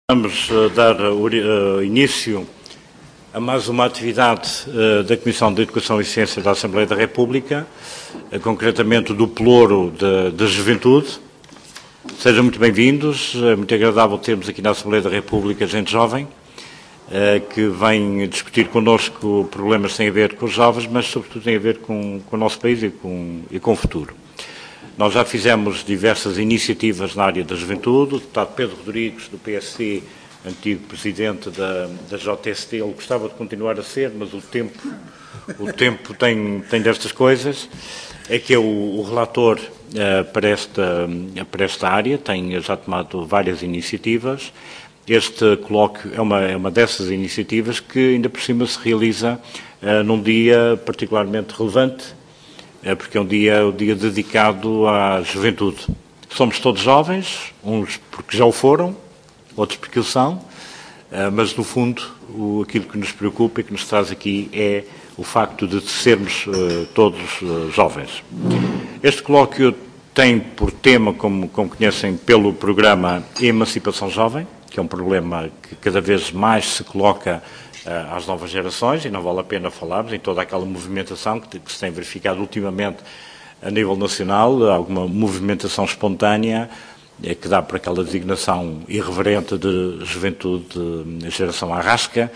Vamos dar início a mais uma atividade da Comissão de Educação e Ciência da Assembleia da República, concretamente do Pelouro da Juventude. Sejam muito bem-vindos, é muito agradável termos aqui na Assembleia da República gente jovem, que vem discutir connosco problemas que têm a ver com os jovens, mas sobretudo têm a ver com o nosso país e com o futuro. Nós já fizemos diversas iniciativas na área da juventude. O deputado Pedro Rodrigues, do PSC, antigo presidente da JST, ele gostava de continuar a ser, mas o tempo tem destas coisas. É que é o relator para esta área, tem já tomado várias iniciativas. Este colóquio é uma dessas iniciativas que ainda por cima se realiza num dia particularmente relevante, porque é o dia dedicado à juventude. Somos todos jovens, uns porque já o foram, outros porque o são, mas no fundo aquilo que nos preocupa e que nos traz aqui é o facto de sermos todos jovens. Este colóquio tem por tema, como conhecem pelo programa, Emancipação Jovem, que é um problema que cada vez mais se coloca às novas gerações, e não vale a pena falarmos em toda aquela movimentação que se tem verificado ultimamente a nível nacional, alguma movimentação espontânea que dá para aquela designação irreverente de juventude, de geração arrasca.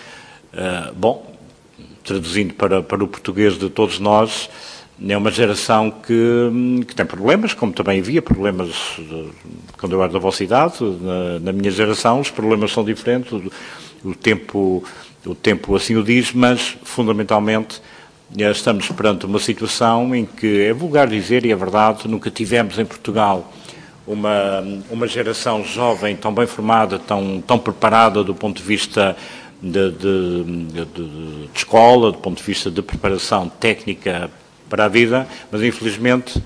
Traduzindo para o português de todos nós, é uma geração que tem problemas, como também havia problemas quando eu era da vossa idade. Na minha geração os problemas são diferentes, o tempo assim o diz, mas fundamentalmente estamos perante uma situação em que, é vulgar dizer e é verdade, nunca tivemos em Portugal uma geração jovem tão bem formada, tão preparada do ponto de vista de escola, do ponto de vista de preparação técnica para a vida, mas infelizmente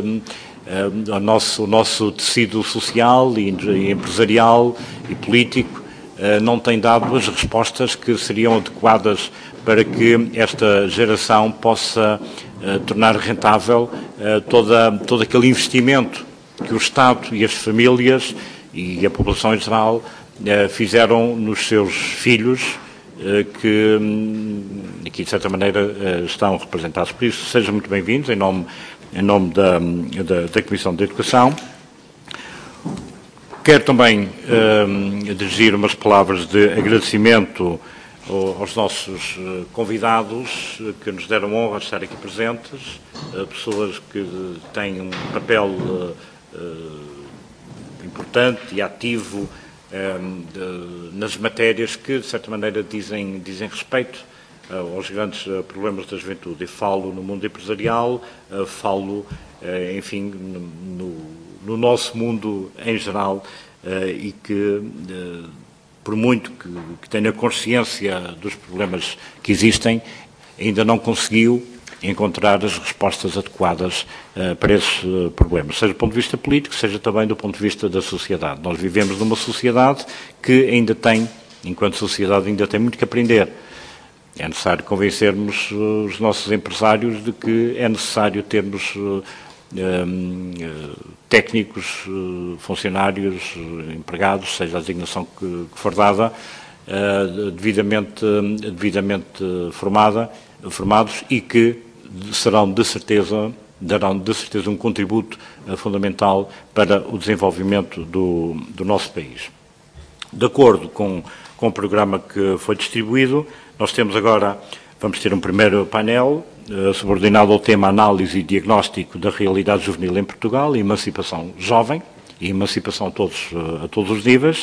o nosso tecido social e empresarial e político não tem dado as respostas que seriam adequadas para que esta geração possa tornar rentável todo aquele investimento que o Estado e as famílias e a população em geral fizeram nos seus filhos, que aqui de certa maneira estão representados. Por isso, sejam muito bem-vindos em nome da Comissão de Educação. Quero também dirigir umas palavras de agradecimento aos nossos convidados que nos deram honra de estar aqui presentes, pessoas que têm um papel importante e ativo nas matérias que, de certa maneira, dizem respeito aos grandes problemas da juventude. E falo no mundo empresarial, falo, enfim, no nosso mundo em geral, e que, por muito que tenha consciência dos problemas que existem, ainda não conseguiu encontrar as respostas adequadas para esses problemas, seja do ponto de vista político, seja também do ponto de vista da sociedade. Nós vivemos numa sociedade que ainda tem, enquanto sociedade, ainda tem muito que aprender. É necessário convencermos os nossos empresários de que é necessário termos técnicos, funcionários, empregados, seja a designação que for dada, devidamente formados e que darão de certeza um contributo fundamental para o desenvolvimento do nosso país. De acordo com o programa que foi distribuído, vamos ter um primeiro painel subordinado ao tema Análise e Diagnóstico da Realidade Juvenil em Portugal, Emancipação Jovem e Emancipação a todos os níveis,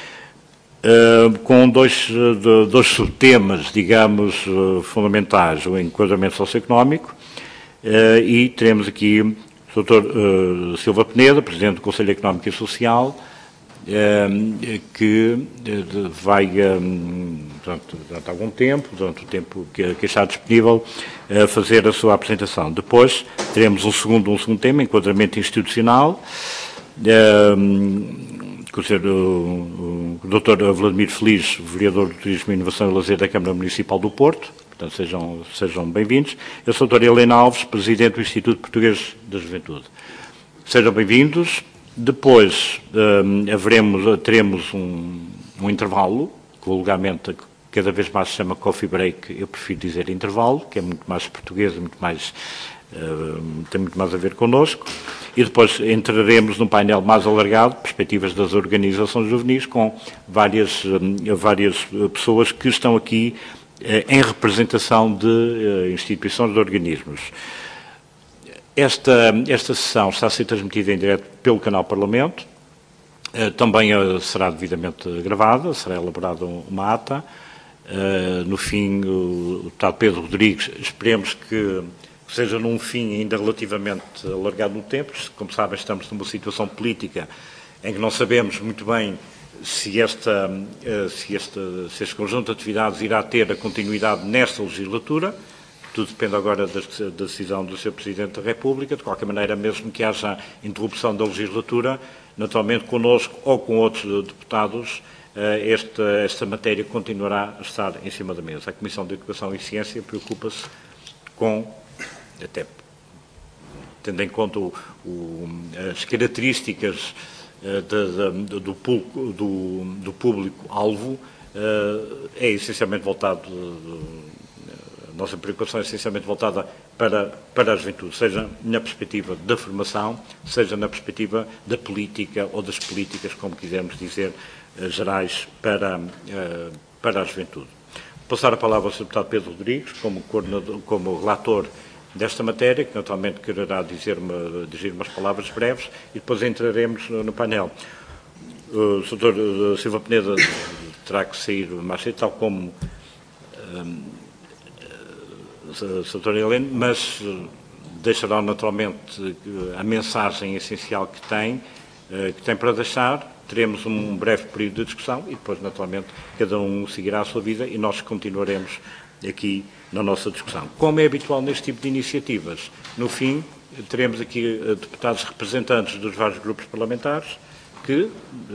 com dois subtemas, digamos, fundamentais: o enquadramento socioeconómico, e teremos aqui o Dr. Silva Peneda, Presidente do Conselho Económico e Social, que vai, durante algum tempo, durante o tempo que está disponível, fazer a sua apresentação. Depois teremos um segundo tema, enquadramento institucional, com o Dr. Vladimir Feliz, vereador do Turismo, Inovação e Lazer da Câmara Municipal do Porto. Portanto, sejam bem-vindos. Eu sou a doutora Helena Alves, Presidente do Instituto Português da Juventude. Sejam bem-vindos. Depois teremos um intervalo, que vulgarmente cada vez mais se chama coffee break, eu prefiro dizer intervalo, que é muito mais português, tem muito mais a ver connosco, e depois entraremos num painel mais alargado, perspectivas das organizações juvenis, com várias pessoas que estão aqui em representação de instituições, de organismos. Esta sessão está a ser transmitida em direto pelo canal Parlamento, também será devidamente gravada, será elaborada uma ata. No fim, o deputado Pedro Rodrigues, esperemos que seja num fim ainda relativamente alargado no tempo. Como sabem, estamos numa situação política em que não sabemos muito bem se este conjunto de atividades irá ter a continuidade nesta legislatura. Tudo depende agora da decisão do Sr. Presidente da República. De qualquer maneira, mesmo que haja interrupção da legislatura, naturalmente connosco ou com outros deputados, esta matéria continuará a estar em cima da mesa. A Comissão de Educação e Ciência preocupa-se com, até tendo em conta as características do público-alvo, é essencialmente voltado, a nossa preocupação é essencialmente voltada para a juventude, seja na perspectiva da formação, seja na perspectiva da política ou das políticas, como quisermos dizer, gerais para a juventude. Passar a palavra ao Sr. Deputado Pedro Rodrigues, como relator desta matéria, que naturalmente quererá dirigir umas palavras breves, e depois entraremos no painel. O Sr. Silva Peneda terá que sair mais cedo, tal como a Sra. Helena, mas deixará naturalmente a mensagem essencial que tem para deixar. Teremos um breve período de discussão e depois, naturalmente, cada um seguirá a sua vida e nós continuaremos aqui na nossa discussão. Como é habitual neste tipo de iniciativas, no fim, teremos aqui deputados representantes dos vários grupos parlamentares que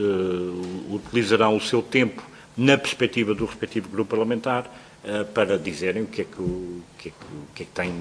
utilizarão o seu tempo na perspectiva do respectivo grupo parlamentar para dizerem o que é que têm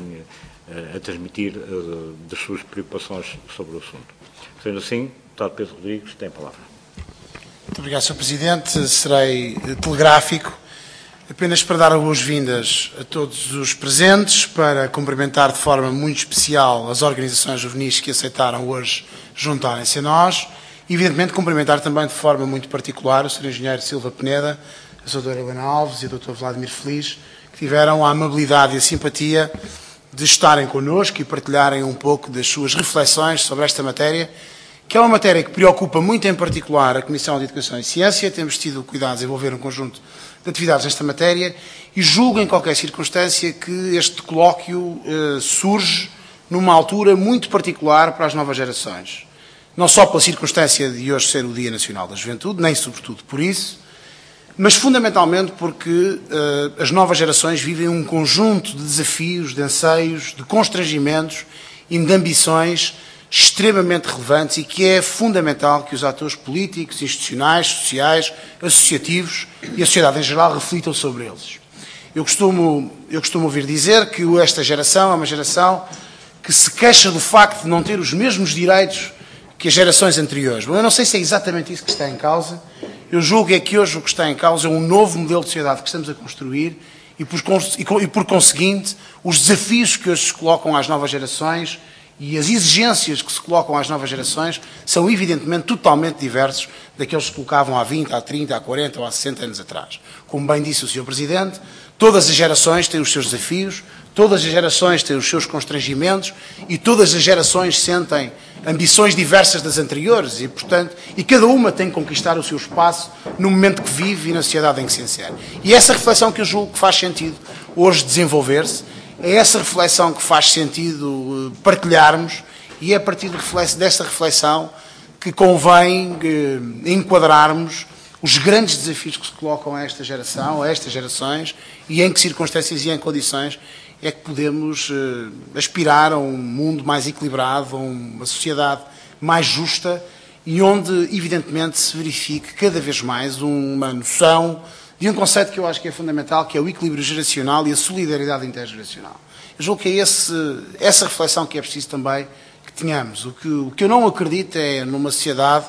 a transmitir das suas preocupações sobre o assunto. Sendo assim, deputado Pedro Rodrigues tem a palavra. Muito obrigado, Sr. Presidente. Serei telegráfico, apenas para dar as boas-vindas a todos os presentes, para cumprimentar de forma muito especial as organizações juvenis que aceitaram hoje juntarem-se a nós e, evidentemente, cumprimentar também de forma muito particular o Sr. Engenheiro Silva Peneda, a Sra. Helena Alves e o Dr. Vladimir Feliz, que tiveram a amabilidade e a simpatia de estarem connosco e partilharem um pouco das suas reflexões sobre esta matéria, que é uma matéria que preocupa muito em particular a Comissão de Educação e Ciência. Temos tido o cuidado de desenvolver um conjunto de atividades nesta matéria e julgo em qualquer circunstância que este colóquio surge numa altura muito particular para as novas gerações. Não só pela circunstância de hoje ser o Dia Nacional da Juventude, nem sobretudo por isso, mas fundamentalmente porque as novas gerações vivem um conjunto de desafios, de anseios, de constrangimentos e de ambições extremamente relevantes e que é fundamental que os atores políticos, institucionais, sociais, associativos e a sociedade em geral reflitam sobre eles. Eu costumo ouvir dizer que esta geração é uma geração que se queixa do facto de não ter os mesmos direitos que as gerações anteriores. Bom, eu não sei se é exatamente isso que está em causa. Eu julgo é que hoje o que está em causa é um novo modelo de sociedade que estamos a construir e, por conseguinte, os desafios que hoje se colocam às novas gerações e as exigências que se colocam às novas gerações são, evidentemente, totalmente diversos daqueles que se colocavam há 20, há 30, há 40 ou há 60 anos atrás. Como bem disse o Sr. Presidente, todas as gerações têm os seus desafios, todas as gerações têm os seus constrangimentos e todas as gerações sentem ambições diversas das anteriores e, portanto, cada uma tem que conquistar o seu espaço no momento que vive e na sociedade em que se insere. E essa reflexão que eu julgo que faz sentido hoje desenvolver-se, é essa reflexão que faz sentido partilharmos e é a partir desta reflexão que convém enquadrarmos os grandes desafios que se colocam a esta geração, a estas gerações e em que circunstâncias e em condições é que podemos aspirar a um mundo mais equilibrado, a uma sociedade mais justa e onde, evidentemente, se verifique cada vez mais uma noção de um conceito que eu acho que é fundamental, que é o equilíbrio geracional e a solidariedade intergeracional. Eu julgo que é essa reflexão que é preciso também que tenhamos. O que eu não acredito é numa sociedade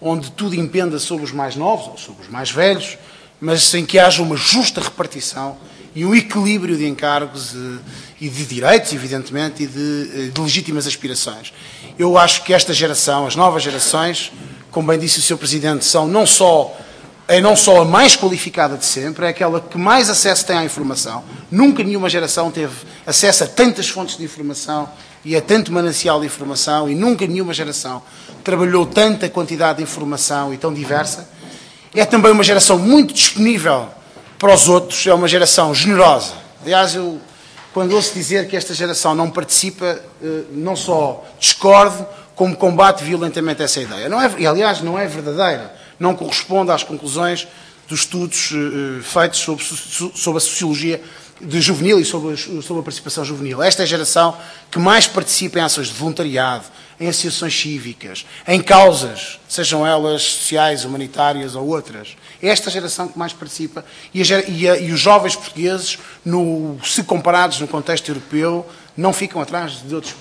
onde tudo impenda sobre os mais novos ou sobre os mais velhos, mas sem que haja uma justa repartição e um equilíbrio de encargos e de direitos, evidentemente, e de legítimas aspirações. Eu acho que esta geração, as novas gerações, como bem disse o Sr. Presidente, são não só a mais qualificada de sempre, é aquela que mais acesso tem à informação. Nunca nenhuma geração teve acesso a tantas fontes de informação e a tanto manancial de informação, e nunca nenhuma geração trabalhou tanta quantidade de informação e tão diversa. É também uma geração muito disponível para os outros, é uma geração generosa. Aliás, eu, quando ouço dizer que esta geração não participa, não só discordo, como combate violentamente essa ideia. E, aliás, não é verdadeira. Não corresponde às conclusões dos estudos feitos sobre a sociologia de juvenil e sobre a participação juvenil. Esta é a geração que mais participa em ações de voluntariado, em associações cívicas, em causas, sejam elas sociais, humanitárias ou outras. É esta geração que mais participa e os jovens portugueses, se comparados no contexto europeu, não ficam atrás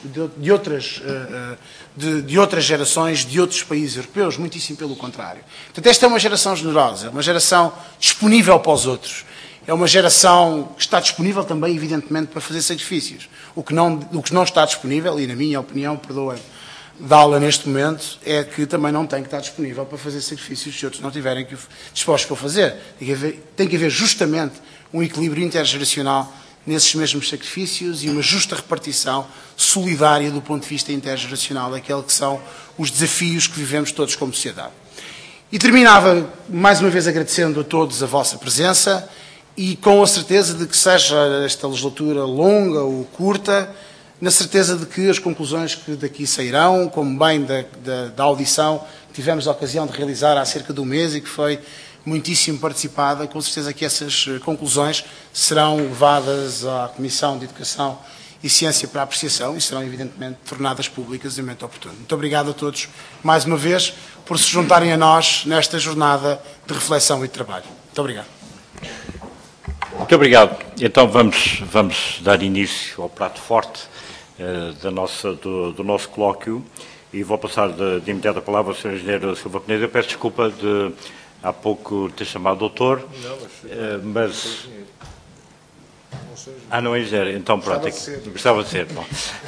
de outras gerações de outros países europeus, muitíssimo pelo contrário. Portanto, esta é uma geração generosa, uma geração disponível para os outros. É uma geração que está disponível também, evidentemente, para fazer sacrifícios. O que não está disponível, e na minha opinião, perdoem dá-la neste momento, é que também não tem que estar disponível para fazer sacrifícios se outros não estiverem dispostos para o fazer. Tem que haver justamente um equilíbrio intergeracional nesses mesmos sacrifícios e uma justa repartição solidária do ponto de vista intergeracional daquele que são os desafios que vivemos todos como sociedade. E terminava, mais uma vez, agradecendo a todos a vossa presença e com a certeza de que seja esta legislatura longa ou curta, na certeza de que as conclusões que daqui sairão, como bem da audição que tivemos a ocasião de realizar há cerca de um mês e que foi muitíssimo participada, com certeza que essas conclusões serão levadas à Comissão de Educação e Ciência para apreciação e serão, evidentemente, tornadas públicas em momento oportuno. Muito obrigado a todos, mais uma vez, por se juntarem a nós nesta jornada de reflexão e de trabalho. Muito obrigado. Muito obrigado. Então vamos dar início ao prato forte do nosso colóquio e vou passar de imediato a palavra ao Sr. Engenheiro Silva Penedo. Eu peço desculpa de há pouco ter chamado doutor, mas... Não é engenheiro. Então pronto, gostava de ser. Bom.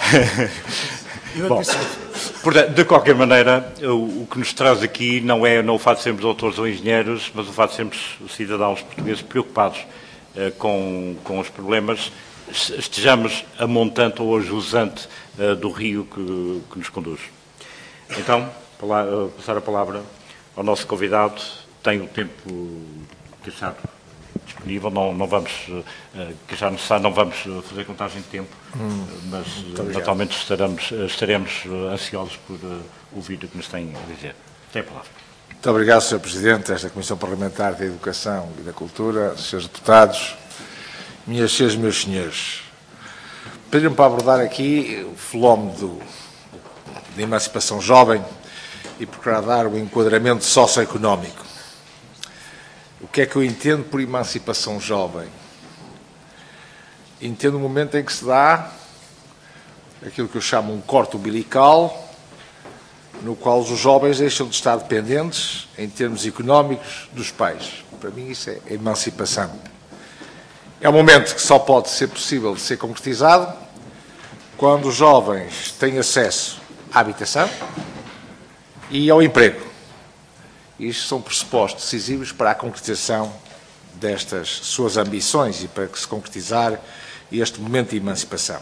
Bom, portanto, de qualquer maneira, o que nos traz aqui não é o fato de sermos doutores ou engenheiros, mas o fato de sermos cidadãos portugueses preocupados com os problemas, estejamos a montante ou a jusante do rio que nos conduz. Então, passar a palavra ao nosso convidado. Tem o tempo que está disponível, não vamos, que já necessário, não vamos fazer contagem de tempo, mas naturalmente estaremos ansiosos por ouvir o que nos tem a dizer. Tem a palavra. Muito obrigado, Sr. Presidente desta Comissão Parlamentar da Educação e da Cultura, Srs. Deputados, minhas senhoras e meus senhores. Pediram-me para abordar aqui o fenómeno da emancipação jovem e procurar dar o enquadramento socioeconómico. O que é que eu entendo por emancipação jovem? Entendo o momento em que se dá aquilo que eu chamo um corte umbilical, no qual os jovens deixam de estar dependentes, em termos económicos, dos pais. Para mim isso é emancipação. É um momento que só pode ser possível de ser concretizado quando os jovens têm acesso à habitação e ao emprego. Isto são pressupostos decisivos para a concretização destas suas ambições e para que se concretizar este momento de emancipação.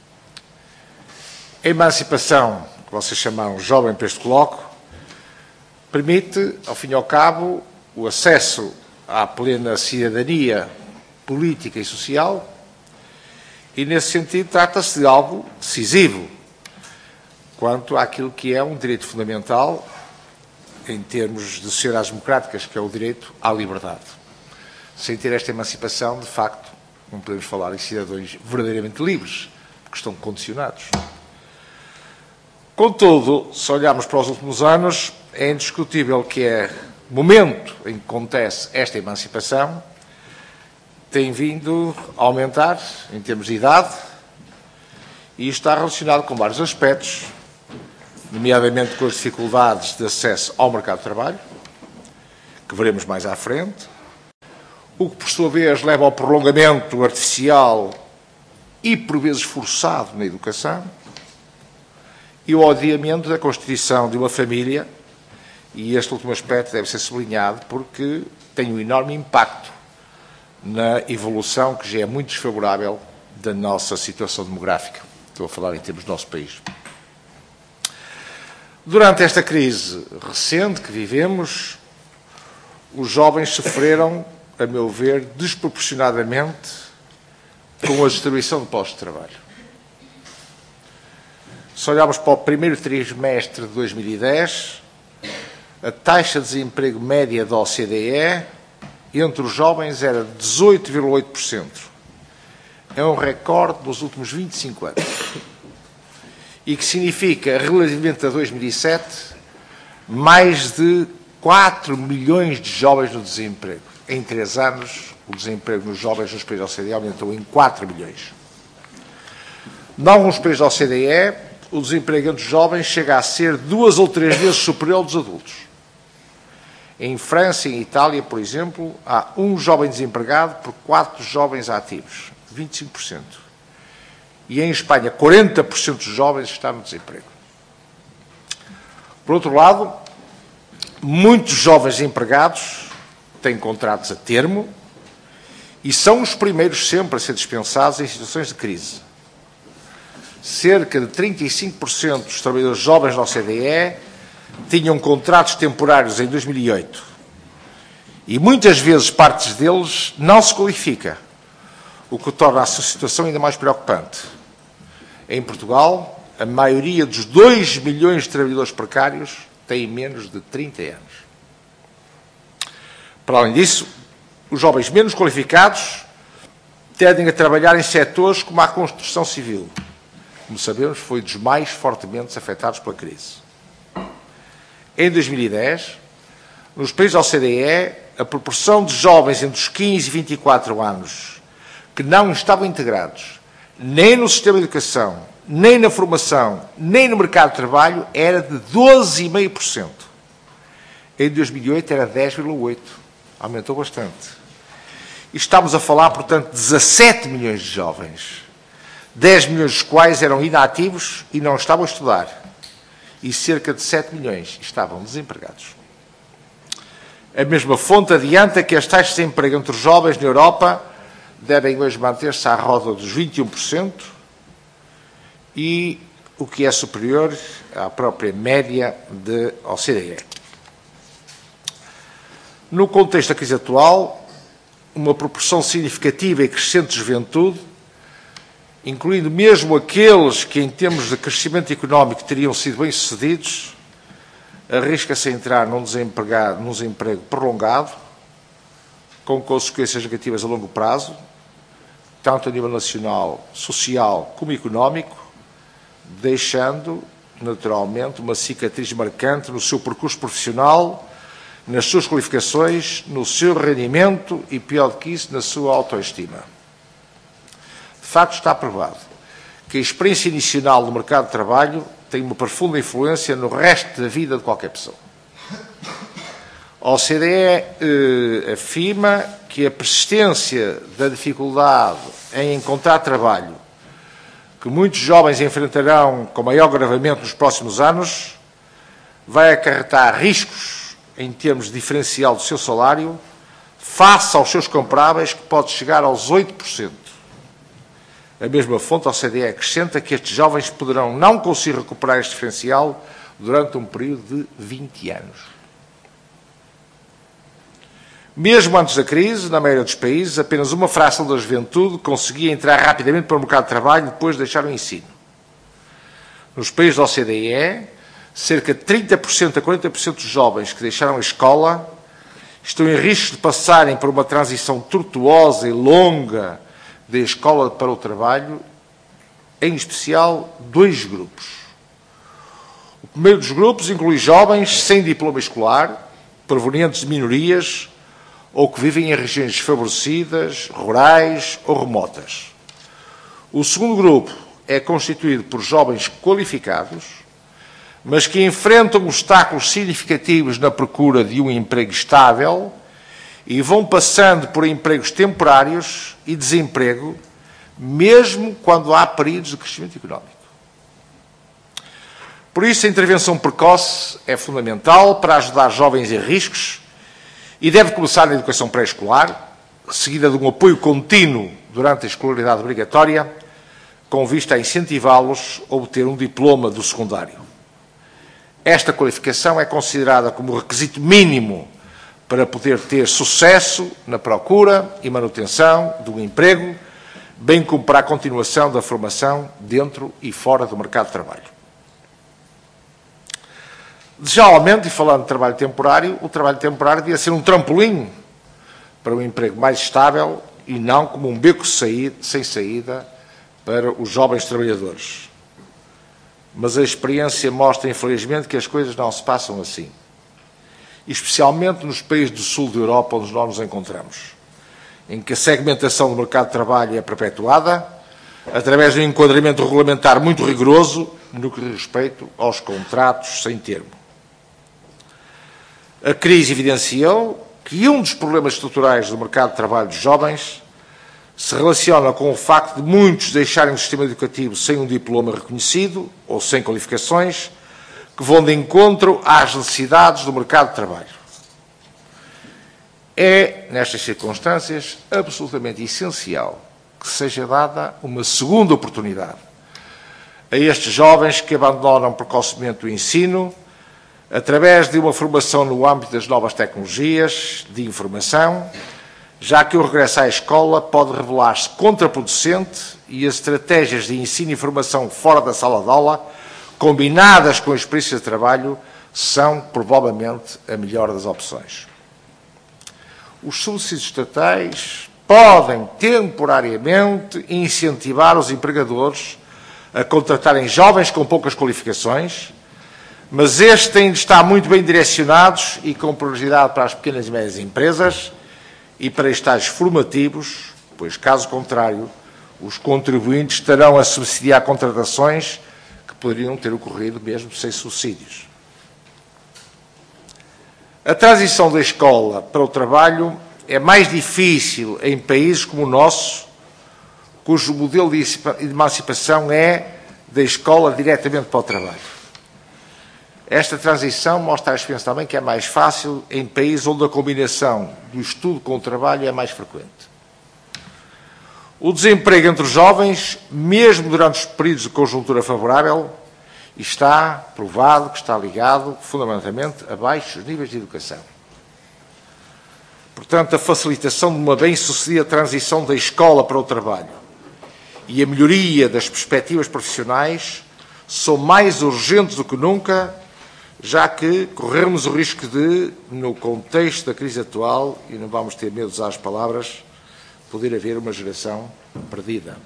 A emancipação, que vocês chamaram jovem para este colóquio, permite, ao fim e ao cabo, o acesso à plena cidadania política e social e, nesse sentido, trata-se de algo decisivo quanto àquilo que é um direito fundamental em termos de sociedades democráticas, que é o direito à liberdade. Sem ter esta emancipação, de facto, não podemos falar em cidadãos verdadeiramente livres, porque estão condicionados. Contudo, se olharmos para os últimos anos, é indiscutível que é o momento em que acontece esta emancipação tem vindo a aumentar em termos de idade e isto está relacionado com vários aspectos, nomeadamente com as dificuldades de acesso ao mercado de trabalho, que veremos mais à frente, o que, por sua vez, leva ao prolongamento artificial e, por vezes, forçado na educação, e ao adiamento da constituição de uma família, e este último aspecto deve ser sublinhado porque tem um enorme impacto na evolução que já é muito desfavorável da nossa situação demográfica. Estou a falar em termos do nosso país. Durante esta crise recente que vivemos, os jovens sofreram, a meu ver, desproporcionadamente com a distribuição de postos de trabalho. Se olharmos para o primeiro trimestre de 2010, a taxa de desemprego média da OCDE entre os jovens era 18,8%. É um recorde dos últimos 25 anos. E que significa, relativamente a 2007, mais de 4 milhões de jovens no desemprego. Em 3 anos, o desemprego nos jovens nos países da OCDE aumentou em 4 milhões. Em alguns países da OCDE, o desemprego entre os jovens chega a ser 2 ou 3 vezes superior ao dos adultos. Em França e em Itália, por exemplo, há um jovem desempregado por 4 jovens ativos, 25%. E em Espanha, 40% dos jovens estão no desemprego. Por outro lado, muitos jovens empregados têm contratos a termo e são os primeiros sempre a ser dispensados em situações de crise. Cerca de 35% dos trabalhadores jovens da OCDE tinham contratos temporários em 2008 e muitas vezes partes deles não se qualifica, o que torna a sua situação ainda mais preocupante. Em Portugal, a maioria dos 2 milhões de trabalhadores precários têm menos de 30 anos. Para além disso, os jovens menos qualificados tendem a trabalhar em setores como a construção civil. Como sabemos, foi dos mais fortemente afetados pela crise. Em 2010, nos países da OCDE, a proporção de jovens entre os 15 e 24 anos que não estavam integrados nem no sistema de educação, nem na formação, nem no mercado de trabalho era de 12,5%. Em 2008 era 10,8%. Aumentou bastante. E estamos a falar, portanto, de 17 milhões de jovens, 10 milhões dos quais eram inativos e não estavam a estudar. E cerca de 7 milhões estavam desempregados. A mesma fonte adianta que as taxas de desemprego entre os jovens na Europa devem hoje manter-se à roda dos 21% e o que é superior à própria média da OCDE. No contexto da crise atual, uma proporção significativa e crescente de juventude, incluindo mesmo aqueles que, em termos de crescimento económico, teriam sido bem-sucedidos, arrisca-se a entrar num desemprego prolongado, com consequências negativas a longo prazo, tanto a nível nacional, social como económico, deixando, naturalmente, uma cicatriz marcante no seu percurso profissional, nas suas qualificações, no seu rendimento e, pior do que isso, na sua autoestima. De facto, está provado que a experiência inicial do mercado de trabalho tem uma profunda influência no resto da vida de qualquer pessoa. A OCDE afirma que a persistência da dificuldade em encontrar trabalho, que muitos jovens enfrentarão com maior agravamento nos próximos anos, vai acarretar riscos em termos de diferencial do seu salário face aos seus comparáveis, que pode chegar aos 8%. A mesma fonte, a OCDE, acrescenta que estes jovens poderão não conseguir recuperar este diferencial durante um período de 20 anos. Mesmo antes da crise, na maioria dos países, apenas uma fração da juventude conseguia entrar rapidamente para o mercado de trabalho depois de deixar o ensino. Nos países da OCDE, cerca de 30% a 40% dos jovens que deixaram a escola estão em risco de passarem por uma transição tortuosa e longa da escola para o trabalho, em especial 2 grupos. O primeiro dos grupos inclui jovens sem diploma escolar, provenientes de minorias ou que vivem em regiões desfavorecidas, rurais ou remotas. O segundo grupo é constituído por jovens qualificados, mas que enfrentam obstáculos significativos na procura de um emprego estável e vão passando por empregos temporários e desemprego, mesmo quando há períodos de crescimento económico. Por isso, a intervenção precoce é fundamental para ajudar jovens em riscos e deve começar na educação pré-escolar, seguida de um apoio contínuo durante a escolaridade obrigatória, com vista a incentivá-los a obter um diploma do secundário. Esta qualificação é considerada como requisito mínimo para poder ter sucesso na procura e manutenção de um emprego, bem como para a continuação da formação dentro e fora do mercado de trabalho. Desigualmente, e falando de trabalho temporário, o trabalho temporário devia ser um trampolim para um emprego mais estável e não como um beco sem saída para os jovens trabalhadores. Mas a experiência mostra, infelizmente, que as coisas não se passam assim. Especialmente nos países do sul da Europa, onde nós nos encontramos, em que a segmentação do mercado de trabalho é perpetuada, através de um enquadramento regulamentar muito rigoroso no que diz respeito aos contratos sem termo. A crise evidenciou que um dos problemas estruturais do mercado de trabalho dos jovens se relaciona com o facto de muitos deixarem o sistema educativo sem um diploma reconhecido ou sem qualificações que vão de encontro às necessidades do mercado de trabalho. É, nestas circunstâncias, absolutamente essencial que seja dada uma segunda oportunidade a estes jovens que abandonam precocemente o ensino através de uma formação no âmbito das novas tecnologias de informação, já que o regresso à escola pode revelar-se contraproducente e as estratégias de ensino e formação fora da sala de aula, combinadas com a experiência de trabalho, são provavelmente a melhor das opções. Os subsídios estatais podem temporariamente incentivar os empregadores a contratarem jovens com poucas qualificações, mas estes têm de estar muito bem direcionados e com prioridade para as pequenas e médias empresas e para estágios formativos, pois, caso contrário, os contribuintes estarão a subsidiar contratações que poderiam ter ocorrido mesmo sem subsídios. A transição da escola para o trabalho é mais difícil em países como o nosso, cujo modelo de emancipação é da escola diretamente para o trabalho. Esta transição mostra a experiência também que é mais fácil em países onde a combinação do estudo com o trabalho é mais frequente. O desemprego entre os jovens, mesmo durante os períodos de conjuntura favorável, está provado que está ligado fundamentalmente a baixos níveis de educação. Portanto, a facilitação de uma bem-sucedida transição da escola para o trabalho e a melhoria das perspectivas profissionais são mais urgentes do que nunca, já que corremos o risco de, no contexto da crise atual, e não vamos ter medo de usar as palavras, poder haver uma geração perdida.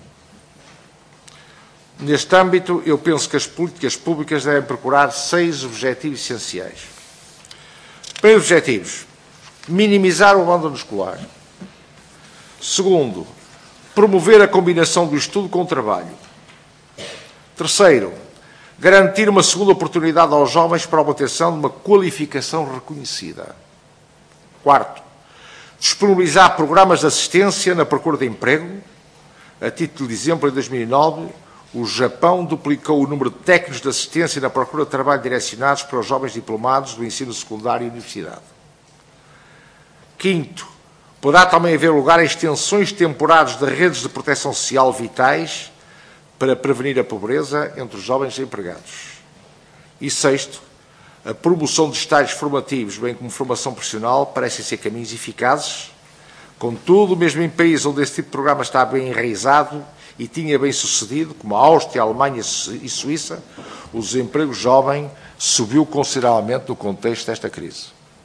Neste âmbito, eu penso que as políticas públicas devem procurar 6 objetivos essenciais. Primeiros objetivos: minimizar o abandono escolar. Segundo, promover a combinação do estudo com o trabalho. Terceiro, garantir uma segunda oportunidade aos jovens para a obtenção de uma qualificação reconhecida. Quarto, disponibilizar programas de assistência na procura de emprego. A título de exemplo, em 2009, o Japão duplicou o número de técnicos de assistência na procura de trabalho direcionados para os jovens diplomados do ensino secundário e universidade. Quinto, poderá também haver lugar a extensões temporárias de redes de proteção social vitais para prevenir a pobreza entre os jovens empregados. E sexto, a promoção de estágios formativos, bem como formação profissional, parecem ser caminhos eficazes. Contudo, mesmo em países onde esse tipo de programa está bem enraizado e tinha bem sucedido, como a Áustria, a Alemanha e Suíça, o desemprego jovem subiu consideravelmente no contexto desta crise.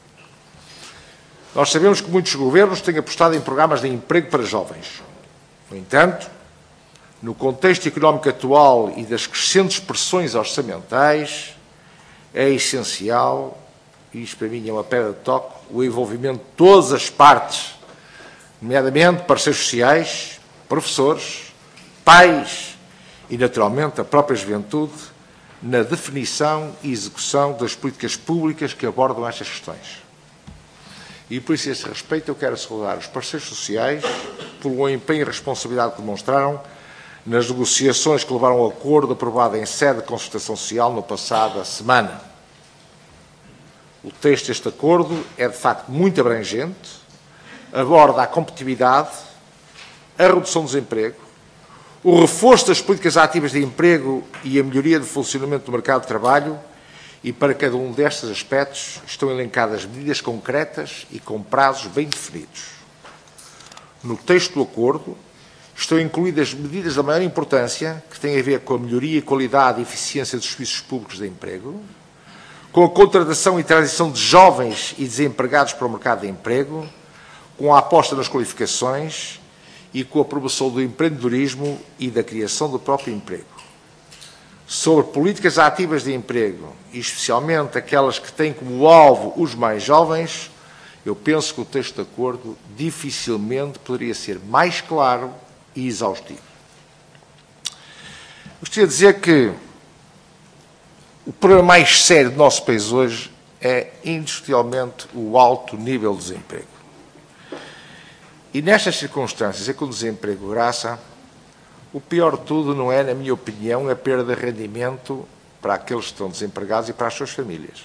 Nós sabemos que muitos governos têm apostado em programas de emprego para jovens. No entanto, no contexto económico atual e das crescentes pressões orçamentais, é essencial, e isto para mim é uma pedra de toque, o envolvimento de todas as partes, nomeadamente parceiros sociais, professores, pais e, naturalmente, a própria juventude, na definição e execução das políticas públicas que abordam estas questões. E por isso, a esse respeito, eu quero saudar os parceiros sociais pelo empenho e responsabilidade que demonstraram nas negociações que levaram ao acordo aprovado em sede de consultação social na passada semana. O texto deste acordo é, de facto, muito abrangente, aborda a competitividade, a redução do desemprego, o reforço das políticas ativas de emprego e a melhoria do funcionamento do mercado de trabalho, e para cada um destes aspectos estão elencadas medidas concretas e com prazos bem definidos. No texto do acordo estão incluídas medidas da maior importância que têm a ver com a melhoria, qualidade e eficiência dos serviços públicos de emprego, com a contratação e transição de jovens e desempregados para o mercado de emprego, com a aposta nas qualificações e com a promoção do empreendedorismo e da criação do próprio emprego. Sobre políticas ativas de emprego, e especialmente aquelas que têm como alvo os mais jovens, eu penso que o texto de acordo dificilmente poderia ser mais claro e exaustivo. Gostaria de dizer que o problema mais sério do nosso país hoje é, indiscutivelmente, o alto nível de desemprego. E nestas circunstâncias, é que o desemprego graça, o pior de tudo não é, na minha opinião, a perda de rendimento para aqueles que estão desempregados e para as suas famílias.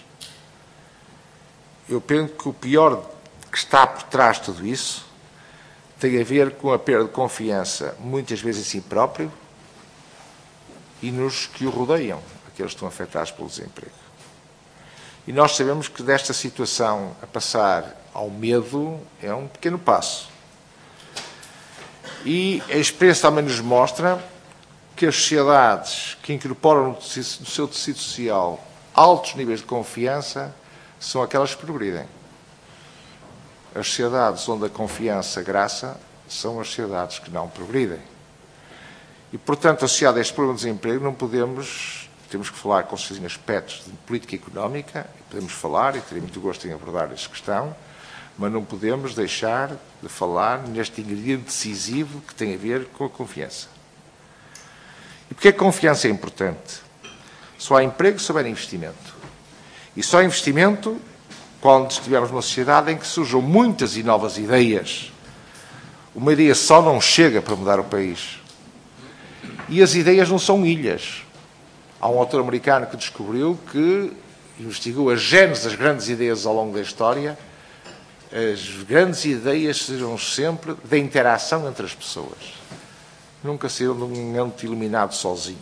Eu penso que o pior que está por trás de tudo isso tem a ver com a perda de confiança, muitas vezes em si próprio, e nos que o rodeiam, aqueles que estão afetados pelo desemprego. E nós sabemos que desta situação a passar ao medo é um pequeno passo. E a experiência também nos mostra que as sociedades que incorporam no seu tecido social altos níveis de confiança são aquelas que progridem. As sociedades onde a confiança graça são as sociedades que não progridem. E, portanto, associado a este problema de desemprego, temos que falar com certeza em aspectos de política económica, e podemos falar, e terei muito gosto em abordar esta questão, mas não podemos deixar de falar neste ingrediente decisivo que tem a ver com a confiança. E porquê a confiança é importante? Só há emprego se houver investimento. E só há investimento quando estivermos numa sociedade em que surjam muitas e novas ideias. Uma ideia só não chega para mudar o país. E as ideias não são ilhas. Há um autor americano que descobriu que investigou a gênese das grandes ideias ao longo da história. As grandes ideias serão sempre da interação entre as pessoas. Nunca serão de um ente iluminado sozinho.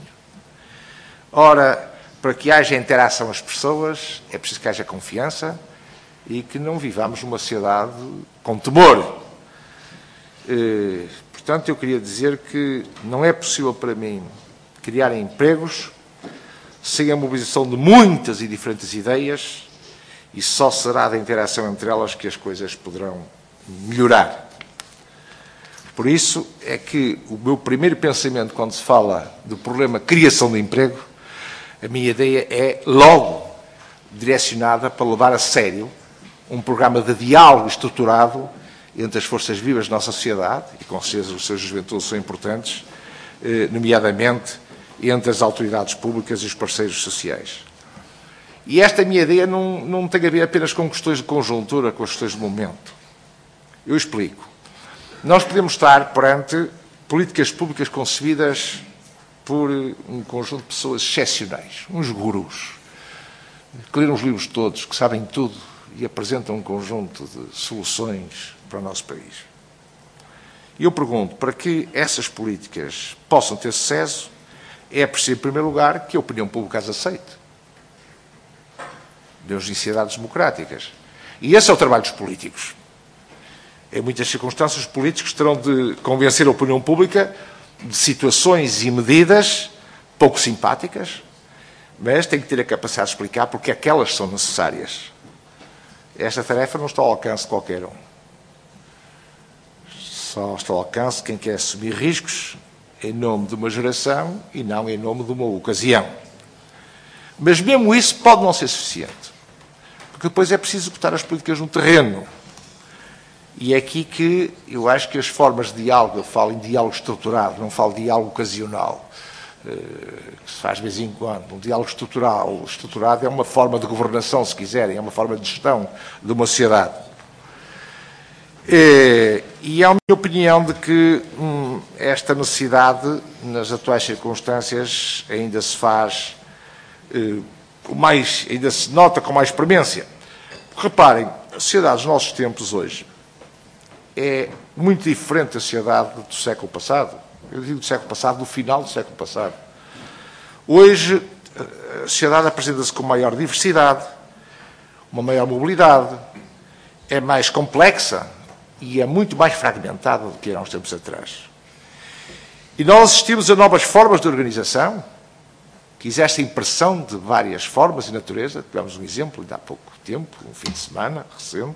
Ora, para que haja interação com as pessoas, é preciso que haja confiança e que não vivamos numa sociedade com temor. Portanto, eu queria dizer que não é possível para mim criar empregos sem a mobilização de muitas e diferentes ideias, e só será da interação entre elas que as coisas poderão melhorar. Por isso é que o meu primeiro pensamento, quando se fala do problema criação de emprego, a minha ideia é logo direcionada para levar a sério um programa de diálogo estruturado entre as forças vivas da nossa sociedade, e com certeza os seus juventudes são importantes, nomeadamente entre as autoridades públicas e os parceiros sociais. E esta minha ideia não tem a ver apenas com questões de conjuntura, com as questões de momento. Eu explico. Nós podemos estar perante políticas públicas concebidas por um conjunto de pessoas excepcionais, uns gurus, que leram os livros todos, que sabem tudo e apresentam um conjunto de soluções para o nosso país. E eu pergunto, para que essas políticas possam ter sucesso, é preciso, em primeiro lugar, que a opinião pública as aceite. Das sociedades democráticas. E esse é o trabalho dos políticos. Em muitas circunstâncias, os políticos terão de convencer a opinião pública de situações e medidas pouco simpáticas, mas têm que ter a capacidade de explicar porque aquelas são necessárias. Esta tarefa não está ao alcance de qualquer um. Só está ao alcance de quem quer assumir riscos em nome de uma geração e não em nome de uma ocasião. Mas mesmo isso pode não ser suficiente. Porque depois é preciso executar as políticas no terreno. E é aqui que eu acho que as formas de diálogo, eu falo em diálogo estruturado, não falo de diálogo ocasional, que se faz de vez em quando. Um diálogo estruturado é uma forma de governação, se quiserem, é uma forma de gestão de uma sociedade. E é a minha opinião de que esta necessidade, nas atuais circunstâncias, ainda se faz ainda se nota com mais premência. Reparem, a sociedade dos nossos tempos hoje é muito diferente da sociedade do século passado. Eu digo do século passado, do final do século passado. Hoje, a sociedade apresenta-se com maior diversidade, uma maior mobilidade, é mais complexa e é muito mais fragmentada do que era há uns tempos atrás. E nós assistimos a novas formas de organização, que exercem pressão de várias formas e natureza. Tivemos um exemplo ainda há pouco tempo, um fim de semana recente.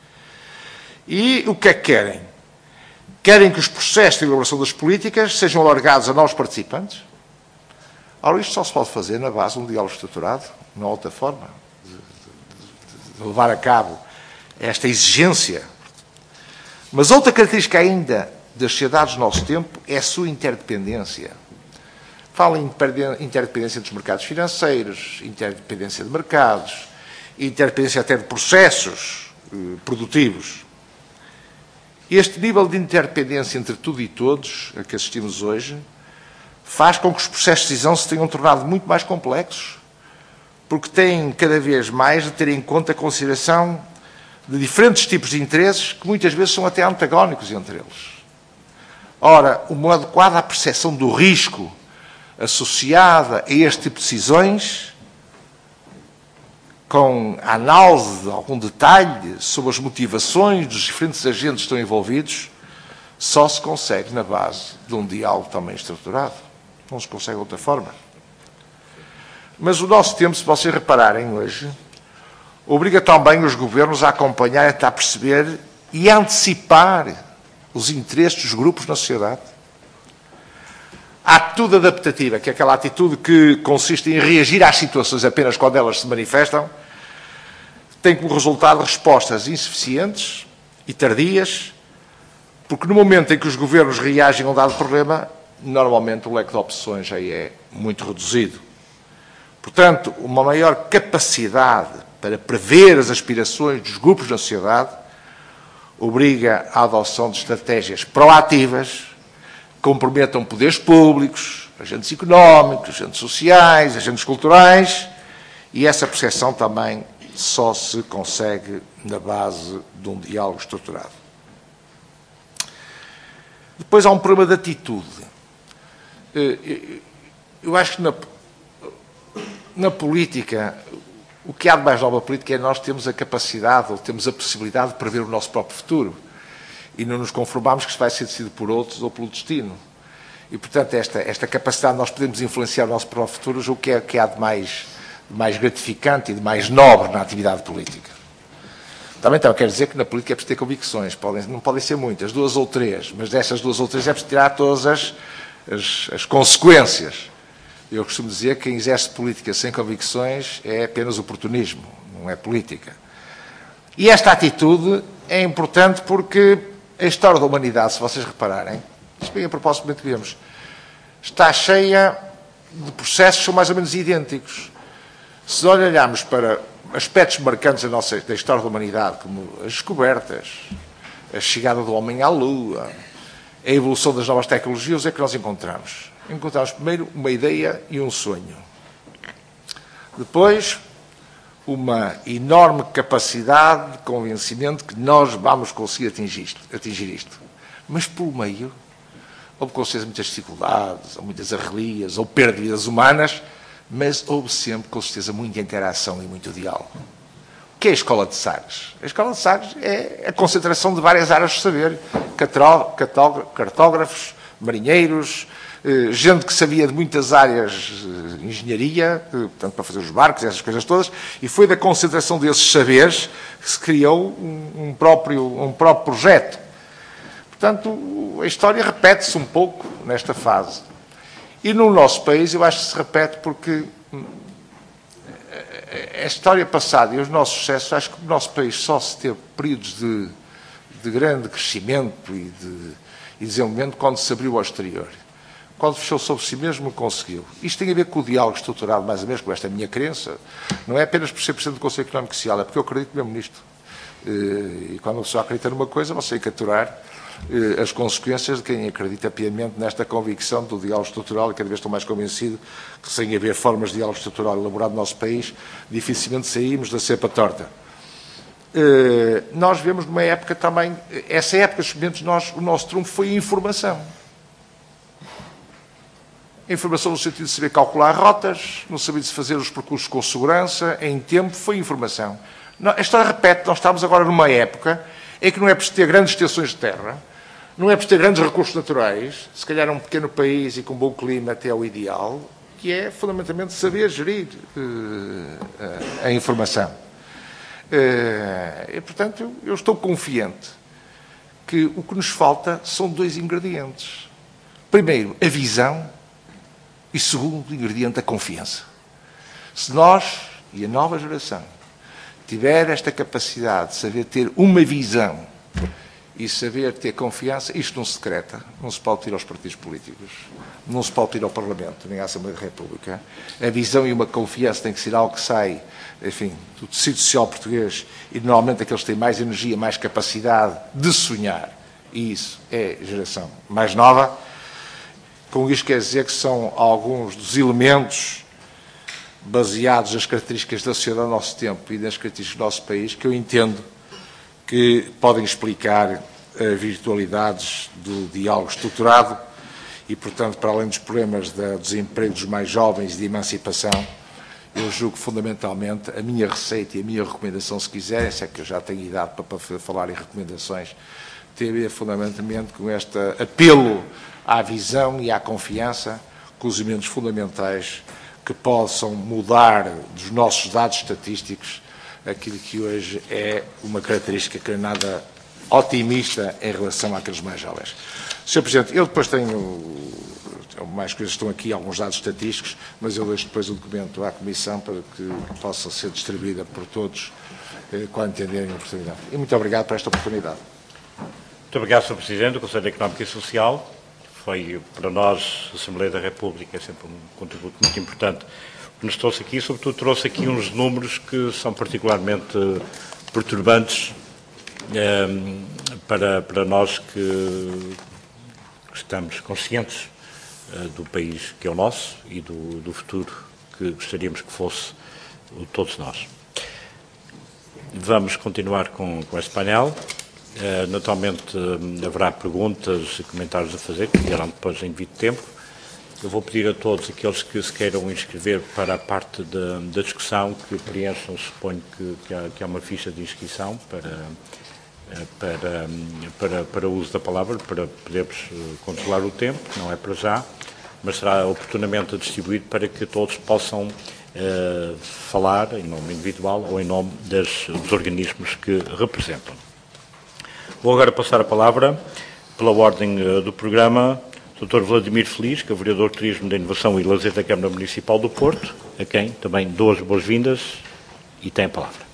E o que é que querem? Querem que os processos de elaboração das políticas sejam alargados a novos participantes? Ora, isto só se pode fazer na base de um diálogo estruturado, não há outra forma de levar a cabo esta exigência. Mas outra característica ainda das sociedades do nosso tempo é a sua interdependência. Falo em interdependência dos mercados financeiros, interdependência de mercados, interdependência até de processos produtivos. Este nível de interdependência entre tudo e todos, a que assistimos hoje, faz com que os processos de decisão se tenham tornado muito mais complexos, porque têm cada vez mais de ter em conta a consideração de diferentes tipos de interesses que muitas vezes são até antagónicos entre eles. Ora, o modo adequado à percepção do risco associada a este tipo de decisões, com a análise de algum detalhe sobre as motivações dos diferentes agentes que estão envolvidos, só se consegue na base de um diálogo também estruturado. Não se consegue de outra forma. Mas o nosso tempo, se vocês repararem hoje, obriga também os governos a acompanhar, a tentar perceber e a antecipar os interesses dos grupos na sociedade. A atitude adaptativa, que é aquela atitude que consiste em reagir às situações apenas quando elas se manifestam, tem como resultado respostas insuficientes e tardias, porque no momento em que os governos reagem a um dado problema, normalmente o leque de opções já é muito reduzido. Portanto, uma maior capacidade para prever as aspirações dos grupos na sociedade obriga à adoção de estratégias proativas, que comprometam poderes públicos, agentes económicos, agentes sociais, agentes culturais, e essa percepção também só se consegue na base de um diálogo estruturado. Depois há um problema de atitude. Eu acho que na política, o que há de mais nova política é nós temos a capacidade, ou temos a possibilidade de prever o nosso próprio futuro. E não nos conformamos que isto vai ser decidido por outros ou pelo destino. E, portanto, esta capacidade de nós podermos influenciar o nosso próprio futuro, o que há de mais gratificante e de mais nobre na atividade política. Também quero dizer que na política é preciso ter convicções. Não podem ser muitas, 2 ou 3, mas dessas 2 ou 3 é preciso tirar todas as consequências. Eu costumo dizer que quem exerce política sem convicções é apenas oportunismo, não é política. E esta atitude é importante porque a história da humanidade, se vocês repararem, isto bem a propósito do momento que vemos, está cheia de processos que são mais ou menos idênticos. Se nós olharmos para aspectos marcantes da história da humanidade, como as descobertas, a chegada do homem à Lua, a evolução das novas tecnologias, o que é que nós encontramos? Encontramos primeiro uma ideia e um sonho. Depois, uma enorme capacidade de convencimento que nós vamos conseguir atingir isto. Mas, pelo meio, houve com certeza muitas dificuldades, ou muitas arrelias, ou perda de vidas humanas, mas houve sempre, com certeza, muita interação e muito diálogo. O que é a Escola de Sagres? A Escola de Sagres é a concentração de várias áreas de saber. Cartógrafos, marinheiros, gente que sabia de muitas áreas de engenharia, portanto, para fazer os barcos, essas coisas todas, e foi da concentração desses saberes que se criou um próprio projeto. Portanto, a história repete-se um pouco nesta fase. E no nosso país, eu acho que se repete porque a história passada e os nossos sucessos, acho que o nosso país só se teve períodos de grande crescimento e de desenvolvimento quando se abriu ao exterior. quando fechou sobre si mesmo, conseguiu. Isto tem a ver com o diálogo estruturado, mais ou menos, com esta minha crença. Não é apenas por ser Presidente do Conselho Económico e Social, é porque eu acredito mesmo nisto. E quando uma pessoa acredita numa coisa, você tem que aturar as consequências de quem acredita piamente nesta convicção do diálogo estrutural, e cada vez estou mais convencido que, sem haver formas de diálogo estrutural elaborado no nosso país, dificilmente saímos da cepa torta. Nós vemos numa época também, essa época, o nosso trunfo foi a informação. A informação no sentido de saber calcular rotas, no saber de fazer os percursos com segurança, em tempo, foi informação. A história repete, nós estamos agora numa época em que não é preciso ter grandes extensões de terra, não é preciso ter grandes recursos naturais, se calhar um pequeno país e com bom clima até é o ideal, que é fundamentalmente saber gerir a informação. E, portanto, eu estou confiante que o que nos falta são dois ingredientes. Primeiro, a visão, e segundo ingrediente, a confiança. Se nós e a nova geração tiver esta capacidade de saber ter uma visão e saber ter confiança, isto não se decreta, não se pode tirar aos partidos políticos, não se pode tirar ao Parlamento, nem à Assembleia da República. A visão e uma confiança tem que ser algo que sai, enfim, do tecido social português, e normalmente aqueles que têm mais energia, mais capacidade de sonhar, e isso é a geração mais nova. Com isto quer dizer que são alguns dos elementos baseados nas características da sociedade do nosso tempo e nas características do nosso país que eu entendo que podem explicar as virtualidades do diálogo estruturado e, portanto, para além dos problemas do desemprego dos mais jovens e de emancipação, eu julgo fundamentalmente a minha receita e a minha recomendação, se quiserem, se é que eu já tenho idade para falar em recomendações, tem a ver fundamentalmente com este apelo à visão e à confiança, com os elementos fundamentais que possam mudar dos nossos dados estatísticos aquilo que hoje é uma característica que é nada otimista em relação àqueles mais jovens. Sr. Presidente, eu depois tenho mais coisas, estão aqui alguns dados estatísticos, mas eu deixo depois o documento à Comissão para que possa ser distribuída por todos quando entenderem a oportunidade. E muito obrigado por esta oportunidade. Muito obrigado, Sr. Presidente do Conselho Económico e Social. Foi, para nós, a Assembleia da República, é sempre um contributo muito importante que nos trouxe aqui, sobretudo trouxe aqui uns números que são particularmente perturbantes para nós que estamos conscientes do país que é o nosso e do futuro que gostaríamos que fosse o de todos nós. Vamos continuar com este painel. Naturalmente haverá perguntas e comentários a fazer, que virão depois em devido tempo. Eu vou pedir a todos aqueles que se queiram inscrever para a parte da discussão que preencham, suponho que há uma ficha de inscrição para o uso da palavra, para podermos controlar o tempo, não é para já, mas será oportunamente distribuído para que todos possam falar em nome individual ou em nome dos organismos que representam. Vou agora passar a palavra, pela ordem do programa, Dr. Vladimir Feliz, que é o Vereador de Turismo, da Inovação e Lazer da Câmara Municipal do Porto, a quem também dou as boas-vindas e tem a palavra.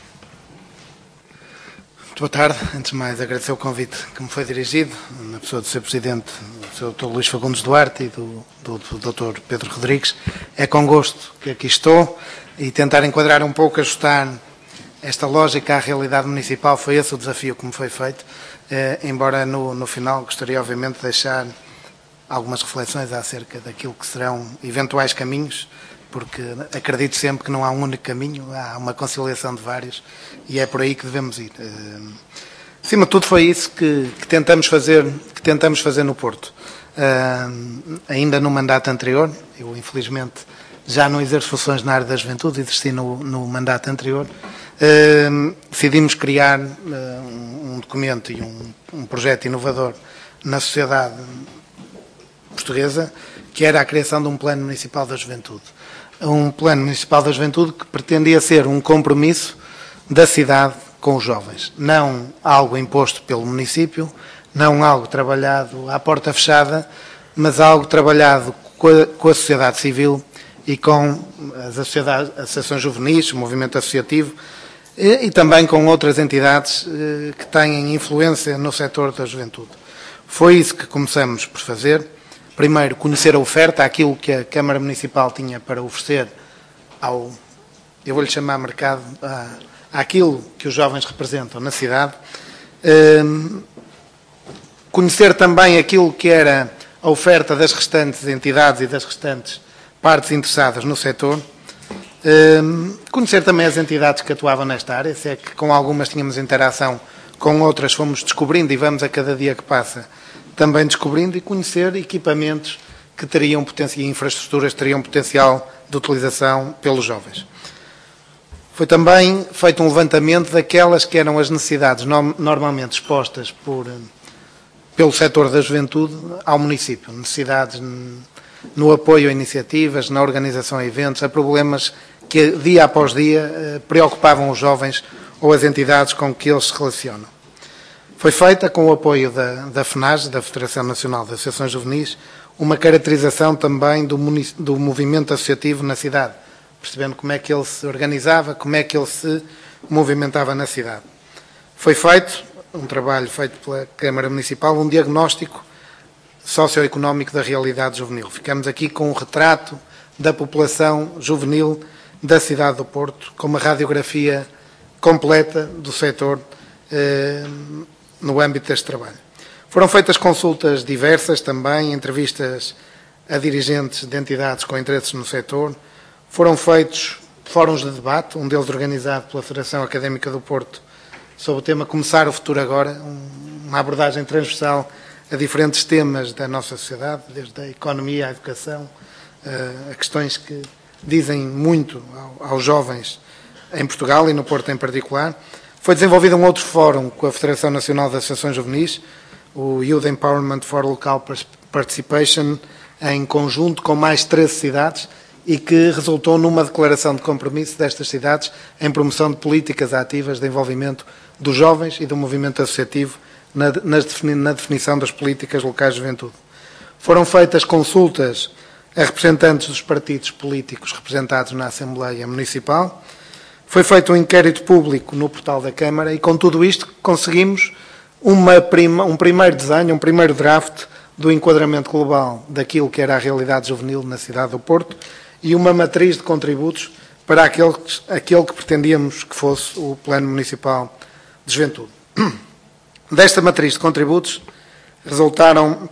Muito boa tarde. Antes de mais, agradecer o convite que me foi dirigido, na pessoa do Sr. Presidente, do Sr. Dr. Luís Fagundes Duarte e do Dr. Pedro Rodrigues. É com gosto que aqui estou e tentar enquadrar um pouco, ajustar esta lógica à realidade municipal. Foi esse o desafio que me foi feito, embora no final gostaria, obviamente, de deixar algumas reflexões acerca daquilo que serão eventuais caminhos, porque acredito sempre que não há um único caminho, há uma conciliação de vários, e é por aí que devemos ir. Acima de tudo foi isso que tentamos fazer no Porto. Ainda no mandato anterior, eu infelizmente já não exerço funções na área da juventude, exerci no mandato anterior, decidimos criar um documento e um projeto inovador na sociedade portuguesa, que era a criação de um Plano Municipal da Juventude. Um Plano Municipal da Juventude que pretendia ser um compromisso da cidade com os jovens. Não algo imposto pelo município, não algo trabalhado à porta fechada, mas algo trabalhado com a sociedade civil e com as associações juvenis, o movimento associativo, e também com outras entidades que têm influência no setor da juventude. Foi isso que começamos por fazer. primeiro, conhecer a oferta, aquilo que a Câmara Municipal tinha para oferecer ao, eu vou-lhe chamar mercado, àquilo que os jovens representam na cidade. Conhecer também aquilo que era a oferta das restantes entidades e das restantes partes interessadas no setor. Conhecer também as entidades que atuavam nesta área, se é que com algumas tínhamos interação, com outras fomos descobrindo e vamos a cada dia que passa também descobrindo, e conhecer equipamentos que teriam potencial, e infraestruturas que teriam potencial de utilização pelos jovens. Foi também feito um levantamento daquelas que eram as necessidades normalmente expostas pelo setor da juventude ao município, necessidades no apoio a iniciativas, na organização a eventos, a problemas que dia após dia preocupavam os jovens ou as entidades com que eles se relacionam. Foi feita, com o apoio da FNAJ, da Federação Nacional de Associações Juvenis, uma caracterização também do movimento associativo na cidade, percebendo como é que ele se organizava, como é que ele se movimentava na cidade. Foi feito um trabalho feito pela Câmara Municipal, um diagnóstico socioeconómico da realidade juvenil. Ficamos aqui com um retrato da população juvenil da cidade do Porto, com uma radiografia completa do setor no âmbito deste trabalho. Foram feitas consultas diversas também, entrevistas a dirigentes de entidades com interesses no setor. Foram feitos fóruns de debate, um deles organizado pela Federação Académica do Porto, sobre o tema Começar o Futuro Agora, uma abordagem transversal a diferentes temas da nossa sociedade, desde a economia, à educação, a questões que dizem muito aos jovens em Portugal e no Porto em particular. Foi desenvolvido um outro fórum com a Federação Nacional de Associações Juvenis, o Youth Empowerment for Local Participation, em conjunto com mais 13 cidades, e que resultou numa declaração de compromisso destas cidades em promoção de políticas ativas de envolvimento dos jovens e do movimento associativo na definição das políticas locais de juventude. Foram feitas consultas a representantes dos partidos políticos representados na Assembleia Municipal. Foi feito um inquérito público no portal da Câmara e, com tudo isto, conseguimos um primeiro desenho, um primeiro draft do enquadramento global daquilo que era a realidade juvenil na cidade do Porto e uma matriz de contributos para aquele que pretendíamos que fosse o Plano Municipal de Juventude. Desta matriz de contributos resultaram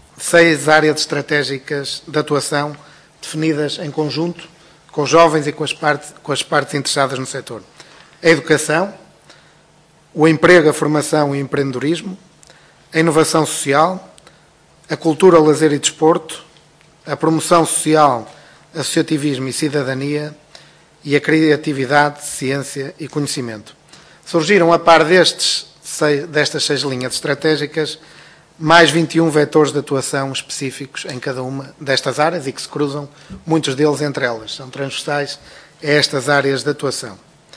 6 áreas estratégicas de atuação definidas em conjunto com os jovens e com as partes interessadas no setor. A educação, o emprego, a formação e o empreendedorismo, a inovação social, a cultura, lazer e desporto, a promoção social, associativismo e cidadania e a criatividade, ciência e conhecimento. Surgiram, a par destas 6 linhas estratégicas, mais 21 vetores de atuação específicos em cada uma destas áreas e que se cruzam, muitos deles entre elas. São transversais a estas áreas de atuação.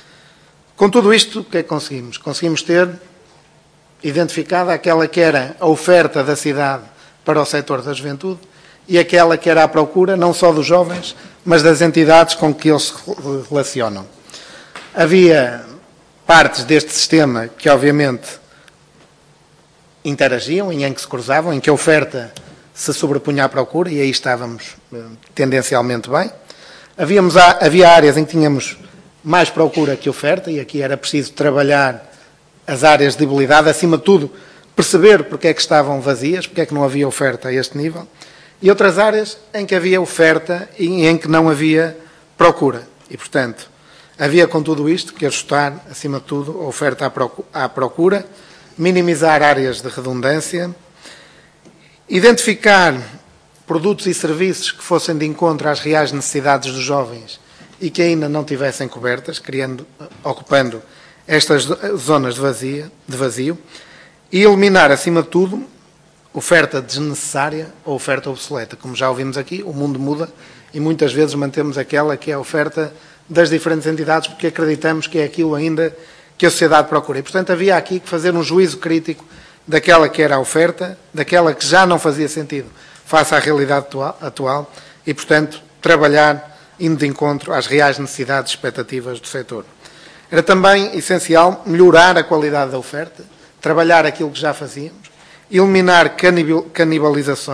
Com tudo isto, o que é que conseguimos? Conseguimos ter identificada aquela que era a oferta da cidade para o setor da juventude e aquela que era a procura, não só dos jovens, mas das entidades com que eles se relacionam. Havia partes deste sistema que, obviamente, interagiam e em que se cruzavam, em que a oferta se sobrepunha à procura, e aí estávamos tendencialmente bem. Havia áreas em que tínhamos mais procura que oferta, e aqui era preciso trabalhar as áreas de debilidade, acima de tudo, perceber porque é que estavam vazias, porque é que não havia oferta a este nível, e outras áreas em que havia oferta e em que não havia procura. E, portanto, havia com tudo isto que ajustar, acima de tudo, a oferta à procura, minimizar áreas de redundância, identificar produtos e serviços que fossem de encontro às reais necessidades dos jovens e que ainda não tivessem cobertas, ocupando estas zonas de vazio, e eliminar, acima de tudo, oferta desnecessária ou oferta obsoleta. Como já ouvimos aqui, o mundo muda e muitas vezes mantemos aquela que é a oferta das diferentes entidades porque acreditamos que é aquilo ainda que a sociedade procura. E, portanto, havia aqui que fazer um juízo crítico daquela que era a oferta, daquela que já não fazia sentido face à realidade atual e, portanto, trabalhar indo de encontro às reais necessidades e expectativas do setor. Era também essencial melhorar a qualidade da oferta, trabalhar aquilo que já fazíamos, eliminar canibalizações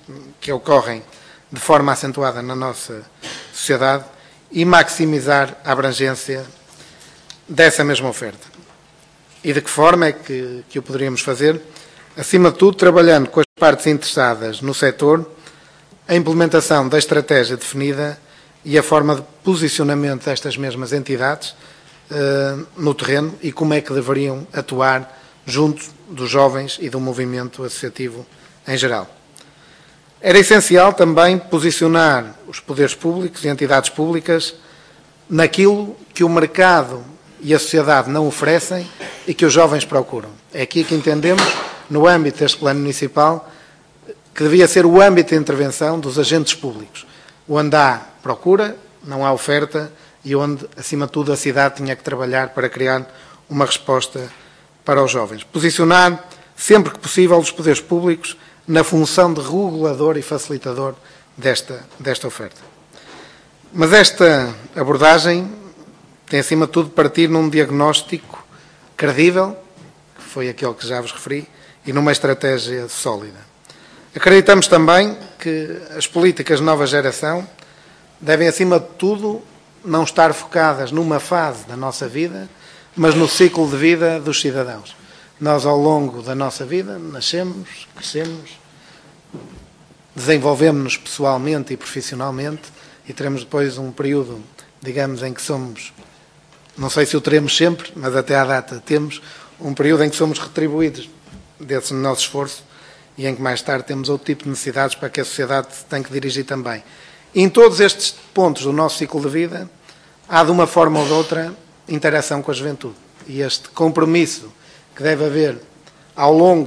que ocorrem de forma acentuada na nossa sociedade e maximizar a abrangência dessa mesma oferta. E de que forma é que o poderíamos fazer? Acima de tudo, trabalhando com as partes interessadas no setor, a implementação da estratégia definida e a forma de posicionamento destas mesmas entidades no terreno e como é que deveriam atuar junto dos jovens e do movimento associativo em geral. Era essencial também posicionar os poderes públicos e entidades públicas naquilo que o mercado e a sociedade não oferecem e que os jovens procuram. É aqui que entendemos, no âmbito deste plano municipal, que devia ser o âmbito de intervenção dos agentes públicos, onde há procura, não há oferta e onde, acima de tudo, a cidade tinha que trabalhar para criar uma resposta para os jovens. Posicionar, sempre que possível, os poderes públicos na função de regulador e facilitador desta oferta. Mas esta abordagem tem, acima de tudo, de partir num diagnóstico credível, que foi aquele que já vos referi, e numa estratégia sólida. Acreditamos também que as políticas de nova geração devem, acima de tudo, não estar focadas numa fase da nossa vida, mas no ciclo de vida dos cidadãos. Nós, ao longo da nossa vida, nascemos, crescemos, desenvolvemos-nos pessoalmente e profissionalmente e teremos depois um período, digamos, em que somos, não sei se o teremos sempre, mas até à data temos, um período em que somos retribuídos desse nosso esforço e em que mais tarde temos outro tipo de necessidades para que a sociedade se tem que dirigir também. E em todos estes pontos do nosso ciclo de vida, há de uma forma ou de outra interação com a juventude. E este compromisso que deve haver ao longo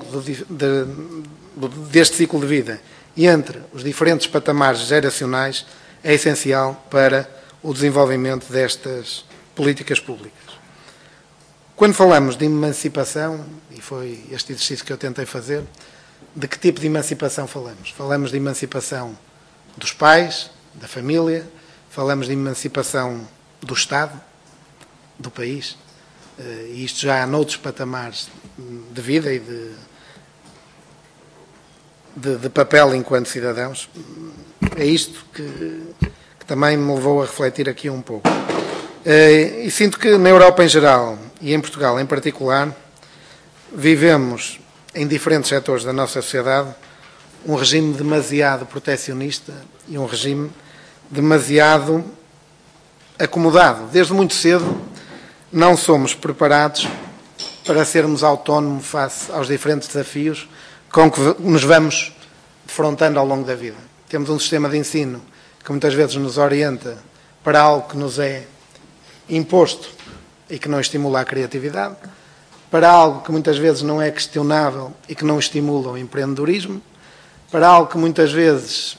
deste ciclo de vida e entre os diferentes patamares geracionais é essencial para o desenvolvimento destas políticas públicas. Quando falamos de emancipação, e foi este exercício que eu tentei fazer, de que tipo de emancipação falamos? Falamos de emancipação dos pais, da família, falamos de emancipação do Estado, do país, e isto já há noutros patamares de vida e de papel enquanto cidadãos. É isto que também me levou a refletir aqui um pouco. E sinto que na Europa em geral e em Portugal em particular vivemos em diferentes setores da nossa sociedade um regime demasiado protecionista e um regime demasiado acomodado. Desde muito cedo não somos preparados para sermos autónomos face aos diferentes desafios com que nos vamos defrontando ao longo da vida. Temos um sistema de ensino que muitas vezes nos orienta para algo que nos é imposto e que não estimula a criatividade, para algo que muitas vezes não é questionável e que não estimula o empreendedorismo, para algo que muitas vezes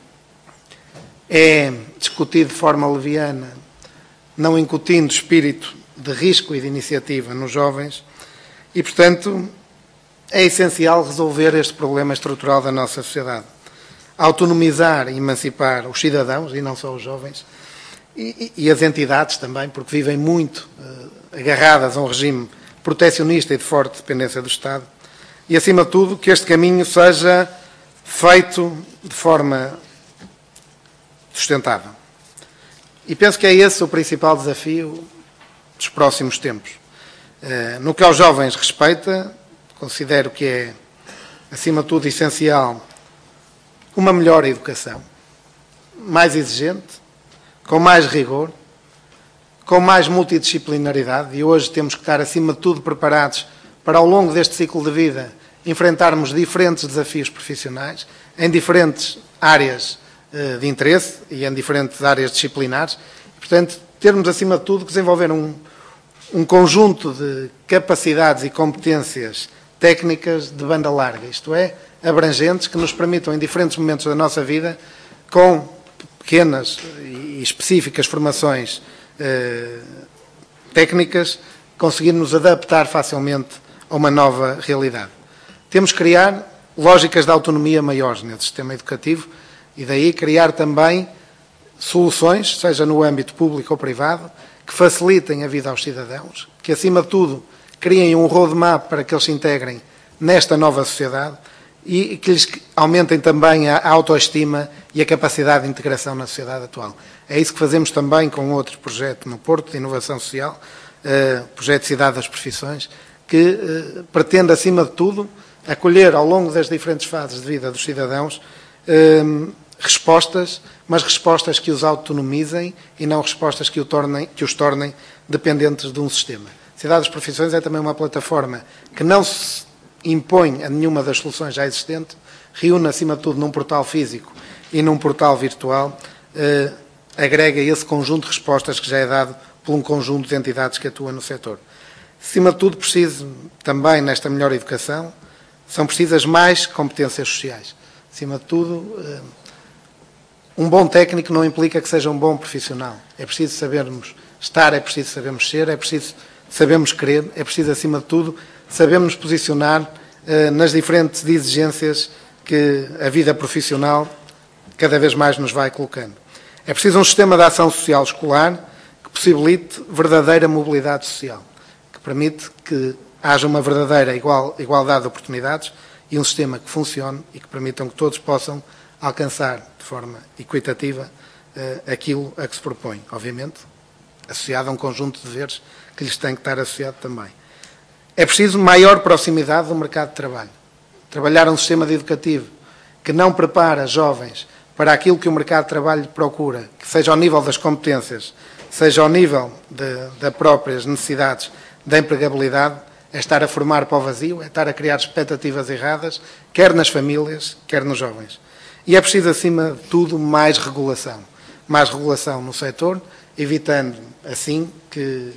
é discutido de forma leviana, não incutindo espírito de risco e de iniciativa nos jovens, e, portanto, é essencial resolver este problema estrutural da nossa sociedade. Autonomizar e emancipar os cidadãos, e não só os jovens, e as entidades também, porque vivem muito agarradas a um regime protecionista e de forte dependência do Estado, e, acima de tudo, que este caminho seja feito de forma sustentável. E penso que é esse o principal desafio dos próximos tempos. No que aos jovens respeita, considero que é, acima de tudo, essencial uma melhor educação, mais exigente, com mais rigor, com mais multidisciplinaridade, e hoje temos que estar, acima de tudo, preparados para, ao longo deste ciclo de vida, enfrentarmos diferentes desafios profissionais, em diferentes áreas de interesse e em diferentes áreas disciplinares. Portanto, termos, acima de tudo, que desenvolver um conjunto de capacidades e competências técnicas de banda larga, isto é, abrangentes, que nos permitam, em diferentes momentos da nossa vida, com pequenas e específicas formações técnicas, conseguir nos adaptar facilmente a uma nova realidade. Temos que criar lógicas de autonomia maiores nesse sistema educativo e daí criar também soluções, seja no âmbito público ou privado, que facilitem a vida aos cidadãos, que, acima de tudo, criem um roadmap para que eles se integrem nesta nova sociedade e que lhes aumentem também a autoestima e a capacidade de integração na sociedade atual. É isso que fazemos também com outro projeto no Porto, de inovação social, projeto Cidade das Profissões, que pretende, acima de tudo, acolher ao longo das diferentes fases de vida dos cidadãos respostas, mas respostas que os autonomizem e não respostas que os tornem dependentes de um sistema. Cidade das Profissões é também uma plataforma que não se impõe a nenhuma das soluções já existentes, reúne, acima de tudo, num portal físico e num portal virtual, agrega esse conjunto de respostas que já é dado por um conjunto de entidades que atuam no setor. Acima de tudo, preciso também, nesta melhor educação, são precisas mais competências sociais. Acima de tudo, um bom técnico não implica que seja um bom profissional. É preciso sabermos estar, é preciso sabermos ser, é preciso sabermos querer, é preciso, acima de tudo, sabermos posicionar nas diferentes exigências que a vida profissional cada vez mais nos vai colocando. É preciso um sistema de ação social escolar que possibilite verdadeira mobilidade social, que permite que haja uma verdadeira igualdade de oportunidades e um sistema que funcione e que permitam que todos possam alcançar de forma equitativa aquilo a que se propõe. Obviamente, associado a um conjunto de deveres que lhes tem que estar associado também. É preciso maior proximidade do mercado de trabalho. Trabalhar um sistema educativo que não prepara jovens para aquilo que o mercado de trabalho procura, que seja ao nível das competências, seja ao nível das próprias necessidades da empregabilidade, é estar a formar para o vazio, é estar a criar expectativas erradas, quer nas famílias, quer nos jovens. E é preciso, acima de tudo, mais regulação. Mais regulação no setor, evitando, assim, que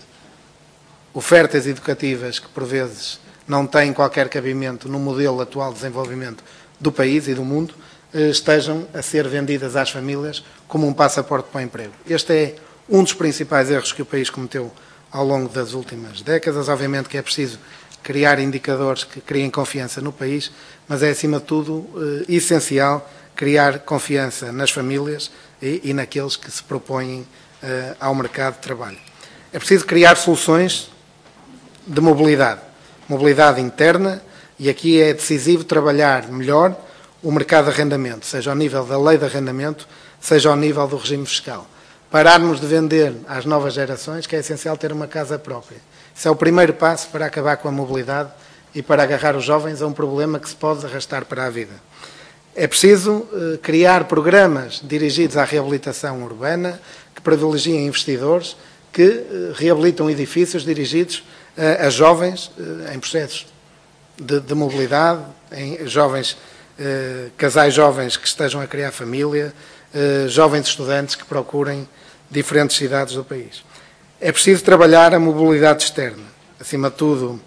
ofertas educativas que, por vezes, não têm qualquer cabimento no modelo atual de desenvolvimento do país e do mundo, estejam a ser vendidas às famílias como um passaporte para o emprego. Este é um dos principais erros que o país cometeu ao longo das últimas décadas. Obviamente que é preciso criar indicadores que criem confiança no país, mas é, acima de tudo, essencial criar confiança nas famílias e naqueles que se propõem ao mercado de trabalho. É preciso criar soluções de mobilidade. Mobilidade interna, e aqui é decisivo trabalhar melhor o mercado de arrendamento, seja ao nível da lei de arrendamento, seja ao nível do regime fiscal. Pararmos de vender às novas gerações que é essencial ter uma casa própria. Isso é o primeiro passo para acabar com a mobilidade e para agarrar os jovens a um problema que se pode arrastar para a vida. É preciso criar programas dirigidos à reabilitação urbana que privilegiem investidores que reabilitam edifícios dirigidos a jovens em processos de mobilidade, em jovens, casais jovens que estejam a criar família, jovens estudantes que procurem diferentes cidades do país. É preciso trabalhar a mobilidade externa. Acima de tudo,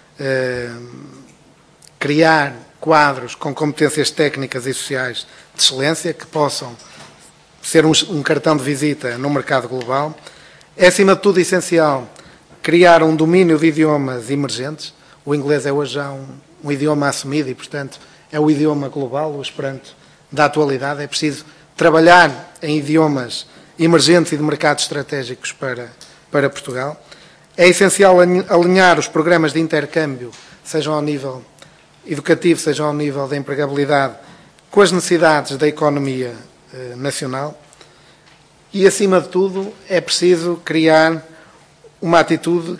criar quadros com competências técnicas e sociais de excelência que possam ser um cartão de visita no mercado global. É, acima de tudo, essencial criar um domínio de idiomas emergentes. O inglês é hoje já um idioma assumido e, portanto, é o idioma global, o Esperanto da atualidade. É preciso trabalhar em idiomas emergentes e de mercados estratégicos para Portugal. É essencial alinhar os programas de intercâmbio, sejam ao nível educativo, sejam ao nível da empregabilidade, com as necessidades da economia nacional. E, acima de tudo, é preciso criar uma atitude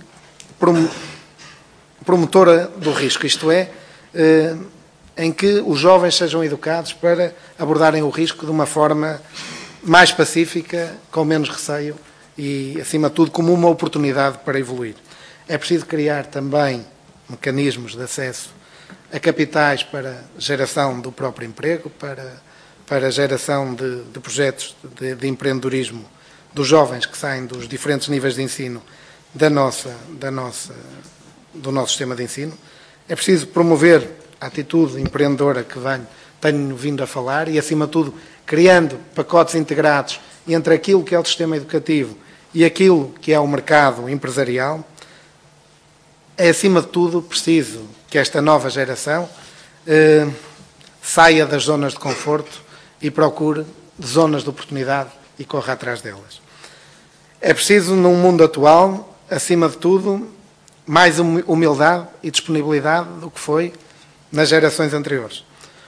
promotora do risco, isto é, em que os jovens sejam educados para abordarem o risco de uma forma mais pacífica, com menos receio e, acima de tudo, como uma oportunidade para evoluir. É preciso criar também mecanismos de acesso a capitais para geração do próprio emprego, para a geração de projetos de empreendedorismo dos jovens que saem dos diferentes níveis de ensino do nosso sistema de ensino. É preciso promover a atitude empreendedora que tenho vindo a falar e, acima de tudo, criando pacotes integrados entre aquilo que é o sistema educativo e aquilo que é o mercado empresarial. É, acima de tudo, preciso que esta nova geração saia das zonas de conforto e procure zonas de oportunidade e corra atrás delas. É preciso, num mundo atual, acima de tudo, mais humildade e disponibilidade do que foi nas gerações anteriores.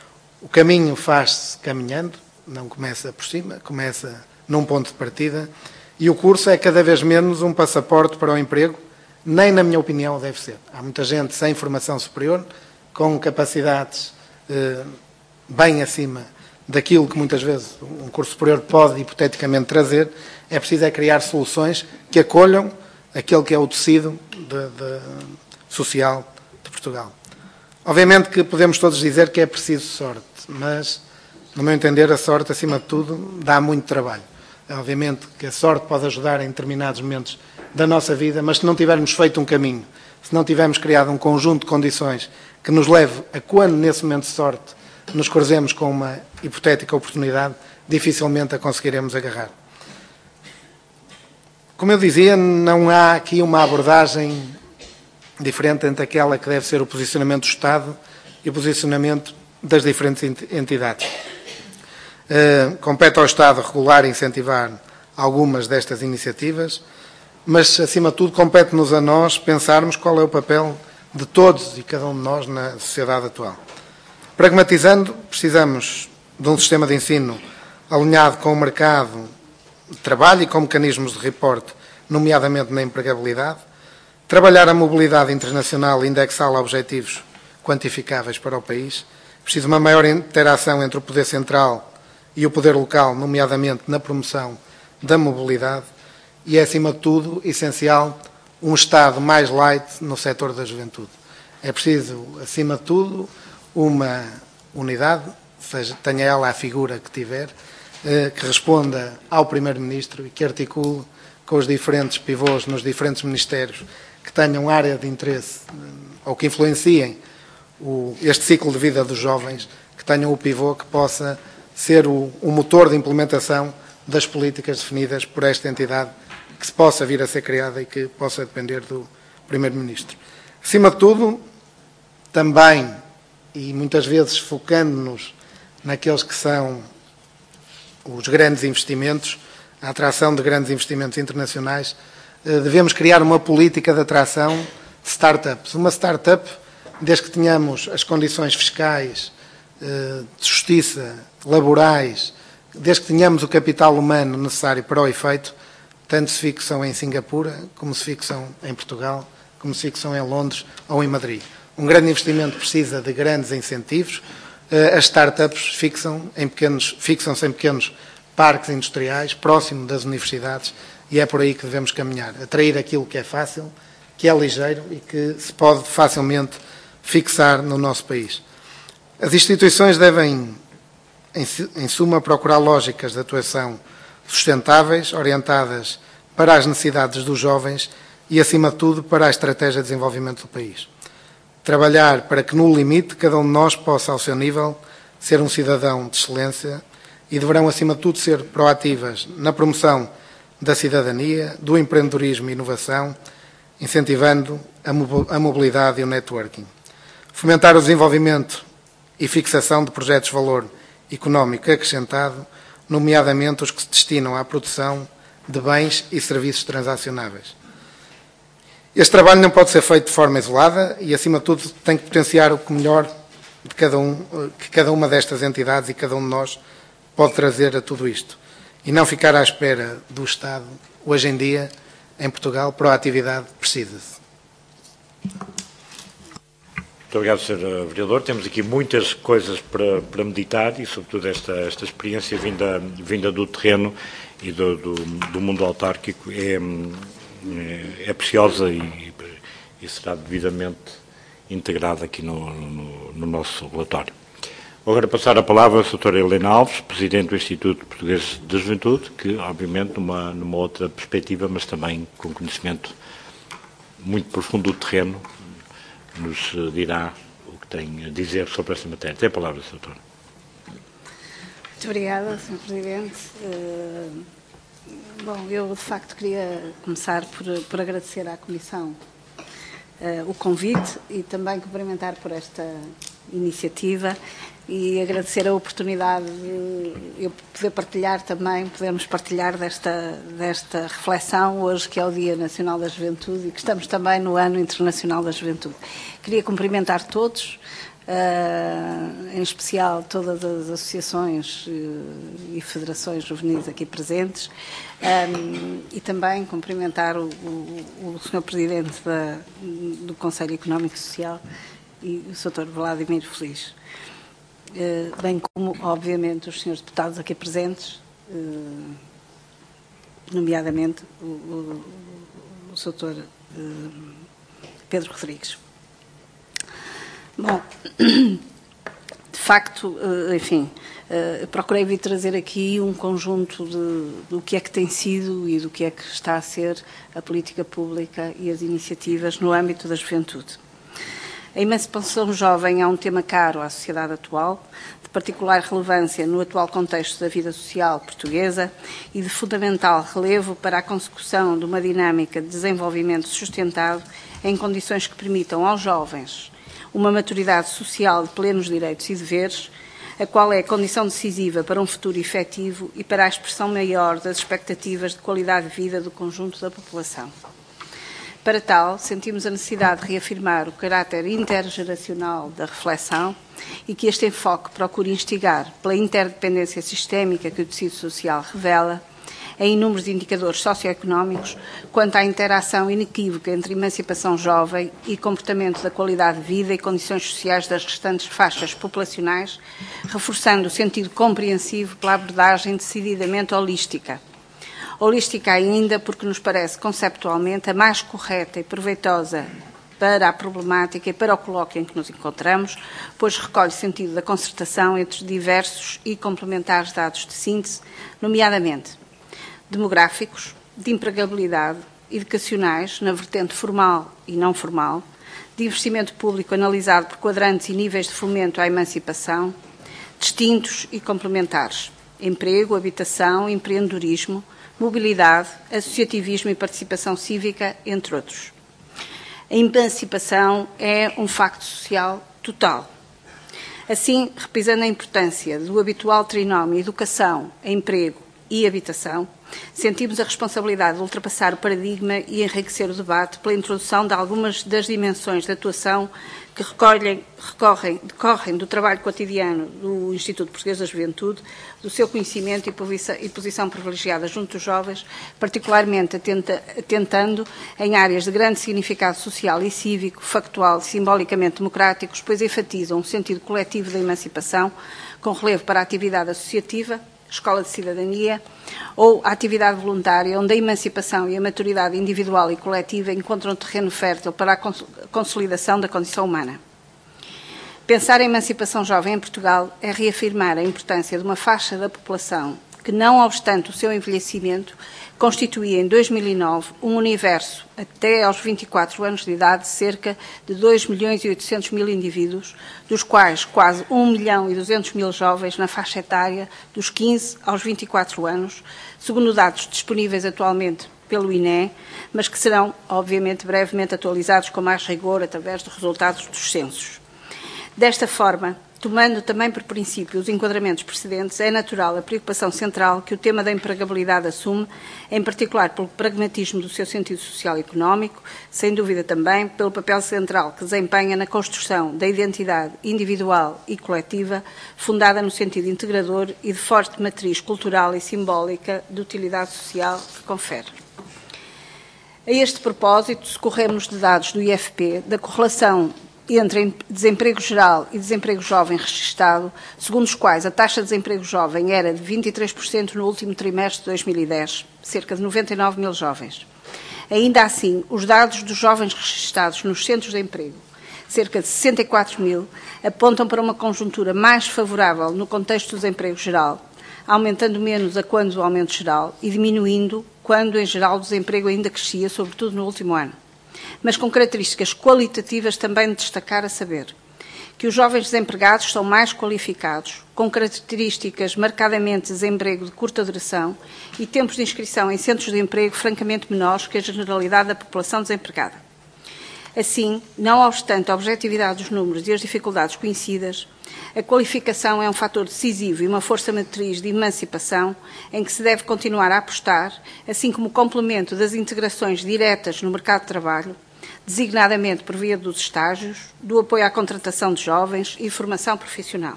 O caminho faz-se caminhando, não começa por cima, começa num ponto de partida, e o curso é cada vez menos um passaporte para o emprego, nem na minha opinião deve ser. Há muita gente sem formação superior, com capacidades bem acima daquilo que muitas vezes um curso superior pode hipoteticamente trazer. É preciso criar soluções que acolham aquele que é o tecido social de Portugal. Obviamente que podemos todos dizer que é preciso sorte, mas, no meu entender, a sorte, acima de tudo, dá muito trabalho. Obviamente que a sorte pode ajudar em determinados momentos da nossa vida, mas se não tivermos feito um caminho, se não tivermos criado um conjunto de condições que nos leve a quando, nesse momento de sorte, nos cruzemos com uma hipotética oportunidade, dificilmente a conseguiremos agarrar. Como eu dizia, não há aqui uma abordagem diferente entre aquela que deve ser o posicionamento do Estado e o posicionamento das diferentes entidades. Compete ao Estado regular e incentivar algumas destas iniciativas, mas, acima de tudo, compete-nos a nós pensarmos qual é o papel de todos e cada um de nós na sociedade atual. Pragmatizando, precisamos de um sistema de ensino alinhado com o mercado de trabalho e com mecanismos de reporte, nomeadamente na empregabilidade, trabalhar a mobilidade internacional e indexá-la a objetivos quantificáveis para o país. Preciso de uma maior interação entre o poder central e o poder local, nomeadamente na promoção da mobilidade, e é, acima de tudo, essencial um Estado mais light no setor da juventude. É preciso, acima de tudo, uma unidade, seja, tenha ela a figura que tiver, que responda ao Primeiro-Ministro e que articule com os diferentes pivôs nos diferentes ministérios que tenham área de interesse ou que influenciem este ciclo de vida dos jovens, que tenham o pivô que possa ser o motor de implementação das políticas definidas por esta entidade que se possa vir a ser criada e que possa depender do Primeiro-Ministro. Acima de tudo, também, e muitas vezes focando-nos naqueles que são os grandes investimentos, a atração de grandes investimentos internacionais, devemos criar uma política de atração de startups. Uma startup, desde que tenhamos as condições fiscais, de justiça, laborais, desde que tenhamos o capital humano necessário para o efeito, tanto se fixam em Singapura, como se fixam em Portugal, como se fixam em Londres ou em Madrid. Um grande investimento precisa de grandes incentivos. As startups fixam-se em pequenos parques industriais, próximo das universidades, e é por aí que devemos caminhar. Atrair aquilo que é fácil, que é ligeiro e que se pode facilmente fixar no nosso país. As instituições devem, em suma, procurar lógicas de atuação sustentáveis, orientadas para as necessidades dos jovens e, acima de tudo, para a estratégia de desenvolvimento do país. Trabalhar para que, no limite, cada um de nós possa, ao seu nível, ser um cidadão de excelência e deverão, acima de tudo, ser proativas na promoção da cidadania, do empreendedorismo e inovação, incentivando a mobilidade e o networking. Fomentar o desenvolvimento e fixação de projetos de valor económico acrescentado, nomeadamente os que se destinam à produção de bens e serviços transacionáveis. Este trabalho não pode ser feito de forma isolada e, acima de tudo, tem que potenciar o que melhor de que cada uma destas entidades e cada um de nós pode trazer a tudo isto. E não ficar à espera do Estado. Hoje em dia, em Portugal, proatividade precisa-se. Muito obrigado, Sr. Vereador. Temos aqui muitas coisas para meditar e, sobretudo, esta experiência vinda do terreno e do mundo autárquico é preciosa e será devidamente integrada aqui no nosso relatório. Vou agora passar a palavra à Sra. Helena Alves, Presidente do Instituto Português de Juventude, que, obviamente, numa outra perspectiva, mas também com conhecimento muito profundo do terreno, nos dirá o que tem a dizer sobre esta matéria. Tem a palavra, Sra. Muito obrigada, Sr. Presidente. Bom, eu, de facto, queria começar por agradecer à Comissão o convite e também cumprimentar por esta iniciativa e agradecer a oportunidade de eu poder partilhar também, podermos partilhar desta reflexão hoje, que é o Dia Nacional da Juventude e que estamos também no Ano Internacional da Juventude. Queria cumprimentar todos, em especial todas as associações e federações juvenis aqui presentes, e também cumprimentar o Sr. Presidente do Conselho Económico e Social e o Sr. Vladimir Feliz, bem como, obviamente, os Srs. Deputados aqui presentes, nomeadamente o Sr. Pedro Rodrigues. Bom, de facto, enfim, procurei vir trazer aqui um conjunto do que é que tem sido e do que é que está a ser a política pública e as iniciativas no âmbito da juventude. A emancipação jovem é um tema caro à sociedade atual, de particular relevância no atual contexto da vida social portuguesa e de fundamental relevo para a consecução de uma dinâmica de desenvolvimento sustentado em condições que permitam aos jovens uma maturidade social de plenos direitos e deveres, a qual é a condição decisiva para um futuro efetivo e para a expressão maior das expectativas de qualidade de vida do conjunto da população. Para tal, sentimos a necessidade de reafirmar o caráter intergeracional da reflexão e que este enfoque procure instigar, pela interdependência sistémica que o tecido social revela, em inúmeros indicadores socioeconómicos, quanto à interação inequívoca entre emancipação jovem e comportamento da qualidade de vida e condições sociais das restantes faixas populacionais, reforçando o sentido compreensivo pela abordagem decididamente holística. Holística ainda porque nos parece conceptualmente a mais correta e proveitosa para a problemática e para o colóquio em que nos encontramos, pois recolhe sentido da concertação entre diversos e complementares dados de síntese, nomeadamente demográficos, de empregabilidade, educacionais, na vertente formal e não formal, de investimento público analisado por quadrantes e níveis de fomento à emancipação, distintos e complementares, emprego, habitação, empreendedorismo, mobilidade, associativismo e participação cívica, entre outros. A emancipação é um facto social total. Assim, repisando a importância do habitual trinómio educação, emprego e habitação, sentimos a responsabilidade de ultrapassar o paradigma e enriquecer o debate pela introdução de algumas das dimensões de atuação que decorrem do trabalho cotidiano do Instituto Português da Juventude, do seu conhecimento e posição privilegiada junto dos jovens, particularmente atentando em áreas de grande significado social e cívico, factual e simbolicamente democráticos, pois enfatizam um sentido coletivo da emancipação, com relevo para a atividade associativa, escola de cidadania, ou a atividade voluntária, onde a emancipação e a maturidade individual e coletiva encontram terreno fértil para a consolidação da condição humana. Pensar a emancipação jovem em Portugal é reafirmar a importância de uma faixa da população que, não obstante o seu envelhecimento, constituía em 2009 um universo, até aos 24 anos de idade, de cerca de 2.800.000 indivíduos, dos quais quase 1.200.000 jovens na faixa etária dos 15 aos 24 anos, segundo dados disponíveis atualmente pelo INE, mas que serão, obviamente, brevemente atualizados com mais rigor através dos resultados dos censos. Desta forma, tomando também por princípio os enquadramentos precedentes, é natural a preocupação central que o tema da empregabilidade assume, em particular pelo pragmatismo do seu sentido social e económico, sem dúvida também pelo papel central que desempenha na construção da identidade individual e coletiva, fundada no sentido integrador e de forte matriz cultural e simbólica de utilidade social que confere. A este propósito, socorremos de dados do IFP da correlação entre desemprego geral e desemprego jovem registado, segundo os quais a taxa de desemprego jovem era de 23% no último trimestre de 2010, cerca de 99.000 jovens. Ainda assim, os dados dos jovens registados nos centros de emprego, cerca de 64.000, apontam para uma conjuntura mais favorável no contexto do desemprego geral, aumentando menos a quando do aumento geral e diminuindo quando, em geral, o desemprego ainda crescia, sobretudo no último ano, mas com características qualitativas também de destacar, a saber que os jovens desempregados são mais qualificados, com características marcadamente de desemprego de curta duração e tempos de inscrição em centros de emprego francamente menores que a generalidade da população desempregada. Assim, não obstante a objetividade dos números e as dificuldades conhecidas, a qualificação é um fator decisivo e uma força matriz de emancipação em que se deve continuar a apostar, assim como o complemento das integrações diretas no mercado de trabalho, designadamente por via dos estágios, do apoio à contratação de jovens e formação profissional.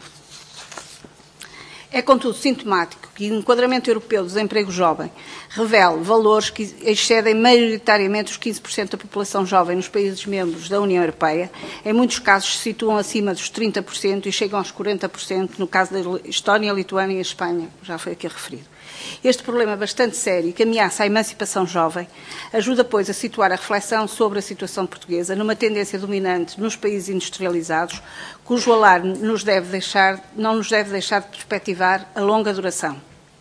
É, contudo, sintomático que o enquadramento europeu do desemprego jovem revele valores que excedem maioritariamente os 15% da população jovem nos países membros da União Europeia. Em muitos casos se situam acima dos 30% e chegam aos 40% no caso da Estónia, Lituânia e Espanha, já foi aqui referido. Este problema é bastante sério e que ameaça a emancipação jovem ajuda, pois, a situar a reflexão sobre a situação portuguesa numa tendência dominante nos países industrializados, cujo alarme não nos deve deixar de perspectivar a longa duração.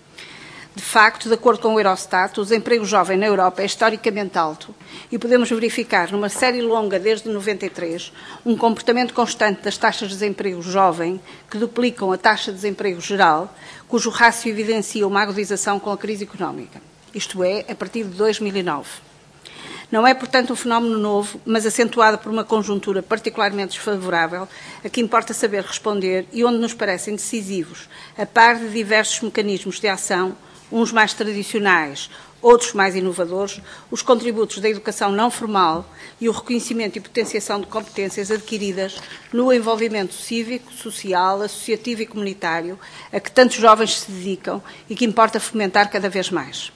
De facto, de acordo com o Eurostat, o desemprego jovem na Europa é historicamente alto e podemos verificar numa série longa desde 93 um comportamento constante das taxas de desemprego jovem que duplicam a taxa de desemprego geral, cujo rácio evidencia uma agudização com a crise económica, isto é, a partir de 2009. Não é, portanto, um fenómeno novo, mas acentuado por uma conjuntura particularmente desfavorável, a que importa saber responder e onde nos parecem decisivos, a par de diversos mecanismos de ação, uns mais tradicionais, outros mais inovadores, os contributos da educação não formal e o reconhecimento e potenciação de competências adquiridas no envolvimento cívico, social, associativo e comunitário, a que tantos jovens se dedicam e que importa fomentar cada vez mais.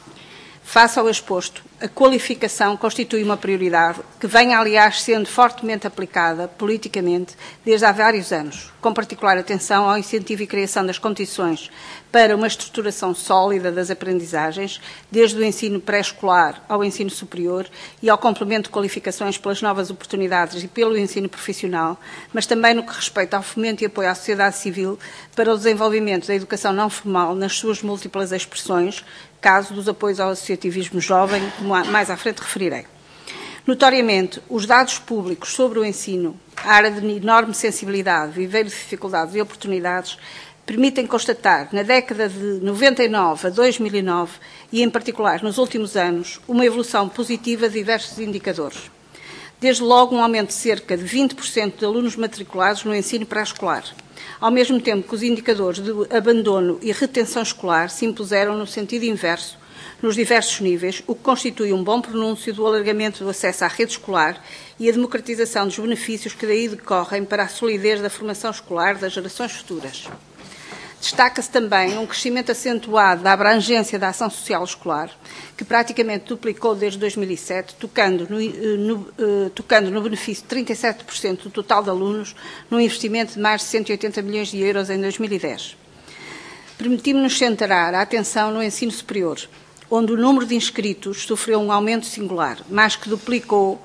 Face ao exposto, a qualificação constitui uma prioridade que vem, aliás, sendo fortemente aplicada politicamente desde há vários anos, com particular atenção ao incentivo e criação das condições para uma estruturação sólida das aprendizagens, desde o ensino pré-escolar ao ensino superior e ao complemento de qualificações pelas novas oportunidades e pelo ensino profissional, mas também no que respeita ao fomento e apoio à sociedade civil para o desenvolvimento da educação não formal nas suas múltiplas expressões, caso dos apoios ao associativismo jovem, como mais à frente referirei. Notoriamente, os dados públicos sobre o ensino, área de enorme sensibilidade, viveiro de dificuldades e oportunidades, permitem constatar, na década de 99 a 2009, e em particular nos últimos anos, uma evolução positiva de diversos indicadores. Desde logo um aumento de cerca de 20% de alunos matriculados no ensino pré-escolar, ao mesmo tempo que os indicadores de abandono e retenção escolar se impuseram no sentido inverso, nos diversos níveis, o que constitui um bom pronúncio do alargamento do acesso à rede escolar e a democratização dos benefícios que daí decorrem para a solidez da formação escolar das gerações futuras. Destaca-se também um crescimento acentuado da abrangência da ação social escolar, que praticamente duplicou desde 2007, tocando no benefício de 37% do total de alunos, num investimento de mais de 180 milhões de euros em 2010. Permitimos-nos centrar a atenção no ensino superior, onde o número de inscritos sofreu um aumento singular, mais que duplicou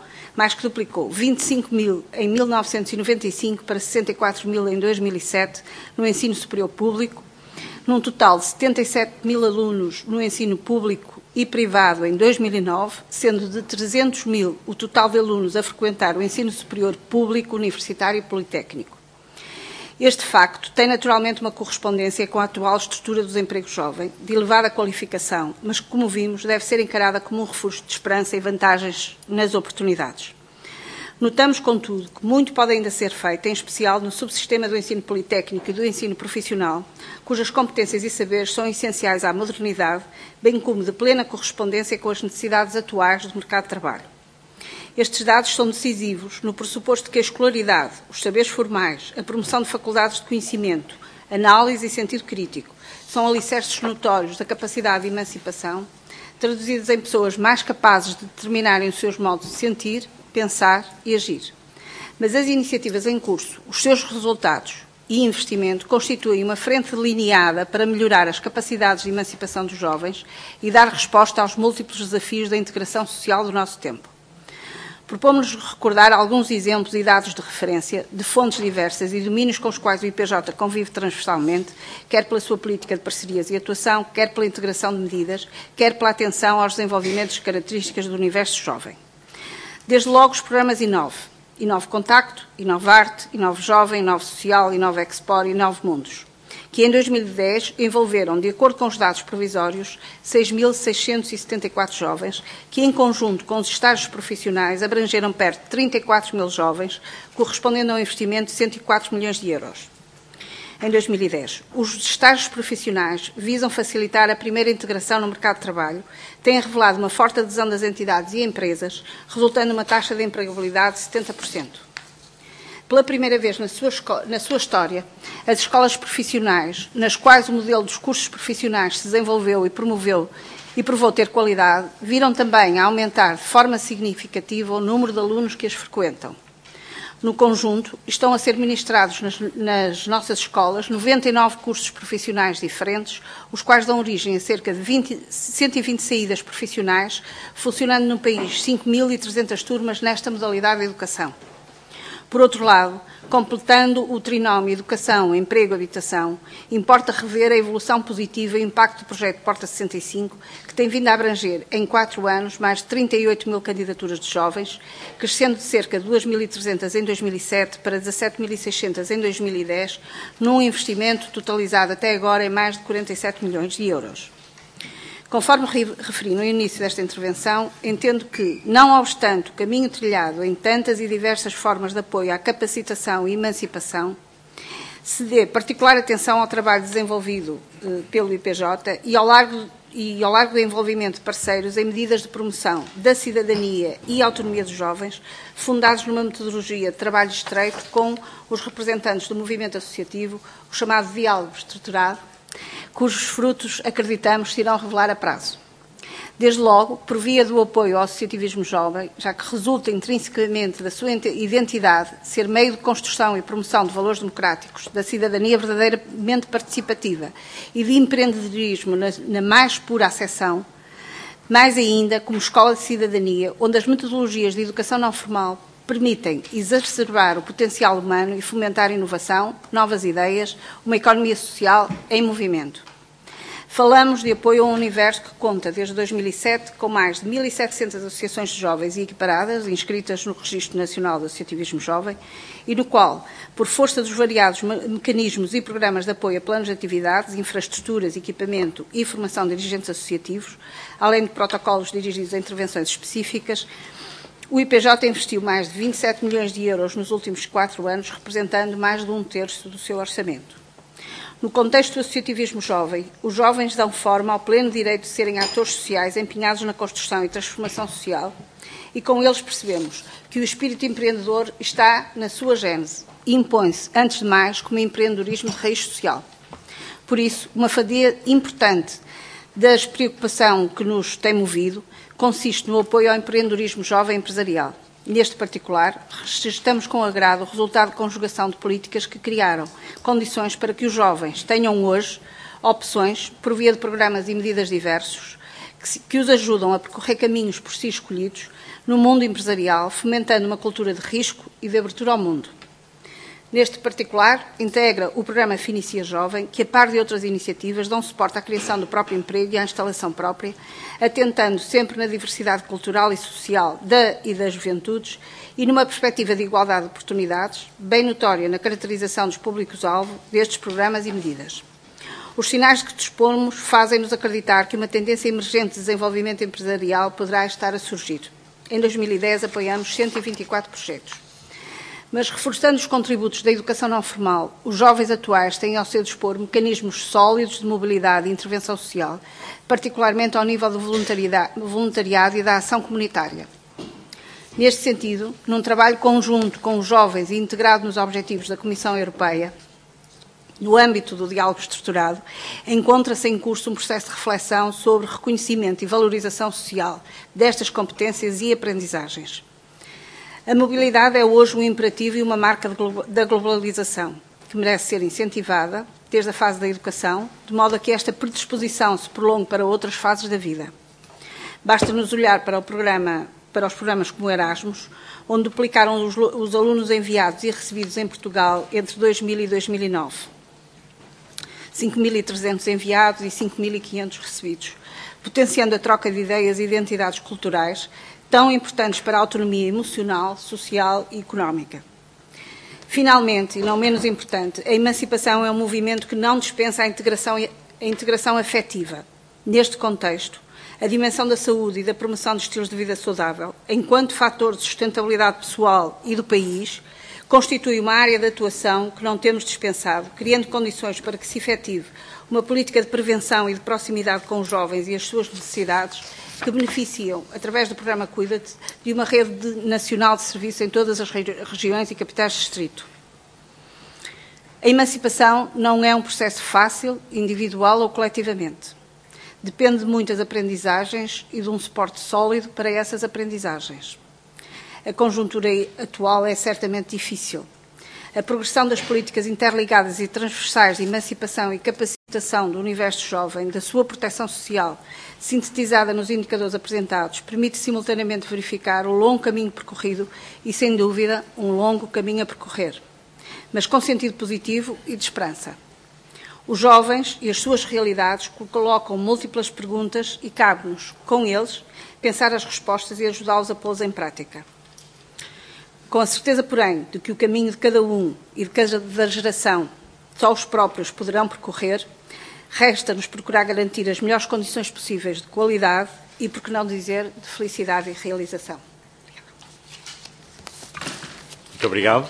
25 mil em 1995 para 64 mil em 2007 no ensino superior público, num total de 77 mil alunos no ensino público e privado em 2009, sendo de 300 mil o total de alunos a frequentar o ensino superior público, universitário e politécnico. Este facto tem naturalmente uma correspondência com a atual estrutura do desemprego jovem, de elevada qualificação, mas que, como vimos, deve ser encarada como um refúgio de esperança e vantagens nas oportunidades. Notamos, contudo, que muito pode ainda ser feito, em especial no subsistema do ensino politécnico e do ensino profissional, cujas competências e saberes são essenciais à modernidade, bem como de plena correspondência com as necessidades atuais do mercado de trabalho. Estes dados são decisivos no pressuposto de que a escolaridade, os saberes formais, a promoção de faculdades de conhecimento, análise e sentido crítico são alicerces notórios da capacidade de emancipação, traduzidos em pessoas mais capazes de determinarem os seus modos de sentir, pensar e agir. Mas as iniciativas em curso, os seus resultados e investimento constituem uma frente delineada para melhorar as capacidades de emancipação dos jovens e dar resposta aos múltiplos desafios da integração social do nosso tempo. Propomos-nos recordar alguns exemplos e dados de referência de fontes diversas e domínios com os quais o IPJ convive transversalmente, quer pela sua política de parcerias e atuação, quer pela integração de medidas, quer pela atenção aos desenvolvimentos e características do universo jovem. Desde logo os programas Inove, Inove Contacto, Inove Arte, Inove Jovem, Inove Social, Inove Expor e Inove Mundos, que em 2010 envolveram, de acordo com os dados provisórios, 6.674 jovens, que em conjunto com os estágios profissionais abrangeram perto de 34 mil jovens, correspondendo a um investimento de 104 milhões de euros. em 2010. Os estágios profissionais visam facilitar a primeira integração no mercado de trabalho, têm revelado uma forte adesão das entidades e empresas, resultando numa taxa de empregabilidade de 70%. Pela primeira vez na sua história, as escolas profissionais, nas quais o modelo dos cursos profissionais se desenvolveu e promoveu e provou ter qualidade, viram também a aumentar de forma significativa o número de alunos que as frequentam. No conjunto, estão a ser ministrados nas nossas escolas 99 cursos profissionais diferentes, os quais dão origem a cerca de 120 saídas profissionais, funcionando no país 5.300 turmas nesta modalidade de educação. Por outro lado, completando o trinómio educação, emprego, habitação, importa rever a evolução positiva e o impacto do projeto Porta 65, que tem vindo a abranger, em 4 anos, mais de 38 mil candidaturas de jovens, crescendo de cerca de 2.300 em 2007 para 17.600 em 2010, num investimento totalizado até agora em mais de 47 milhões de euros. Conforme referi no início desta intervenção, entendo que, não obstante o caminho trilhado em tantas e diversas formas de apoio à capacitação e emancipação, se dê particular atenção ao trabalho desenvolvido pelo IPJ e ao largo do envolvimento de parceiros em medidas de promoção da cidadania e autonomia dos jovens, fundados numa metodologia de trabalho estreito com os representantes do movimento associativo, o chamado diálogo estruturado, cujos frutos, acreditamos, se irão revelar a prazo. Desde logo, por via do apoio ao associativismo jovem, já que resulta intrinsecamente da sua identidade ser meio de construção e promoção de valores democráticos, da cidadania verdadeiramente participativa e de empreendedorismo na mais pura acessão, mais ainda como escola de cidadania, onde as metodologias de educação não formal permitem exacerbar o potencial humano e fomentar inovação, novas ideias, uma economia social em movimento. Falamos de apoio a um universo que conta, desde 2007, com mais de 1.700 associações de jovens e equiparadas, inscritas no Registro Nacional do Associativismo Jovem, e no qual, por força dos variados mecanismos e programas de apoio a planos de atividades, infraestruturas, equipamento e formação de dirigentes associativos, além de protocolos dirigidos a intervenções específicas, o IPJ investiu mais de 27 milhões de euros nos últimos 4 anos, representando mais de 1/3 do seu orçamento. No contexto do associativismo jovem, os jovens dão forma ao pleno direito de serem atores sociais empenhados na construção e transformação social e com eles percebemos que o espírito empreendedor está na sua gênese e impõe-se, antes de mais, como empreendedorismo de raiz social. Por isso, uma fatia importante da preocupação que nos tem movido consiste no apoio ao empreendedorismo jovem empresarial. Neste particular, registramos com agrado o resultado de conjugação de políticas que criaram condições para que os jovens tenham hoje opções, por via de programas e medidas diversos, que os ajudam a percorrer caminhos por si escolhidos no mundo empresarial, fomentando uma cultura de risco e de abertura ao mundo. Neste particular, integra o programa Finicia Jovem, que, a par de outras iniciativas, dão suporte à criação do próprio emprego e à instalação própria, atentando sempre na diversidade cultural e social e das juventudes e numa perspectiva de igualdade de oportunidades, bem notória na caracterização dos públicos-alvo destes programas e medidas. Os sinais de que dispomos fazem-nos acreditar que uma tendência emergente de desenvolvimento empresarial poderá estar a surgir. Em 2010, apoiamos 124 projetos. Mas, reforçando os contributos da educação não formal, os jovens atuais têm ao seu dispor mecanismos sólidos de mobilidade e intervenção social, particularmente ao nível do voluntariado e da ação comunitária. Neste sentido, num trabalho conjunto com os jovens e integrado nos objetivos da Comissão Europeia, no âmbito do diálogo estruturado, encontra-se em curso um processo de reflexão sobre reconhecimento e valorização social destas competências e aprendizagens. A mobilidade é hoje um imperativo e uma marca da globalização, que merece ser incentivada desde a fase da educação, de modo a que esta predisposição se prolongue para outras fases da vida. Basta-nos olhar para os programas como Erasmus, onde duplicaram os alunos enviados e recebidos em Portugal entre 2000 e 2009. 5.300 enviados e 5.500 recebidos, potenciando a troca de ideias e identidades culturais, tão importantes para a autonomia emocional, social e económica. Finalmente, e não menos importante, a emancipação é um movimento que não dispensa a integração afetiva. Neste contexto, a dimensão da saúde e da promoção de estilos de vida saudável, enquanto fator de sustentabilidade pessoal e do país, constitui uma área de atuação que não temos dispensado, criando condições para que se efetive uma política de prevenção e de proximidade com os jovens e as suas necessidades, que beneficiam, através do programa Cuida-te, de uma rede nacional de serviço em todas as regiões e capitais de distrito. A emancipação não é um processo fácil, individual ou coletivamente. Depende de muitas aprendizagens e de um suporte sólido para essas aprendizagens. A conjuntura atual é certamente difícil. A progressão das políticas interligadas e transversais de emancipação e capacitação do universo jovem, da sua proteção social, sintetizada nos indicadores apresentados, permite simultaneamente verificar o longo caminho percorrido e, sem dúvida, um longo caminho a percorrer, mas com sentido positivo e de esperança. Os jovens e as suas realidades colocam múltiplas perguntas e cabe-nos, com eles, pensar as respostas e ajudá-los a pô-las em prática. Com a certeza, porém, de que o caminho de cada um e de cada geração só os próprios poderão percorrer, resta-nos procurar garantir as melhores condições possíveis de qualidade e, por que não dizer, de felicidade e realização. Muito obrigado.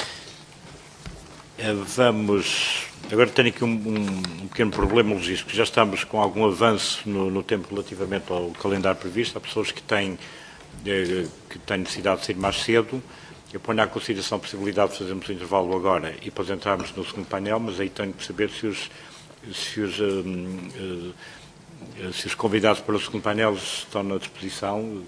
Agora tenho aqui um pequeno problema logístico. Já estamos com algum avanço no tempo relativamente ao calendário previsto. Há pessoas que têm necessidade de sair mais cedo. Eu ponho à consideração a possibilidade de fazermos o intervalo agora e depois entrarmos no segundo painel, mas aí tenho que saber se os convidados para o segundo painel estão na disposição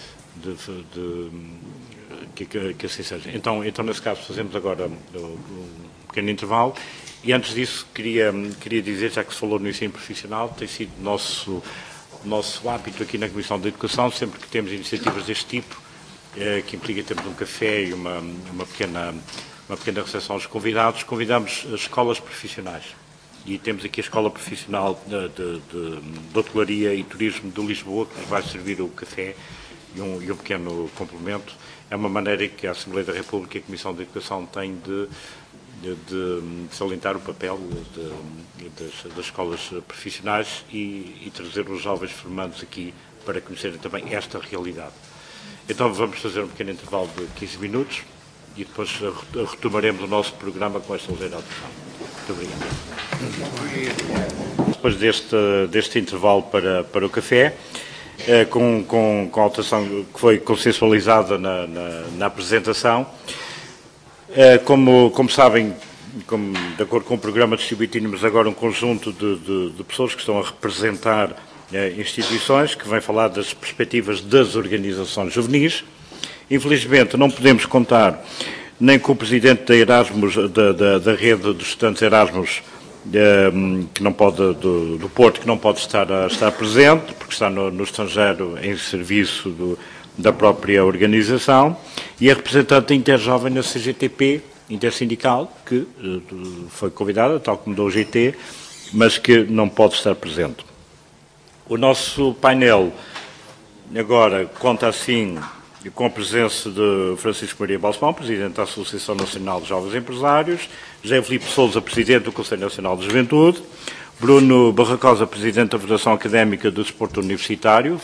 que assim seja. Então, nesse caso, fazemos agora um pequeno intervalo. E antes disso, queria dizer, já que se falou no ensino profissional, tem sido nosso hábito aqui na Comissão de Educação, sempre que temos iniciativas deste tipo, que implica termos um café e uma pequena recepção aos convidados, convidamos as escolas profissionais. E temos aqui a Escola Profissional de Hotelaria e Turismo de Lisboa, que nos vai servir o café e um pequeno complemento. É uma maneira que a Assembleia da República e a Comissão de Educação têm de salientar o papel das escolas profissionais e trazer os jovens formandos aqui para conhecerem também esta realidade. Então vamos fazer um pequeno intervalo de 15 minutos e depois retomaremos o nosso programa com esta ligeira alteração. Muito obrigado. Depois deste intervalo para o café, com a alteração que foi consensualizada na apresentação, como sabem, de acordo com o programa distribuído, tínhamos agora um conjunto de pessoas que estão a representar instituições, que vêm falar das perspectivas das organizações juvenis. Infelizmente, não podemos contar nem com o presidente da Erasmus, da rede dos estudantes Erasmus, que não pode, do Porto, que não pode estar presente, porque está no estrangeiro em serviço da própria organização, e a representante da Interjovem na CGTP, intersindical, que foi convidada, tal como da UGT, mas que não pode estar presente. O nosso painel agora conta assim com a presença de Francisco Maria Balsemão, Presidente da Associação Nacional de Jovens Empresários, José Filipe Sousa, Presidente do Conselho Nacional de Juventude, Bruno Barracosa, Presidente da Federação Académica do Desporto Universitário,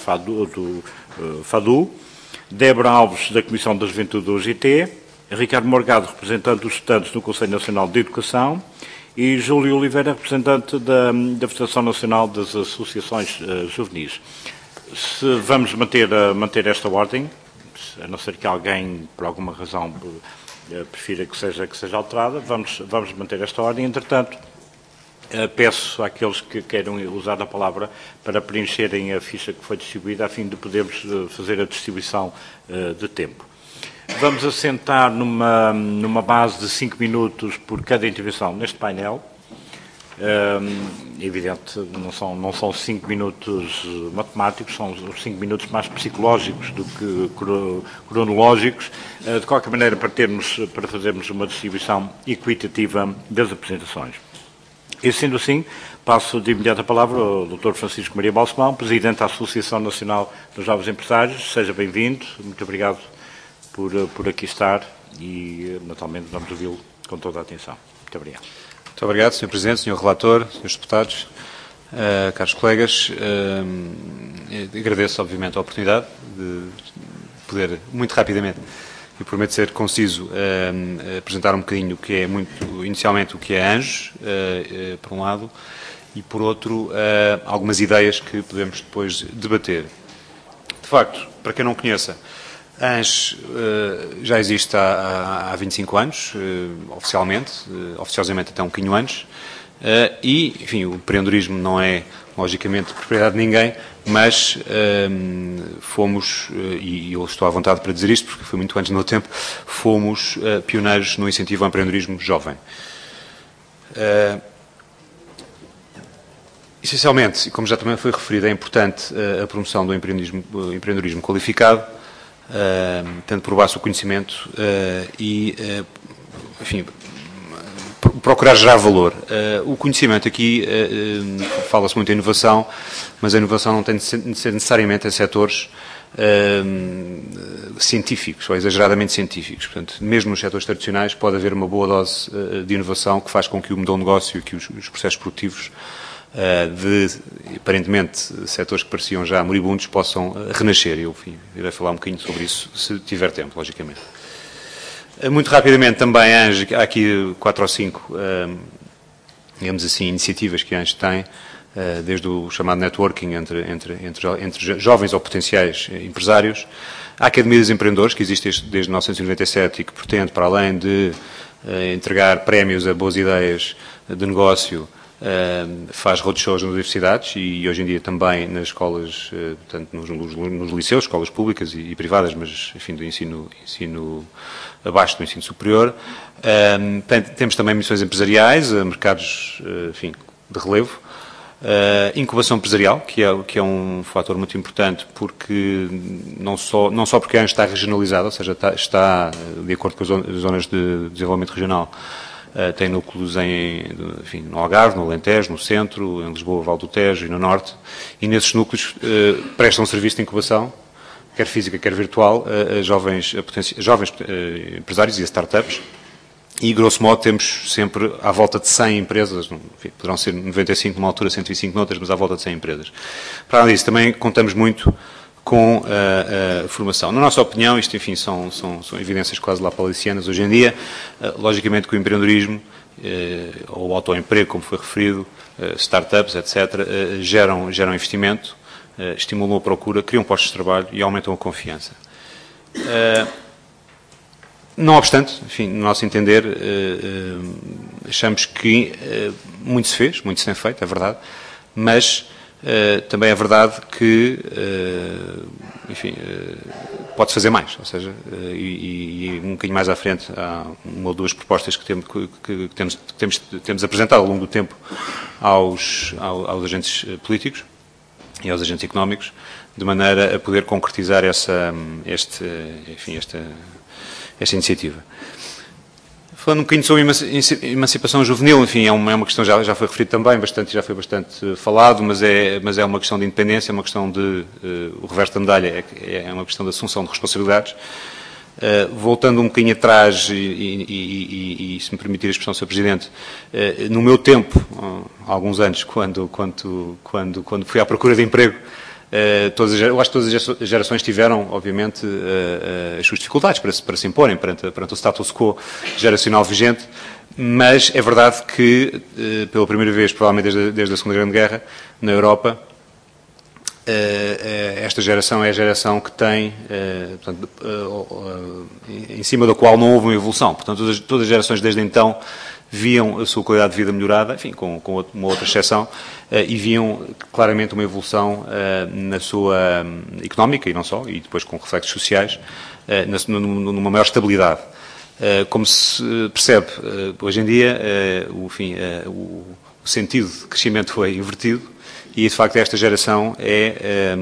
FADU, Débora Alves, da Comissão da Juventude do UGT, Ricardo Morgado, representante dos estudantes do Conselho Nacional de Educação, e Júlio Oliveira, representante da Federação Nacional das Associações Juvenis. Se vamos manter esta ordem, a não ser que alguém, por alguma razão, prefira que seja alterada, vamos manter esta ordem. Entretanto, peço àqueles que queiram usar a palavra para preencherem a ficha que foi distribuída, a fim de podermos fazer a distribuição de tempo. Vamos assentar numa base de 5 minutos por cada intervenção neste painel. Evidente, não são 5 minutos matemáticos, são os 5 minutos mais psicológicos do que cronológicos, de qualquer maneira para fazermos uma distribuição equitativa das apresentações. E sendo assim, passo de imediato a palavra ao Dr. Francisco Maria Balsemão, Presidente da Associação Nacional dos Jovens Empresários. Seja bem-vindo, muito obrigado por aqui estar e, naturalmente, vamos ouvi-lo com toda a atenção. Muito obrigado. Muito obrigado, Sr. Presidente, Sr. Relator, Srs. Deputados, caros colegas. Agradeço, obviamente, a oportunidade de poder, muito rapidamente, e prometo ser conciso, apresentar um bocadinho o que é inicialmente o que é ANJOS, por um lado, e por outro, algumas ideias que podemos depois debater. De facto, para quem não conheça, a ANJOS já existe há 25 anos, oficiosamente até um bocadinho antes, e, enfim, o empreendedorismo não é, logicamente, propriedade de ninguém, mas fomos, e eu estou à vontade para dizer isto, porque foi muito antes do meu tempo, fomos pioneiros no incentivo ao empreendedorismo jovem. Essencialmente, e como já também foi referido, é importante a promoção do empreendedorismo qualificado, tendo por base o conhecimento e, enfim, procurar gerar valor. O conhecimento aqui, fala-se muito em inovação, mas a inovação não tem de ser necessariamente em setores científicos, ou exageradamente científicos. Portanto, mesmo nos setores tradicionais pode haver uma boa dose de inovação que faz com que o modelo de negócio e que os processos produtivos de, aparentemente, setores que pareciam já moribundos possam renascer. Eu irei falar um bocadinho sobre isso, se tiver tempo, logicamente. Muito rapidamente também, a ANJOS, há aqui 4 ou 5, digamos assim, iniciativas que a ANJOS tem, desde o chamado networking entre jovens ou potenciais empresários. A Academia dos Empreendedores, que existe desde 1997 e que pretende, para além de entregar prémios a boas ideias de negócio, faz roadshows nas universidades e hoje em dia também nas escolas, portanto nos liceus, escolas públicas e privadas, mas enfim do ensino abaixo do ensino superior. Temos também missões empresariais, mercados, enfim, de relevo. Incubação empresarial, que é um fator muito importante, porque não só porque a ANJOS está regionalizada, ou seja, está de acordo com as zonas de desenvolvimento regional, tem núcleos enfim, no Algarve, no Alentejo, no centro, em Lisboa, Val do Tejo e no norte, e nesses núcleos prestam serviço de incubação, quer física, quer virtual, a jovens empresários e a startups. E, grosso modo, temos sempre à volta de 100 empresas, enfim, poderão ser 95 numa altura, 105 noutras, mas à volta de 100 empresas. Para além disso, também contamos muito com a formação. Na nossa opinião, isto, enfim, são evidências quase lapalicianas hoje em dia. Logicamente que o empreendedorismo, ou o autoemprego, como foi referido, startups, etc., geram investimento, estimulam a procura, criam postos de trabalho e aumentam a confiança. Não obstante, enfim, no nosso entender, achamos que muito se fez, muito se tem feito, é verdade, mas também é verdade que, enfim, pode-se fazer mais, ou seja, e um bocadinho mais à frente há uma ou duas propostas que temos apresentado ao longo do tempo aos agentes políticos e aos agentes económicos, de maneira a poder concretizar esta iniciativa. Falando um bocadinho sobre emancipação juvenil, enfim, é uma questão que já foi referida também, já foi bastante falado, mas é uma questão de independência, é uma questão de... o reverso da medalha é uma questão de assunção de responsabilidades. Voltando um bocadinho atrás, e se me permitir a expressão, Sr. Presidente, no meu tempo, há alguns anos, quando fui à procura de emprego, eu acho que todas as gerações tiveram, obviamente, as suas dificuldades para se imporem perante o status quo geracional vigente, mas é verdade que, pela primeira vez, provavelmente desde a Segunda Grande Guerra, na Europa, esta geração é a geração que tem, portanto, em cima da qual não houve uma evolução. Portanto, todas as gerações desde então viam a sua qualidade de vida melhorada, enfim, com uma outra exceção, e viam claramente uma evolução na sua económica, e não só, e depois com reflexos sociais, numa maior estabilidade. Como se percebe, hoje em dia, o sentido de crescimento foi invertido, e, de facto, esta geração é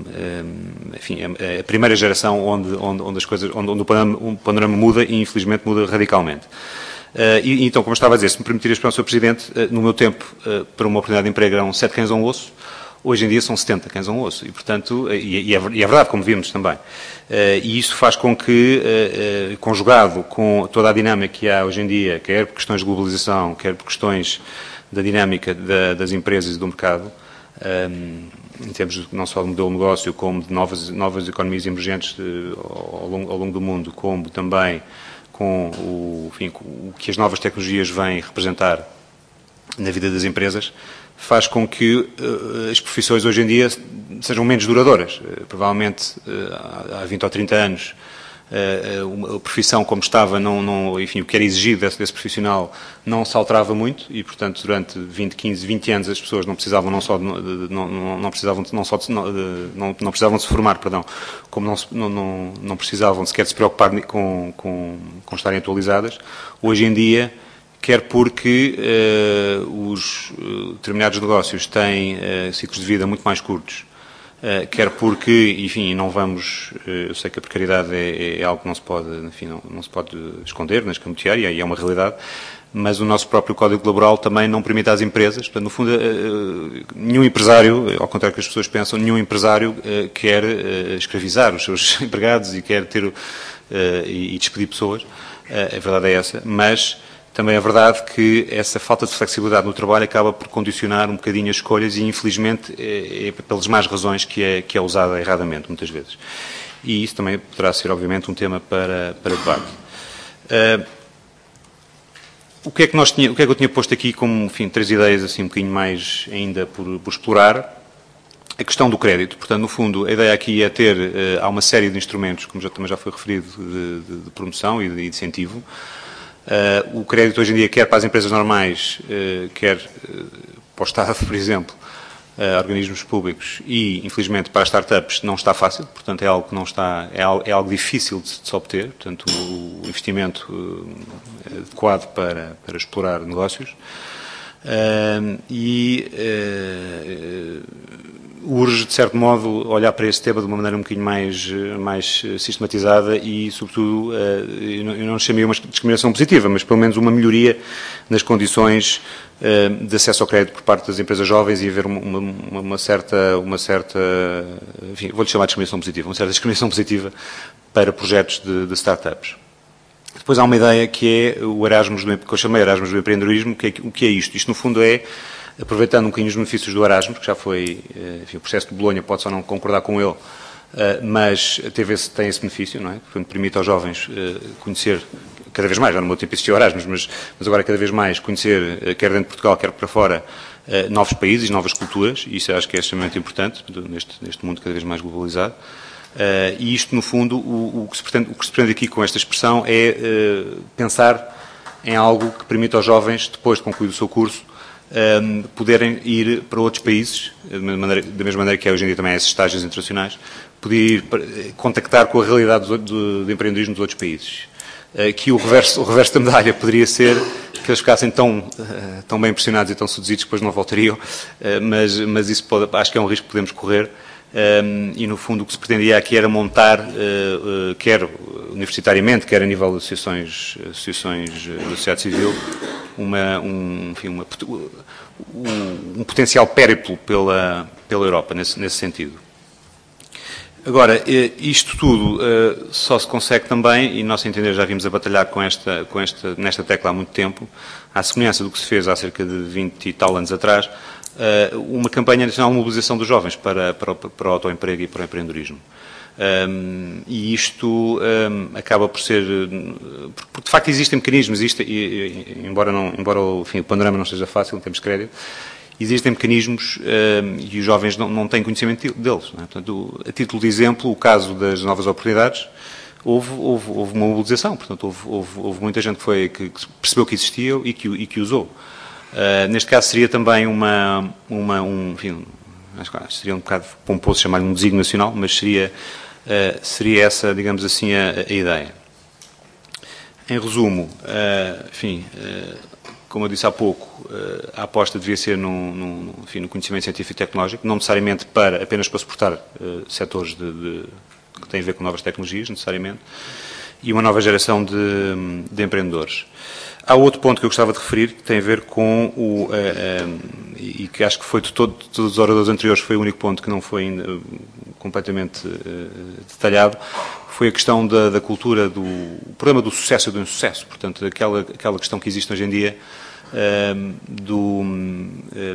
a primeira geração onde as coisas, onde o panorama muda e, infelizmente, muda radicalmente. Então, como eu estava a dizer, se me permitir a expressão, Sr. Presidente, no meu tempo, para uma oportunidade de emprego eram 7 cães a um osso, hoje em dia são 70 cães a um osso, e, portanto, é verdade, como vimos também. E isso faz com que, conjugado com toda a dinâmica que há hoje em dia, quer por questões de globalização, quer por questões da dinâmica das empresas e do mercado, em termos não só de modelo de negócio, como de novas economias emergentes ao longo do mundo, como também com o que as novas tecnologias vêm representar na vida das empresas, faz com que as profissões hoje em dia sejam menos duradouras. Provavelmente há 20 ou 30 anos a profissão como estava, enfim, o que era exigido desse profissional não se alterava muito e, portanto, durante 20 anos as pessoas não precisavam não precisavam de se formar, perdão, como não precisavam sequer de se preocupar com estarem atualizadas. Hoje em dia, quer porque os determinados negócios têm ciclos de vida muito mais curtos, quer porque, enfim, não vamos, eu sei que a precariedade é algo que não se pode, enfim, não se pode esconder, nem escamotear, e é uma realidade, mas o nosso próprio Código Laboral também não permite às empresas, portanto, no fundo, nenhum empresário, ao contrário do que as pessoas pensam, nenhum empresário quer escravizar os seus empregados e quer ter e despedir pessoas, a verdade é essa, mas também é verdade que essa falta de flexibilidade no trabalho acaba por condicionar um bocadinho as escolhas e, infelizmente, é pelas más razões que é usada erradamente, muitas vezes. E isso também poderá ser, obviamente, um tema para debate. O que é que eu tinha posto aqui como, enfim, 3 ideias assim um bocadinho mais ainda por explorar? A questão do crédito. Portanto, no fundo, a ideia aqui é ter, há uma série de instrumentos, como também já foi referido, de promoção e de incentivo. O crédito hoje em dia, quer para as empresas normais, quer para o Estado, por exemplo, organismos públicos e, infelizmente, para as startups não está fácil, portanto é algo que não está, é algo difícil de se obter, portanto o investimento adequado para explorar negócios urge, de certo modo, olhar para esse tema de uma maneira um bocadinho mais sistematizada e, sobretudo, eu não chamei uma discriminação positiva, mas pelo menos uma melhoria nas condições de acesso ao crédito por parte das empresas jovens e haver uma certa, enfim, vou-lhe chamar de discriminação positiva, uma certa discriminação positiva para projetos de startups. Depois há uma ideia que é o Erasmus, que eu chamei Erasmus do empreendedorismo, o que é isto? Isto, no fundo, é, aproveitando um bocadinho os benefícios do Erasmus, que já foi, enfim, o processo de Bolonha pode só não concordar com ele, mas tem esse benefício, não é? Portanto, permite aos jovens conhecer, cada vez mais, já no meu tempo existia o Erasmus, mas agora cada vez mais conhecer, quer dentro de Portugal, quer para fora, novos países, novas culturas, e isso acho que é extremamente importante neste mundo cada vez mais globalizado. E isto, no fundo, o que se pretende aqui com esta expressão é pensar em algo que permita aos jovens, depois de concluir o seu curso, poderem ir para outros países, da mesma maneira que hoje em dia também há esses estágios internacionais, poder ir contactar com a realidade do empreendedorismo dos outros países. Que o reverso da medalha poderia ser que eles ficassem tão bem impressionados e tão seduzidos que depois não voltariam, mas isso acho que é um risco que podemos correr. E, no fundo, o que se pretendia aqui era montar, quer universitariamente, quer a nível de associações da sociedade civil, um potencial périplo pela Europa, nesse sentido. Agora, isto tudo só se consegue também, e nosso entender já vimos a batalhar nesta tecla há muito tempo, à semelhança do que se fez há cerca de 20 e tal anos atrás, uma campanha nacional de mobilização dos jovens para o autoemprego e para o empreendedorismo. E isto acaba por ser... Porque, de facto, existem mecanismos, embora enfim, o panorama não seja fácil em termos de crédito, existem mecanismos e os jovens não têm conhecimento deles. Não é? Portanto, a título de exemplo, o caso das novas oportunidades, houve uma mobilização. Portanto, houve muita gente que percebeu que existia e que usou. Neste caso seria também enfim, seria um bocado pomposo chamar-lhe um desígnio nacional, mas seria essa, digamos assim, a ideia. Em resumo, enfim, como eu disse há pouco, a aposta devia ser no conhecimento científico e tecnológico, não necessariamente apenas para suportar setores que têm a ver com novas tecnologias, necessariamente, e uma nova geração de empreendedores. Há outro ponto que eu gostava de referir, que tem a ver com e que acho que foi de todos os oradores anteriores, foi o único ponto que não foi ainda completamente detalhado, foi a questão da cultura, o problema do sucesso e do insucesso. Portanto, aquela questão que existe hoje em dia,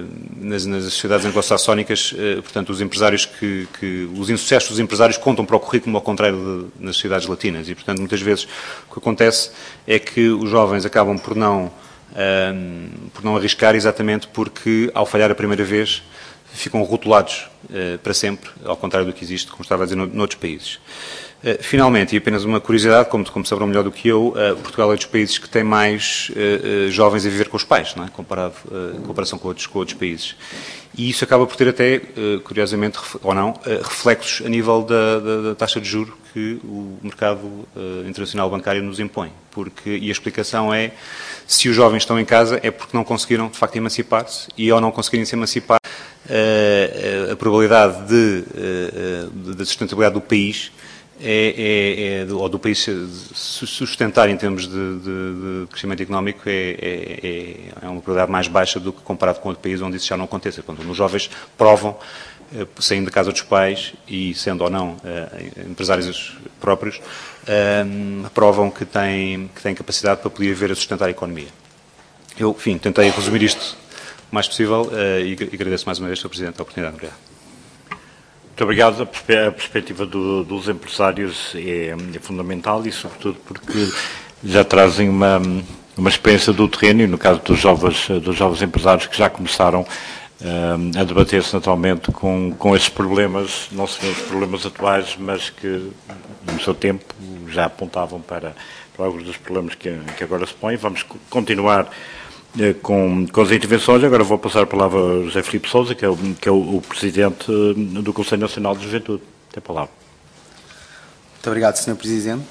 nas sociedades anglo-saxónicas, portanto, os empresários os insucessos dos empresários contam para o currículo, ao contrário nas sociedades latinas. E, portanto, muitas vezes o que acontece é que os jovens acabam por não arriscar, exatamente porque, ao falhar a primeira vez, ficam rotulados para sempre, ao contrário do que existe, como estava a dizer, noutros países. Finalmente, e apenas uma curiosidade, como saberão melhor do que eu, Portugal é dos países que tem mais jovens a viver com os pais, não é? Em comparação com outros países. E isso acaba por ter até, curiosamente, ou não, reflexos a nível da taxa de juros que o mercado internacional bancário nos impõe. E a explicação é, se os jovens estão em casa, é porque não conseguiram, de facto, emancipar-se, e ao não conseguirem se emancipar, a probabilidade da sustentabilidade do país ou do país se sustentar em termos de crescimento económico é uma probabilidade mais baixa do que comparado com outro país onde isso já não aconteça. Quando os jovens provam, saindo da casa dos pais e sendo ou não empresários próprios, provam que têm capacidade para poder vir a sustentar a economia. Eu, enfim, tentei resumir isto o mais possível e agradeço mais uma vez, Sr. Presidente, a oportunidade. Obrigado. Muito obrigado. A perspectiva dos empresários é fundamental e, sobretudo, porque já trazem uma experiência do terreno e, no caso dos jovens empresários que já começaram a debater-se naturalmente com esses problemas, não seriam os problemas atuais, mas que, no seu tempo, já apontavam para alguns dos problemas que agora se põem. Vamos continuar com as intervenções. Agora vou passar a palavra ao José Filipe Sousa, que é o Presidente do Conselho Nacional de Juventude. Tem a palavra. Muito obrigado, Sr. Presidente.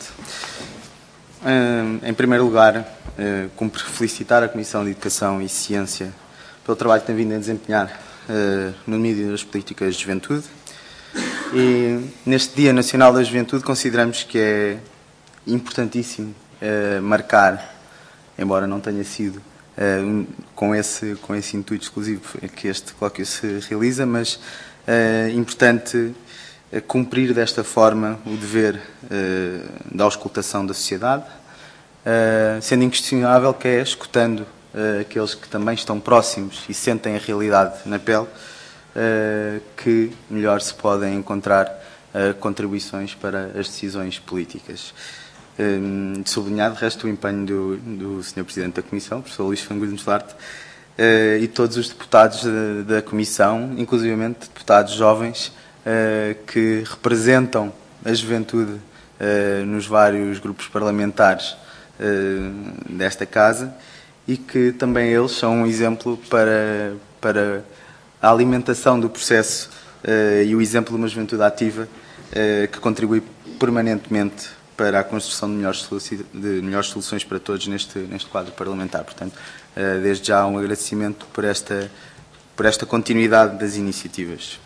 Em primeiro lugar, cumpre felicitar a Comissão de Educação e Ciência pelo trabalho que tem vindo a desempenhar no domínio das políticas de juventude. E neste Dia Nacional da Juventude consideramos que é importantíssimo marcar, embora não tenha sido com esse intuito exclusivo que este colóquio se realiza, mas é importante cumprir desta forma o dever da auscultação da sociedade, sendo inquestionável que é escutando aqueles que também estão próximos e sentem a realidade na pele, que melhor se podem encontrar contribuições para as decisões políticas. De sublinhar, de resto, o empenho do Sr. Presidente da Comissão, professor Luís Fanguilhos Larte, e todos os deputados da Comissão, inclusivamente deputados jovens, que representam a juventude nos vários grupos parlamentares desta Casa e que também eles são um exemplo para a alimentação do processo e o exemplo de uma juventude ativa que contribui permanentemente para a construção de melhores soluções para todos neste quadro parlamentar. Portanto, desde já um agradecimento por esta continuidade das iniciativas.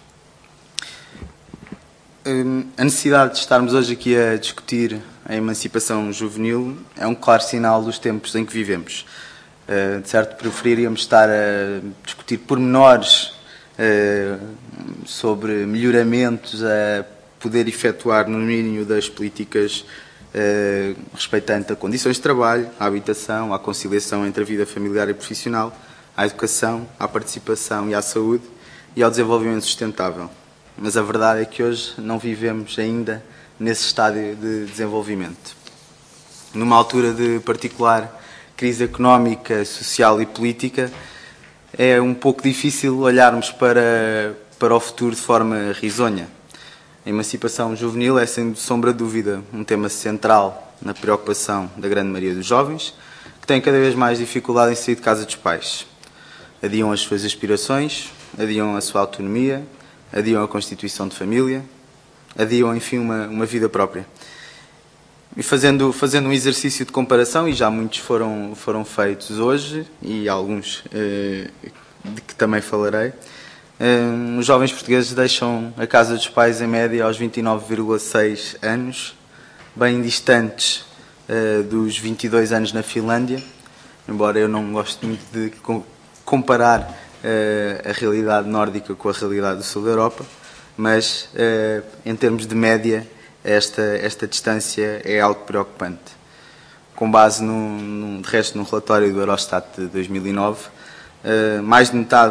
A necessidade de estarmos hoje aqui a discutir a emancipação juvenil é um claro sinal dos tempos em que vivemos. De certo, preferiríamos estar a discutir pormenores sobre melhoramentos a poder efetuar no domínio das políticas respeitante a condições de trabalho, à habitação, à conciliação entre a vida familiar e profissional, à educação, à participação e à saúde e ao desenvolvimento sustentável. Mas a verdade é que hoje não vivemos ainda nesse estádio de desenvolvimento. Numa altura de particular crise económica, social e política, é um pouco difícil olharmos para o futuro de forma risonha. A emancipação juvenil é, sem sombra de dúvida, um tema central na preocupação da grande maioria dos jovens, que têm cada vez mais dificuldade em sair de casa dos pais. Adiam as suas aspirações, adiam a sua autonomia, adiam a constituição de família, adiam, enfim, uma vida própria. E fazendo um exercício de comparação, e já muitos foram feitos hoje, e alguns de que também falarei, os jovens portugueses deixam a casa dos pais em média aos 29,6 anos, bem distantes dos 22 anos na Finlândia, embora eu não goste muito de comparar a realidade nórdica com a realidade do sul da Europa, mas em termos de média esta distância é algo preocupante. Com base de resto num relatório do Eurostat de 2009, mais de metade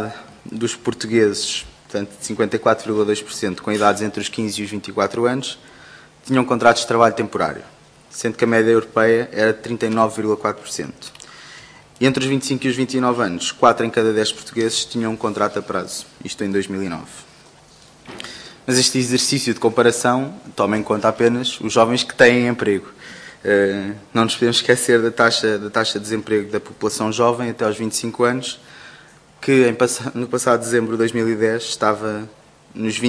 dos portugueses, portanto, 54,2%, com idades entre os 15 e os 24 anos, tinham contratos de trabalho temporário, sendo que a média europeia era de 39,4%. E entre os 25 e os 29 anos, 4 em cada 10 portugueses tinham um contrato a prazo, isto em 2009. Mas este exercício de comparação toma em conta apenas os jovens que têm emprego. Não nos podemos esquecer da taxa de desemprego da população jovem até aos 25 anos, que no passado dezembro de 2010 estava nos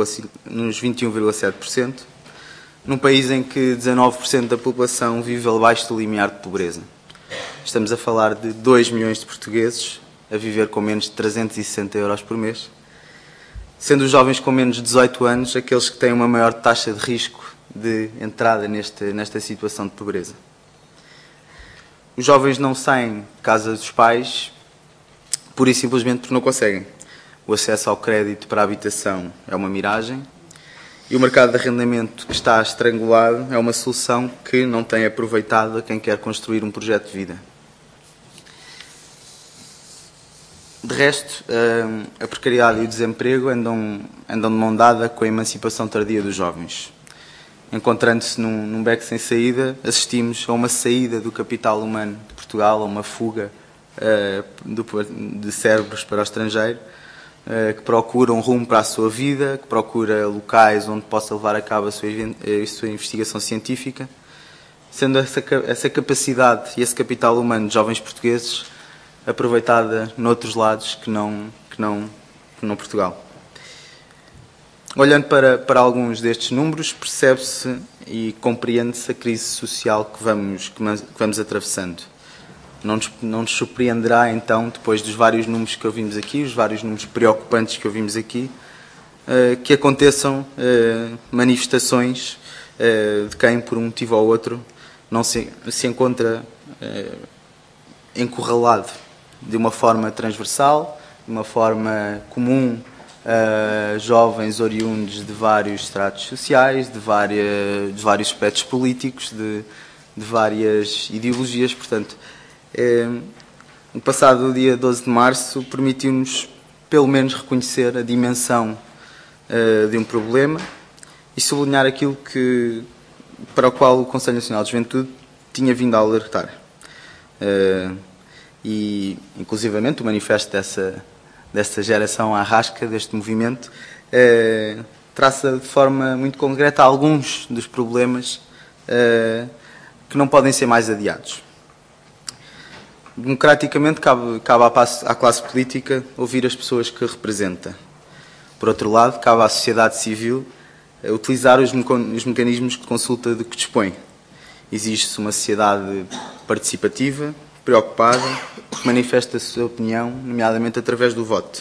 21,7%, num país em que 19% da população vive abaixo do limiar de pobreza. Estamos a falar de 2 milhões de portugueses a viver com menos de 360 euros por mês, sendo os jovens com menos de 18 anos aqueles que têm uma maior taxa de risco de entrada nesta situação de pobreza. Os jovens não saem de casa dos pais pura e simplesmente porque não conseguem. O acesso ao crédito para a habitação é uma miragem e o mercado de arrendamento que está estrangulado é uma solução que não tem aproveitado a quem quer construir um projeto de vida. De resto, a precariedade e o desemprego andam de mão dada com a emancipação tardia dos jovens. Encontrando-se num beco sem saída, assistimos a uma saída do capital humano de Portugal, a uma fuga de cérebros para o estrangeiro, que procura um rumo para a sua vida, que procura locais onde possa levar a cabo a sua investigação científica, sendo essa capacidade e esse capital humano de jovens portugueses aproveitada noutros lados que não Portugal. Olhando para alguns destes números, percebe-se e compreende-se a crise social que vamos atravessando. Não nos surpreenderá, então, depois dos vários números que ouvimos aqui, os vários números preocupantes que ouvimos aqui, que aconteçam manifestações de quem, por um motivo ou outro, não se encontra encurralado de uma forma transversal, de uma forma comum, jovens oriundos de vários estratos sociais, de vários aspectos políticos, de várias ideologias. Portanto, no passado dia 12 de março permitiu-nos pelo menos reconhecer a dimensão de um problema e sublinhar aquilo para o qual o Conselho Nacional de Juventude tinha vindo a alertar. E, inclusivamente, o manifesto dessa geração à rasca, deste movimento, traça de forma muito concreta alguns dos problemas que não podem ser mais adiados. Democraticamente, cabe à classe política ouvir as pessoas que representa. Por outro lado, cabe à sociedade civil utilizar os mecanismos de consulta de que dispõe. Exige-se uma sociedade participativa, preocupada, que manifesta a sua opinião, nomeadamente através do voto.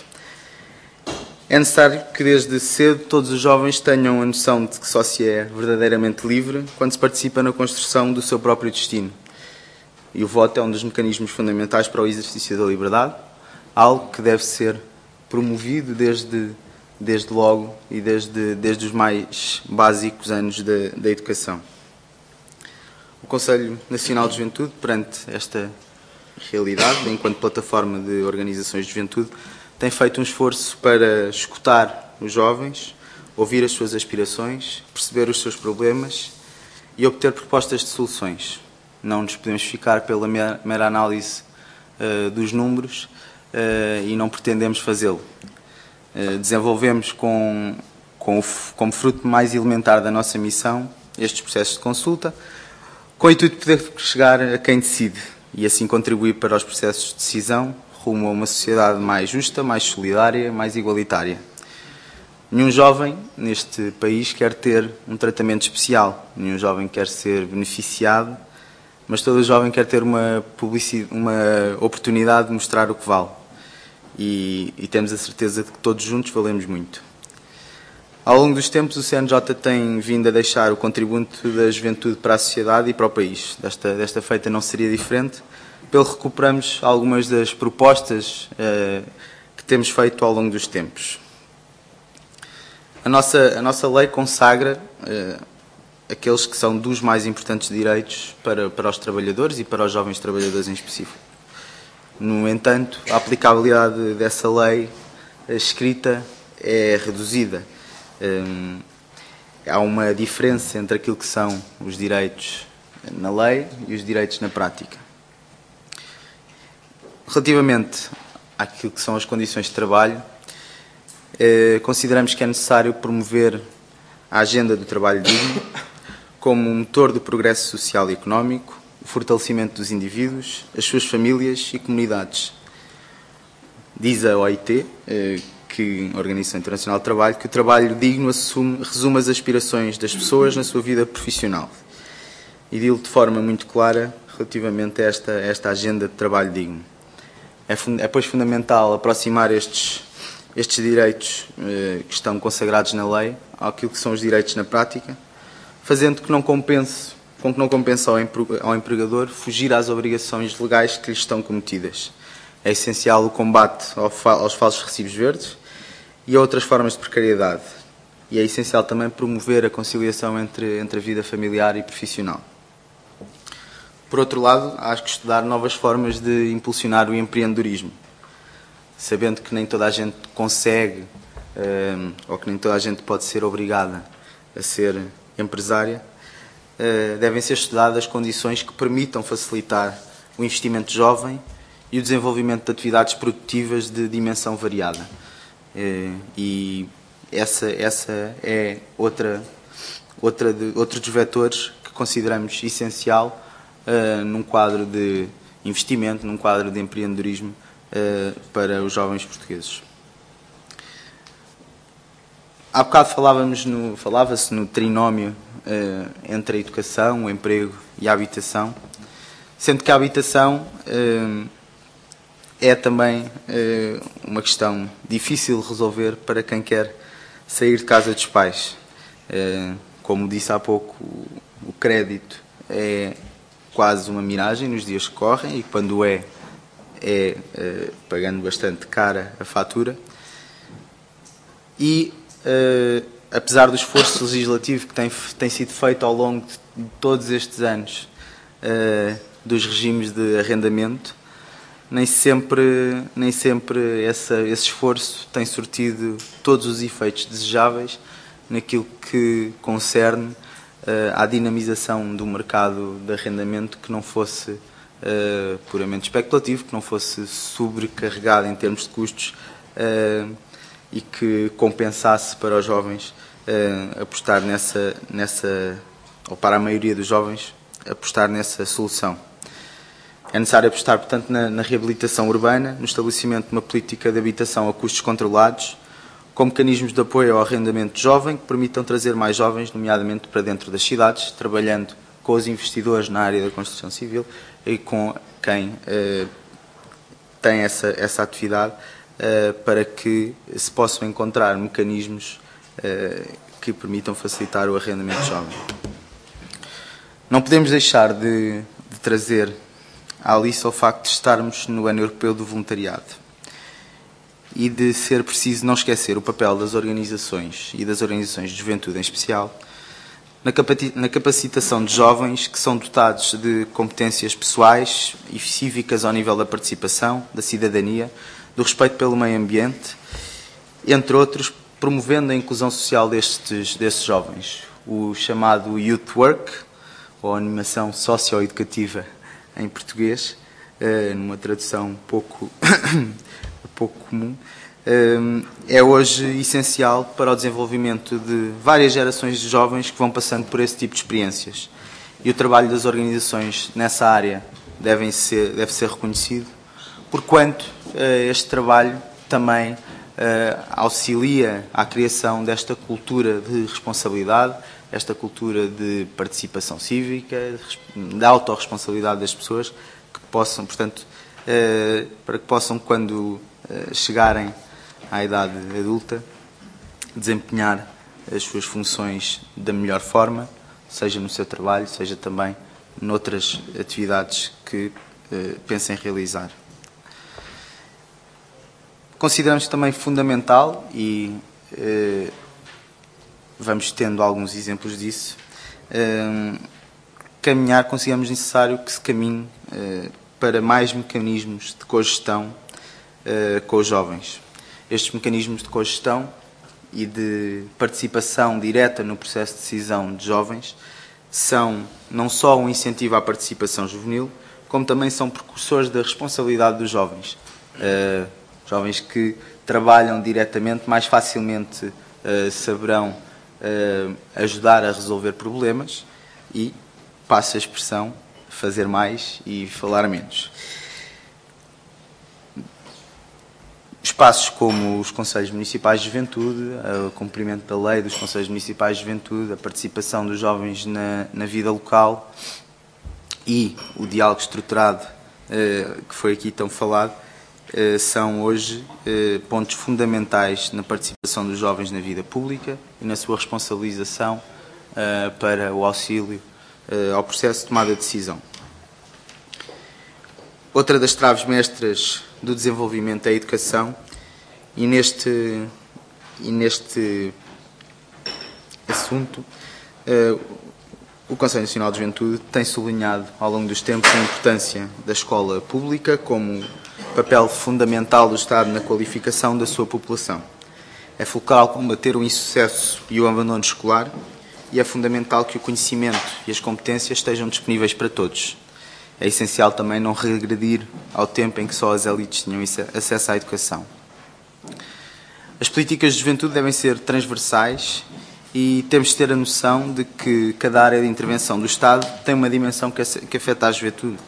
É necessário que desde cedo todos os jovens tenham a noção de que só se é verdadeiramente livre quando se participa na construção do seu próprio destino. E o voto é um dos mecanismos fundamentais para o exercício da liberdade, algo que deve ser promovido desde logo e desde os mais básicos anos da educação. O Conselho Nacional de Juventude, perante esta realidade, enquanto plataforma de organizações de juventude, tem feito um esforço para escutar os jovens, ouvir as suas aspirações, perceber os seus problemas e obter propostas de soluções. Não nos podemos ficar pela mera análise dos números e não pretendemos fazê-lo. Desenvolvemos como fruto mais elementar da nossa missão estes processos de consulta, com o intuito de poder chegar a quem decide e assim contribuir para os processos de decisão rumo a uma sociedade mais justa, mais solidária, mais igualitária. Nenhum jovem neste país quer ter um tratamento especial, nenhum jovem quer ser beneficiado, mas todo jovem quer ter uma oportunidade de mostrar o que vale. E temos a certeza de que todos juntos valemos muito. Ao longo dos tempos, o CNJ tem vindo a deixar o contributo da juventude para a sociedade e para o país. Desta feita não seria diferente, pelo que recuperamos algumas das propostas que temos feito ao longo dos tempos. A nossa lei consagra aqueles que são dos mais importantes direitos para os trabalhadores e para os jovens trabalhadores em específico. No entanto, a aplicabilidade dessa lei escrita é reduzida. Há uma diferença entre aquilo que são os direitos na lei e os direitos na prática. Relativamente àquilo que são as condições de trabalho, consideramos que é necessário promover a agenda do trabalho digno como um motor do progresso social e económico, o fortalecimento dos indivíduos, as suas famílias e comunidades. Diz a OIT, que a Organização Internacional do Trabalho, que o trabalho digno resume as aspirações das pessoas na sua vida profissional. E digo de forma muito clara relativamente a esta agenda de trabalho digno. É, pois, fundamental aproximar estes direitos que estão consagrados na lei àquilo que são os direitos na prática, fazendo que não compense ao empregador fugir às obrigações legais que lhes estão cometidas. É essencial o combate aos falsos recibos verdes e a outras formas de precariedade. E é essencial também promover a conciliação entre a vida familiar e profissional. Por outro lado, há que estudar novas formas de impulsionar o empreendedorismo, sabendo que nem toda a gente consegue ou que nem toda a gente pode ser obrigada a ser empresária. Devem ser estudadas condições que permitam facilitar o investimento jovem e o desenvolvimento de atividades produtivas de dimensão variada. E essa é outro dos vetores que consideramos essencial num quadro de investimento, num quadro de empreendedorismo para os jovens portugueses. Há bocado falava-se no trinómio entre a educação, o emprego e a habitação, sendo que a habitação é também uma questão difícil de resolver para quem quer sair de casa dos pais. Como disse há pouco, o crédito é quase uma miragem nos dias que correm e quando é pagando bastante cara a fatura. E apesar do esforço legislativo que tem sido feito ao longo de todos estes anos dos regimes de arrendamento, nem sempre esse esforço tem surtido todos os efeitos desejáveis naquilo que concerne à dinamização do mercado de arrendamento, que não fosse puramente especulativo, que não fosse sobrecarregado em termos de custos e que compensasse para os jovens apostar ou para a maioria dos jovens apostar nessa solução. É necessário apostar, portanto, na reabilitação urbana, no estabelecimento de uma política de habitação a custos controlados, com mecanismos de apoio ao arrendamento jovem que permitam trazer mais jovens, nomeadamente para dentro das cidades, trabalhando com os investidores na área da construção civil e com quem tem essa atividade, para que se possam encontrar mecanismos que permitam facilitar o arrendamento jovem. Não podemos deixar de trazer à lista o facto de estarmos no Ano Europeu do Voluntariado e de ser preciso não esquecer o papel das organizações e das organizações de juventude em especial na capacitação de jovens que são dotados de competências pessoais e cívicas ao nível da participação, da cidadania, do respeito pelo meio ambiente, entre outros, promovendo a inclusão social destes jovens. O chamado Youth Work, ou animação socioeducativa em português, numa tradução pouco comum, é hoje essencial para o desenvolvimento de várias gerações de jovens que vão passando por esse tipo de experiências. E o trabalho das organizações nessa área deve ser reconhecido, porquanto este trabalho também auxilia à criação desta cultura de responsabilidade, esta cultura de participação cívica, da autorresponsabilidade das pessoas, que possam, portanto, para que possam, quando chegarem à idade adulta, desempenhar as suas funções da melhor forma, seja no seu trabalho, seja também noutras atividades que pensem realizar. Consideramos também fundamental, e vamos tendo alguns exemplos disso, consideramos necessário que se caminhe para mais mecanismos de cogestão com os jovens. Estes mecanismos de cogestão e de participação direta no processo de decisão de jovens são não só um incentivo à participação juvenil, como também são precursores da responsabilidade dos jovens. Jovens que trabalham diretamente, mais facilmente saberão ajudar a resolver problemas e, passa a expressão, fazer mais e falar menos. Espaços como os Conselhos Municipais de Juventude, o cumprimento da lei dos Conselhos Municipais de Juventude, a participação dos jovens na vida local e o diálogo estruturado, que foi aqui tão falado, são hoje pontos fundamentais na participação dos jovens na vida pública e na sua responsabilização para o auxílio ao processo de tomada de decisão. Outra das traves mestras do desenvolvimento é a educação, e neste assunto o Conselho Nacional de Juventude tem sublinhado ao longo dos tempos a importância da escola pública como papel fundamental do Estado na qualificação da sua população. É fulcral combater o insucesso e o abandono escolar, e é fundamental que o conhecimento e as competências estejam disponíveis para todos. É essencial também não regredir ao tempo em que só as elites tinham acesso à educação. As políticas de juventude devem ser transversais e temos de ter a noção de que cada área de intervenção do Estado tem uma dimensão que afeta a juventude.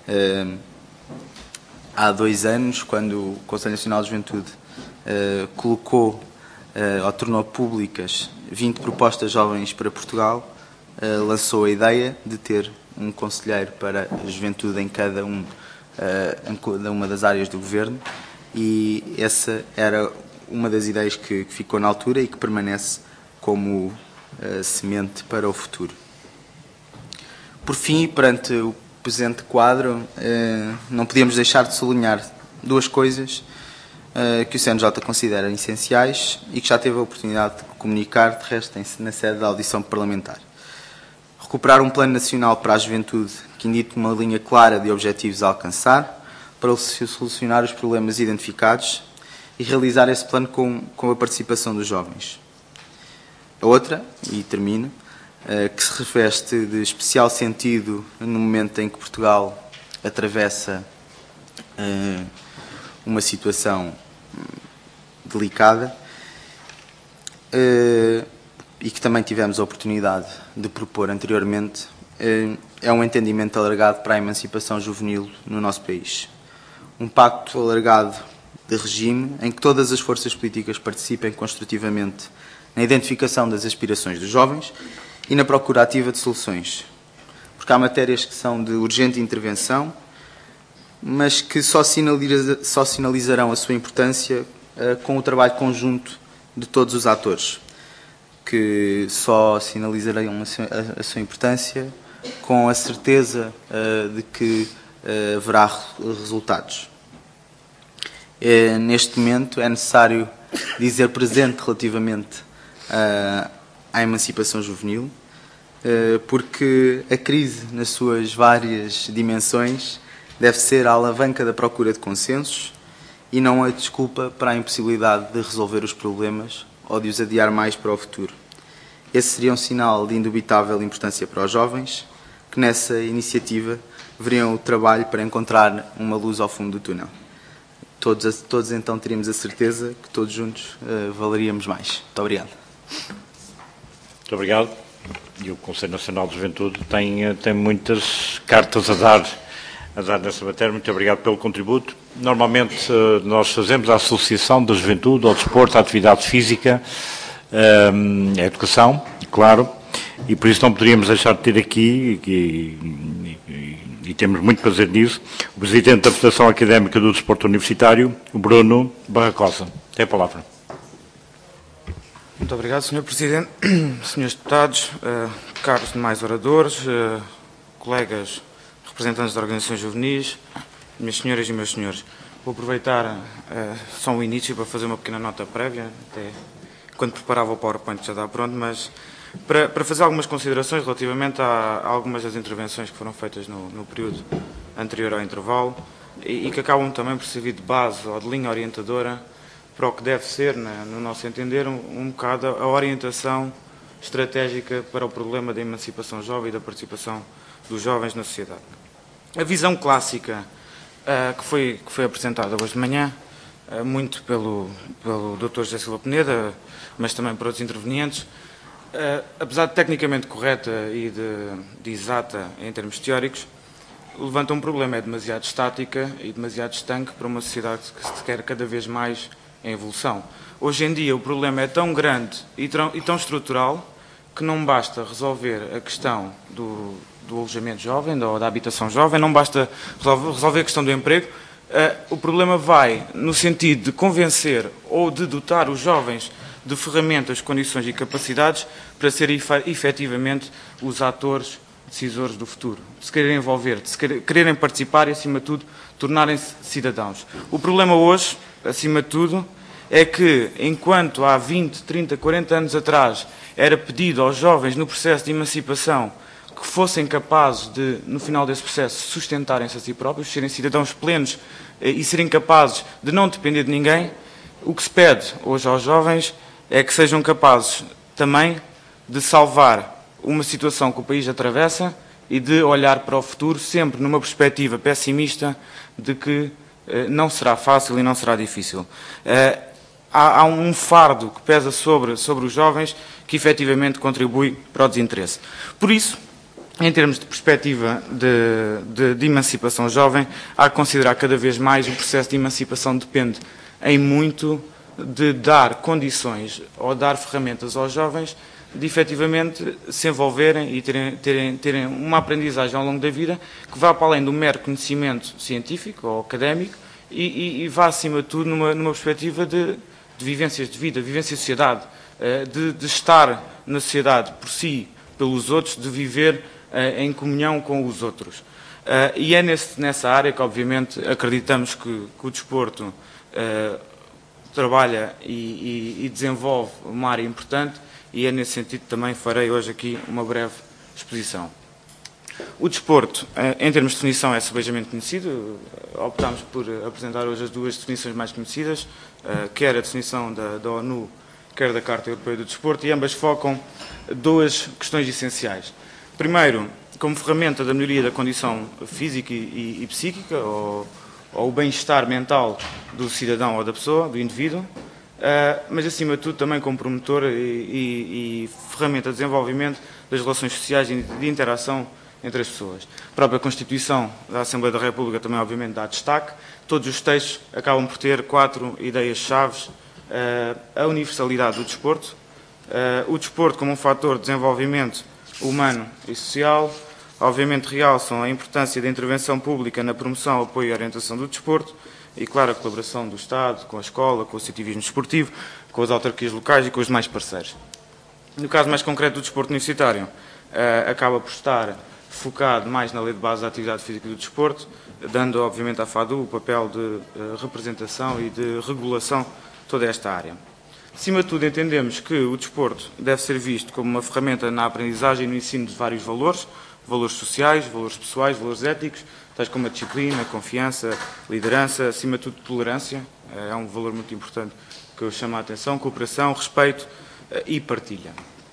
Há 2 anos, quando o Conselho Nacional de Juventude colocou ou tornou públicas 20 propostas jovens para Portugal, lançou a ideia de ter um conselheiro para a juventude em cada uma das áreas do Governo, e essa era uma das ideias que ficou na altura e que permanece como semente para o futuro. Por fim, perante o presente quadro, não podíamos deixar de sublinhar 2 coisas que o CNJ considera essenciais e que já teve a oportunidade de comunicar, de resto, na sede da audição parlamentar. Recuperar um plano nacional para a juventude que indique uma linha clara de objetivos a alcançar para solucionar os problemas identificados e realizar esse plano com a participação dos jovens. A outra, e termino, que se reveste de especial sentido no momento em que Portugal atravessa uma situação delicada, e que também tivemos a oportunidade de propor anteriormente, é um entendimento alargado para a emancipação juvenil no nosso país. Um pacto alargado de regime em que todas as forças políticas participem construtivamente na identificação das aspirações dos jovens e na procura ativa de soluções. Porque há matérias que são de urgente intervenção, mas que só sinalizarão a sua importância com o trabalho conjunto de todos os atores, que só sinalizarão a sua importância com a certeza de que haverá resultados. Neste momento é necessário dizer presente relativamente à emancipação juvenil, porque a crise, nas suas várias dimensões, deve ser a alavanca da procura de consensos e não a desculpa para a impossibilidade de resolver os problemas ou de os adiar mais para o futuro. Esse seria um sinal de indubitável importância para os jovens, que nessa iniciativa veriam o trabalho para encontrar uma luz ao fundo do túnel. Todos então teríamos a certeza que todos juntos valeríamos mais. Muito obrigado. Muito obrigado. E o Conselho Nacional de Juventude tem muitas cartas a dar nessa matéria. Muito obrigado pelo contributo. Normalmente nós fazemos a associação da juventude ao desporto, à atividade física, à educação, claro, e por isso não poderíamos deixar de ter aqui, e temos muito prazer nisso, o Presidente da Federação Académica do Desporto Universitário, o Bruno Barracosa. Tem a palavra. Muito obrigado, Sr. Presidente, Srs. Deputados, caros demais oradores, colegas representantes de organizações juvenis, minhas senhoras e meus senhores. Vou aproveitar só o início para fazer uma pequena nota prévia, até quando preparava o PowerPoint já está pronto, mas para fazer algumas considerações relativamente a algumas das intervenções que foram feitas no período anterior ao intervalo e que acabam também por servir de base ou de linha orientadora para o que deve ser, no nosso entender, um bocado a orientação estratégica para o problema da emancipação jovem e da participação dos jovens na sociedade. A visão clássica que foi apresentada hoje de manhã, muito pelo Dr. José Silva Peneda, mas também por outros intervenientes, apesar de tecnicamente correta e de exata em termos teóricos, levanta um problema, é demasiado estática e demasiado estanque para uma sociedade que se quer cada vez mais em evolução. Hoje em dia o problema é tão grande e tão estrutural que não basta resolver a questão do alojamento jovem, ou da habitação jovem, não basta resolver a questão do emprego. O problema vai no sentido de convencer ou de dotar os jovens de ferramentas, condições e capacidades para serem efetivamente os atores decisores do futuro, de se quererem envolver, de se quererem participar e, acima de tudo, tornarem-se cidadãos. O problema hoje, acima de tudo, é que, enquanto há 20, 30, 40 anos atrás era pedido aos jovens no processo de emancipação que fossem capazes de, no final desse processo, sustentarem-se a si próprios, serem cidadãos plenos e serem capazes de não depender de ninguém, o que se pede hoje aos jovens é que sejam capazes também de salvar uma situação que o país atravessa e de olhar para o futuro sempre numa perspectiva pessimista de que não será fácil e não será difícil. Há um fardo que pesa sobre os jovens que efetivamente contribui para o desinteresse. Por isso, em termos de perspectiva de emancipação jovem, há que considerar cada vez mais o processo de emancipação depende em muito de dar condições ou dar ferramentas aos jovens de efetivamente se envolverem e terem uma aprendizagem ao longo da vida que vá para além do mero conhecimento científico ou académico e vá, acima de tudo, numa perspectiva de vivências de vida, vivência de sociedade, de estar na sociedade por si, pelos outros, de viver em comunhão com os outros. E é nessa área que, obviamente, acreditamos que o desporto trabalha e desenvolve uma área importante, e é nesse sentido que também farei hoje aqui uma breve exposição. O desporto, em termos de definição, é sebejamente conhecido. Optámos por apresentar hoje as duas definições mais conhecidas, quer a definição da ONU, quer da Carta Europeia do Desporto, e ambas focam duas questões essenciais. Primeiro, como ferramenta da melhoria da condição física e psíquica, ou o bem-estar mental do cidadão ou da pessoa, do indivíduo, mas, acima de tudo, também como promotor e ferramenta de desenvolvimento das relações sociais e de interação entre as pessoas. A própria Constituição da Assembleia da República também, obviamente, dá destaque. Todos os textos acabam por ter 4 ideias-chaves. A universalidade do desporto, o desporto como um fator de desenvolvimento humano e social. Obviamente, realçam a importância da intervenção pública na promoção, apoio e orientação do desporto, e, claro, a colaboração do Estado, com a escola, com o associativismo desportivo, com as autarquias locais e com os demais parceiros. No caso mais concreto do desporto universitário, acaba por estar focado mais na Lei de Base da Atividade Física e do Desporto, dando, obviamente, à FADU o papel de representação e de regulação de toda esta área. Acima de tudo, entendemos que o desporto deve ser visto como uma ferramenta na aprendizagem e no ensino de vários valores sociais, valores pessoais, valores éticos, tais como a disciplina, a confiança, liderança, acima de tudo tolerância, é um valor muito importante que eu chamo a atenção, cooperação, respeito e partilha.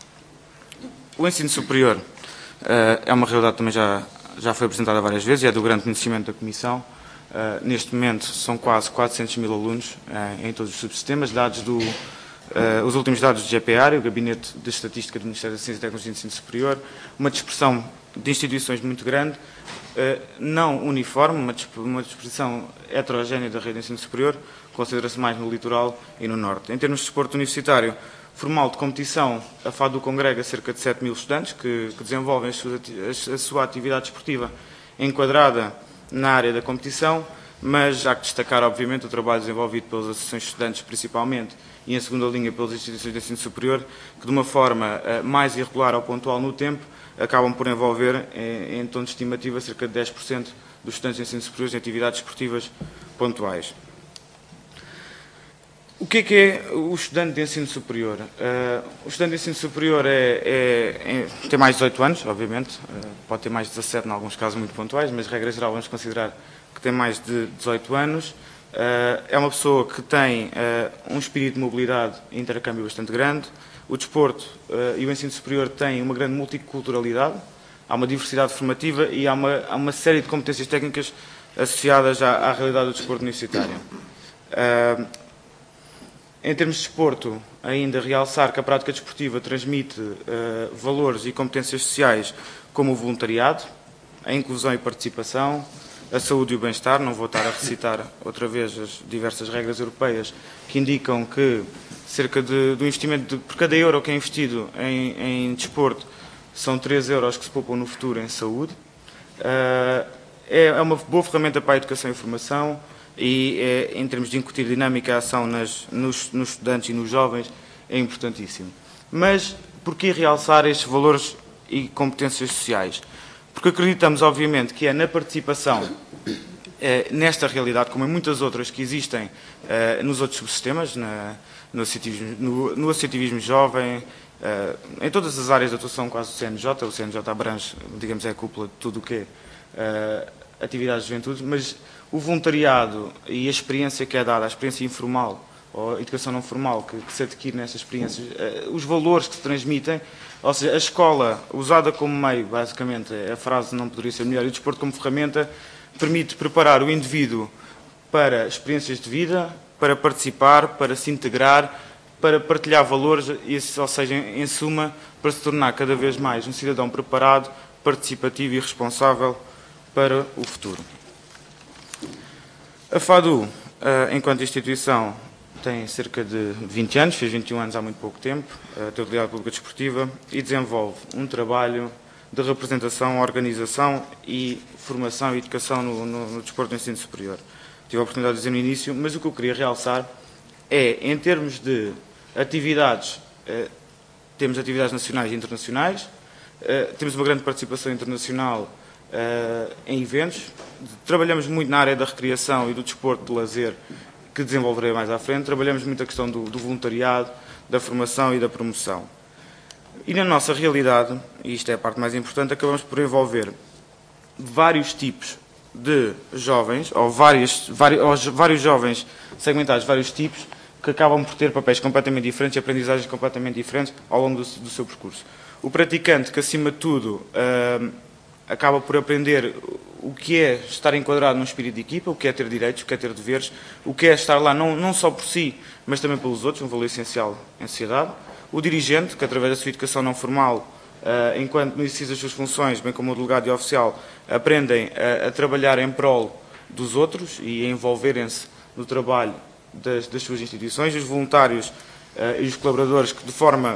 O ensino superior é uma realidade que também já foi apresentada várias vezes e é do grande conhecimento da Comissão. Neste momento são quase 400 mil alunos em todos os subsistemas, dados os últimos dados do GPAR, o Gabinete de Estatística do Ministério da Ciência e Tecnologia e Ensino Superior, uma dispersão de instituições muito grande, não uniforme, uma dispersão heterogénea da rede de ensino superior, considera-se mais no litoral e no norte. Em termos de desporto universitário formal de competição, a FADU congrega cerca de 7 mil estudantes que desenvolvem a sua atividade esportiva enquadrada na área da competição, mas há que destacar, obviamente, o trabalho desenvolvido pelas associações de estudantes, principalmente, e em segunda linha pelas instituições de ensino superior, que de uma forma mais irregular ou pontual no tempo, acabam por envolver, em tom de estimativa, cerca de 10% dos estudantes de ensino superior em atividades esportivas pontuais. O que é o estudante de ensino superior? O estudante de ensino superior tem mais de 18 anos, obviamente, pode ter mais de 17 em alguns casos muito pontuais, mas, regra geral, vamos considerar que tem mais de 18 anos, É uma pessoa que tem um espírito de mobilidade e intercâmbio bastante grande. O desporto e o ensino superior têm uma grande multiculturalidade, há uma diversidade formativa e há uma série de competências técnicas associadas à realidade do desporto universitário. Em termos de desporto, ainda realçar que a prática desportiva transmite valores e competências sociais como o voluntariado, a inclusão e participação, a saúde e o bem-estar. Não vou estar a recitar outra vez as diversas regras europeias que indicam que cerca do investimento por cada euro que é investido em desporto são 3 euros que se poupam no futuro em saúde. É uma boa ferramenta para a educação e formação e, em termos de incutir dinâmica e ação nos estudantes e nos jovens, é importantíssimo. Mas porquê realçar estes valores e competências sociais? Porque acreditamos, obviamente, que é na participação nesta realidade, como em muitas outras que existem nos outros subsistemas, no associativismo jovem, em todas as áreas de atuação quase do CNJ. O CNJ abrange, digamos, é a cúpula de tudo o que é atividades de juventude, mas o voluntariado e a experiência que é dada, a experiência informal ou a educação não formal que se adquire nessas experiências, os valores que se transmitem, ou seja, a escola usada como meio, basicamente, a frase não poderia ser melhor, e o desporto como ferramenta, permite preparar o indivíduo para experiências de vida, para participar, para se integrar, para partilhar valores, ou seja, em suma, para se tornar cada vez mais um cidadão preparado, participativo e responsável para o futuro. A FADU, enquanto instituição, tem cerca de 20 anos, fez 21 anos há muito pouco tempo, tem utilidade pública desportiva e desenvolve um trabalho de representação, organização e formação e educação no desporto do ensino superior. Tive a oportunidade de dizer no início, mas o que eu queria realçar é, em termos de atividades, temos atividades nacionais e internacionais, temos uma grande participação internacional em eventos, trabalhamos muito na área da recreação e do desporto de lazer, que desenvolverei mais à frente, trabalhamos muito a questão do voluntariado, da formação e da promoção. E na nossa realidade, e isto é a parte mais importante, acabamos por envolver vários tipos de jovens, ou vários jovens segmentados, vários tipos, que acabam por ter papéis completamente diferentes e aprendizagens completamente diferentes ao longo do seu percurso. O praticante, que acima de tudo acaba por aprender o que é estar enquadrado num espírito de equipa, o que é ter direitos, o que é ter deveres, o que é estar lá não só por si, mas também pelos outros, um valor essencial em sociedade. O dirigente, que através da sua educação não formal, enquanto no exercício das suas funções, bem como o delegado e oficial, aprendem a trabalhar em prol dos outros e a envolverem-se no trabalho das suas instituições. Os voluntários e os colaboradores que de forma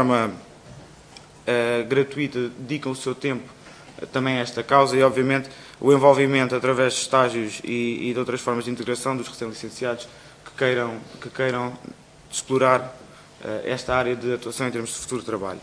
gratuita dedicam o seu tempo também a esta causa e, obviamente, o envolvimento através de estágios e de outras formas de integração dos recém-licenciados que queiram explorar esta área de atuação em termos de futuro trabalho.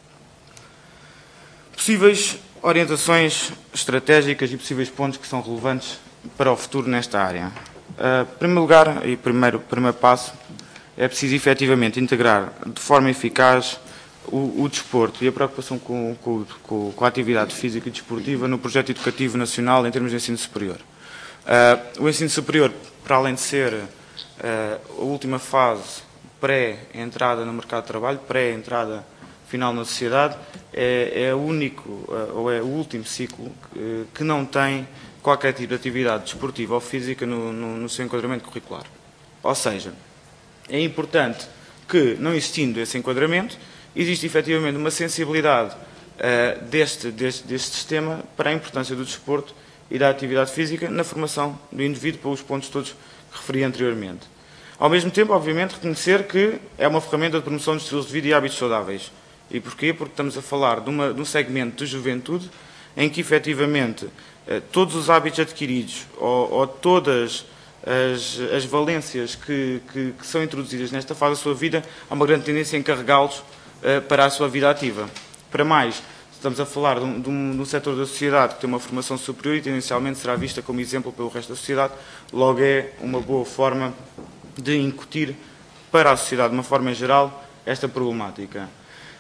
Possíveis orientações estratégicas e possíveis pontos que são relevantes para o futuro nesta área. Em primeiro lugar, e primeiro passo, é preciso efetivamente integrar de forma eficaz o desporto e a preocupação com a atividade física e desportiva no projeto educativo nacional em termos de ensino superior. O ensino superior, para além de ser a última fase pré-entrada no mercado de trabalho, pré-entrada final na sociedade, é o único, ou é o último ciclo que não tem qualquer tipo de atividade desportiva ou física no seu enquadramento curricular. Ou seja, é importante que, não existindo esse enquadramento, existe efetivamente uma sensibilidade deste sistema para a importância do desporto e da atividade física na formação do indivíduo, pelos pontos todos que referi anteriormente. Ao mesmo tempo, obviamente, reconhecer que é uma ferramenta de promoção de estilos de vida e hábitos saudáveis. E porquê? Porque estamos a falar de um segmento de juventude em que, efetivamente, todos os hábitos adquiridos ou todas as valências que são introduzidas nesta fase da sua vida, há uma grande tendência em carregá-los para a sua vida ativa. Para mais, estamos a falar de um setor da sociedade que tem uma formação superior e tendencialmente será vista como exemplo pelo resto da sociedade, logo é uma boa forma de incutir para a sociedade, de uma forma em geral, esta problemática.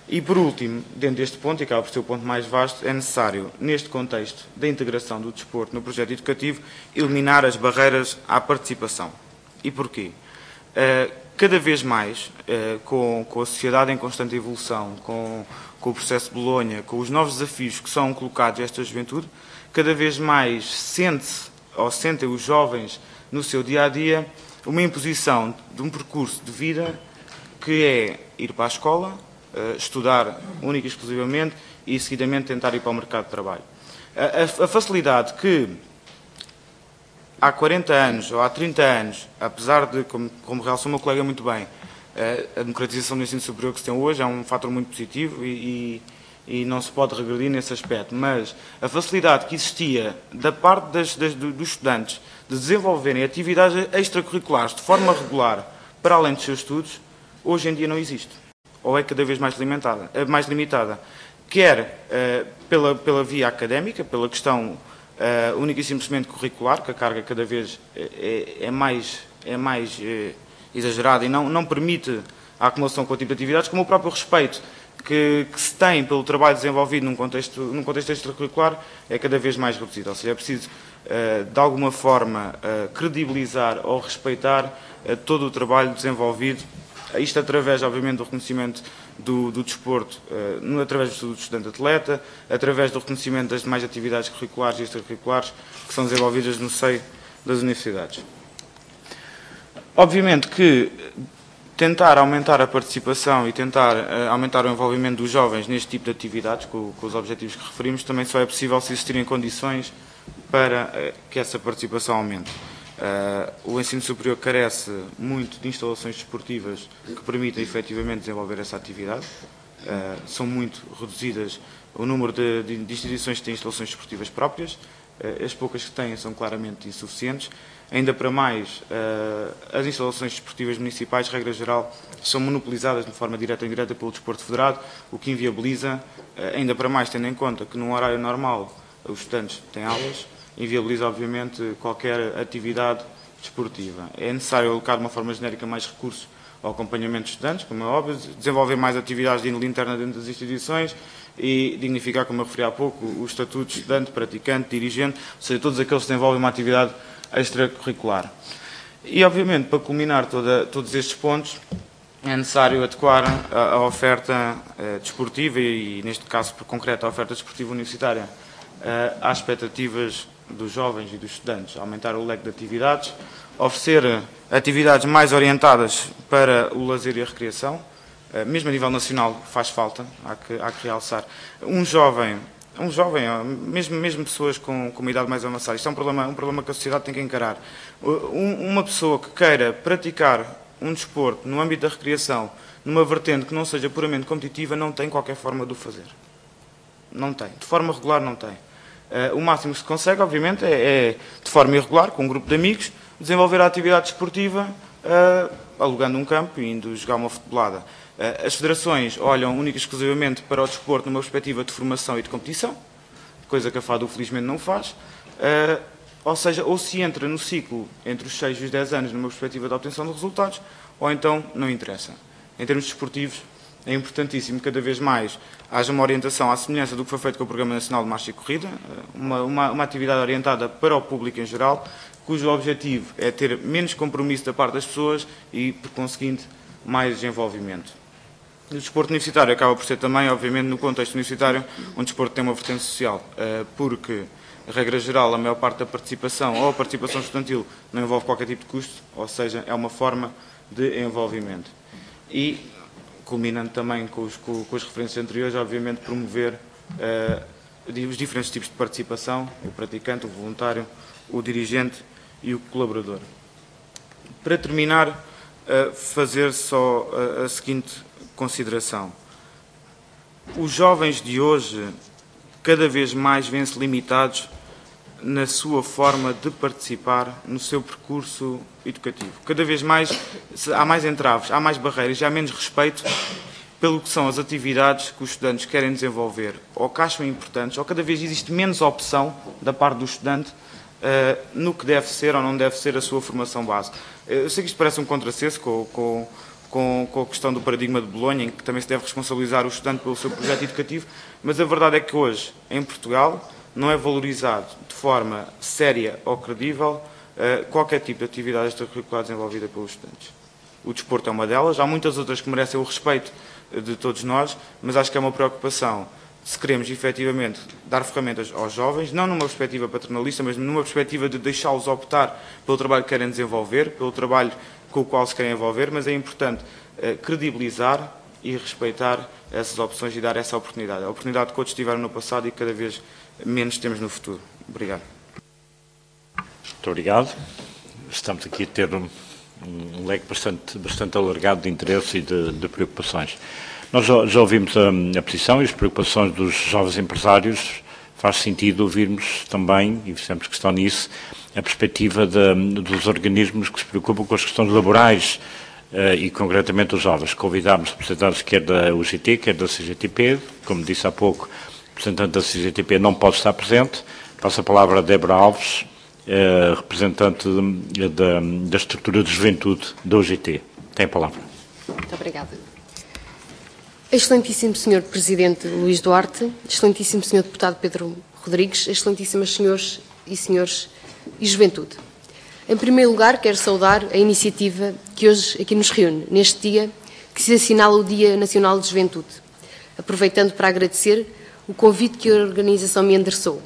E, por último, dentro deste ponto, e acaba por ser o ponto mais vasto, é necessário, neste contexto da integração do desporto no projeto educativo, eliminar as barreiras à participação. E porquê? Cada vez mais, com a sociedade em constante evolução, com o processo de Bolonha, com os novos desafios que são colocados a esta juventude, cada vez mais sentem os jovens no seu dia-a-dia uma imposição de um percurso de vida que é ir para a escola, estudar única e exclusivamente e, seguidamente, tentar ir para o mercado de trabalho. A facilidade que há 40 anos ou há 30 anos, apesar de, como realçou o meu colega muito bem, a democratização do ensino superior que se tem hoje é um fator muito positivo e não se pode regredir nesse aspecto, mas a facilidade que existia da parte dos estudantes de desenvolverem atividades extracurriculares de forma regular para além dos seus estudos, hoje em dia não existe. Ou é cada vez mais limitada, quer pela via académica, pela questão única e simplesmente curricular, que a carga cada vez é mais exagerada e não permite a acumulação com o tipo de atividades, como o próprio respeito que se tem pelo trabalho desenvolvido num contexto extracurricular é cada vez mais reduzido. Ou seja, é preciso, de alguma forma, credibilizar ou respeitar todo o trabalho desenvolvido. Isto através, obviamente, do reconhecimento do desporto, através do estudo do estudante-atleta, através do reconhecimento das demais atividades curriculares e extracurriculares que são desenvolvidas no seio das universidades. Obviamente que tentar aumentar a participação e tentar aumentar o envolvimento dos jovens neste tipo de atividades, com os objetivos que referimos, também só é possível se existirem condições para que essa participação aumente. O ensino superior carece muito de instalações desportivas que permitam efetivamente desenvolver essa atividade. São muito reduzidas o número de instituições que têm instalações desportivas próprias. As poucas que têm são claramente insuficientes. Ainda para mais, as instalações desportivas municipais, regra geral, são monopolizadas de forma direta ou indireta pelo desporto federado, o que inviabiliza, ainda para mais, tendo em conta que num horário normal os estudantes têm aulas, inviabiliza, obviamente, qualquer atividade desportiva. É necessário alocar de uma forma genérica mais recursos ao acompanhamento de estudantes, como é óbvio, desenvolver mais atividades de índole interna dentro das instituições e dignificar, como eu referi há pouco, o estatuto de estudante, praticante, dirigente, ou seja, todos aqueles que desenvolvem uma atividade extracurricular. E, obviamente, para culminar todos estes pontos, é necessário adequar a oferta desportiva e, neste caso, por concreto, a oferta desportiva universitária às expectativas dos jovens e dos estudantes, aumentar o leque de atividades, oferecer atividades mais orientadas para o lazer e a recreação, mesmo a nível nacional faz falta, há que realçar. Um jovem, mesmo pessoas com uma idade mais avançada, isto é um problema que a sociedade tem que encarar. Uma pessoa que queira praticar um desporto no âmbito da recreação, numa vertente que não seja puramente competitiva, não tem qualquer forma de o fazer. Não tem. De forma regular, não tem. O máximo que se consegue, obviamente, é de forma irregular, com um grupo de amigos, desenvolver a atividade desportiva, alugando um campo e indo jogar uma futebolada. As federações olham única e exclusivamente para o desporto numa perspectiva de formação e de competição, coisa que a FADU felizmente não faz. Ou seja, ou se entra no ciclo entre os 6 e os 10 anos numa perspectiva de obtenção de resultados, ou então não interessa. Em termos desportivos, é importantíssimo que cada vez mais haja uma orientação à semelhança do que foi feito com o Programa Nacional de Marcha e Corrida, uma atividade orientada para o público em geral, cujo objetivo é ter menos compromisso da parte das pessoas e, por conseguinte, mais desenvolvimento. O desporto universitário acaba por ser também, obviamente, no contexto universitário, um desporto que tem uma vertente social, porque, regra geral, a maior parte da participação ou a participação estudantil não envolve qualquer tipo de custo, ou seja, é uma forma de envolvimento. E, culminando também com as referências anteriores, obviamente, promover os diferentes tipos de participação, o praticante, o voluntário, o dirigente e o colaborador. Para terminar, fazer só a seguinte consideração. Os jovens de hoje cada vez mais vêm-se limitados na sua forma de participar no seu percurso educativo. Cada vez mais há mais entraves, há mais barreiras e há menos respeito pelo que são as atividades que os estudantes querem desenvolver, ou que acham importantes, ou cada vez existe menos opção da parte do estudante no que deve ser ou não deve ser a sua formação base. Eu sei que isto parece um contrassenso com com a questão do paradigma de Bolonha, em que também se deve responsabilizar o estudante pelo seu projeto educativo, mas a verdade é que hoje, em Portugal, não é valorizado de forma séria ou credível qualquer tipo de atividade extracurricular desenvolvida pelos estudantes. O desporto é uma delas, há muitas outras que merecem o respeito de todos nós, mas acho que é uma preocupação se queremos efetivamente dar ferramentas aos jovens, não numa perspectiva paternalista, mas numa perspectiva de deixá-los optar pelo trabalho que querem desenvolver, pelo trabalho com o qual se querem envolver, mas é importante credibilizar e respeitar essas opções e dar essa oportunidade. A oportunidade que outros tiveram no passado e que cada vez menos temos no futuro. Obrigado. Muito obrigado. Estamos aqui a ter um leque bastante alargado de interesse e de preocupações. Nós já ouvimos a posição e as preocupações dos jovens empresários. Faz sentido ouvirmos também, e fizemos questão nisso, a perspectiva dos organismos que se preocupam com as questões laborais e concretamente os jovens. Convidámos representantes quer da UGT, quer da CGTP. Como disse há pouco, o representante da CGTP não pode estar presente. Passo a palavra a Débora Alves, representante da estrutura de juventude da UGT. Tem a palavra. Muito obrigada. Excelentíssimo Sr. Presidente Luís Duarte, excelentíssimo Sr. Deputado Pedro Rodrigues, excelentíssimas senhores e juventude. Em primeiro lugar, quero saudar a iniciativa que hoje aqui nos reúne, neste dia que se assinala o Dia Nacional de Juventude, aproveitando para agradecer o convite que a organização me endereçou.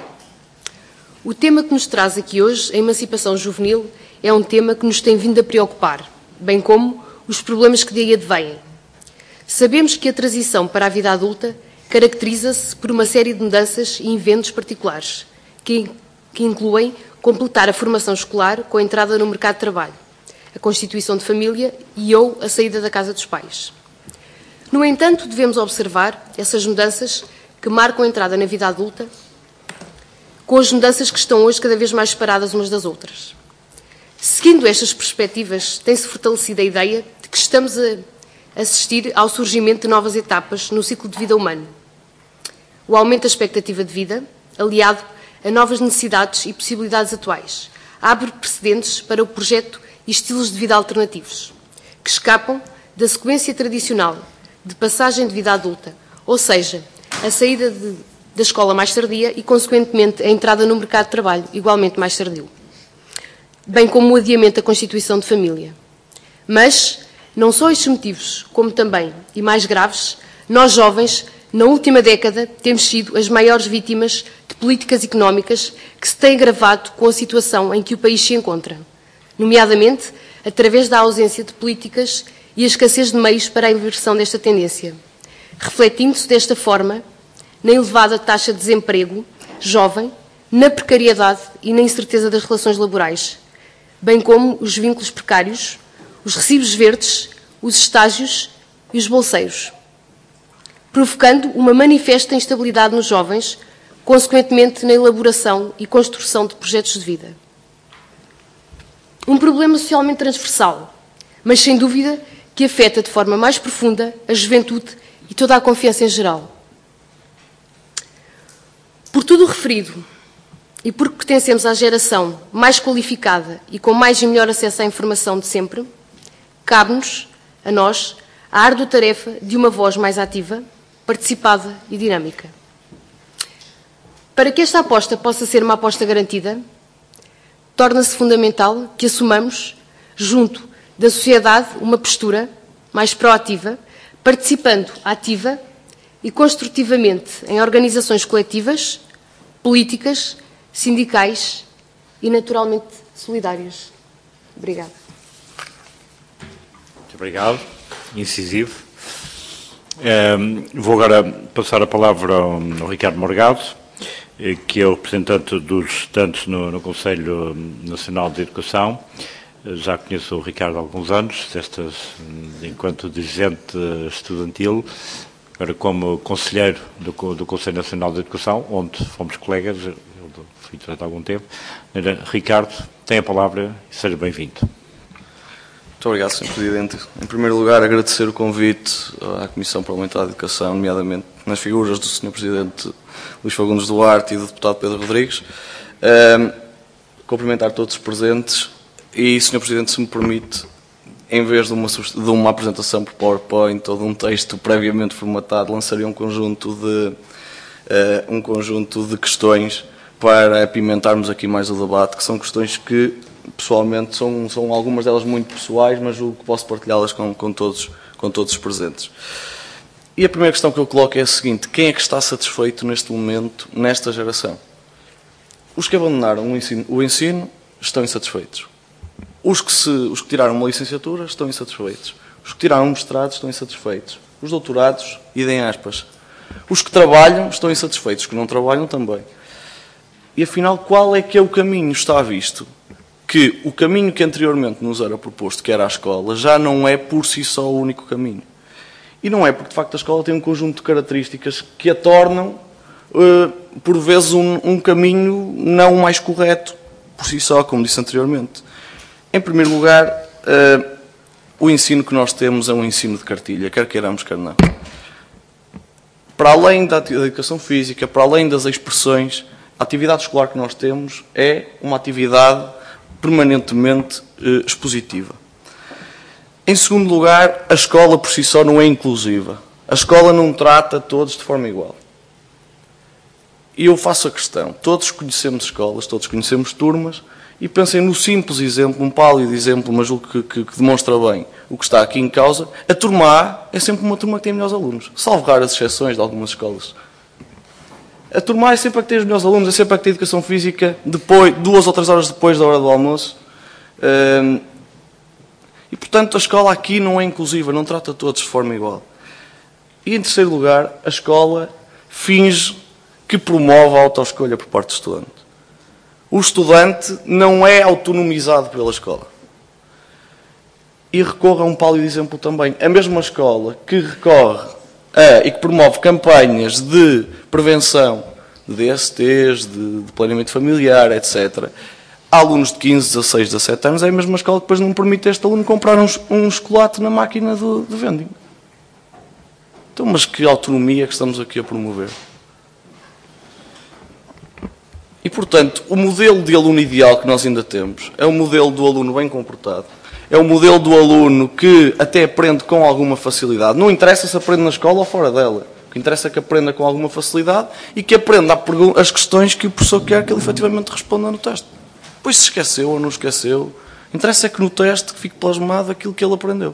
O tema que nos traz aqui hoje, a emancipação juvenil, é um tema que nos tem vindo a preocupar, bem como os problemas que daí advêm. Sabemos que a transição para a vida adulta caracteriza-se por uma série de mudanças e inventos particulares, que incluem completar a formação escolar com a entrada no mercado de trabalho, a constituição de família ou a saída da casa dos pais. No entanto, devemos observar essas mudanças que marcam a entrada na vida adulta com as mudanças que estão hoje cada vez mais separadas umas das outras. Seguindo estas perspectivas, tem-se fortalecido a ideia de que estamos a assistir ao surgimento de novas etapas no ciclo de vida humano. O aumento da expectativa de vida, aliado a novas necessidades e possibilidades atuais, abre precedentes para o projeto e estilos de vida alternativos, que escapam da sequência tradicional de passagem de vida adulta, ou seja, a saída da escola mais tardia e, consequentemente, a entrada no mercado de trabalho, igualmente mais tardio, bem como o adiamento da constituição de família. Mas não só estes motivos, como também, e mais graves, nós jovens, na última década, temos sido as maiores vítimas de políticas económicas que se têm agravado com a situação em que o país se encontra, nomeadamente através da ausência de políticas e a escassez de meios para a inversão desta tendência, refletindo-se desta forma na elevada taxa de desemprego jovem, na precariedade e na incerteza das relações laborais, bem como os vínculos precários, os recibos verdes, os estágios e os bolseiros, provocando uma manifesta instabilidade nos jovens, consequentemente na elaboração e construção de projetos de vida. Um problema socialmente transversal, mas sem dúvida que afeta de forma mais profunda a juventude e toda a confiança em geral. Por tudo o referido, e porque pertencemos à geração mais qualificada e com mais e melhor acesso à informação de sempre, cabe-nos, a nós, a árdua tarefa de uma voz mais ativa, participada e dinâmica. Para que esta aposta possa ser uma aposta garantida, torna-se fundamental que assumamos, junto da sociedade, uma postura mais proativa, participando ativa e construtivamente em organizações coletivas, políticas, sindicais e, naturalmente, solidárias. Obrigada. Muito obrigado. Incisivo. Vou agora passar a palavra ao Ricardo Morgado, que é o representante dos estudantes no Conselho Nacional de Educação. Já conheço o Ricardo há alguns anos, enquanto dirigente estudantil, agora como conselheiro do Conselho Nacional de Educação, onde fomos colegas, eu fui durante algum tempo. Ricardo, tem a palavra e seja bem-vindo. Muito obrigado, Sr. Presidente. Em primeiro lugar, agradecer o convite à Comissão Parlamentar de Educação, nomeadamente nas figuras do Sr. Presidente Luís Fagundes Duarte e do Deputado Pedro Rodrigues. Cumprimentar todos os presentes e, Sr. Presidente, se me permite, em vez de uma apresentação por PowerPoint ou de um texto previamente formatado, lançaria um conjunto de questões para apimentarmos aqui mais o debate, que são questões que, pessoalmente, são algumas delas muito pessoais, mas julgo que posso partilhá-las com todos os presentes. E a primeira questão que eu coloco é a seguinte: quem é que está satisfeito neste momento, nesta geração? Os que abandonaram o ensino estão insatisfeitos. Os que tiraram uma licenciatura estão insatisfeitos. Os que tiraram um mestrado estão insatisfeitos. Os doutorados, idem aspas. Os que trabalham estão insatisfeitos. Os que não trabalham também. E afinal, qual é que é o caminho? Está visto que o caminho que anteriormente nos era proposto, que era a escola, já não é por si só o único caminho. E não é porque, de facto, a escola tem um conjunto de características que a tornam, por vezes, um caminho não mais correto por si só, como disse anteriormente. Em primeiro lugar, o ensino que nós temos é um ensino de cartilha, quer queiramos, quer não. Para além da educação física, para além das expressões, a atividade escolar que nós temos é uma atividade permanentemente expositiva. Em segundo lugar, a escola por si só não é inclusiva. A escola não trata todos de forma igual. E eu faço a questão: todos conhecemos escolas, todos conhecemos turmas, e pensem no simples exemplo, um pálido exemplo, mas julgo que demonstra bem o que está aqui em causa. A turma A é sempre uma turma que tem melhores alunos, salvo raras exceções de algumas escolas. A turma A é sempre a que tem os melhores alunos, é sempre a que tem educação física, 2 ou 3 horas depois da hora do almoço. E, portanto, a escola aqui não é inclusiva, não trata todos de forma igual. E, em terceiro lugar, a escola finge que promove a autoescolha por parte do estudante. O estudante não é autonomizado pela escola. E recorre a um pálido exemplo também. A mesma escola que recorre e que promove campanhas de prevenção de DSTs, de planeamento familiar, etc., a alunos de 15, 16, 17 anos, é a mesma escola que depois não permite a este aluno comprar um chocolate na máquina de vending. Então, mas que autonomia que estamos aqui a promover? E, portanto, o modelo de aluno ideal que nós ainda temos é o modelo do aluno bem comportado, é o modelo do aluno que até aprende com alguma facilidade. Não interessa se aprende na escola ou fora dela. O que interessa é que aprenda com alguma facilidade e que aprenda as questões que o professor quer que ele efetivamente responda no teste. Depois se esqueceu ou não esqueceu, interessa é que no teste fique plasmado aquilo que ele aprendeu.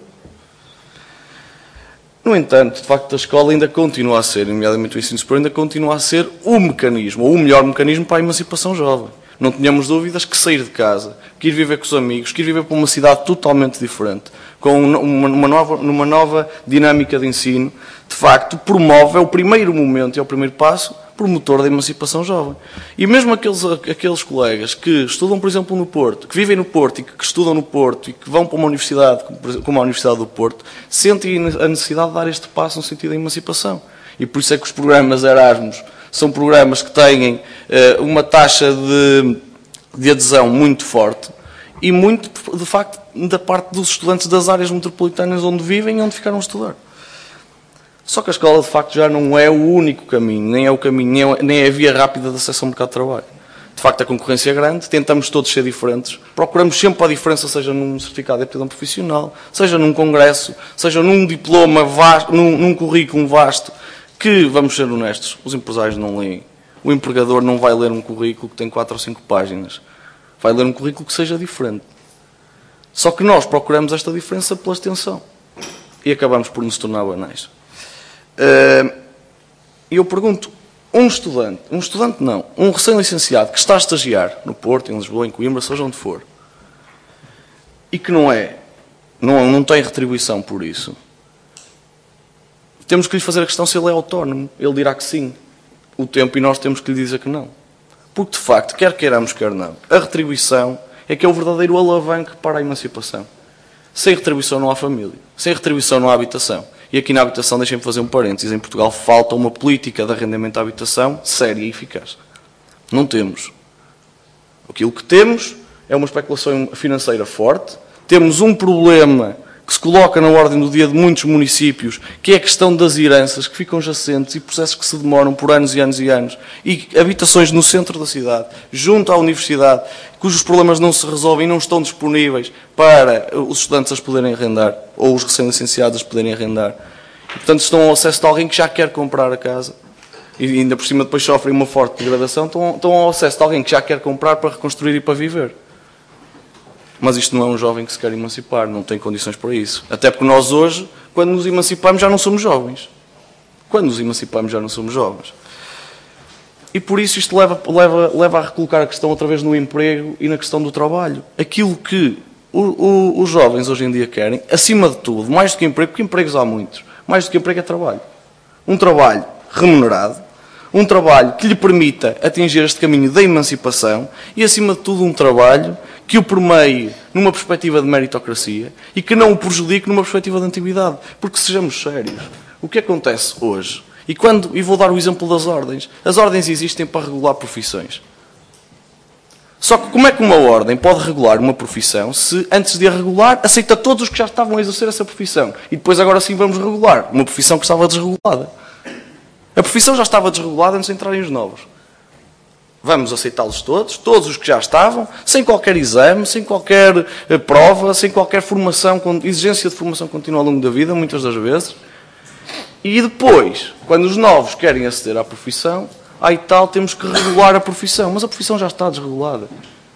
No entanto, de facto, a escola ainda continua a ser, nomeadamente o ensino superior, ainda continua a ser o mecanismo, ou o melhor mecanismo para a emancipação jovem. Não tenhamos dúvidas que sair de casa, que ir viver com os amigos, que ir viver para uma cidade totalmente diferente, com uma nova dinâmica de ensino, de facto, promove, é o primeiro momento, é o primeiro passo, promotor da emancipação jovem. E mesmo aqueles colegas que estudam, por exemplo, no Porto, que vivem no Porto e que estudam no Porto e que vão para uma universidade, como a Universidade do Porto, sentem a necessidade de dar este passo no sentido da emancipação. E por isso é que os programas Erasmus são programas que têm uma taxa de adesão muito forte e muito, de facto, da parte dos estudantes das áreas metropolitanas onde vivem e onde ficaram a estudar. Só que a escola, de facto, já não é o único caminho, nem é o caminho, nem é a via rápida de acesso ao mercado de trabalho. De facto, a concorrência é grande, tentamos todos ser diferentes, procuramos sempre a diferença, seja num certificado de aptidão profissional, seja num congresso, seja num diploma vasto, num currículo vasto, que, vamos ser honestos, os empresários não leem. O empregador não vai ler um currículo que tem 4 ou 5 páginas. Vai ler um currículo que seja diferente. Só que nós procuramos esta diferença pela extensão. E acabamos por nos tornar banais. E eu pergunto, um recém-licenciado que está a estagiar no Porto, em Lisboa, em Coimbra, seja onde for, e que não tem retribuição por isso, temos que lhe fazer a questão se ele é autónomo. Ele dirá que sim, o tempo, e nós temos que lhe dizer que não. Porque, de facto, quer queiramos, quer não, a retribuição é que é o verdadeiro alavanque para a emancipação. Sem retribuição não há família, sem retribuição não há habitação. E aqui na habitação, deixem-me fazer um parênteses, em Portugal falta uma política de arrendamento à habitação séria e eficaz. Não temos. Aquilo que temos é uma especulação financeira forte, temos um problema que se coloca na ordem do dia de muitos municípios, que é a questão das heranças, que ficam jacentes e processos que se demoram por anos e anos e anos, e habitações no centro da cidade, junto à universidade, cujos problemas não se resolvem e não estão disponíveis para os estudantes as poderem arrendar, ou os recém-licenciados as poderem arrendar. E, portanto, estão ao acesso de alguém que já quer comprar a casa, e ainda por cima depois sofrem uma forte degradação, estão ao acesso de alguém que já quer comprar para reconstruir e para viver. Mas isto não é um jovem que se quer emancipar, não tem condições para isso. Até porque nós hoje, quando nos emancipamos, já não somos jovens. Quando nos emancipamos, já não somos jovens. E por isso isto leva a recolocar a questão outra vez no emprego e na questão do trabalho. Aquilo que os jovens hoje em dia querem, acima de tudo, mais do que emprego, porque empregos há muitos, mais do que emprego é trabalho. Um trabalho remunerado, um trabalho que lhe permita atingir este caminho da emancipação e, acima de tudo, um trabalho que o permeie numa perspectiva de meritocracia e que não o prejudique numa perspectiva de antiguidade. Porque, sejamos sérios, o que acontece hoje, e vou dar o exemplo das ordens, as ordens existem para regular profissões. Só que como é que uma ordem pode regular uma profissão se, antes de a regular, aceita todos os que já estavam a exercer essa profissão e depois agora sim vamos regular uma profissão que estava desregulada? A profissão já estava desregulada antes de entrarem os novos. Vamos aceitá-los todos os que já estavam, sem qualquer exame, sem qualquer prova, sem qualquer formação, exigência de formação contínua ao longo da vida, muitas das vezes. E depois, quando os novos querem aceder à profissão, aí tal, temos que regular a profissão. Mas a profissão já está desregulada.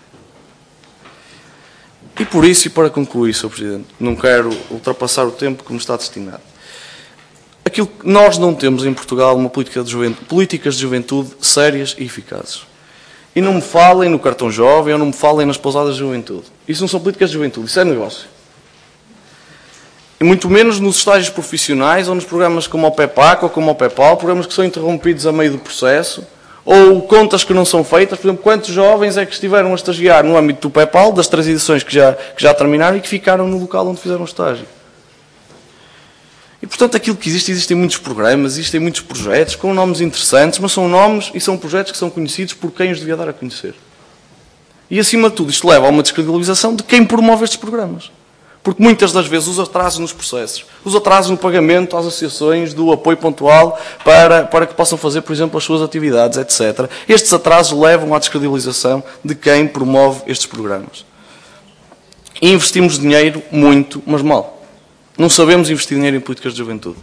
E por isso, e para concluir, Sr. Presidente, não quero ultrapassar o tempo que me está destinado. Aquilo que nós não temos em Portugal, uma políticas de juventude sérias e eficazes. E não me falem no cartão jovem ou não me falem nas pousadas de juventude. Isso não são políticas de juventude, isso é negócio. E muito menos nos estágios profissionais ou nos programas como o PEPAC ou como o PEPAL, programas que são interrompidos a meio do processo, ou contas que não são feitas. Por exemplo, quantos jovens é que estiveram a estagiar no âmbito do PEPAL, das 3 edições que já terminaram e que ficaram no local onde fizeram o estágio? E, portanto, aquilo que existem muitos programas, existem muitos projetos com nomes interessantes, mas são nomes e são projetos que são conhecidos por quem os devia dar a conhecer. E, acima de tudo, isto leva a uma descredibilização de quem promove estes programas. Porque muitas das vezes os atrasos nos processos, os atrasos no pagamento às associações do apoio pontual para que possam fazer, por exemplo, as suas atividades, etc. Estes atrasos levam à descredibilização de quem promove estes programas. E investimos dinheiro muito, mas mal. Não sabemos investir dinheiro em políticas de juventude.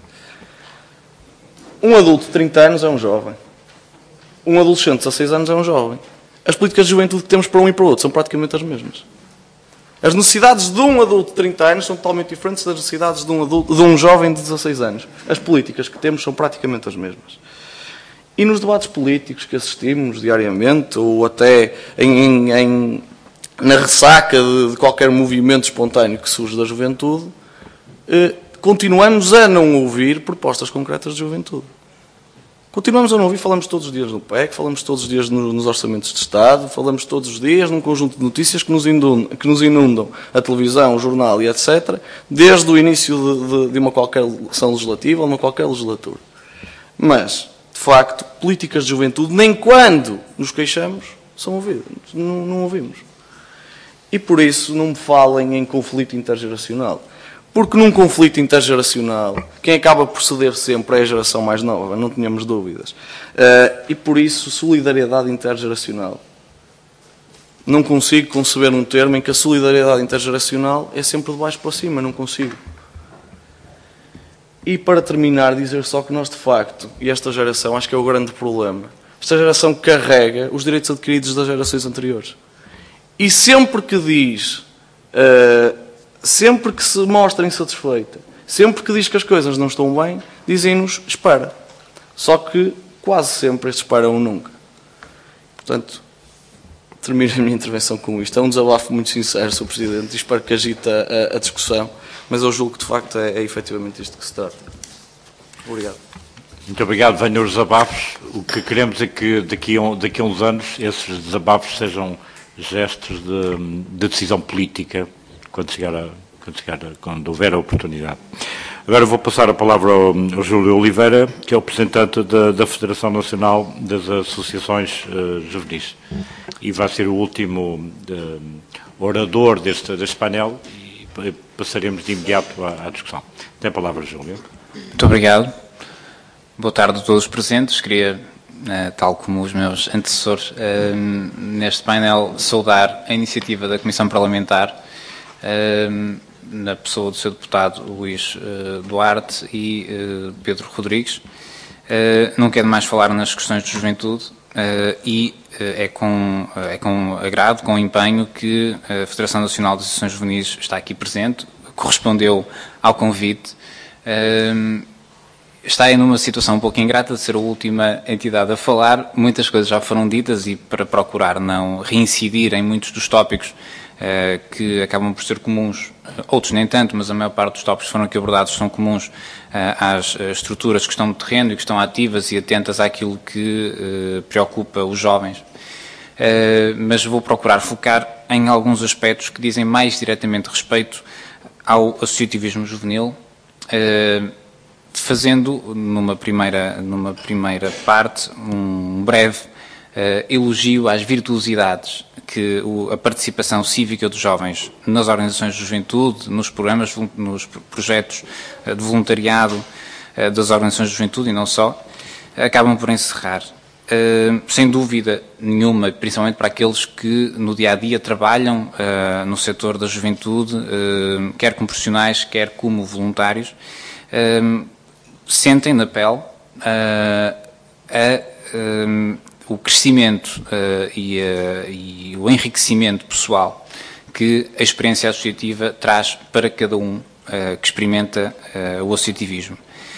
Um adulto de 30 anos é um jovem. Um adolescente de 16 anos é um jovem. As políticas de juventude que temos para um e para o outro são praticamente as mesmas. As necessidades de um adulto de 30 anos são totalmente diferentes das necessidades de um jovem de 16 anos. As políticas que temos são praticamente as mesmas. E nos debates políticos que assistimos diariamente, ou até na ressaca de qualquer movimento espontâneo que surge da juventude, continuamos a não ouvir propostas concretas de juventude. Continuamos a não ouvir, falamos todos os dias no PEC, falamos todos os dias nos orçamentos de Estado, falamos todos os dias num conjunto de notícias que nos inundam a televisão, o jornal e etc., desde o início de uma qualquer sessão legislativa ou uma qualquer legislatura. Mas, de facto, políticas de juventude, nem quando nos queixamos, são ouvidas. Não ouvimos. E por isso não me falem em conflito intergeracional. Porque num conflito intergeracional, quem acaba por ceder sempre é a geração mais nova, não tenhamos dúvidas. E por isso, solidariedade intergeracional. Não consigo conceber um termo em que a solidariedade intergeracional é sempre de baixo para cima, não consigo. E para terminar, dizer só que nós de facto, e esta geração, acho que é o grande problema, esta geração carrega os direitos adquiridos das gerações anteriores. E sempre que diz... sempre que se mostra insatisfeita, sempre que diz que as coisas não estão bem, dizem-nos espera. Só que quase sempre este espera ou nunca. Portanto, termino a minha intervenção com isto. É um desabafo muito sincero, Sr. Presidente, e espero que agite a discussão, mas eu julgo que de facto é efetivamente isto que se trata. Obrigado. Muito obrigado. Venham os desabafos. O que queremos é que daqui a uns anos esses desabafos sejam gestos de decisão política, quando houver a oportunidade. Agora vou passar a palavra ao Júlio Oliveira, que é o representante da Federação Nacional das Associações Juvenis. E vai ser o último orador deste painel e passaremos de imediato à discussão. Tem a palavra, Júlio. Muito obrigado. Boa tarde a todos os presentes. Queria tal como os meus antecessores, neste painel saudar a iniciativa da Comissão Parlamentar, na pessoa do Sr. Deputado Luís Duarte e Pedro Rodrigues. Não quero mais falar nas questões de juventude e é com agrado, com empenho, que a Federação Nacional das Associações Juvenis está aqui presente, correspondeu ao convite. Está aí numa situação um pouco ingrata de ser a última entidade a falar. Muitas coisas já foram ditas e, para procurar não reincidir em muitos dos tópicos que acabam por ser comuns, outros nem tanto, mas a maior parte dos tópicos que foram aqui abordados são comuns às estruturas que estão no terreno e que estão ativas e atentas àquilo que preocupa os jovens. Mas vou procurar focar em alguns aspectos que dizem mais diretamente respeito ao associativismo juvenil, fazendo numa primeira parte um breve elogio às virtuosidades que a participação cívica dos jovens nas organizações de juventude, nos programas, nos projetos de voluntariado das organizações de juventude e não só, acabam por encerrar. Sem dúvida nenhuma, principalmente para aqueles que no dia-a-dia trabalham no setor da juventude, quer como profissionais, quer como voluntários, sentem na pele o crescimento e o enriquecimento pessoal que a experiência associativa traz para cada um que experimenta o associativismo.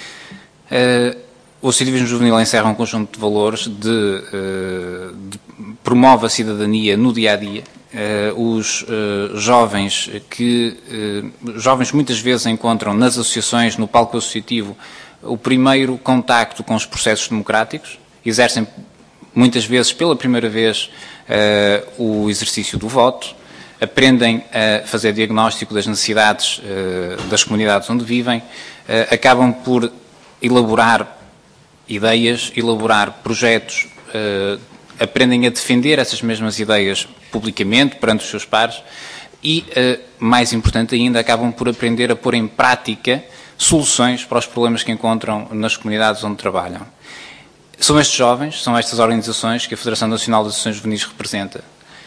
O associativismo juvenil encerra um conjunto de valores promove a cidadania no dia-a-dia. Os jovens muitas vezes encontram nas associações, no palco associativo, o primeiro contacto com os processos democráticos, exercem muitas vezes pela primeira vez o exercício do voto, aprendem a fazer diagnóstico das necessidades das comunidades onde vivem, acabam por elaborar ideias, elaborar projetos, aprendem a defender essas mesmas ideias publicamente, perante os seus pares e, mais importante ainda, acabam por aprender a pôr em prática soluções para os problemas que encontram nas comunidades onde trabalham. São estes jovens, são estas organizações que a Federação Nacional das Associações Juvenis representa,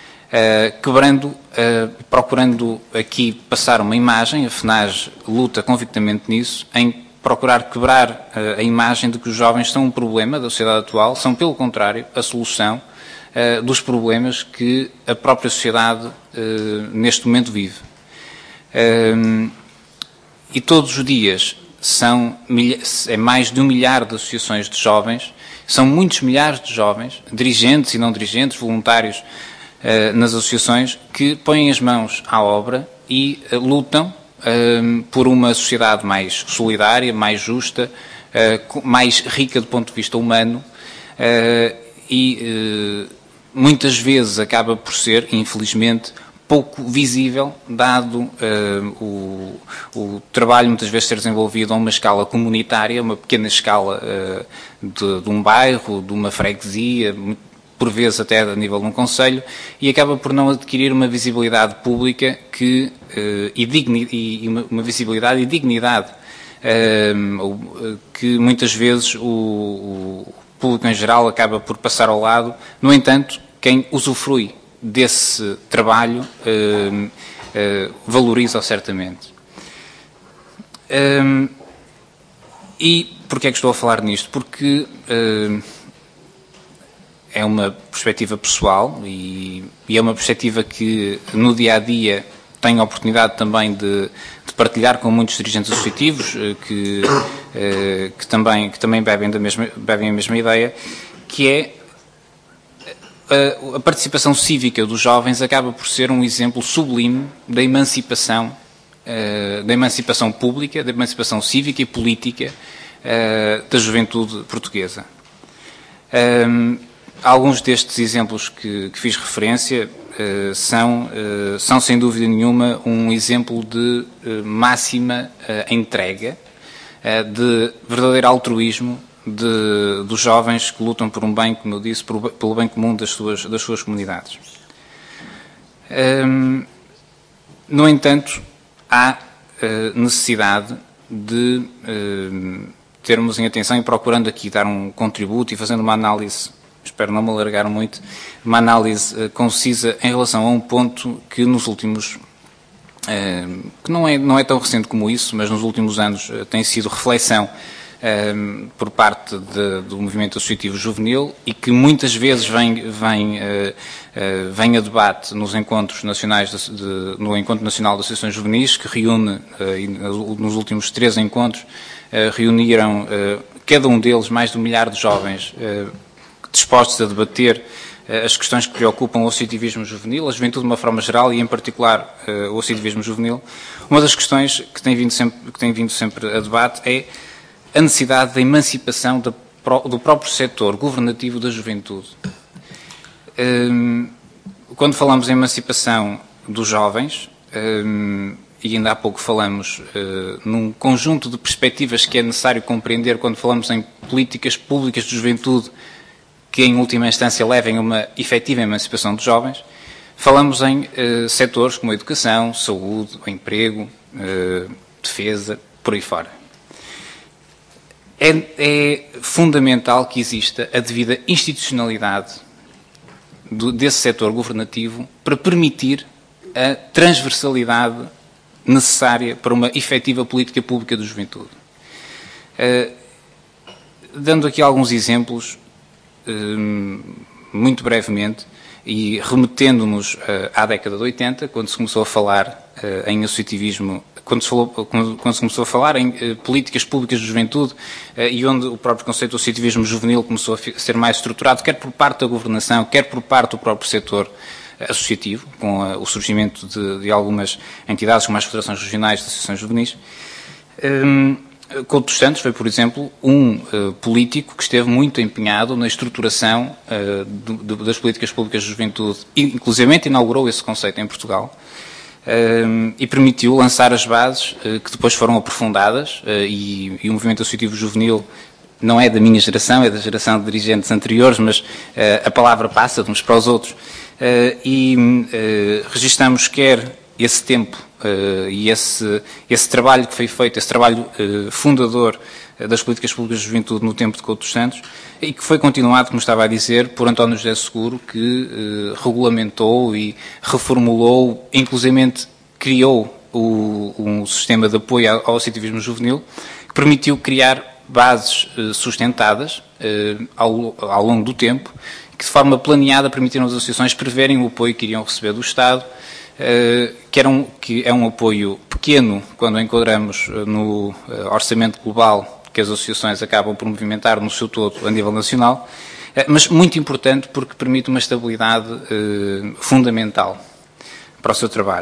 procurando aqui passar uma imagem, a FNAJ luta convictamente nisso, em procurar quebrar a imagem de que os jovens são um problema da sociedade atual, são, pelo contrário, a solução dos problemas que a própria sociedade neste momento vive. E todos os dias é mais de 1 milhar de associações de jovens, são muitos milhares de jovens, dirigentes e não dirigentes, voluntários nas associações, que põem as mãos à obra e lutam por uma sociedade mais solidária, mais justa, mais rica do ponto de vista humano e muitas vezes acaba por ser, infelizmente, pouco visível, dado o trabalho muitas vezes ser desenvolvido a uma escala comunitária, uma pequena escala de um bairro, de uma freguesia, por vezes até a nível de um concelho, e acaba por não adquirir uma visibilidade pública uma visibilidade e dignidade que muitas vezes o público em geral acaba por passar ao lado. No entanto, quem usufrui desse trabalho valoriza-o certamente. E porquê é que estou a falar nisto? Porque é uma perspectiva pessoal e é uma perspectiva que no dia-a-dia tenho a oportunidade também de partilhar com muitos dirigentes associativos que também bebem a mesma ideia, que é a participação cívica dos jovens acaba por ser um exemplo sublime da emancipação pública, da emancipação cívica e política da juventude portuguesa. Alguns destes exemplos que fiz referência são sem dúvida nenhuma um exemplo de máxima entrega, de verdadeiro altruísmo dos jovens que lutam por um bem, como eu disse, pelo bem comum das suas comunidades. No entanto, há necessidade de termos em atenção e procurando aqui dar um contributo e fazendo uma análise, espero não me alargar muito, uma análise concisa em relação a um ponto que nos últimos, que não é tão recente como isso, mas nos últimos anos tem sido reflexão por parte do movimento associativo juvenil e que muitas vezes vem a debate nos encontros nacionais no Encontro Nacional de Associações Juvenis, que reúne, nos últimos 3 encontros, reuniram cada um deles mais de 1 milhar de jovens dispostos a debater as questões que preocupam o associativismo juvenil, a juventude de uma forma geral e, em particular, o associativismo juvenil. Uma das questões que tem vindo sempre a debate é a necessidade da emancipação do próprio setor governativo da juventude. Quando falamos em emancipação dos jovens, e ainda há pouco falamos num conjunto de perspectivas que é necessário compreender quando falamos em políticas públicas de juventude que, em última instância, levem a uma efetiva emancipação dos jovens, falamos em setores como a educação, saúde, o emprego, defesa, por aí fora. É fundamental que exista a devida institucionalidade desse setor governativo para permitir a transversalidade necessária para uma efetiva política pública de juventude. Dando aqui alguns exemplos, muito brevemente, e remetendo-nos à década de 80, quando se começou a falar em associativismo, quando se começou a falar em políticas públicas de juventude e onde o próprio conceito do associativismo juvenil começou a ser mais estruturado, quer por parte da governação, quer por parte do próprio setor associativo, com o surgimento de algumas entidades como as federações regionais de associações juvenis. Couto dos Santos foi, por exemplo, um político que esteve muito empenhado na estruturação das políticas públicas de juventude, e inclusivamente inaugurou esse conceito em Portugal, e permitiu lançar as bases que depois foram aprofundadas, e o movimento associativo juvenil não é da minha geração, é da geração de dirigentes anteriores, mas a palavra passa de uns para os outros, e registamos quer esse tempo e esse trabalho que foi feito, esse trabalho fundador das políticas públicas de juventude no tempo de Couto dos Santos, e que foi continuado, como estava a dizer, por António José Seguro, que regulamentou e reformulou, inclusivamente criou um sistema de apoio ao associativismo juvenil, que permitiu criar bases sustentadas ao longo do tempo, que de forma planeada permitiram às associações preverem o apoio que iriam receber do Estado, que é um apoio pequeno quando enquadramos no orçamento global que as associações acabam por movimentar no seu todo a nível nacional, mas muito importante porque permite uma estabilidade fundamental para o seu trabalho.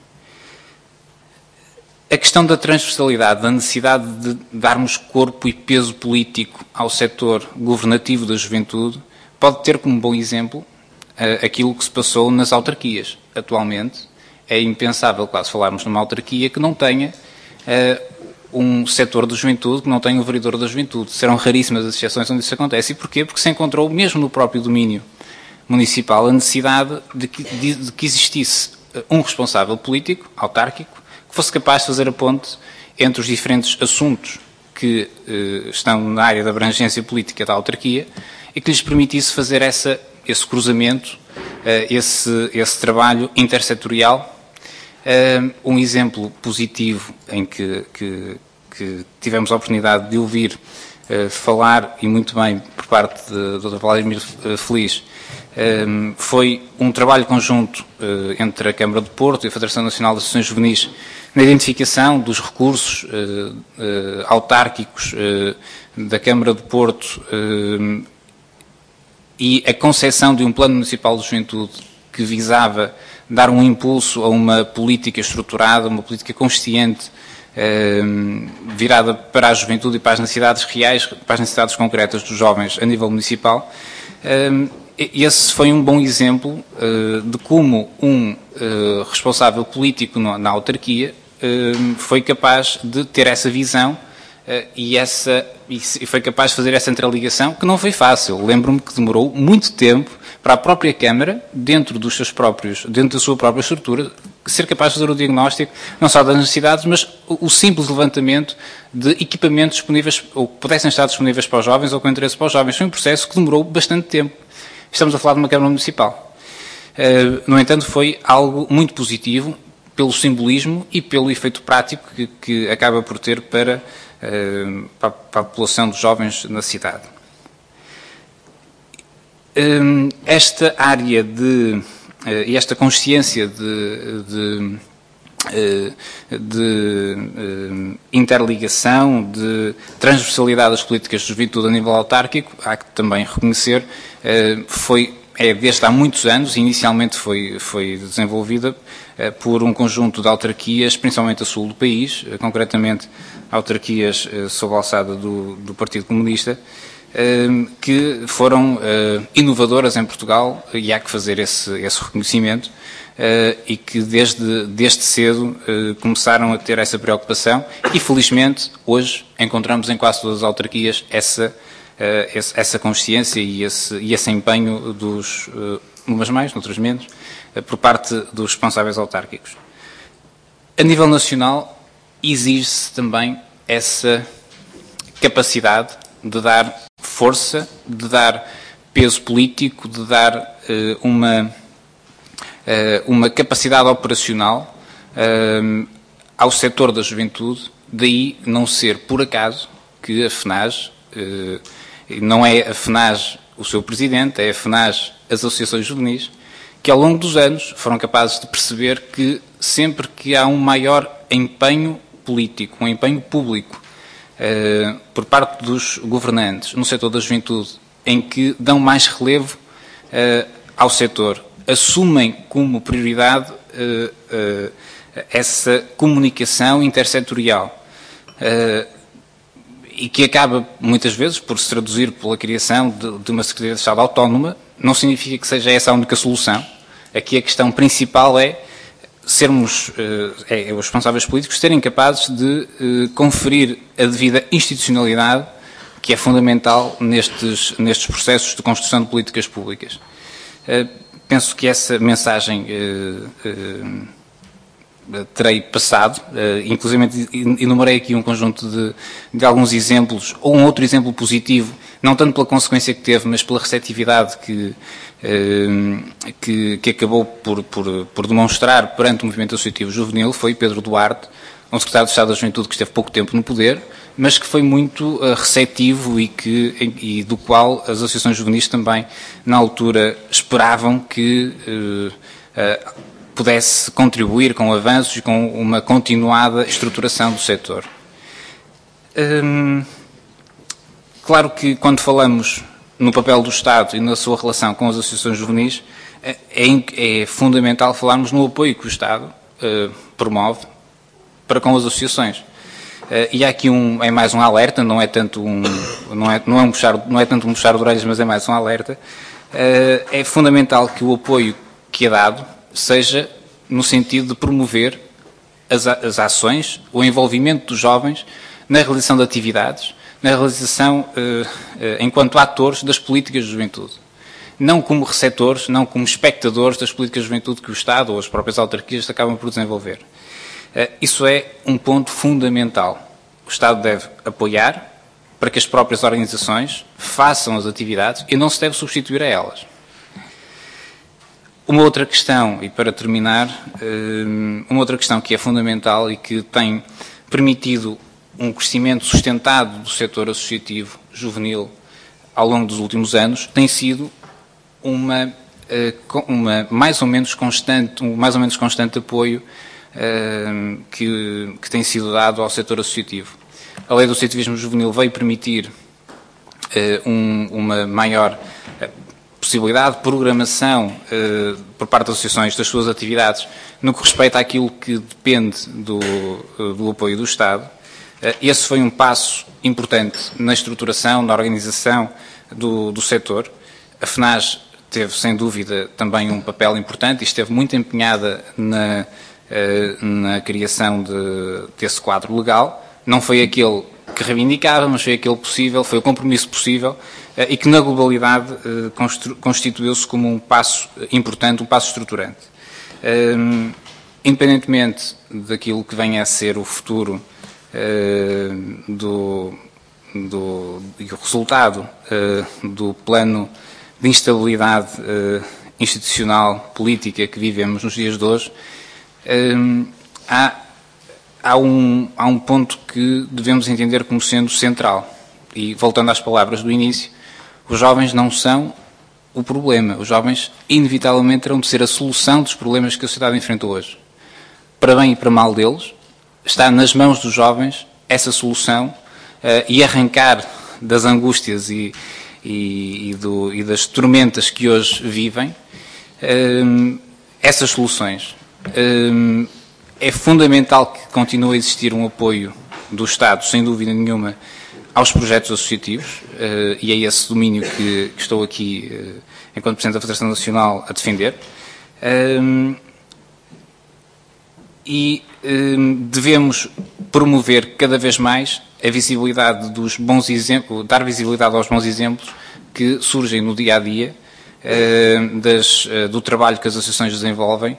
A questão da transversalidade, da necessidade de darmos corpo e peso político ao setor governativo da juventude, pode ter como bom exemplo aquilo que se passou nas autarquias. Atualmente é impensável quase falarmos numa autarquia que não tenha um setor de juventude, que não tenha um vereador da juventude. Serão raríssimas as exceções onde isso acontece. E porquê? Porque se encontrou, mesmo no próprio domínio municipal, a necessidade de que existisse um responsável político, autárquico, que fosse capaz de fazer a ponte entre os diferentes assuntos que estão na área da abrangência política da autarquia e que lhes permitisse fazer esse cruzamento, esse trabalho intersetorial. Um exemplo positivo em que tivemos a oportunidade de ouvir falar, e muito bem, por parte do Dr. Vladimir Feliz, foi um trabalho conjunto entre a Câmara de Porto e a Federação Nacional de Associações Juvenis na identificação dos recursos autárquicos da Câmara de Porto e a concepção de um plano municipal de juventude que visava dar um impulso a uma política estruturada, uma política consciente, virada para a juventude e para as necessidades reais, para as necessidades concretas dos jovens a nível municipal. Esse foi um bom exemplo de como um responsável político na autarquia foi capaz de ter essa visão e foi capaz de fazer essa interligação, que não foi fácil. Lembro-me que demorou muito tempo para a própria Câmara, dentro da sua própria estrutura, ser capaz de fazer o diagnóstico, não só das necessidades, mas o simples levantamento de equipamentos disponíveis, ou que pudessem estar disponíveis para os jovens ou com interesse para os jovens. Foi um processo que demorou bastante tempo. Estamos a falar de uma Câmara Municipal. No entanto, foi algo muito positivo pelo simbolismo e pelo efeito prático que acaba por ter para a população de jovens na cidade. Esta área e esta consciência de interligação, de transversalidade das políticas de juventude a nível autárquico, há que também reconhecer, desde há muitos anos, inicialmente foi desenvolvida por um conjunto de autarquias, principalmente a sul do país, concretamente autarquias sob a alçada do Partido Comunista, que foram inovadoras em Portugal, e há que fazer esse reconhecimento, e que desde cedo começaram a ter essa preocupação, e felizmente hoje encontramos em quase todas as autarquias essa consciência e esse empenho umas mais, noutras menos, por parte dos responsáveis autárquicos. A nível nacional, exige-se também essa capacidade de dar força, de dar peso político, de dar uma capacidade operacional ao setor da juventude, daí não ser por acaso que a FNAJ, não é a FNAJ o seu presidente, é a FNAJ as associações juvenis, que ao longo dos anos foram capazes de perceber que sempre que há um maior empenho político, um empenho público por parte dos governantes no setor da juventude, em que dão mais relevo ao setor, assumem como prioridade essa comunicação intersetorial, e que acaba muitas vezes por se traduzir pela criação de uma Secretaria de Estado autónoma, não significa que seja essa a única solução. Aqui a questão principal é sermos os responsáveis políticos serem capazes de conferir a devida institucionalidade, que é fundamental nestes processos de construção de políticas públicas. Penso que essa mensagem terei passado, inclusive enumerei aqui um conjunto de alguns exemplos, ou um outro exemplo positivo, não tanto pela consequência que teve, mas pela receptividade que acabou por demonstrar perante o movimento associativo juvenil. Foi Pedro Duarte, um secretário de Estado da Juventude que esteve pouco tempo no poder, mas que foi muito receptivo e do qual as associações juvenis também, na altura, esperavam que pudesse contribuir com avanços e com uma continuada estruturação do setor. Claro que quando falamos no papel do Estado e na sua relação com as associações juvenis, é fundamental falarmos no apoio que o Estado promove para com as associações. E há aqui mais um alerta, não é tanto um puxar de orelhas, mas é mais um alerta. É fundamental que o apoio que é dado seja no sentido de promover as ações, o envolvimento dos jovens na realização de atividades, na realização, enquanto atores das políticas de juventude. Não como receptores, não como espectadores das políticas de juventude que o Estado ou as próprias autarquias acabam por desenvolver. Isso é um ponto fundamental. O Estado deve apoiar para que as próprias organizações façam as atividades e não se deve substituir a elas. Uma outra questão, e para terminar, uma outra questão que é fundamental e que tem permitido um crescimento sustentado do setor associativo juvenil ao longo dos últimos anos, tem sido um mais ou menos constante apoio que tem sido dado ao setor associativo. A Lei do Associativismo Juvenil veio permitir uma maior possibilidade de programação por parte das associações das suas atividades no que respeita àquilo que depende do apoio do Estado. Esse foi um passo importante na estruturação, na organização do setor. A FNAJ teve, sem dúvida, também um papel importante e esteve muito empenhada na criação desse quadro legal. Não foi aquele que reivindicava, mas foi aquele possível, foi o compromisso possível e que, na globalidade, constituiu-se como um passo importante, um passo estruturante. independentemente daquilo que venha a ser o futuro e o resultado do plano de instabilidade institucional, política que vivemos nos dias de hoje, há um ponto que devemos entender como sendo central. E, voltando às palavras do início, os jovens não são o problema. Os jovens, inevitavelmente, terão de ser a solução dos problemas que a sociedade enfrenta hoje. Para bem e para mal deles, está nas mãos dos jovens essa solução e arrancar das angústias e das tormentas que hoje vivem essas soluções. É fundamental que continue a existir um apoio do Estado, sem dúvida nenhuma, aos projetos associativos, e é esse domínio que estou aqui, enquanto Presidente da Federação Nacional, a defender. E devemos promover cada vez mais a visibilidade dos bons exemplos, dar visibilidade aos bons exemplos que surgem no dia a dia do trabalho que as associações desenvolvem.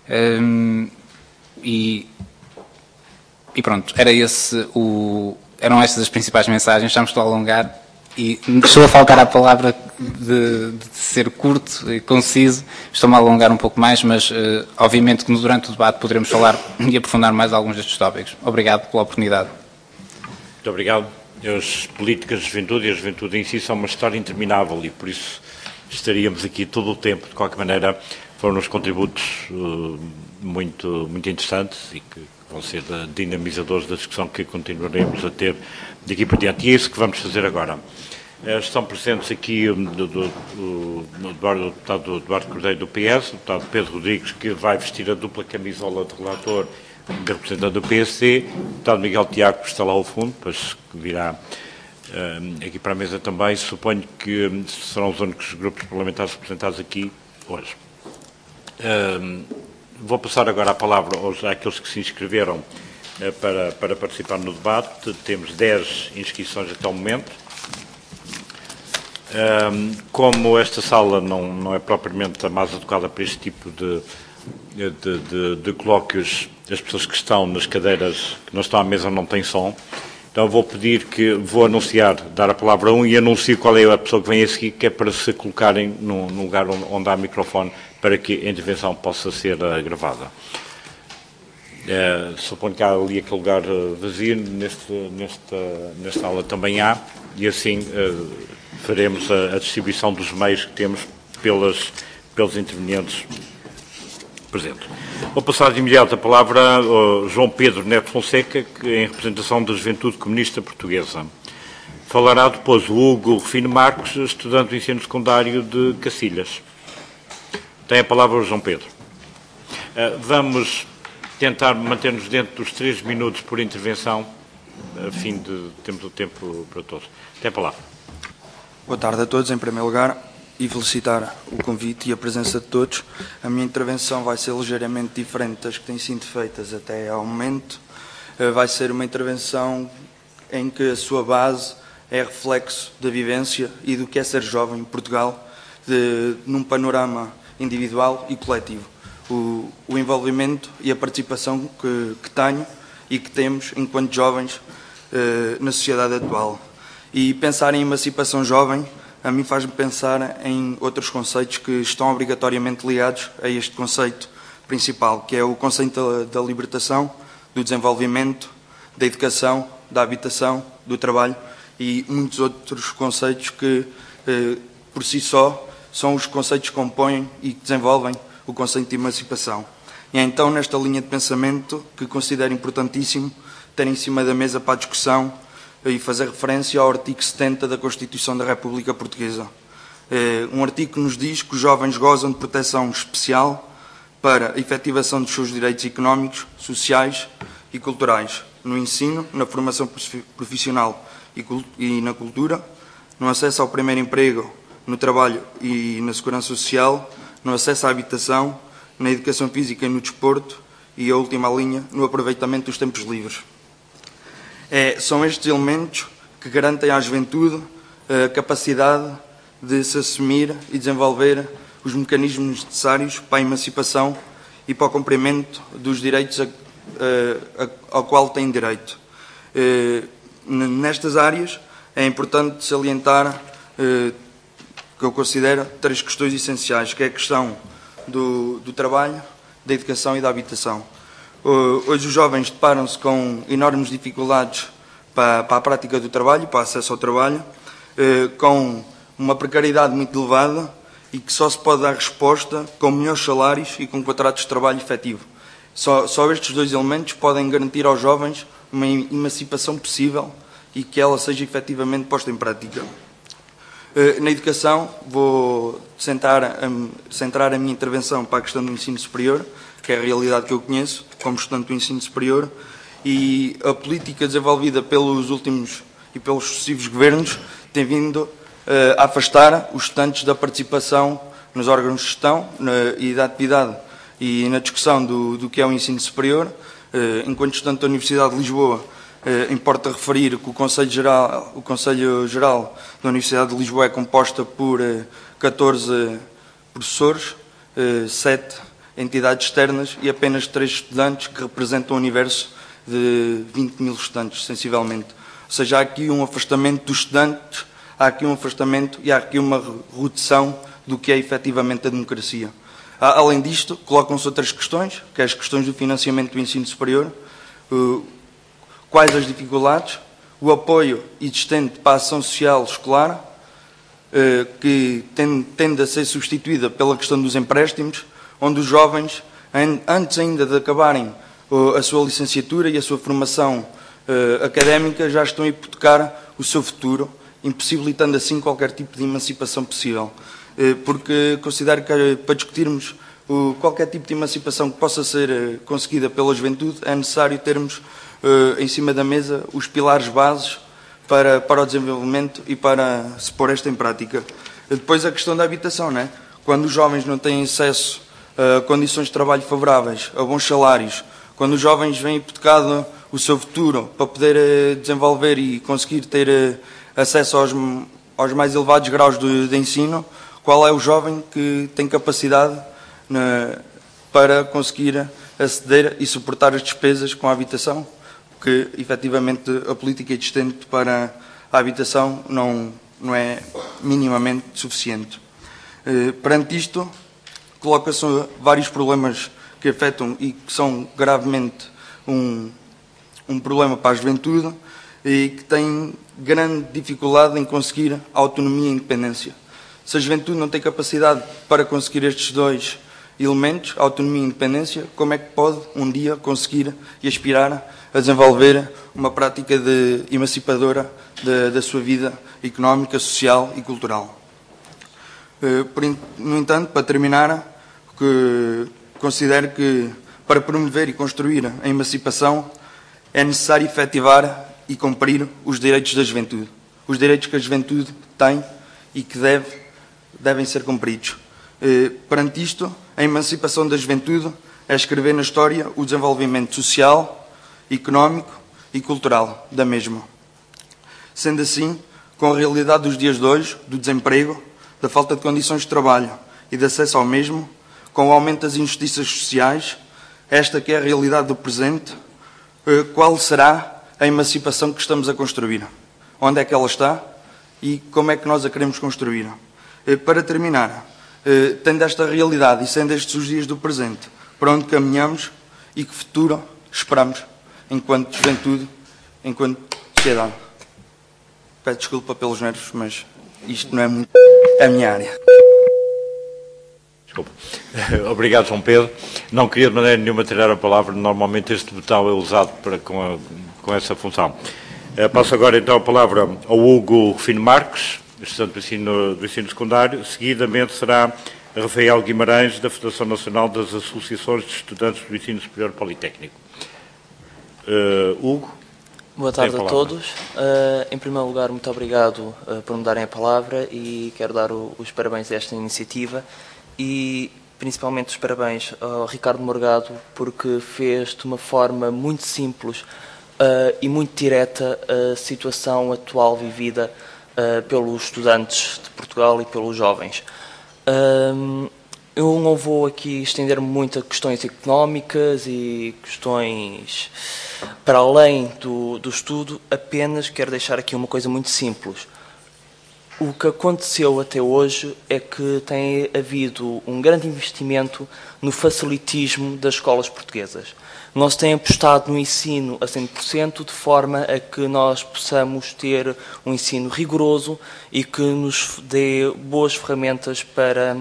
E pronto, eram estas as principais mensagens. Já me estou a alongar e estou a faltar à palavra de ser curto e conciso. Estou-me a alongar um pouco mais, mas obviamente que durante o debate poderemos falar e aprofundar mais alguns destes tópicos. Obrigado pela oportunidade. Muito obrigado. As políticas de juventude e a juventude em si são uma história interminável e por isso estaríamos aqui todo o tempo. De qualquer maneira, foram uns contributos muito interessantes e que vão ser dinamizadores da discussão que continuaremos a ter daqui para diante. E é isso que vamos fazer agora. Estão presentes aqui o deputado Eduardo Cordeiro do PS, o deputado Pedro Rodrigues, que vai vestir a dupla camisola de relator de representante do PSD, o deputado Miguel Tiago, que está lá ao fundo, depois virá aqui para a mesa também. Suponho que serão os únicos grupos parlamentares representados aqui hoje. Vou passar agora a palavra àqueles que se inscreveram para participar no debate. Temos 10 inscrições até o momento. Como esta sala não é propriamente a mais adequada para este tipo de colóquios, as pessoas que estão nas cadeiras, que não estão à mesa, não têm som. Então vou anunciar, dar a palavra a um e anuncio qual é a pessoa que vem a seguir, que é para se colocarem num lugar onde há microfone, para que a intervenção possa ser gravada. Suponho que há ali aquele lugar vazio, nesta aula também há, e assim faremos a distribuição dos meios que temos pelos intervenientes presentes. Vou passar de imediato a palavra ao João Pedro Neto Fonseca, que em representação da Juventude Comunista Portuguesa. Falará depois o Hugo Rufino Marcos, estudante do ensino secundário de Cacilhas. Tem a palavra o João Pedro. Vamos tentar manter-nos dentro dos 3 minutos por intervenção, a fim de termos o tempo para todos. Tem a palavra. Boa tarde a todos, em primeiro lugar, e felicitar o convite e a presença de todos. A minha intervenção vai ser ligeiramente diferente das que têm sido feitas até ao momento. Vai ser uma intervenção em que a sua base é reflexo da vivência e do que é ser jovem em Portugal, num panorama individual e coletivo. O envolvimento e a participação que tenho e que temos enquanto jovens na sociedade atual. E pensar em emancipação jovem, a mim faz-me pensar em outros conceitos que estão obrigatoriamente ligados a este conceito principal, que é o conceito da libertação, do desenvolvimento, da educação, da habitação, do trabalho e muitos outros conceitos que, por si só, são os conceitos que compõem e que desenvolvem o conceito de emancipação. E é então nesta linha de pensamento que considero importantíssimo ter em cima da mesa para a discussão e fazer referência ao artigo 70 da Constituição da República Portuguesa. Um artigo que nos diz que os jovens gozam de proteção especial para a efetivação dos seus direitos económicos, sociais e culturais, no ensino, na formação profissional e na cultura, no acesso ao primeiro emprego, no trabalho e na segurança social, no acesso à habitação, na educação física e no desporto e, a última linha, no aproveitamento dos tempos livres. São estes elementos que garantem à juventude a capacidade de se assumir e desenvolver os mecanismos necessários para a emancipação e para o cumprimento dos direitos ao qual têm direito. Nestas áreas é importante salientar que eu considero 3 questões essenciais, que é a questão do trabalho, da educação e da habitação. Hoje os jovens deparam-se com enormes dificuldades para a prática do trabalho, para o acesso ao trabalho, com uma precariedade muito elevada e que só se pode dar resposta com melhores salários e com contratos de trabalho efetivo. Só estes 2 elementos podem garantir aos jovens uma emancipação possível e que ela seja efetivamente posta em prática. Na educação, vou centrar a minha intervenção para a questão do ensino superior, que é a realidade que eu conheço como estudante do ensino superior, e a política desenvolvida pelos últimos e pelos sucessivos governos tem vindo a afastar os estudantes da participação nos órgãos de gestão e da atividade e na discussão do que é o ensino superior. Enquanto estudante da Universidade de Lisboa, importa referir que o Conselho Geral da Universidade de Lisboa é composta por 14 professores, 7 entidades externas e apenas 3 estudantes que representam um universo de 20 mil estudantes, sensivelmente. Ou seja, há aqui um afastamento dos estudantes, há aqui um afastamento e há aqui uma redução do que é efetivamente a democracia. Além disto, colocam-se outras questões, que é as questões do financiamento do ensino superior, quais as dificuldades, o apoio existente para a ação social escolar, que tende a ser substituída pela questão dos empréstimos, onde os jovens, antes ainda de acabarem a sua licenciatura e a sua formação académica, já estão a hipotecar o seu futuro, impossibilitando assim qualquer tipo de emancipação possível. Porque considero que para discutirmos qualquer tipo de emancipação que possa ser conseguida pela juventude, é necessário termos em cima da mesa os pilares bases para o desenvolvimento e para se pôr esta em prática. Depois a questão da habitação, não é? Quando os jovens não têm acesso a condições de trabalho favoráveis, a bons salários, quando os jovens vêm hipotecado o seu futuro para poder desenvolver e conseguir ter acesso aos mais elevados graus de ensino, qual é o jovem que tem capacidade para conseguir aceder e suportar as despesas com a habitação? Porque, efetivamente, a política existente para a habitação não é minimamente suficiente. Perante isto, coloca-se vários problemas que afetam e que são gravemente um problema para a juventude e que têm grande dificuldade em conseguir autonomia e independência. Se a juventude não tem capacidade para conseguir estes 2 elementos, autonomia e independência, como é que pode um dia conseguir e aspirar a desenvolver uma prática emancipadora da sua vida económica, social e cultural? No entanto, para terminar, considero que para promover e construir a emancipação é necessário efetivar e cumprir os direitos da juventude. Os direitos que a juventude tem e que devem ser cumpridos. Perante isto, a emancipação da juventude é escrever na história o desenvolvimento social, económico e cultural da mesma. Sendo assim, com a realidade dos dias de hoje, do desemprego, da falta de condições de trabalho e de acesso ao mesmo, com o aumento das injustiças sociais, esta que é a realidade do presente, qual será a emancipação que estamos a construir? Onde é que ela está e como é que nós a queremos construir? Para terminar, tendo esta realidade e sendo estes os dias do presente, para onde caminhamos e que futuro esperamos enquanto juventude, enquanto sociedade? Peço desculpa pelos nervos, mas isto não é muito a minha área. Desculpa. Obrigado, João Pedro. Não queria de maneira nenhuma tirar a palavra, normalmente este botão é usado com essa função. Passo agora então a palavra ao Hugo Rufino Marques, estudante do ensino secundário. Seguidamente será Rafael Guimarães, da Federação Nacional das Associações de Estudantes do Ensino Superior Politécnico. Hugo. Boa tarde a todos. Em primeiro lugar, muito obrigado por me darem a palavra e quero dar os parabéns a esta iniciativa e principalmente os parabéns ao Ricardo Morgado porque fez de uma forma muito simples e muito direta a situação atual vivida pelos estudantes de Portugal e pelos jovens. Eu não vou aqui estender-me muito a questões económicas e questões para além do estudo, apenas quero deixar aqui uma coisa muito simples. O que aconteceu até hoje é que tem havido um grande investimento no facilitismo das escolas portuguesas. Não se tem apostado no ensino a 100%, de forma a que nós possamos ter um ensino rigoroso e que nos dê boas ferramentas para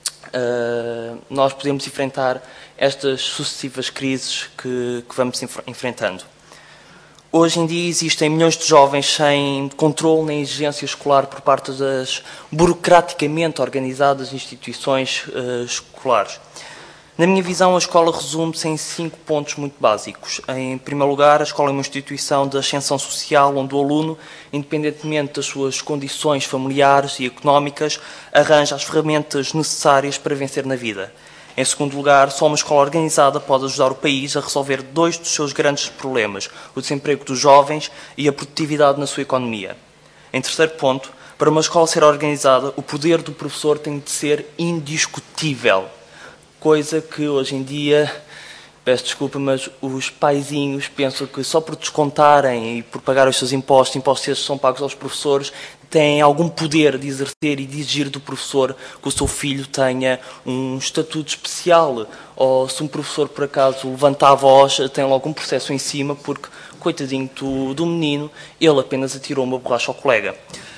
nós podermos enfrentar estas sucessivas crises que vamos enfrentando. Hoje em dia existem milhões de jovens sem controle nem exigência escolar por parte das burocraticamente organizadas instituições escolares. Na minha visão, a escola resume-se em 5 pontos muito básicos. Em primeiro lugar, a escola é uma instituição de ascensão social, onde o aluno, independentemente das suas condições familiares e económicas, arranja as ferramentas necessárias para vencer na vida. Em segundo lugar, só uma escola organizada pode ajudar o país a resolver 2 dos seus grandes problemas, o desemprego dos jovens e a produtividade na sua economia. Em terceiro ponto, para uma escola ser organizada, o poder do professor tem de ser indiscutível. Coisa que hoje em dia, peço desculpa, mas os paizinhos pensam que só por descontarem e por pagar os seus impostos estes são pagos aos professores, têm algum poder de exercer e de exigir do professor que o seu filho tenha um estatuto especial. Ou se um professor, por acaso, levanta a voz, tem logo um processo em cima, porque, coitadinho do menino, ele apenas atirou uma borracha ao colega.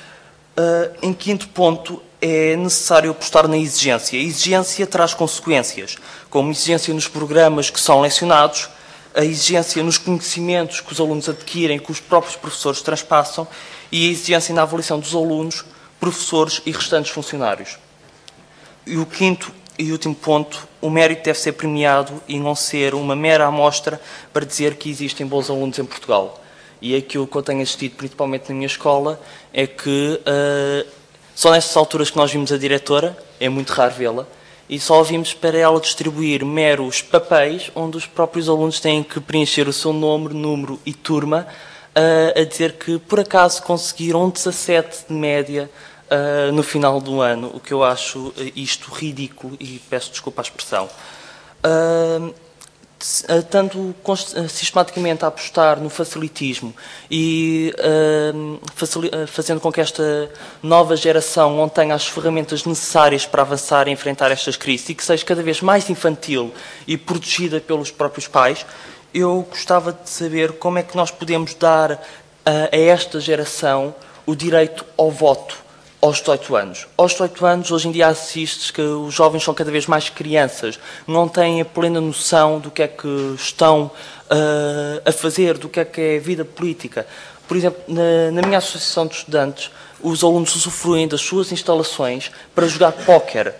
Em quinto ponto, é necessário apostar na exigência. A exigência traz consequências, como exigência nos programas que são lecionados, a exigência nos conhecimentos que os alunos adquirem, que os próprios professores transpassam, e a exigência na avaliação dos alunos, professores e restantes funcionários. E o quinto e último ponto, o mérito deve ser premiado e não ser uma mera amostra para dizer que existem bons alunos em Portugal. E aquilo que eu tenho assistido, principalmente na minha escola, é que só nestas alturas que nós vimos a diretora, é muito raro vê-la, e só vimos para ela distribuir meros papéis onde os próprios alunos têm que preencher o seu nome, número e turma, a dizer que por acaso conseguiram 17 de média no final do ano, o que eu acho isto ridículo e peço desculpa à expressão. Tanto sistematicamente a apostar no facilitismo e fazendo com que esta nova geração não tenha as ferramentas necessárias para avançar e enfrentar estas crises e que seja cada vez mais infantil e protegida pelos próprios pais, eu gostava de saber como é que nós podemos dar a esta geração o direito ao voto aos 18 anos. Aos 18 anos, hoje em dia assiste que os jovens são cada vez mais crianças, não têm a plena noção do que é que estão a fazer, do que é vida política. Por exemplo, na minha associação de estudantes, os alunos usufruem das suas instalações para jogar póquer.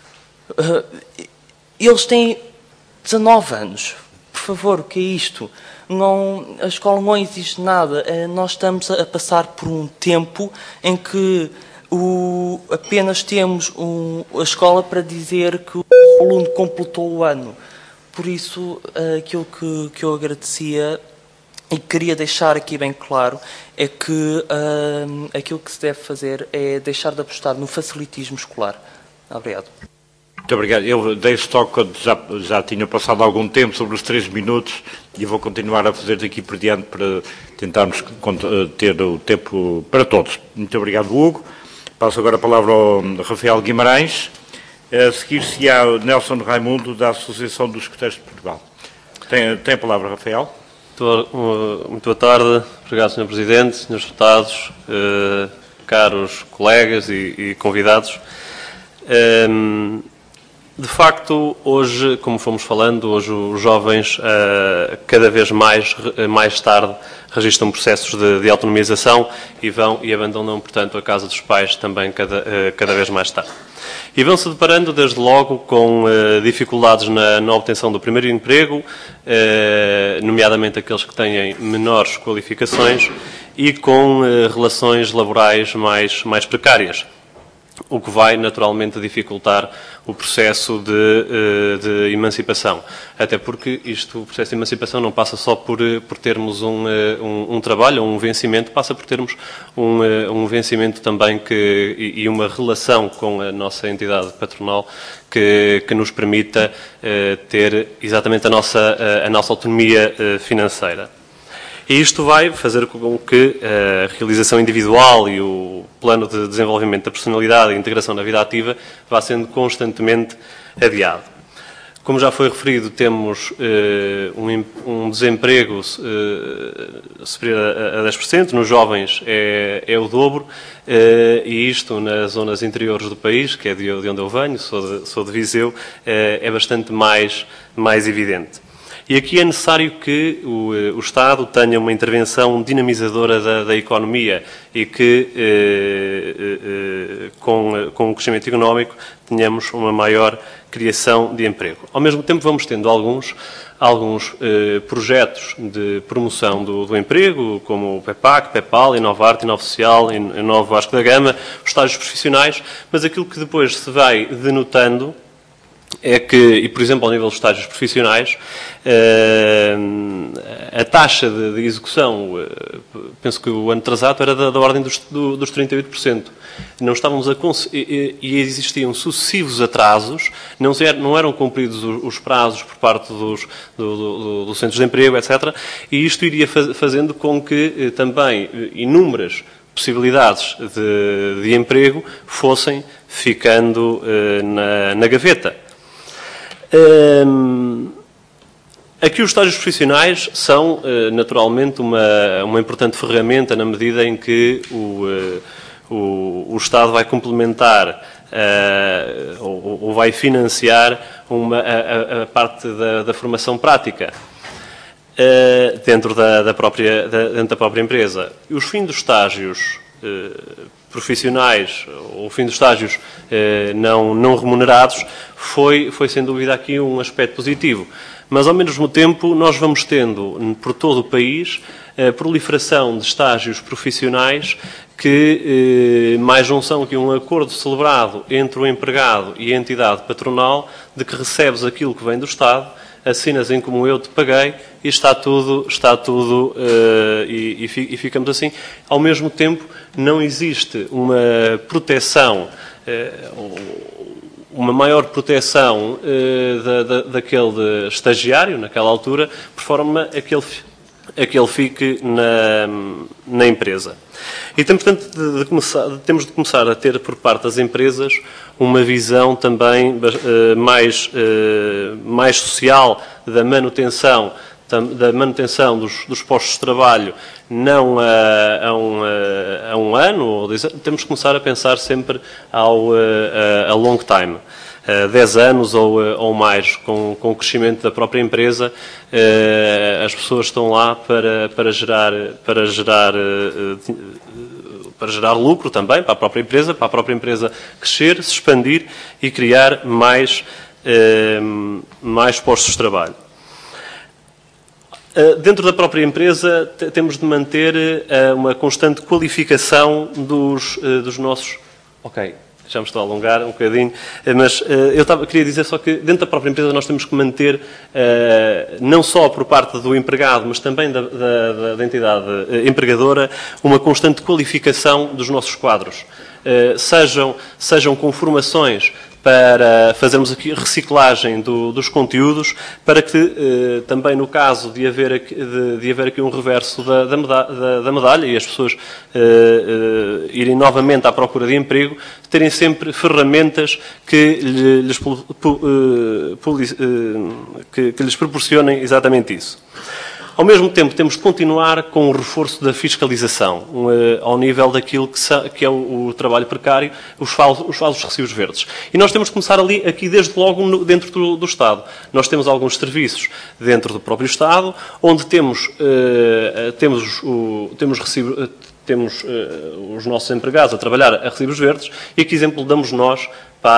Eles têm 19 anos. Por favor, o que é isto? Não, a escola não exige nada. Nós estamos a passar por um tempo em que apenas temos a escola para dizer que o aluno completou o ano. Por isso, aquilo que eu agradecia e queria deixar aqui bem claro é que aquilo que se deve fazer é deixar de apostar no facilitismo escolar. Obrigado. Muito obrigado. Eu dei estoque, já tinha passado algum tempo sobre os 3 minutos e vou continuar a fazer daqui por diante para tentarmos ter o tempo para todos. Muito obrigado, Hugo. Passo agora a palavra ao Rafael Guimarães. A seguir-se-á Nelson Raimundo, da Associação dos Escuteiros de Portugal. Tem a palavra, Rafael. Muito boa tarde. Obrigado, Sr. Presidente, Srs. Deputados, caros colegas e convidados. De facto, hoje, como fomos falando, hoje os jovens cada vez mais tarde registram processos de autonomização e abandonam, portanto, a casa dos pais também cada vez mais tarde. E vão-se deparando, desde logo, com dificuldades na obtenção do primeiro emprego, nomeadamente aqueles que têm menores qualificações, e com relações laborais mais precárias. o que vai naturalmente dificultar o processo de emancipação. Até porque o processo de emancipação não passa só por termos um trabalho, um vencimento, passa por termos um vencimento também e uma relação com a nossa entidade patronal que nos permita ter exatamente a nossa autonomia financeira. E isto vai fazer com que a realização individual e o plano de desenvolvimento da personalidade e integração na vida ativa vá sendo constantemente adiado. Como já foi referido, temos um desemprego superior a 10%, nos jovens é o dobro, e isto nas zonas interiores do país, que é de onde eu venho, sou de Viseu, é bastante mais evidente. E aqui é necessário que o Estado tenha uma intervenção dinamizadora da economia e que, com o crescimento económico, tenhamos uma maior criação de emprego. Ao mesmo tempo, vamos tendo alguns projetos de promoção do emprego, como o PEPAC, PEPAL, Inovarte, Inovocial, Inovo Vasco da Gama, os estágios profissionais, mas aquilo que depois se vai denotando é que, e por exemplo, ao nível dos estágios profissionais, a taxa de execução, penso que o ano atrasado era da ordem dos 38%. Não estávamos e existiam sucessivos atrasos, não eram cumpridos os prazos por parte dos centros de emprego, etc. E isto iria fazendo com que também inúmeras possibilidades de emprego fossem ficando na gaveta. Aqui os estágios profissionais são, naturalmente, uma importante ferramenta na medida em que o Estado vai complementar ou vai financiar a parte da formação prática dentro da própria empresa. E os fins dos estágios profissionais, ou o fim dos estágios não remunerados, foi sem dúvida aqui um aspecto positivo. Mas ao mesmo tempo nós vamos tendo por todo o país a proliferação de estágios profissionais que mais não são que um acordo celebrado entre o empregado e a entidade patronal de que recebes aquilo que vem do Estado, assinas em como eu te paguei e está tudo e ficamos assim. Ao mesmo tempo, não existe uma proteção, uma maior proteção daquele estagiário, naquela altura, por forma a que ele fique na empresa. E temos, portanto, temos de começar a ter, por parte das empresas, uma visão também mais social da manutenção dos postos de trabalho, não a um ano, ou 10 anos. Temos de começar a pensar sempre a long time. 10 anos ou mais, com o crescimento da própria empresa, as pessoas estão lá para gerar lucro também para a própria empresa crescer, se expandir e criar mais postos de trabalho. Dentro da própria empresa temos de manter uma constante qualificação dos nossos... Ok. Já me estou a alongar um bocadinho, mas queria dizer só que dentro da própria empresa nós temos que manter, não só por parte do empregado, mas também da entidade empregadora, uma constante qualificação dos nossos quadros. Sejam com formações para fazermos aqui reciclagem dos conteúdos, para que também no caso de haver aqui um reverso da medalha e as pessoas irem novamente à procura de emprego, terem sempre ferramentas que lhes proporcionem exatamente isso. Ao mesmo tempo, temos de continuar com o reforço da fiscalização, ao nível daquilo que é o trabalho precário, os falsos recibos verdes. E nós temos de começar aqui desde logo dentro do Estado. Nós temos alguns serviços dentro do próprio Estado, onde temos os nossos empregados a trabalhar a recibos verdes, e que exemplo damos nós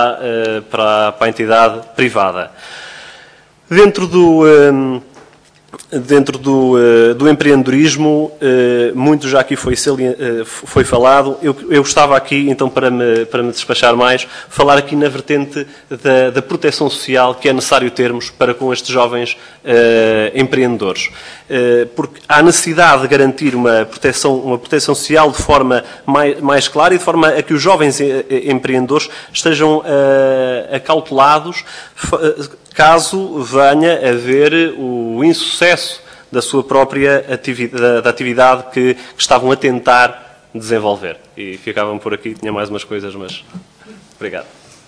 para a entidade privada. Dentro dentro do empreendedorismo, muito já aqui foi falado. Eu gostava aqui, então, para me despachar mais, falar aqui na vertente da proteção social que é necessário termos para com estes jovens empreendedores. Porque há necessidade de garantir uma proteção social de forma mais clara e de forma a que os jovens empreendedores estejam acautelados caso venha a haver o insucesso da sua própria atividade que estavam a tentar desenvolver. E ficavam por aqui, tinha mais umas coisas, mas obrigado.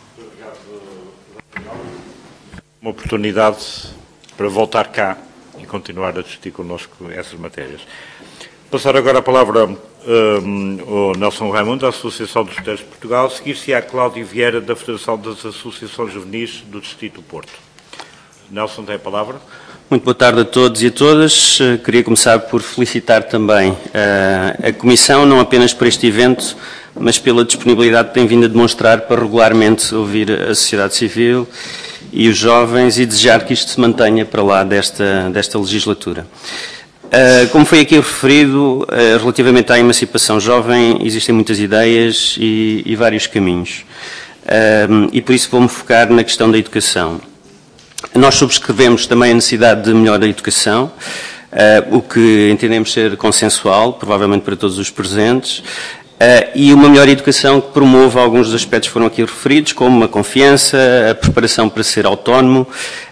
Uma oportunidade para voltar cá e continuar a discutir connosco essas matérias. Passar agora a palavra ao Nelson Raimundo, da Associação dos Tutores de Portugal, seguir-se a Cláudio Vieira, da Federação das Associações Juvenis do Distrito do Porto. Nelson, tem a palavra. Muito boa tarde a todos e a todas. Queria começar por felicitar também a Comissão, não apenas por este evento, mas pela disponibilidade que tem vindo a demonstrar para regularmente ouvir a sociedade civil e os jovens e desejar que isto se mantenha para lá desta legislatura. Como foi aqui referido, relativamente à emancipação jovem, existem muitas ideias e vários caminhos. E por isso vou-me focar na questão da educação. Nós subscrevemos também a necessidade de melhor educação, o que entendemos ser consensual, provavelmente para todos os presentes, e uma melhor educação que promova alguns dos aspectos que foram aqui referidos, como a confiança, a preparação para ser autónomo,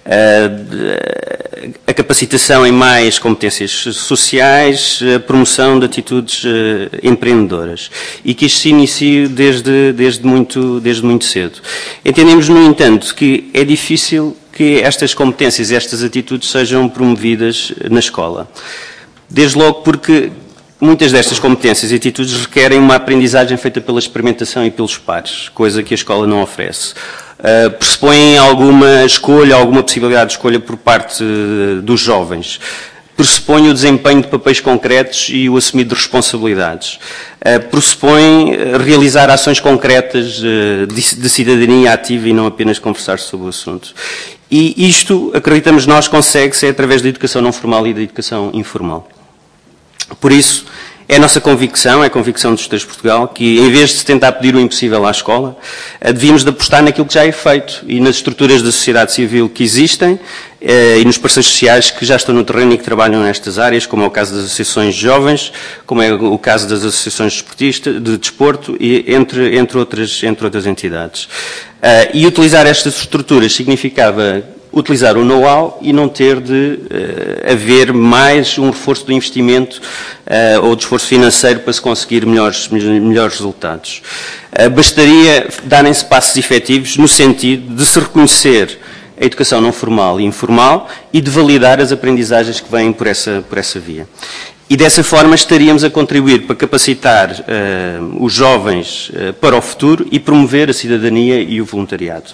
a capacitação em mais competências sociais, a promoção de atitudes empreendedoras. E que isto se inicie desde muito cedo. Entendemos, no entanto, que é difícil que estas competências e estas atitudes sejam promovidas na escola. Desde logo porque muitas destas competências e atitudes requerem uma aprendizagem feita pela experimentação e pelos pares, coisa que a escola não oferece. Pressupõem alguma escolha, alguma possibilidade de escolha por parte dos jovens. Pressupõe o desempenho de papéis concretos e o assumido de responsabilidades. Pressupõe realizar ações concretas de cidadania ativa e não apenas conversar sobre o assunto. E isto, acreditamos nós, consegue-se através da educação não formal e da educação informal. Por isso, é a nossa convicção, é a convicção dos Tutores de Portugal, que em vez de se tentar pedir o impossível à escola, devíamos de apostar naquilo que já é feito e nas estruturas da sociedade civil que existem e nos parceiros sociais que já estão no terreno e que trabalham nestas áreas, como é o caso das associações de jovens, como é o caso das associações de desporto e entre outras entidades. E utilizar estas estruturas significava utilizar o know-how e não ter de haver mais um reforço do investimento ou de esforço financeiro para se conseguir melhores resultados. Bastaria darem-se passos efetivos no sentido de se reconhecer a educação não formal e informal e de validar as aprendizagens que vêm por essa via. E dessa forma estaríamos a contribuir para capacitar os jovens para o futuro e promover a cidadania e o voluntariado.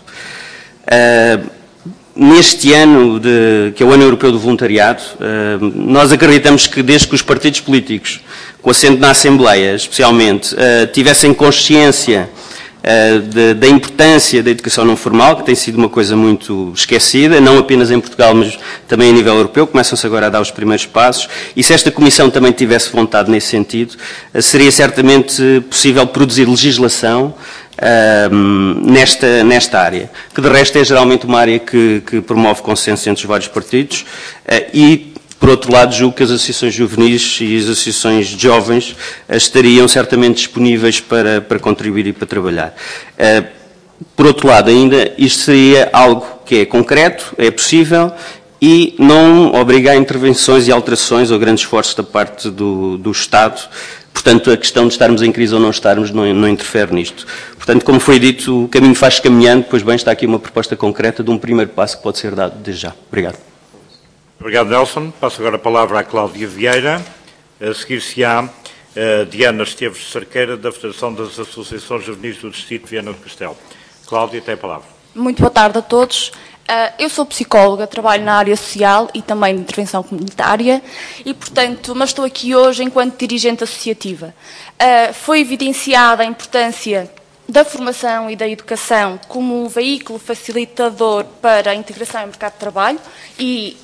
Neste ano, que é o Ano Europeu do Voluntariado, nós acreditamos que desde que os partidos políticos, com assento na Assembleia especialmente, tivessem consciência da importância da educação não formal, que tem sido uma coisa muito esquecida, não apenas em Portugal, mas também a nível europeu, começam-se agora a dar os primeiros passos, e se esta Comissão também tivesse vontade nesse sentido, seria certamente possível produzir legislação nesta área, que de resto é geralmente uma área que promove consenso entre os vários partidos e, por outro lado, julgo que as associações juvenis e as associações de jovens estariam certamente disponíveis para contribuir e para trabalhar. Por outro lado, ainda, isto seria algo que é concreto, é possível e não obriga a intervenções e alterações ou grandes esforços da parte do Estado. Portanto, a questão de estarmos em crise ou não estarmos não interfere nisto. Portanto, como foi dito, o caminho faz-se caminhando, pois bem, está aqui uma proposta concreta de um primeiro passo que pode ser dado desde já. Obrigado. Obrigado, Nelson. Passo agora a palavra à Cláudia Vieira. A seguir-se-á Diana Esteves de Cerqueira, da Federação das Associações Juvenis do Distrito de Viana do Castelo. Cláudia, tem a palavra. Muito boa tarde a todos. Eu sou psicóloga, trabalho na área social e também de intervenção comunitária e, portanto, mas estou aqui hoje enquanto dirigente associativa. Foi evidenciada a importância da formação e da educação como veículo facilitador para a integração em mercado de trabalho e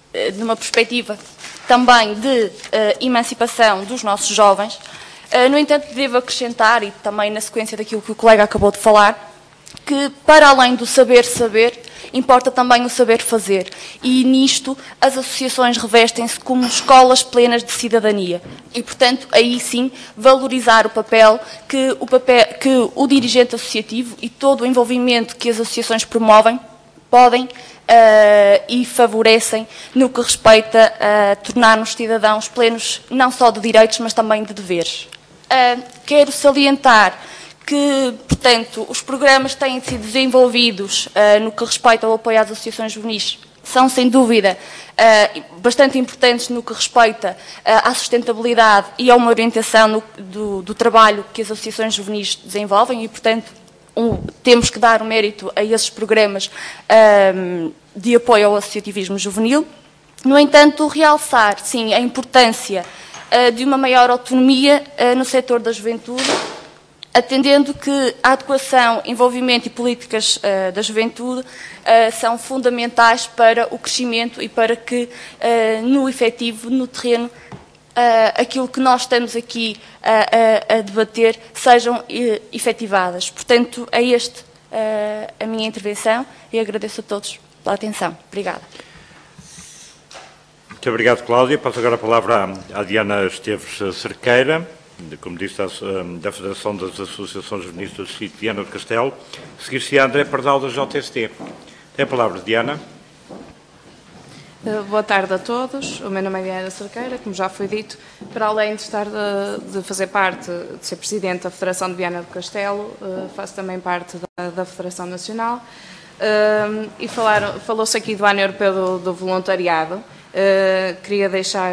numa perspectiva também de emancipação dos nossos jovens. No entanto, devo acrescentar, e também na sequência daquilo que o colega acabou de falar, que para além do saber, importa também o saber fazer. E nisto as associações revestem-se como escolas plenas de cidadania. E, portanto, aí sim, valorizar o papel que o dirigente associativo e todo o envolvimento que as associações promovem podem e favorecem no que respeita a tornar-nos cidadãos plenos não só de direitos, mas também de deveres. Quero salientar que, portanto, os programas que têm sido desenvolvidos no que respeita ao apoio às associações juvenis são, sem dúvida, bastante importantes no que respeita à sustentabilidade e a uma orientação do trabalho que as associações juvenis desenvolvem e, portanto, temos que dar o mérito a esses programas de apoio ao associativismo juvenil. No entanto, realçar, sim, a importância de uma maior autonomia no setor da juventude, atendendo que a adequação, envolvimento e políticas da juventude são fundamentais para o crescimento e para que, no efetivo, no terreno, aquilo que nós estamos aqui a debater sejam efetivadas. Portanto, é esta a minha intervenção e agradeço a todos pela atenção. Obrigada. Muito obrigado, Cláudia. Passo agora a palavra à Diana Esteves Cerqueira, como disse, da Federação das Associações Juvenis do Distrito de Viana do Castelo. Seguir-se a André Pardal, da JST. Tem a palavra, Diana. Boa tarde a todos. O meu nome é Diana Cerqueira, como já foi dito. Para além de estar de fazer parte, de ser Presidente da Federação de Viana do Castelo, faço também parte da Federação Nacional. E falou-se aqui do Ano Europeu do Voluntariado. Queria deixar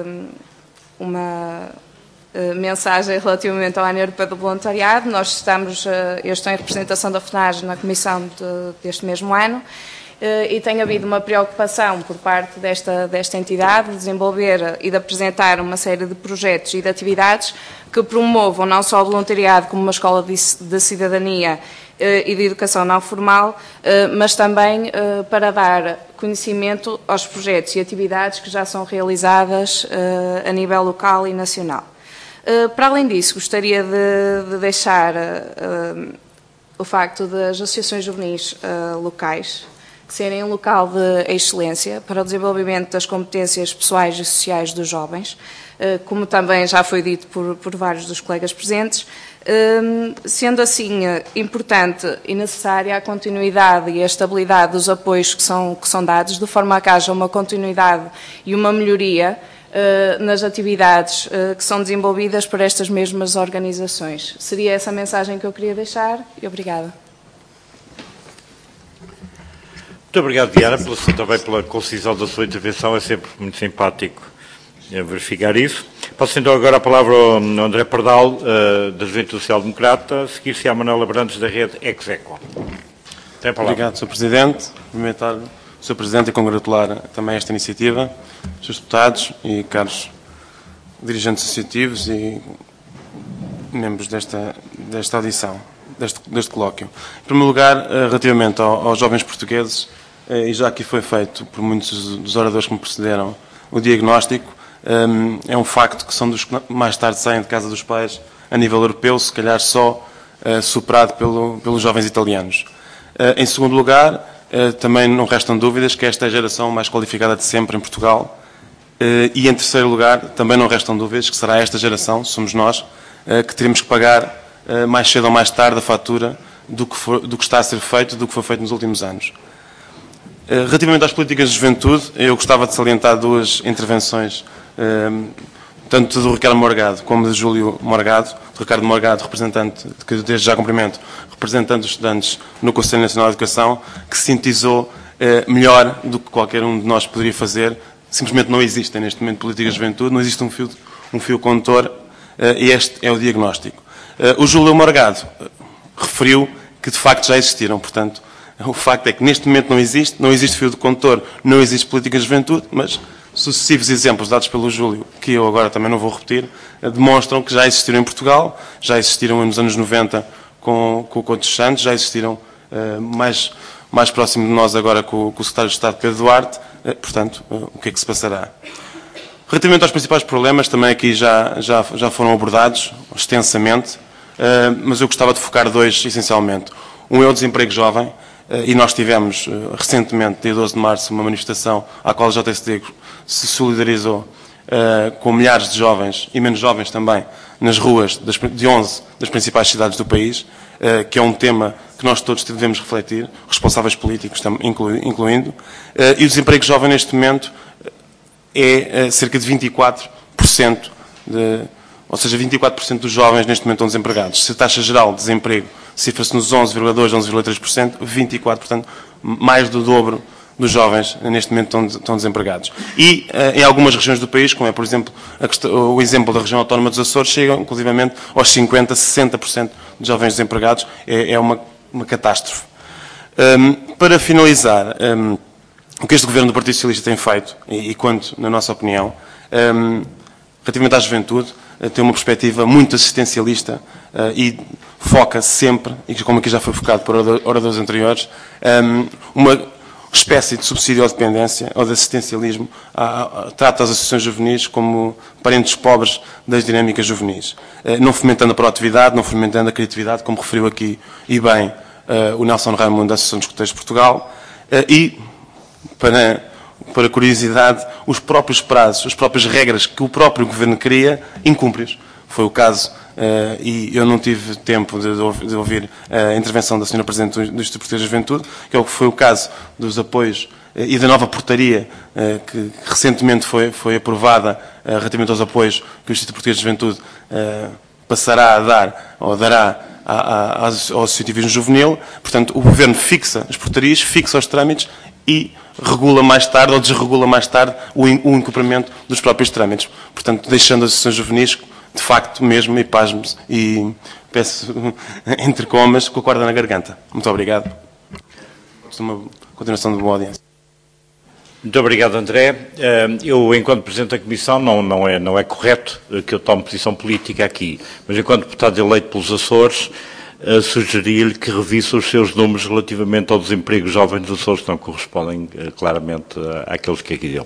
uma mensagem relativamente ao Ano Europeu do Voluntariado. Eu estou em representação da FNAG na comissão deste mesmo ano e tem havido uma preocupação por parte desta entidade de desenvolver e de apresentar uma série de projetos e de atividades que promovam não só o voluntariado como uma escola de cidadania e de educação não formal, mas também para dar conhecimento aos projetos e atividades que já são realizadas a nível local e nacional. Para além disso, gostaria de deixar o facto das associações juvenis locais serem um local de excelência para o desenvolvimento das competências pessoais e sociais dos jovens, como também já foi dito por vários dos colegas presentes, sendo assim importante e necessária a continuidade e a estabilidade dos apoios que são dados, de forma a que haja uma continuidade e uma melhoria nas atividades que são desenvolvidas por estas mesmas organizações. Seria essa a mensagem que eu queria deixar e obrigada. Muito obrigado, Diana, também pela concisão da sua intervenção. É sempre muito simpático verificar isso. Passo então agora a palavra ao André Pardal, da Juventude Social Democrata, seguir-se a Manuela Brandes, da rede Execo. Tem a palavra. Obrigado, Sr. Presidente. Cumprimentar o Sr. Presidente e congratular também esta iniciativa, Srs. Deputados e caros dirigentes associativos e membros desta audição, deste colóquio. Em primeiro lugar, relativamente aos jovens portugueses, e já aqui foi feito por muitos dos oradores que me precederam, o diagnóstico, é um facto que são dos que mais tarde saem de casa dos pais a nível europeu, se calhar só superado pelos jovens italianos. Em segundo lugar, também não restam dúvidas que esta é a geração mais qualificada de sempre em Portugal. E em terceiro lugar, também não restam dúvidas que será esta geração, somos nós, que teremos que pagar mais cedo ou mais tarde a fatura do que está a ser feito, do que foi feito nos últimos anos. Relativamente às políticas de juventude, eu gostava de salientar duas intervenções, tanto do Ricardo Morgado como de Júlio Morgado. Do Ricardo Morgado, representante, que desde já cumprimento, representante dos estudantes no Conselho Nacional de Educação, que sintetizou melhor do que qualquer um de nós poderia fazer. Simplesmente não existem neste momento políticas de juventude, não existe um fio condutor, e este é o diagnóstico. O Júlio Morgado referiu que de facto já existiram, portanto, o facto é que neste momento não existe fio condutor, não existe políticas de juventude, mas sucessivos exemplos dados pelo Júlio, que eu agora também não vou repetir, demonstram que já existiram em Portugal, já existiram nos anos 90 com o Couto Santos, já existiram mais próximo de nós agora com o Secretário de Estado Pedro Duarte, portanto, o que é que se passará. Relativamente aos principais problemas, também aqui já foram abordados extensamente, mas eu gostava de focar dois essencialmente. Um é o desemprego jovem, e nós tivemos recentemente, dia 12 de março, uma manifestação à qual a JSD se solidarizou com milhares de jovens, e menos jovens também, nas ruas de 11 das principais cidades do país, que é um tema que nós todos devemos refletir, responsáveis políticos incluindo, e o desemprego jovem neste momento é cerca de 24%, ou seja, 24% dos jovens neste momento estão desempregados. Se a taxa geral de desemprego cifra-se nos 11,2%, 11,3%, 24%, portanto, mais do dobro dos jovens neste momento estão desempregados. E em algumas regiões do país, como é, por exemplo, o exemplo da região autónoma dos Açores, chegam inclusivamente aos 50%, 60% de jovens desempregados. É uma catástrofe. Para finalizar, o que este governo do Partido Socialista tem feito, e quanto, na nossa opinião, relativamente à juventude, tem uma perspectiva muito assistencialista e foca sempre, e como aqui já foi focado por oradores anteriores, uma espécie de subsídio à dependência ou de assistencialismo, trata as associações juvenis como parentes pobres das dinâmicas juvenis, não fomentando a proatividade, não fomentando a criatividade, como referiu aqui e bem o Nelson Raimundo da Associação dos Escuteiros de Portugal, e, para curiosidade, os próprios prazos, as próprias regras que o próprio Governo cria, incumpre-os. Foi o caso, e eu não tive tempo de ouvir a intervenção da Sra. Presidente do Instituto Português da Juventude, que foi o caso dos apoios e da nova portaria que recentemente foi aprovada relativamente aos apoios que o Instituto Português da Juventude passará a dar, ou dará, ao associativismo juvenil. Portanto, o Governo fixa as portarias, fixa os trâmites e regula mais tarde ou desregula mais tarde o incumprimento dos próprios trâmites. Portanto, deixando as associações juvenis, de facto mesmo, e pasme-se, e peço, entre comas, com a corda na garganta. Muito obrigado. Uma continuação de boa audiência. Muito obrigado, André. Eu, enquanto Presidente da Comissão, não é correto que eu tome posição política aqui, mas enquanto deputado eleito pelos Açores, sugeri-lhe que revisse os seus números relativamente ao desemprego jovem dos Açores, que não correspondem claramente àqueles que aqui deu.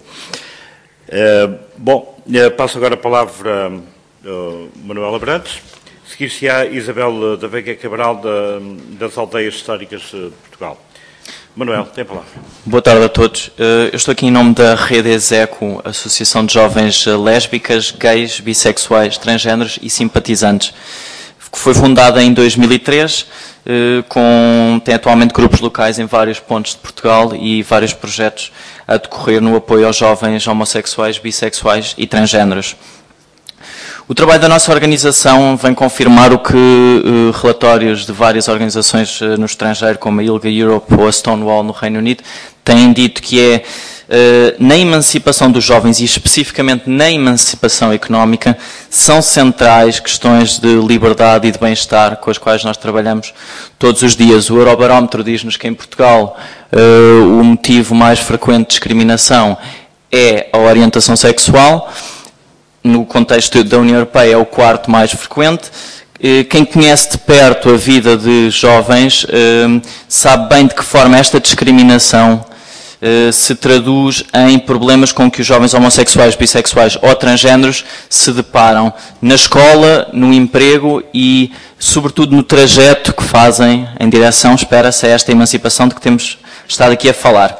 Passo agora a palavra ao Manuel Abrantes. Seguir-se-á Isabel da Veiga Cabral, das Aldeias Históricas de Portugal. Manuel, tem a palavra. Boa tarde a todos. Eu estou aqui em nome da Rede Execo, Associação de Jovens Lésbicas, Gays, Bissexuais, Transgêneros e Simpatizantes, que foi fundada em 2003, tem atualmente grupos locais em vários pontos de Portugal e vários projetos a decorrer no apoio aos jovens homossexuais, bissexuais e transgêneros. O trabalho da nossa organização vem confirmar o que relatórios de várias organizações no estrangeiro, como a ILGA Europe ou a Stonewall no Reino Unido, têm dito, que é na emancipação dos jovens e especificamente na emancipação económica, são centrais questões de liberdade e de bem-estar com as quais nós trabalhamos todos os dias. O Eurobarómetro diz-nos que em Portugal o motivo mais frequente de discriminação é a orientação sexual. No contexto da União Europeia é o quarto mais frequente. Quem conhece de perto a vida de jovens sabe bem de que forma esta discriminação se traduz em problemas com que os jovens homossexuais, bissexuais ou transgêneros se deparam na escola, no emprego e, sobretudo, no trajeto que fazem em direção, espera-se, a esta emancipação de que temos estado aqui a falar.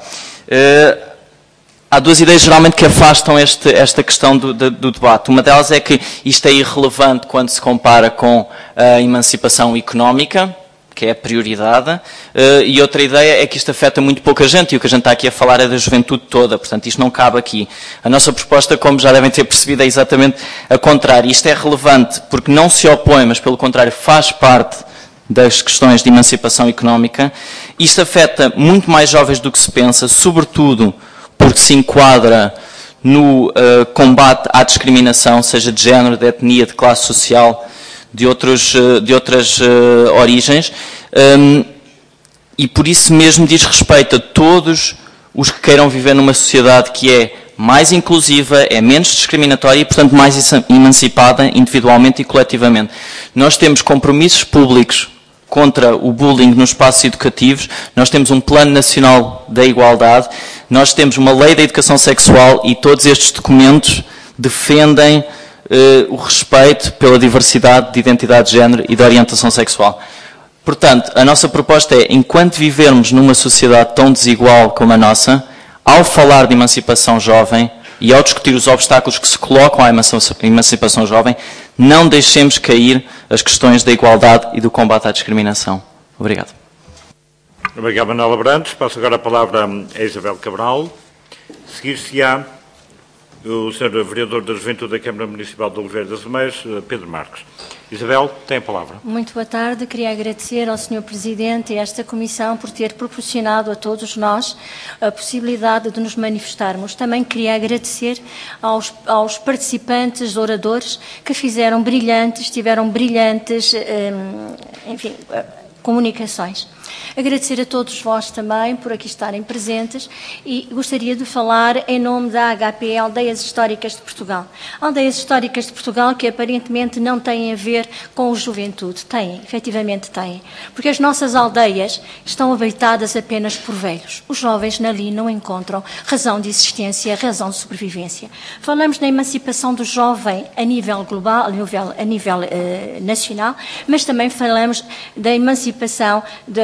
Há duas ideias geralmente que afastam esta questão do debate. Uma delas é que isto é irrelevante quando se compara com a emancipação económica, que é a prioridade, e outra ideia é que isto afeta muito pouca gente, e o que a gente está aqui a falar é da juventude toda, portanto isto não cabe aqui. A nossa proposta, como já devem ter percebido, é exatamente a contrária. Isto é relevante porque não se opõe, mas pelo contrário faz parte das questões de emancipação económica. Isto afeta muito mais jovens do que se pensa, sobretudo porque se enquadra no combate à discriminação, seja de género, de etnia, de classe social, de outras origens, e por isso mesmo diz respeito a todos os que queiram viver numa sociedade que é mais inclusiva, é menos discriminatória e, portanto, mais emancipada individualmente e coletivamente. Nós temos compromissos públicos contra o bullying nos espaços educativos, nós temos um Plano Nacional da Igualdade, nós temos uma Lei da Educação Sexual e todos estes documentos defendem o respeito pela diversidade de identidade de género e de orientação sexual. Portanto, a nossa proposta é, enquanto vivermos numa sociedade tão desigual como a nossa, ao falar de emancipação jovem e ao discutir os obstáculos que se colocam à emancipação jovem, não deixemos cair as questões da igualdade e do combate à discriminação. Obrigado. Obrigado, Manuel Abrantes. Passo agora a palavra a Isabel Cabral. Seguir-se-á o Sr. Vereador da Juventude da Câmara Municipal de Oliveira das Meias, Pedro Marques. Isabel, tem a palavra. Muito boa tarde. Queria agradecer ao Sr. Presidente e a esta Comissão por ter proporcionado a todos nós a possibilidade de nos manifestarmos. Também queria agradecer aos participantes, oradores, que tiveram brilhantes, enfim, comunicações. Agradecer a todos vós também por aqui estarem presentes e gostaria de falar em nome da HPE, Aldeias Históricas de Portugal. Aldeias Históricas de Portugal que aparentemente não têm a ver com a juventude. Têm, efetivamente têm. Porque as nossas aldeias estão habitadas apenas por velhos. Os jovens ali não encontram razão de existência, razão de sobrevivência. Falamos da emancipação do jovem a nível global, a nível nacional, mas também falamos da emancipação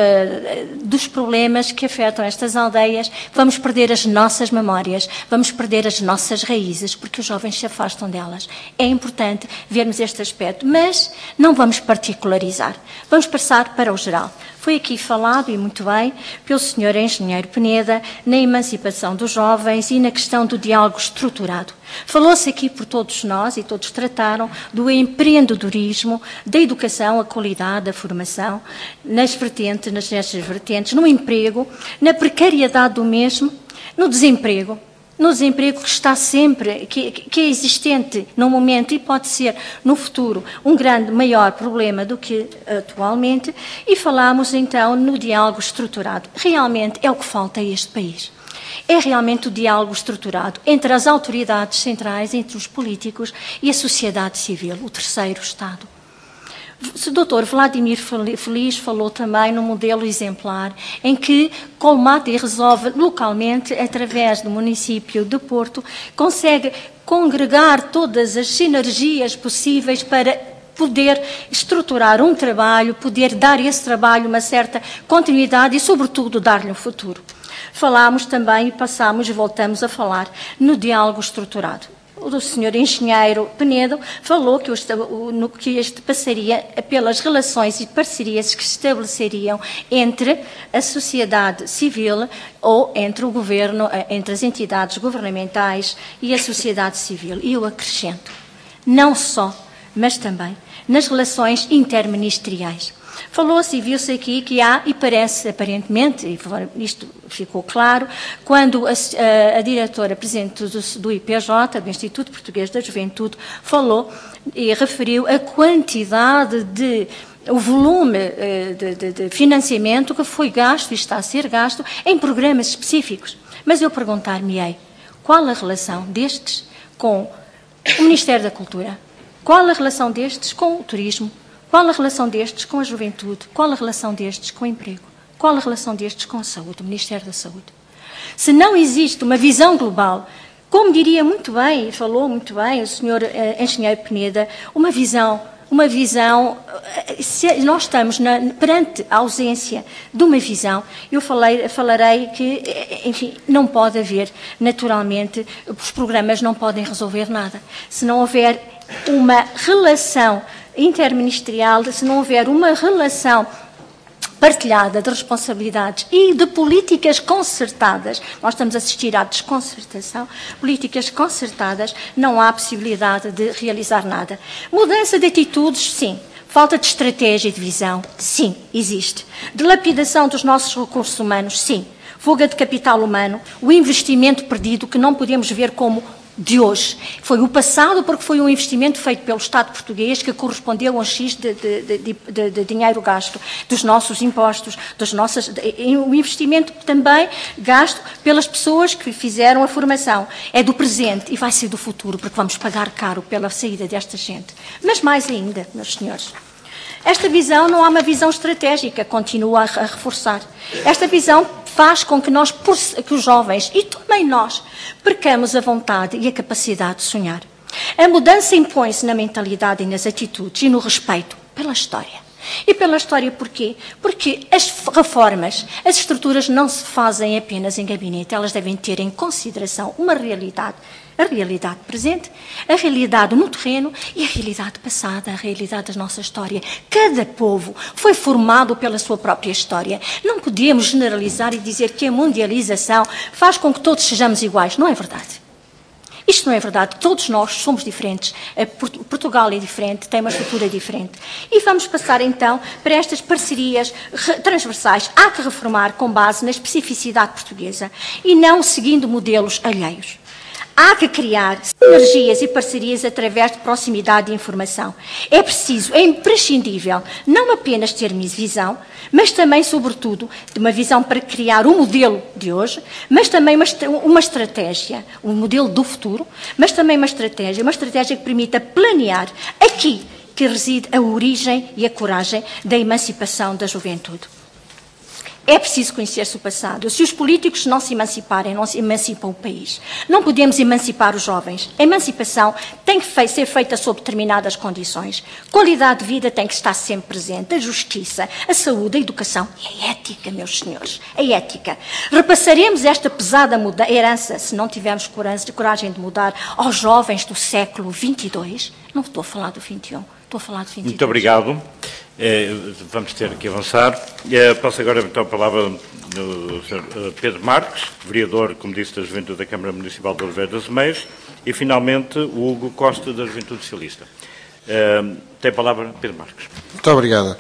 dos problemas que afetam estas aldeias. Vamos perder as nossas memórias, vamos perder as nossas raízes, porque os jovens se afastam delas. É importante vermos este aspecto, mas não vamos particularizar. Vamos passar para o geral. Foi aqui falado, e muito bem, pelo Sr. Engenheiro Peneda, na emancipação dos jovens e na questão do diálogo estruturado. Falou-se aqui por todos nós, e todos trataram, do empreendedorismo, da educação, a qualidade, a formação, nestas vertentes, no emprego, na precariedade do mesmo, no desemprego que está sempre, que é existente no momento e pode ser no futuro um maior problema do que atualmente, e falámos então no diálogo estruturado. Realmente é o que falta a este país. É realmente o diálogo estruturado entre as autoridades centrais, entre os políticos e a sociedade civil, o terceiro Estado. O Dr. Vladimir Feliz falou também no modelo exemplar, em que colmata e resolve localmente, através do município de Porto, consegue congregar todas as sinergias possíveis para poder estruturar um trabalho, poder dar a esse trabalho uma certa continuidade e, sobretudo, dar-lhe um futuro. Falámos também e voltamos a falar no diálogo estruturado. O Sr. Engenheiro Penedo falou que este passaria pelas relações e parcerias que se estabeleceriam entre a sociedade civil ou entre o governo, entre as entidades governamentais e a sociedade civil. E eu acrescento, não só, mas também nas relações interministeriais. Falou-se e viu-se aqui que há, e parece aparentemente, e isto ficou claro, quando a diretora-presidente do IPJ, do Instituto Português da Juventude, falou e referiu a quantidade o volume de financiamento que foi gasto e está a ser gasto em programas específicos. Mas eu perguntar-me-ei, qual a relação destes com o Ministério da Cultura? Qual a relação destes com o turismo? Qual a relação destes com a juventude? Qual a relação destes com o emprego? Qual a relação destes com a saúde, o Ministério da Saúde? Se não existe uma visão global, como diria muito bem, e falou muito bem o Sr. Engenheiro Peneda, uma visão, se nós estamos perante a ausência de uma visão, eu falarei que, enfim, não pode haver, naturalmente, os programas não podem resolver nada. Se não houver uma relação interministerial, se não houver uma relação partilhada de responsabilidades e de políticas concertadas, nós estamos a assistir à desconcertação, políticas concertadas, não há possibilidade de realizar nada. Mudança de atitudes, sim. Falta de estratégia e de visão, sim, existe. Dilapidação dos nossos recursos humanos, sim. Fuga de capital humano, o investimento perdido que não podemos ver como de hoje. Foi o passado porque foi um investimento feito pelo Estado português que correspondeu a um X de dinheiro gasto, dos nossos impostos, um investimento também gasto pelas pessoas que fizeram a formação. É do presente e vai ser do futuro, porque vamos pagar caro pela saída desta gente. Mas mais ainda, meus senhores, Esta visão não há uma visão estratégica, continuo a reforçar. Esta visão faz com que que os jovens, e também nós, percamos a vontade e a capacidade de sonhar. A mudança impõe-se na mentalidade e nas atitudes e no respeito pela história. E pela história porquê? Porque as reformas, as estruturas não se fazem apenas em gabinete, elas devem ter em consideração uma realidade, a realidade presente, a realidade no terreno e a realidade passada, a realidade da nossa história. Cada povo foi formado pela sua própria história. Não podemos generalizar e dizer que a mundialização faz com que todos sejamos iguais. Não é verdade. Isto não é verdade. Todos nós somos diferentes. Portugal é diferente, tem uma estrutura diferente. E vamos passar, então, para estas parcerias transversais. Há que reformar com base na especificidade portuguesa e não seguindo modelos alheios. Há que criar sinergias e parcerias através de proximidade e informação. É preciso, é imprescindível, não apenas ter visão, mas também, sobretudo, de uma visão para criar o modelo de hoje, mas também uma estratégia, um modelo do futuro, mas também uma estratégia que permita planear aqui que reside a origem e a coragem da emancipação da juventude. É preciso conhecer-se o passado. Se os políticos não se emanciparem, não se emancipam o país. Não podemos emancipar os jovens. A emancipação tem que ser feita sob determinadas condições. Qualidade de vida tem que estar sempre presente. A justiça, a saúde, a educação e a ética, meus senhores. A ética. Repassaremos esta pesada herança, se não tivermos coragem de mudar, aos jovens do século XXII. Não estou a falar do XXI. Estou a falar do XXII. Muito obrigado. Vamos ter que avançar. Passo agora então a palavra no Sr. Pedro Marques, vereador, como disse, da Juventude da Câmara Municipal de Oliveira das Meias, e finalmente o Hugo Costa, da Juventude Socialista. Tem a palavra Pedro Marques. Muito obrigado.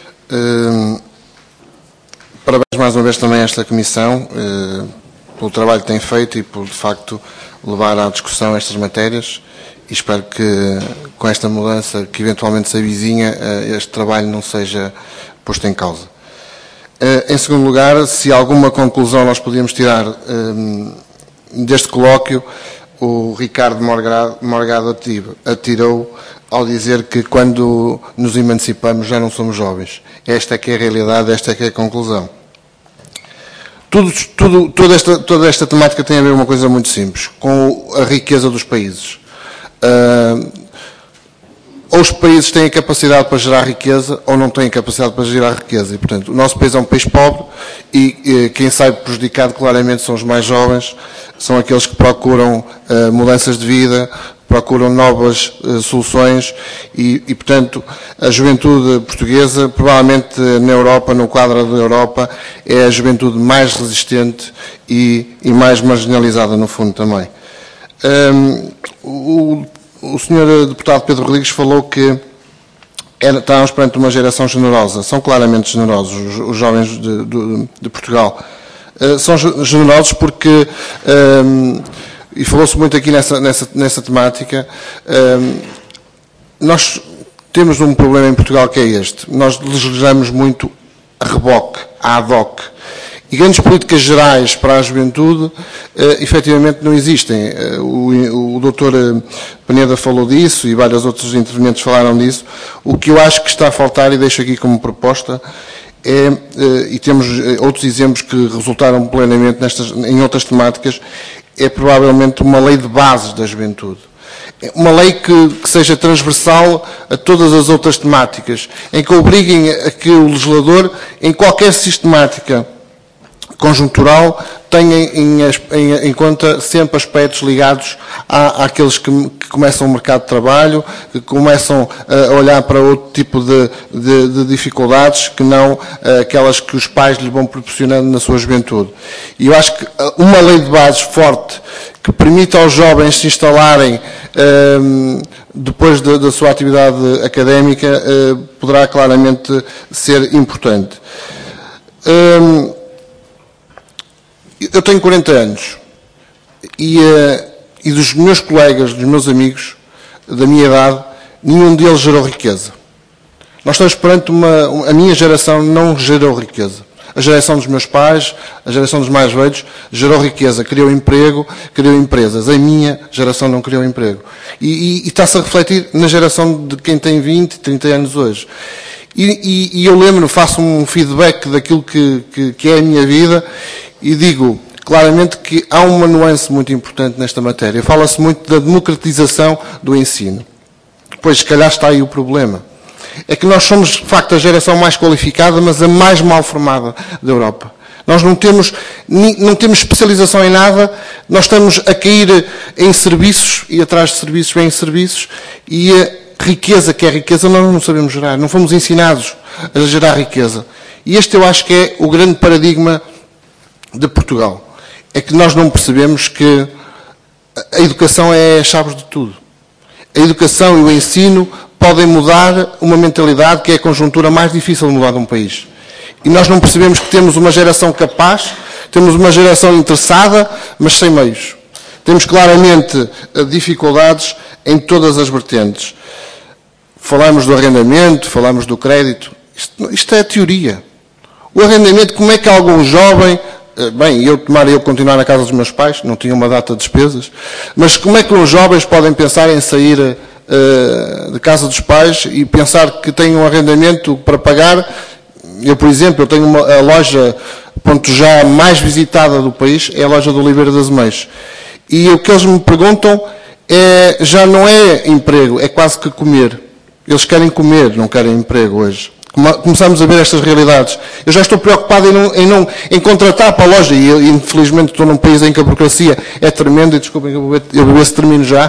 Parabéns mais uma vez também a esta Comissão pelo trabalho que tem feito e por, de facto, levar à discussão estas matérias. E espero que, com esta mudança que eventualmente se avizinha, este trabalho não seja posto em causa. Em segundo lugar, se alguma conclusão nós podíamos tirar deste colóquio, o Ricardo Morgado atirou ao dizer que quando nos emancipamos já não somos jovens. Esta é que é a realidade, esta é que é a conclusão. Toda esta temática tem a ver com uma coisa muito simples, com a riqueza dos países. Ou os países têm a capacidade para gerar riqueza ou não têm capacidade para gerar riqueza. E, portanto, o nosso país é um país pobre e quem sai prejudicado claramente são os mais jovens, são aqueles que procuram mudanças de vida, procuram novas soluções e, portanto, a juventude portuguesa, provavelmente na Europa, no quadro da Europa, é a juventude mais resistente e mais marginalizada, no fundo, também. O Sr. Deputado Pedro Rodrigues falou que estávamos perante uma geração generosa. São claramente generosos os jovens de Portugal. São generosos porque, e falou-se muito aqui nessa temática, nós temos um problema em Portugal que é este. Nós legislamos muito a reboque, a ad hoc. E grandes políticas gerais para a juventude, efetivamente, não existem. O Dr. Peneda falou disso e vários outros intervenientes falaram disso. O que eu acho que está a faltar, e deixo aqui como proposta, e temos outros exemplos que resultaram plenamente em outras temáticas, é provavelmente uma lei de bases da juventude. Uma lei que seja transversal a todas as outras temáticas, em que obriguem a que o legislador, em qualquer sistemática conjuntural, tenha em conta sempre aspectos ligados àqueles que começam o mercado de trabalho, que começam a olhar para outro tipo de dificuldades que não aquelas que os pais lhes vão proporcionando na sua juventude. E eu acho que uma lei de bases forte, que permita aos jovens se instalarem depois da sua atividade académica, poderá claramente ser importante. Eu tenho 40 anos e dos meus colegas, dos meus amigos, da minha idade, nenhum deles gerou riqueza. Nós estamos perante a minha geração não gerou riqueza. A geração dos meus pais, a geração dos mais velhos, gerou riqueza, criou emprego, criou empresas. A minha geração não criou emprego. E está-se a refletir na geração de quem tem 20, 30 anos hoje. E eu lembro, faço um feedback daquilo que é a minha vida e digo claramente que há uma nuance muito importante nesta matéria. Fala-se muito da democratização do ensino. Pois, se calhar está aí o problema. É que nós somos, de facto, a geração mais qualificada, mas a mais mal formada da Europa. Nós não temos especialização em nada, nós estamos a cair em serviços, e atrás de serviços vem serviços, e a riqueza, que é riqueza, nós não sabemos gerar. Não fomos ensinados a gerar riqueza. E este eu acho que é o grande paradigma de Portugal. É que nós não percebemos que a educação é a chave de tudo. A educação e o ensino podem mudar uma mentalidade que é a conjuntura mais difícil de mudar de um país. E nós não percebemos que temos uma geração capaz, temos uma geração interessada, mas sem meios. Temos claramente dificuldades em todas as vertentes. Falamos do arrendamento, falamos do crédito. Isto é a teoria. O arrendamento, como é que algum jovem... Bem, eu continuar na casa dos meus pais, não tinha uma data de despesas, mas como é que os jovens podem pensar em sair de casa dos pais e pensar que têm um arrendamento para pagar? Eu, por exemplo, eu tenho a loja, ponto já mais visitada do país, é a loja do Oliveira das Meias. E o que eles me perguntam já não é emprego, é quase que comer. Eles querem comer, não querem emprego hoje. Começamos a ver estas realidades. Eu já estou preocupado em contratar para a loja, e eu, infelizmente estou num país em que a burocracia é tremenda, e desculpem, eu vou ver se termino já.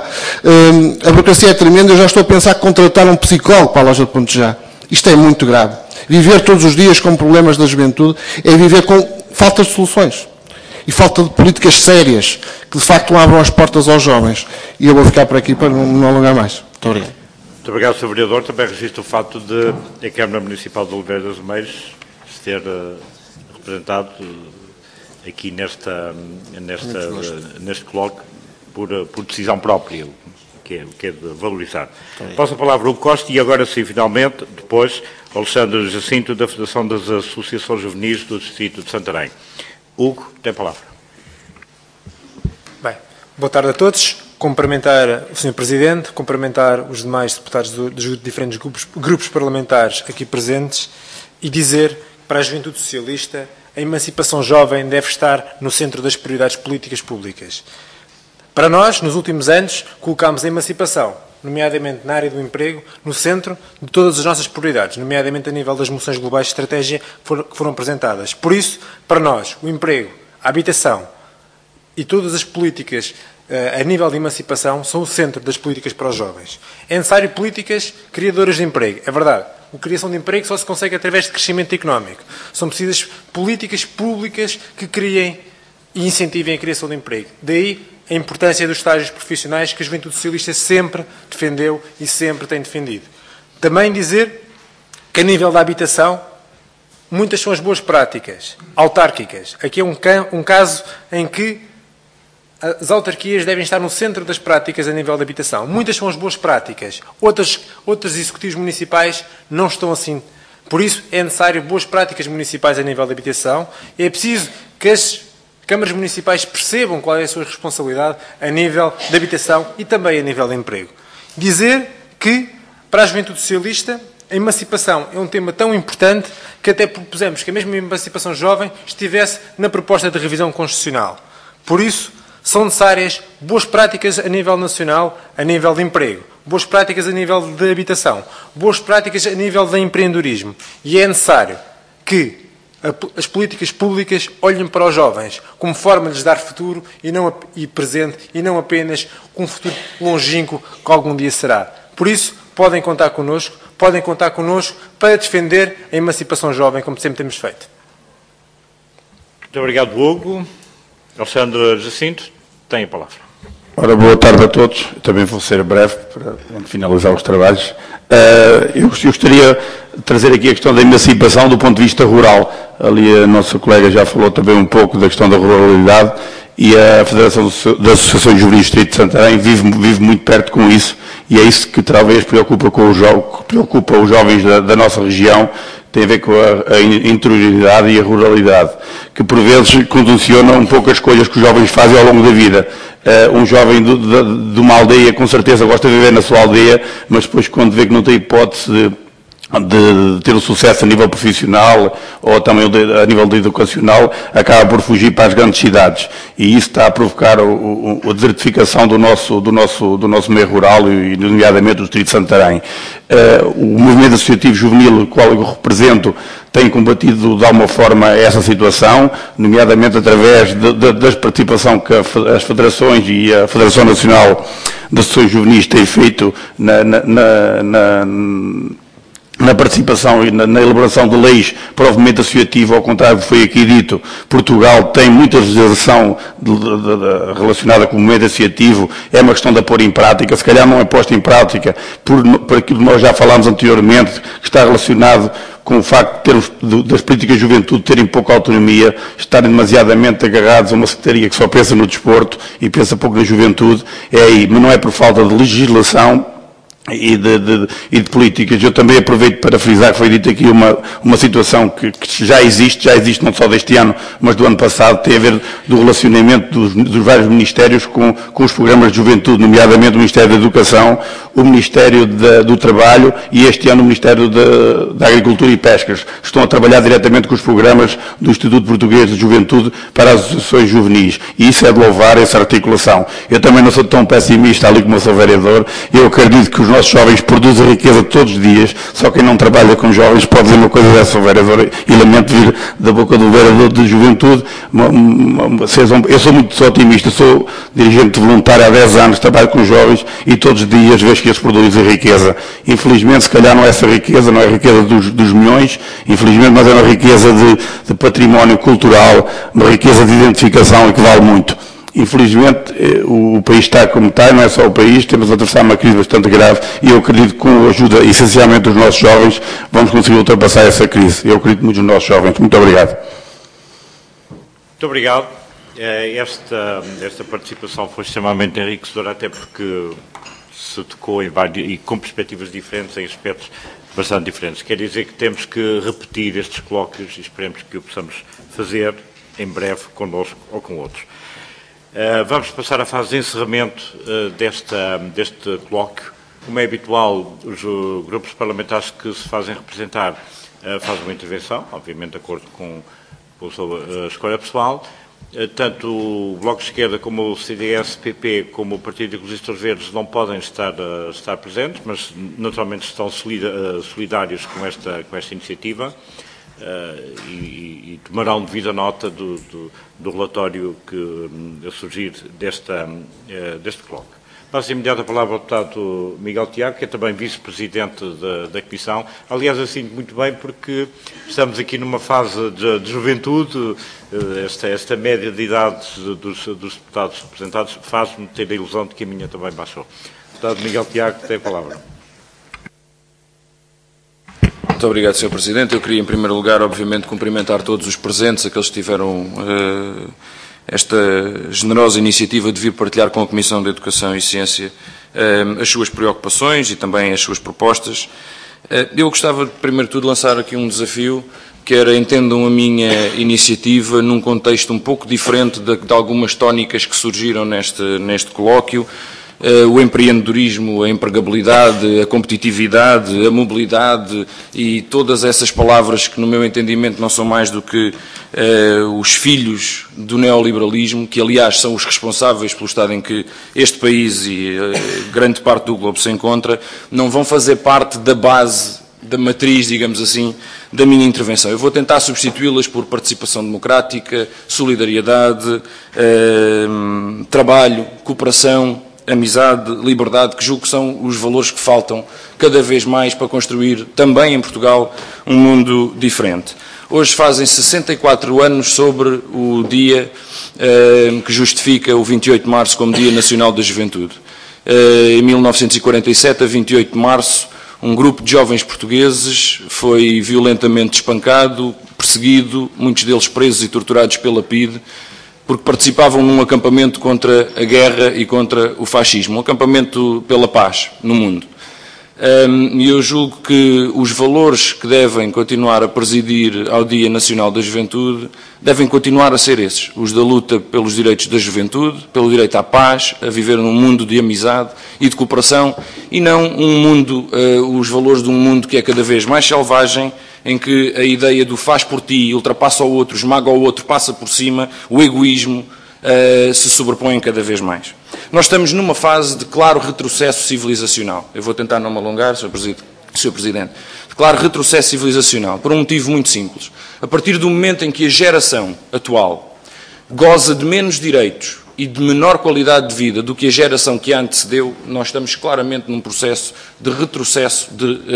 A burocracia é tremenda, eu já estou a pensar em contratar um psicólogo para a loja de Ponto Já. Isto é muito grave. Viver todos os dias com problemas da juventude é viver com falta de soluções. E falta de políticas sérias, que de facto abram as portas aos jovens. E eu vou ficar por aqui para não alongar mais. Muito obrigado. Muito obrigado, Sr. Vereador. Também registro o facto de a Câmara Municipal de Oliveira das Meias se ter representado aqui neste colóquio por decisão própria, que é de valorizar. Passo a palavra ao Hugo Costa e agora sim, finalmente, depois, Alexandre Jacinto, da Federação das Associações Juvenis do Distrito de Santarém. Hugo, tem a palavra. Bem, boa tarde a todos. Cumprimentar o Sr. Presidente, cumprimentar os demais deputados dos diferentes grupos parlamentares aqui presentes e dizer que para a Juventude Socialista a emancipação jovem deve estar no centro das prioridades políticas públicas. Para nós, nos últimos anos, colocámos a emancipação, nomeadamente na área do emprego, no centro de todas as nossas prioridades, nomeadamente a nível das moções globais de estratégia que foram apresentadas. Por isso, para nós, o emprego, a habitação e todas as políticas a nível de emancipação são o centro das políticas para os jovens. É necessário políticas criadoras de emprego. É verdade. A criação de emprego só se consegue através de crescimento económico. São precisas políticas públicas que criem e incentivem a criação de emprego. Daí a importância dos estágios profissionais que a Juventude Socialista sempre defendeu e sempre tem defendido. Também dizer que a nível da habitação, muitas são as boas práticas autárquicas. Aqui é um caso em que as autarquias devem estar no centro das práticas a nível de habitação. Muitas são as boas práticas. Outros executivos municipais não estão assim. Por isso, é necessário boas práticas municipais a nível de habitação. É preciso que as câmaras municipais percebam qual é a sua responsabilidade a nível de habitação e também a nível de emprego. Dizer que, para a Juventude Socialista, a emancipação é um tema tão importante que até propusemos que a mesma emancipação jovem estivesse na proposta de revisão constitucional. Por isso, são necessárias boas práticas a nível nacional, a nível de emprego, boas práticas a nível de habitação, boas práticas a nível de empreendedorismo. E é necessário que as políticas públicas olhem para os jovens como forma de lhes dar futuro e presente, e não apenas com um futuro longínquo que algum dia será. Por isso, podem contar connosco para defender a emancipação jovem, como sempre temos feito. Muito obrigado, Hugo. Alexandre Jacinto, tem a palavra. Ora, boa tarde a todos. Eu também vou ser breve para finalizar os trabalhos. Eu gostaria de trazer aqui a questão da emancipação do ponto de vista rural. Ali a nossa colega já falou também um pouco da questão da ruralidade e a Federação das Associações Juvenis do Distrito de Santarém vive muito perto com isso e é isso que talvez preocupa os jovens da nossa região. Tem a ver com a interioridade e a ruralidade, que por vezes condiciona um pouco as escolhas que os jovens fazem ao longo da vida. Um jovem de uma aldeia, com certeza, gosta de viver na sua aldeia, mas depois, quando vê que não tem hipótese de ter o sucesso a nível profissional ou também a nível educacional, acaba por fugir para as grandes cidades. E isso está a provocar a desertificação do nosso meio rural e, nomeadamente, do distrito de Santarém. O movimento associativo juvenil, o qual eu represento, tem combatido de alguma forma essa situação, nomeadamente através da participação que as federações e a Federação Nacional de Associações Juvenis têm feito na participação e na elaboração de leis para o movimento associativo. Ao contrário do que foi aqui dito, Portugal tem muita legislação relacionada com o movimento associativo, é uma questão de a pôr em prática, se calhar não é posta em prática por aquilo que nós já falámos anteriormente, que está relacionado com o facto das políticas de juventude terem pouca autonomia, estarem demasiadamente agarrados a uma secretaria que só pensa no desporto e pensa pouco na juventude, é aí, mas não é por falta de legislação e de políticas. Eu também aproveito para frisar que foi dito aqui uma situação que já existe não só deste ano, mas do ano passado, tem a ver do relacionamento dos vários ministérios com os programas de juventude, nomeadamente o Ministério da Educação, o Ministério do Trabalho e este ano o Ministério da Agricultura e Pescas. Estão a trabalhar diretamente com os programas do Instituto Português de Juventude para as associações juvenis. E isso é de louvar, essa articulação. Eu também não sou tão pessimista ali como eu sou vereador. Eu acredito que os nossos jovens produzem riqueza todos os dias, só quem não trabalha com jovens pode dizer uma coisa dessa, vereador, e lamento vir da boca do vereador de juventude. Eu sou muito otimista, sou dirigente voluntário há 10 anos, trabalho com jovens e todos os dias vejo que eles produzem riqueza. Infelizmente, se calhar não é essa riqueza, não é a riqueza dos milhões, infelizmente, mas é uma riqueza de património cultural, uma riqueza de identificação e que vale muito. Infelizmente, o país está como está, não é só o país, temos a atravessar uma crise bastante grave e eu acredito que com a ajuda, essencialmente, dos nossos jovens, vamos conseguir ultrapassar essa crise. Eu acredito muito nos nossos jovens. Muito obrigado. Muito obrigado. Esta participação foi extremamente enriquecedora, até porque se tocou em vários, e com perspectivas diferentes, em aspectos bastante diferentes. Quer dizer que temos que repetir estes colóquios e esperemos que o possamos fazer em breve connosco ou com outros. Vamos passar à fase de encerramento deste colóquio. Como é habitual, os grupos parlamentares que se fazem representar fazem uma intervenção, obviamente de acordo com a sua escolha pessoal. Tanto o Bloco de Esquerda como o CDS, PP, como o Partido Ecologista Verdes não podem estar presentes, mas naturalmente estão solidários com esta iniciativa. E tomarão devida nota do relatório que a surgir deste colóquio. Passo de imediato a palavra ao deputado Miguel Tiago, que é também vice-presidente da Comissão. Aliás, eu sinto muito bem porque estamos aqui numa fase de juventude, esta média de idade dos deputados representados faz-me ter a ilusão de que a minha também baixou. Deputado Miguel Tiago, tem a palavra. Muito obrigado, Sr. Presidente. Eu queria, em primeiro lugar, obviamente, cumprimentar todos os presentes, aqueles que tiveram esta generosa iniciativa de vir partilhar com a Comissão de Educação e Ciência as suas preocupações e também as suas propostas. Eu gostava, primeiro de tudo, de lançar aqui um desafio, que era, entendam a minha iniciativa num contexto um pouco diferente de algumas tónicas que surgiram neste colóquio. O empreendedorismo, a empregabilidade, a competitividade, a mobilidade e todas essas palavras que, no meu entendimento, não são mais do que os filhos do neoliberalismo, que, aliás, são os responsáveis pelo estado em que este país e grande parte do globo se encontra, não vão fazer parte da base, da matriz, digamos assim, da minha intervenção. Eu vou tentar substituí-las por participação democrática, solidariedade, trabalho, cooperação, amizade, liberdade, que julgo que são os valores que faltam cada vez mais para construir também em Portugal um mundo diferente. Hoje fazem 64 anos sobre o dia que justifica o 28 de março como Dia Nacional da Juventude. Em 1947, a 28 de março, um grupo de jovens portugueses foi violentamente espancado, perseguido, muitos deles presos e torturados pela PIDE, porque participavam num acampamento contra a guerra e contra o fascismo, um acampamento pela paz no mundo. E eu julgo que os valores que devem continuar a presidir ao Dia Nacional da Juventude devem continuar a ser esses, os da luta pelos direitos da juventude, pelo direito à paz, a viver num mundo de amizade e de cooperação, e não os valores de um mundo que é cada vez mais selvagem, em que a ideia do faz por ti, ultrapassa o outro, esmaga o outro, passa por cima, o egoísmo se sobrepõe cada vez mais. Nós estamos numa fase de claro retrocesso civilizacional. Eu vou tentar não me alongar, Sr. Presidente. De claro retrocesso civilizacional, por um motivo muito simples. A partir do momento em que a geração atual goza de menos direitos e de menor qualidade de vida do que a geração que a antecedeu, nós estamos claramente num processo de retrocesso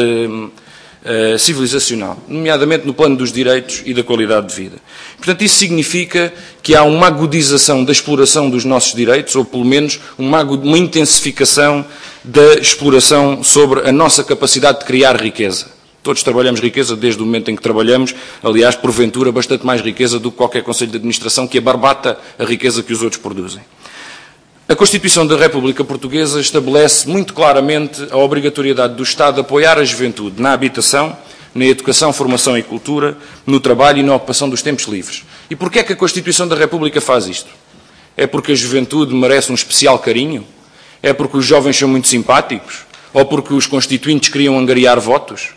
civilizacional, nomeadamente no plano dos direitos e da qualidade de vida. Portanto, isso significa que há uma agudização da exploração dos nossos direitos, ou pelo menos uma intensificação da exploração sobre a nossa capacidade de criar riqueza. Todos trabalhamos riqueza desde o momento em que trabalhamos, aliás, porventura, bastante mais riqueza do que qualquer Conselho de Administração que abarbata a riqueza que os outros produzem. A Constituição da República Portuguesa estabelece muito claramente a obrigatoriedade do Estado apoiar a juventude na habitação, na educação, formação e cultura, no trabalho e na ocupação dos tempos livres. E porquê é que a Constituição da República faz isto? É porque a juventude merece um especial carinho? É porque os jovens são muito simpáticos? Ou porque os constituintes queriam angariar votos?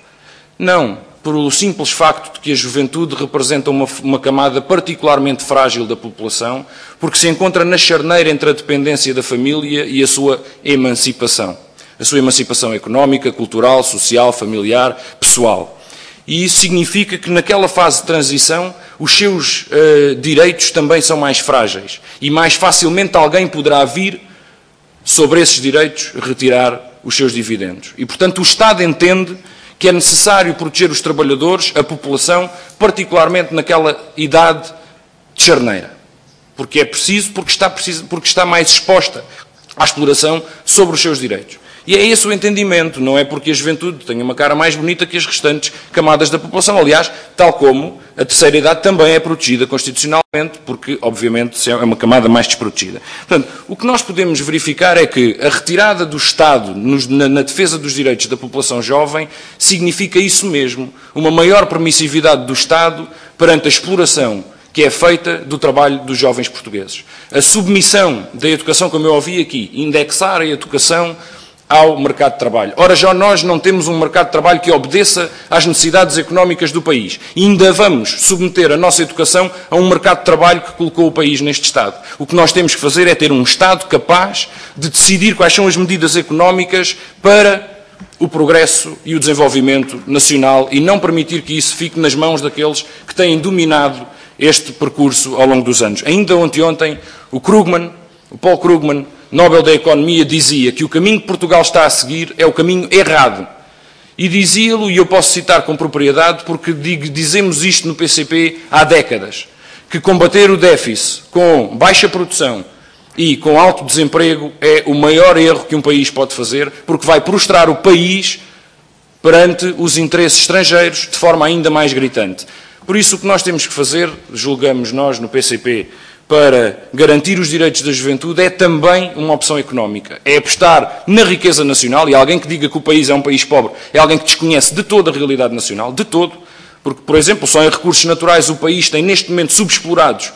Não. Por o simples facto de que a juventude representa uma camada particularmente frágil da população, porque se encontra na charneira entre a dependência da família e a sua emancipação. A sua emancipação económica, cultural, social, familiar, pessoal. E isso significa que naquela fase de transição os seus direitos também são mais frágeis. E mais facilmente alguém poderá vir, sobre esses direitos, retirar os seus dividendos. E, portanto, o Estado entende que é necessário proteger os trabalhadores, a população, particularmente naquela idade de charneira. Porque é preciso, porque está mais exposta à exploração sobre os seus direitos. E é esse o entendimento, não é porque a juventude tem uma cara mais bonita que as restantes camadas da população. Aliás, tal como a terceira idade também é protegida constitucionalmente, porque, obviamente, é uma camada mais desprotegida. Portanto, o que nós podemos verificar é que a retirada do Estado na defesa dos direitos da população jovem significa isso mesmo, uma maior permissividade do Estado perante a exploração que é feita do trabalho dos jovens portugueses. A submissão da educação, como eu ouvi aqui, indexar a educação ao mercado de trabalho. Ora, já nós não temos um mercado de trabalho que obedeça às necessidades económicas do país. E ainda vamos submeter a nossa educação a um mercado de trabalho que colocou o país neste estado. O que nós temos que fazer é ter um Estado capaz de decidir quais são as medidas económicas para o progresso e o desenvolvimento nacional e não permitir que isso fique nas mãos daqueles que têm dominado este percurso ao longo dos anos. Ainda ontem, o Paul Krugman, Nobel da Economia, dizia que o caminho que Portugal está a seguir é o caminho errado. E dizia-lo, e eu posso citar com propriedade, porque dizemos isto no PCP há décadas, que combater o déficit com baixa produção e com alto desemprego é o maior erro que um país pode fazer, porque vai prostrar o país perante os interesses estrangeiros de forma ainda mais gritante. Por isso, o que nós temos que fazer, julgamos nós no PCP, para garantir os direitos da juventude é também uma opção económica. É apostar na riqueza nacional, e alguém que diga que o país é um país pobre é alguém que desconhece de toda a realidade nacional, de todo, porque, por exemplo, só em recursos naturais o país tem neste momento subexplorados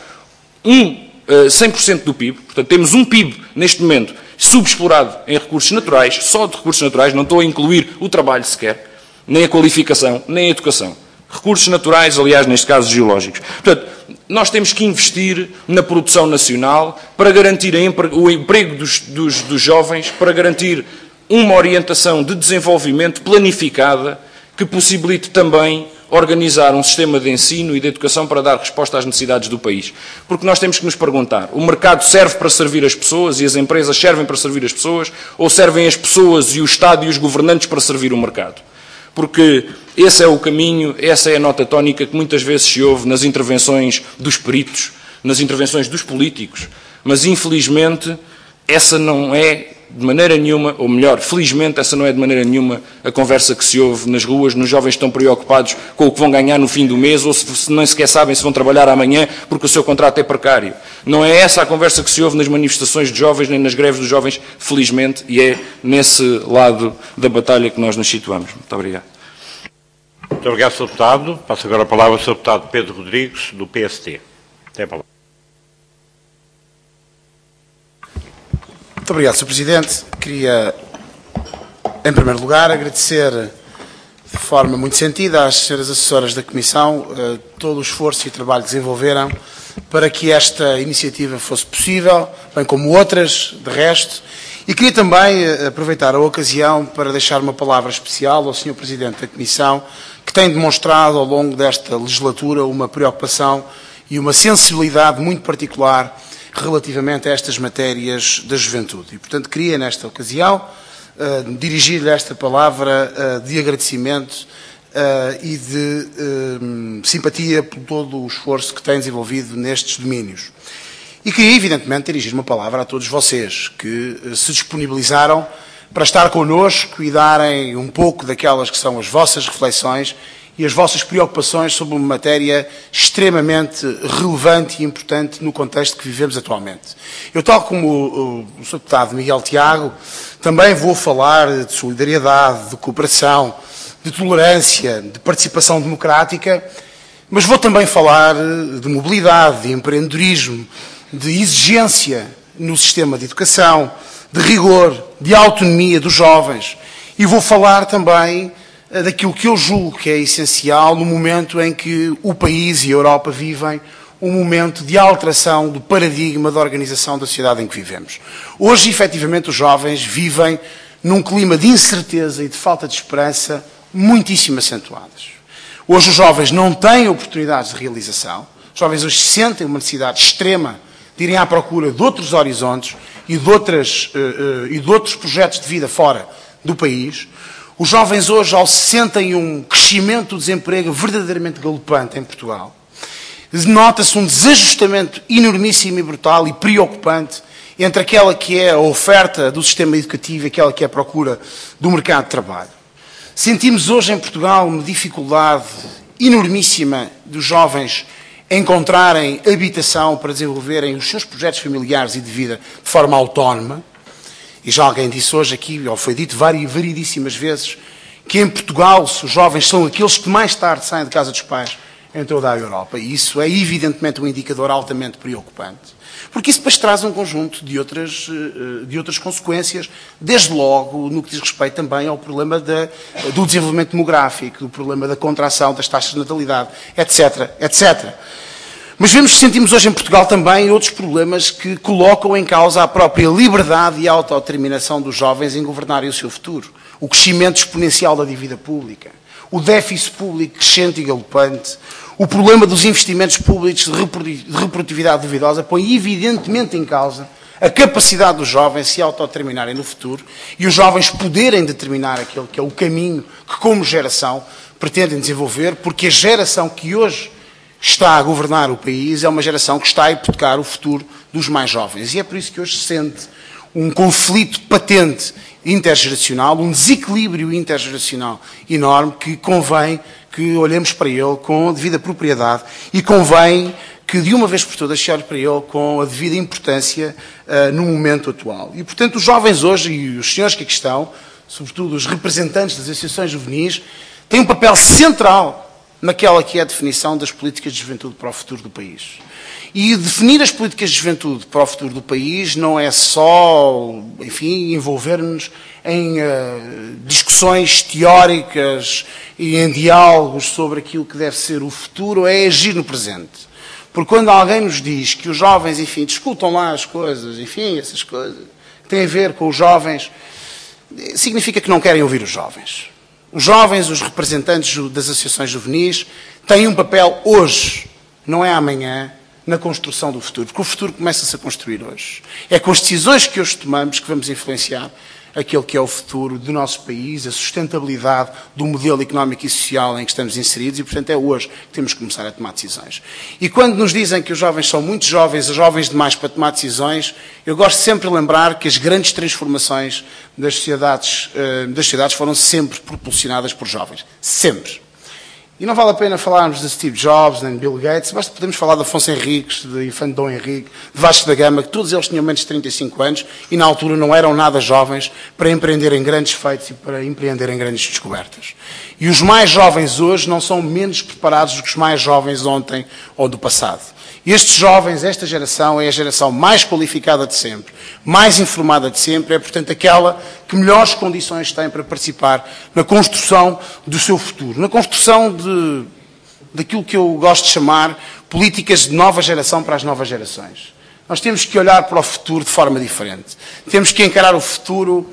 100% do PIB, portanto temos um PIB neste momento subexplorado em recursos naturais, só de recursos naturais, não estou a incluir o trabalho sequer, nem a qualificação, nem a educação. Recursos naturais, aliás, neste caso geológicos. Portanto, nós temos que investir na produção nacional para garantir o emprego dos jovens, para garantir uma orientação de desenvolvimento planificada que possibilite também organizar um sistema de ensino e de educação para dar resposta às necessidades do país. Porque nós temos que nos perguntar, o mercado serve para servir as pessoas e as empresas servem para servir as pessoas, ou servem as pessoas e o Estado e os governantes para servir o mercado? Porque esse é o caminho, essa é a nota tónica que muitas vezes se ouve nas intervenções dos peritos, nas intervenções dos políticos. Mas, infelizmente, essa não é de maneira nenhuma, ou melhor, felizmente, essa não é de maneira nenhuma a conversa que se ouve nas ruas, nos jovens que estão preocupados com o que vão ganhar no fim do mês, ou se nem sequer sabem se vão trabalhar amanhã porque o seu contrato é precário. Não é essa a conversa que se ouve nas manifestações de jovens, nem nas greves dos jovens, felizmente, e é nesse lado da batalha que nós nos situamos. Muito obrigado. Muito obrigado, Sr. Deputado. Passo agora a palavra ao Sr. Deputado Pedro Rodrigues, do PST. Tem a palavra. Muito obrigado, Sr. Presidente. Queria, em primeiro lugar, agradecer de forma muito sentida às senhoras assessoras da Comissão todo o esforço e trabalho que desenvolveram para que esta iniciativa fosse possível, bem como outras, de resto. E queria também aproveitar a ocasião para deixar uma palavra especial ao Sr. Presidente da Comissão, que tem demonstrado ao longo desta legislatura uma preocupação e uma sensibilidade muito particular relativamente a estas matérias da juventude. E, portanto, queria, nesta ocasião, dirigir-lhe esta palavra de agradecimento e de simpatia por todo o esforço que tem desenvolvido nestes domínios. E queria, evidentemente, dirigir uma palavra a todos vocês que se disponibilizaram para estar connosco e darem um pouco daquelas que são as vossas reflexões e as vossas preocupações sobre uma matéria extremamente relevante e importante no contexto que vivemos atualmente. Eu, tal como o Sr. Deputado Miguel Tiago, também vou falar de solidariedade, de cooperação, de tolerância, de participação democrática, mas vou também falar de mobilidade, de empreendedorismo, de exigência no sistema de educação, de rigor, de autonomia dos jovens. E vou falar também daquilo que eu julgo que é essencial no momento em que o país e a Europa vivem um momento de alteração do paradigma da organização da sociedade em que vivemos. Hoje, efetivamente, os jovens vivem num clima de incerteza e de falta de esperança muitíssimo acentuadas. Hoje os jovens não têm oportunidades de realização. Os jovens hoje sentem uma necessidade extrema de irem à procura de outros horizontes e de outros projetos de vida fora do país. Os jovens hoje, ao sentem um crescimento do desemprego verdadeiramente galopante em Portugal, nota-se um desajustamento enormíssimo e brutal e preocupante entre aquela que é a oferta do sistema educativo e aquela que é a procura do mercado de trabalho. Sentimos hoje em Portugal uma dificuldade enormíssima dos jovens encontrarem habitação para desenvolverem os seus projetos familiares e de vida de forma autónoma. E já alguém disse hoje aqui, ou foi dito variedíssimas vezes, que em Portugal os jovens são aqueles que mais tarde saem de casa dos pais em toda a Europa. E isso é evidentemente um indicador altamente preocupante. Porque isso depois traz um conjunto de outras consequências, desde logo no que diz respeito também ao problema do desenvolvimento demográfico, do problema da contração das taxas de natalidade, etc., etc. Mas sentimos hoje em Portugal também outros problemas que colocam em causa a própria liberdade e a autodeterminação dos jovens em governarem o seu futuro. O crescimento exponencial da dívida pública, o déficit público crescente e galopante, o problema dos investimentos públicos de reprodutividade duvidosa põe evidentemente em causa a capacidade dos jovens se autodeterminarem no futuro e os jovens poderem determinar aquele que é o caminho que, como geração, pretendem desenvolver, porque a geração que hoje está a governar o país é uma geração que está a hipotecar o futuro dos mais jovens. E é por isso que hoje se sente um conflito patente intergeracional, um desequilíbrio intergeracional enorme que convém que olhemos para ele com a devida propriedade e convém que de uma vez por todas se olhe para ele com a devida importância no momento atual. E, portanto, os jovens hoje e os senhores que aqui estão, sobretudo os representantes das associações juvenis, têm um papel central naquela que é a definição das políticas de juventude para o futuro do país. E definir as políticas de juventude para o futuro do país não é só, enfim, envolver-nos em discussões teóricas e em diálogos sobre aquilo que deve ser o futuro, é agir no presente. Porque quando alguém nos diz que os jovens, enfim, discutam lá as coisas, enfim, essas coisas que têm a ver com os jovens, significa que não querem ouvir os jovens. Os jovens, os representantes das associações juvenis, têm um papel hoje, não é amanhã, na construção do futuro, porque o futuro começa-se a construir hoje. É com as decisões que hoje tomamos que vamos influenciar aquele que é o futuro do nosso país, a sustentabilidade do modelo económico e social em que estamos inseridos e, portanto, é hoje que temos que começar a tomar decisões. E quando nos dizem que os jovens são muito jovens demais para tomar decisões, eu gosto sempre de lembrar que as grandes transformações das sociedades foram sempre propulsionadas por jovens. Sempre. E não vale a pena falarmos de Steve Jobs, nem de Bill Gates, basta podemos falar de Afonso Henriques, de Infante Dom Henrique, de Vasco da Gama, que todos eles tinham menos de 35 anos e na altura não eram nada jovens para empreenderem grandes feitos e para empreenderem grandes descobertas. E os mais jovens hoje não são menos preparados do que os mais jovens ontem ou do passado. Estes jovens, esta geração, é a geração mais qualificada de sempre, mais informada de sempre, é, portanto, aquela que melhores condições tem para participar na construção do seu futuro, na construção daquilo que eu gosto de chamar políticas de nova geração para as novas gerações. Nós temos que olhar para o futuro de forma diferente. Temos que encarar o futuro.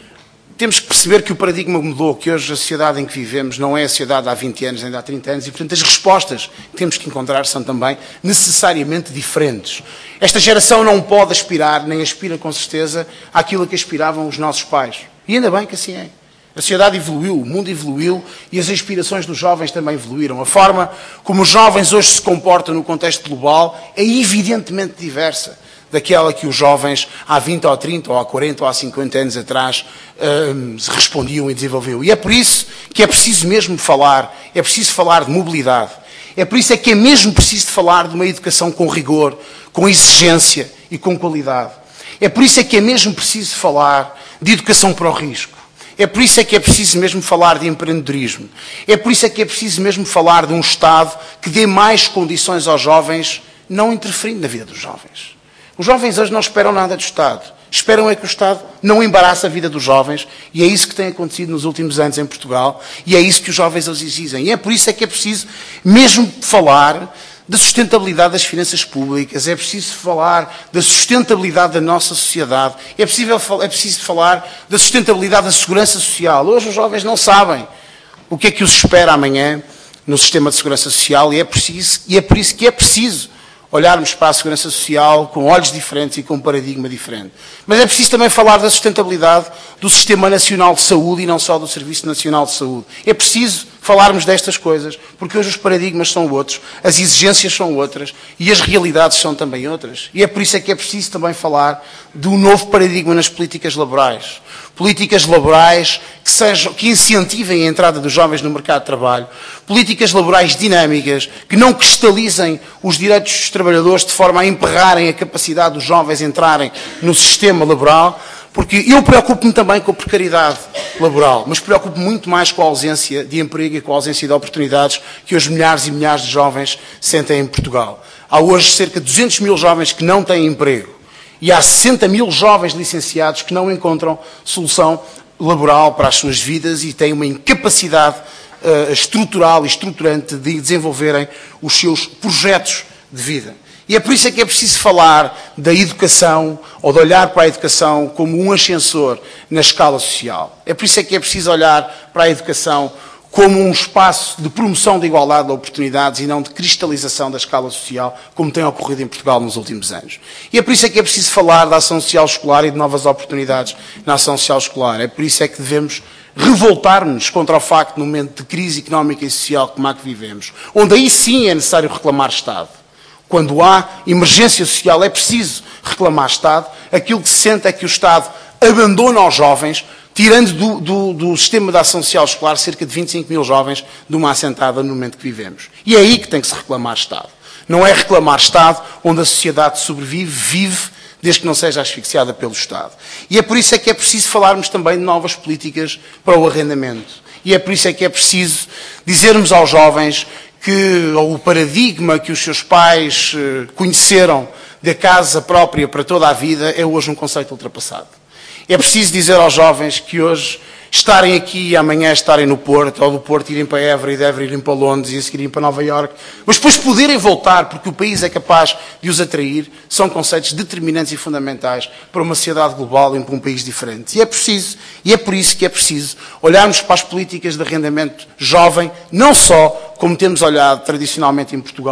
Temos que perceber que o paradigma mudou, que hoje a sociedade em que vivemos não é a sociedade de há 20 anos, nem de há 30 anos, e, portanto, as respostas que temos que encontrar são também necessariamente diferentes. Esta geração não pode aspirar, nem aspira com certeza, àquilo que aspiravam os nossos pais. E ainda bem que assim é. A sociedade evoluiu, o mundo evoluiu e as aspirações dos jovens também evoluíram. A forma como os jovens hoje se comportam no contexto global é evidentemente diversa daquela que os jovens há 20 ou 30 ou há 40 ou há 50 anos atrás respondiam e desenvolviam. E é por isso que é preciso mesmo falar, é preciso falar de mobilidade. É por isso que é mesmo preciso de falar de uma educação com rigor, com exigência e com qualidade. É por isso que é mesmo preciso falar de educação para o risco. É por isso que é preciso mesmo falar de empreendedorismo. É por isso que é preciso mesmo falar de um Estado que dê mais condições aos jovens, não interferindo na vida dos jovens. Os jovens hoje não esperam nada do Estado. Esperam é que o Estado não embarace a vida dos jovens e é isso que tem acontecido nos últimos anos em Portugal e é isso que os jovens eles exigem. E é por isso que é preciso mesmo falar da sustentabilidade das finanças públicas, é preciso falar da sustentabilidade da nossa sociedade, é preciso falar da sustentabilidade da segurança social. Hoje os jovens não sabem o que é que os espera amanhã no sistema de segurança social e é por isso que é preciso olharmos para a segurança social com olhos diferentes e com um paradigma diferente. Mas é preciso também falar da sustentabilidade do Sistema Nacional de Saúde e não só do Serviço Nacional de Saúde. É preciso falarmos destas coisas, porque hoje os paradigmas são outros, as exigências são outras e as realidades são também outras. E é por isso que é preciso também falar de um novo paradigma nas políticas laborais. Políticas laborais que incentivem a entrada dos jovens no mercado de trabalho, políticas laborais dinâmicas, que não cristalizem os direitos dos trabalhadores de forma a emperrarem a capacidade dos jovens entrarem no sistema laboral, porque eu preocupo-me também com a precariedade laboral, mas preocupo-me muito mais com a ausência de emprego e com a ausência de oportunidades que hoje milhares e milhares de jovens sentem em Portugal. Há hoje cerca de 200 mil jovens que não têm emprego. E há 60 mil jovens licenciados que não encontram solução laboral para as suas vidas e têm uma incapacidade estrutural e estruturante de desenvolverem os seus projetos de vida. E é por isso que é preciso falar da educação ou de olhar para a educação como um ascensor na escala social. É por isso que é preciso olhar para a educação como um espaço de promoção da igualdade de oportunidades e não de cristalização da escala social, como tem ocorrido em Portugal nos últimos anos. E é por isso que é preciso falar da ação social escolar e de novas oportunidades na ação social escolar. É por isso que devemos revoltar-nos contra o facto, no momento de crise económica e social como a que vivemos, onde aí sim é necessário reclamar Estado. Quando há emergência social é preciso reclamar Estado. Aquilo que se sente é que o Estado abandona os jovens, tirando do sistema de ação social escolar cerca de 25 mil jovens de uma assentada no momento que vivemos. E é aí que tem que se reclamar Estado. Não é reclamar Estado onde a sociedade sobrevive, vive, desde que não seja asfixiada pelo Estado. E é por isso que é preciso falarmos também de novas políticas para o arrendamento. E é por isso que é preciso dizermos aos jovens que o paradigma que os seus pais conheceram da casa própria para toda a vida é hoje um conceito ultrapassado. É preciso dizer aos jovens que hoje estarem aqui e amanhã estarem no Porto, ou do Porto irem para Évora e de Évora irem para Londres e a seguir irem para Nova Iorque, mas depois poderem voltar porque o país é capaz de os atrair, são conceitos determinantes e fundamentais para uma sociedade global e para um país diferente. E é preciso, e é por isso que é preciso olharmos para as políticas de arrendamento jovem, não só como temos olhado tradicionalmente em Portugal,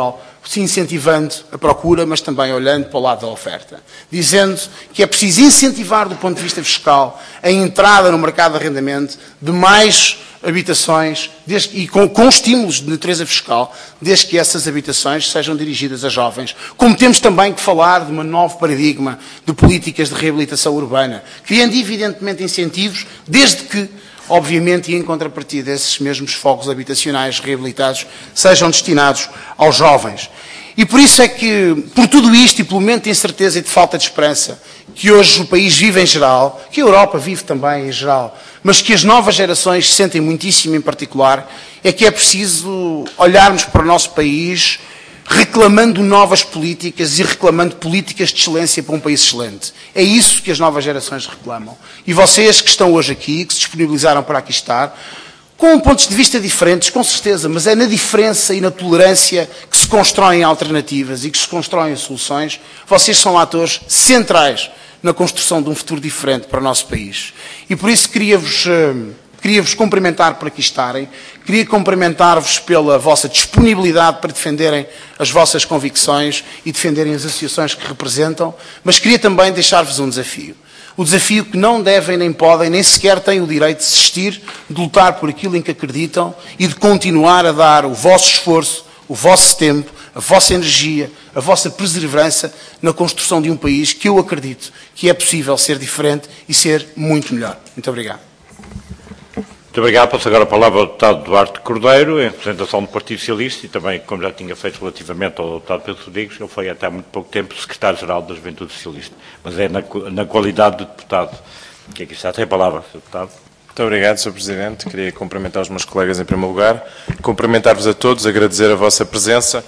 se incentivando a procura, mas também olhando para o lado da oferta. Dizendo que é preciso incentivar, do ponto de vista fiscal, a entrada no mercado de arrendamento de mais habitações e com estímulos de natureza fiscal, desde que essas habitações sejam dirigidas a jovens. Como temos também que falar de um novo paradigma de políticas de reabilitação urbana, criando evidentemente incentivos, desde que, obviamente, e em contrapartida, esses mesmos fogos habitacionais reabilitados sejam destinados aos jovens. E por isso é que, por tudo isto e pelo momento de incerteza e de falta de esperança que hoje o país vive em geral, que a Europa vive também em geral, mas que as novas gerações sentem muitíssimo em particular, é que é preciso olharmos para o nosso país reclamando novas políticas e reclamando políticas de excelência para um país excelente. É isso que as novas gerações reclamam. E vocês que estão hoje aqui, que se disponibilizaram para aqui estar, com pontos de vista diferentes, com certeza, mas é na diferença e na tolerância que se constroem alternativas e que se constroem soluções. Vocês são atores centrais na construção de um futuro diferente para o nosso país. E por isso queria-vos cumprimentar por aqui estarem, queria cumprimentar-vos pela vossa disponibilidade para defenderem as vossas convicções e defenderem as associações que representam, mas queria também deixar-vos um desafio. O desafio que não devem, nem podem, nem sequer têm o direito de desistir, de lutar por aquilo em que acreditam e de continuar a dar o vosso esforço, o vosso tempo, a vossa energia, a vossa perseverança na construção de um país que eu acredito que é possível ser diferente e ser muito melhor. Muito obrigado. Muito obrigado. Passo agora a palavra ao deputado Duarte Cordeiro, em representação do Partido Socialista, e também, como já tinha feito relativamente ao deputado Pedro Rodrigues, ele foi até há muito pouco tempo secretário-geral da Juventude Socialista, mas é na qualidade de deputado. Que aqui está. Tem a palavra, Sr. Deputado. Muito obrigado, Sr. Presidente. Queria cumprimentar os meus colegas em primeiro lugar, cumprimentar-vos a todos, agradecer a vossa presença.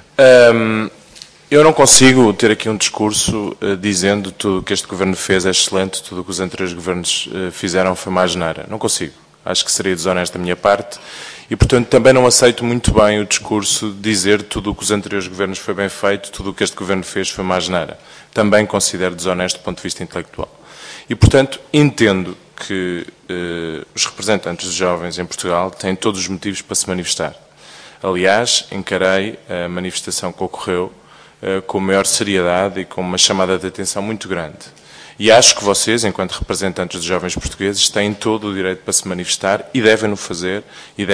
Eu não consigo ter aqui um discurso dizendo tudo o que este Governo fez é excelente, tudo o que os anteriores governos fizeram foi uma asneira. Não consigo. Acho que seria desonesto da minha parte e, portanto, também não aceito muito bem o discurso de dizer tudo o que os anteriores governos foi bem feito, tudo o que este Governo fez foi uma asneira. Também considero desonesto do ponto de vista intelectual. E, portanto, entendo que os representantes dos jovens em Portugal têm todos os motivos para se manifestar. Aliás, encarei a manifestação que ocorreu com maior seriedade e com uma chamada de atenção muito grande. E acho que vocês, enquanto representantes dos jovens portugueses, têm todo o direito para se manifestar e devem-no fazer,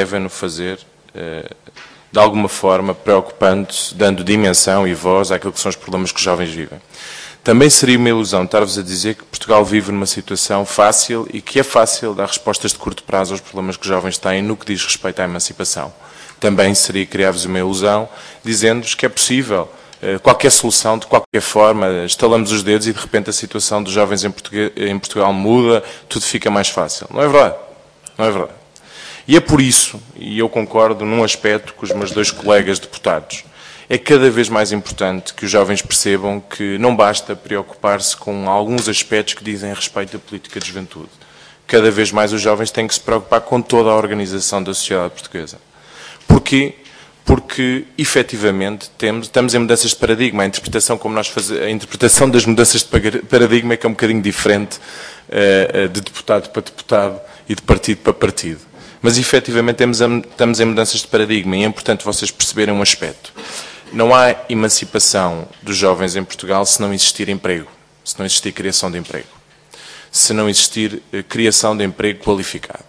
de alguma forma, preocupando-se, dando dimensão e voz àquilo que são os problemas que os jovens vivem. Também seria uma ilusão estar-vos a dizer que Portugal vive numa situação fácil e que é fácil dar respostas de curto prazo aos problemas que os jovens têm no que diz respeito à emancipação. Também seria criar-vos uma ilusão dizendo-vos que é possível qualquer solução, de qualquer forma, estalamos os dedos e de repente a situação dos jovens em Portugal muda, tudo fica mais fácil. Não é verdade. Não é verdade. E é por isso, e eu concordo num aspecto com os meus dois colegas deputados, é cada vez mais importante que os jovens percebam que não basta preocupar-se com alguns aspectos que dizem respeito à política de juventude. Cada vez mais os jovens têm que se preocupar com toda a organização da sociedade portuguesa. Porquê? Porque, efetivamente, estamos em mudanças de paradigma. A interpretação das mudanças de paradigma é que é um bocadinho diferente de deputado para deputado e de partido para partido. Mas, efetivamente, estamos em mudanças de paradigma e é importante vocês perceberem um aspecto. Não há emancipação dos jovens em Portugal se não existir emprego, se não existir criação de emprego, se não existir criação de emprego qualificado.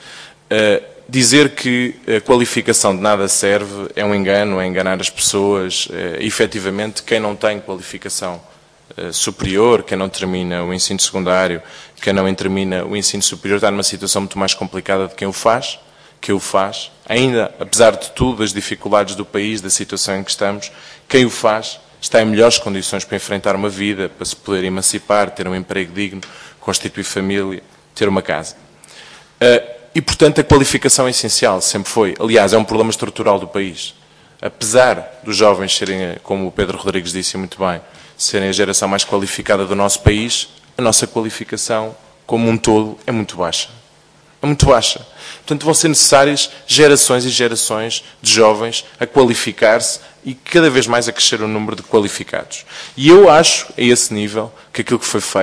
Dizer que a qualificação de nada serve é um engano, é enganar as pessoas. Efetivamente, quem não tem qualificação superior, quem não termina o ensino secundário, quem não termina o ensino superior, está numa situação muito mais complicada de quem o faz, ainda, apesar de tudo, das dificuldades do país, da situação em que estamos, quem o faz está em melhores condições para enfrentar uma vida, para se poder emancipar, ter um emprego digno, constituir família, ter uma casa. E, portanto, a qualificação é essencial, sempre foi. Aliás, é um problema estrutural do país. Apesar dos jovens serem, como o Pedro Rodrigues disse muito bem, serem a geração mais qualificada do nosso país, a nossa qualificação, como um todo, é muito baixa. É muito baixa. Portanto, vão ser necessárias gerações e gerações de jovens a qualificar-se e cada vez mais a crescer o número de qualificados. E eu acho, a esse nível, que aquilo que foi feito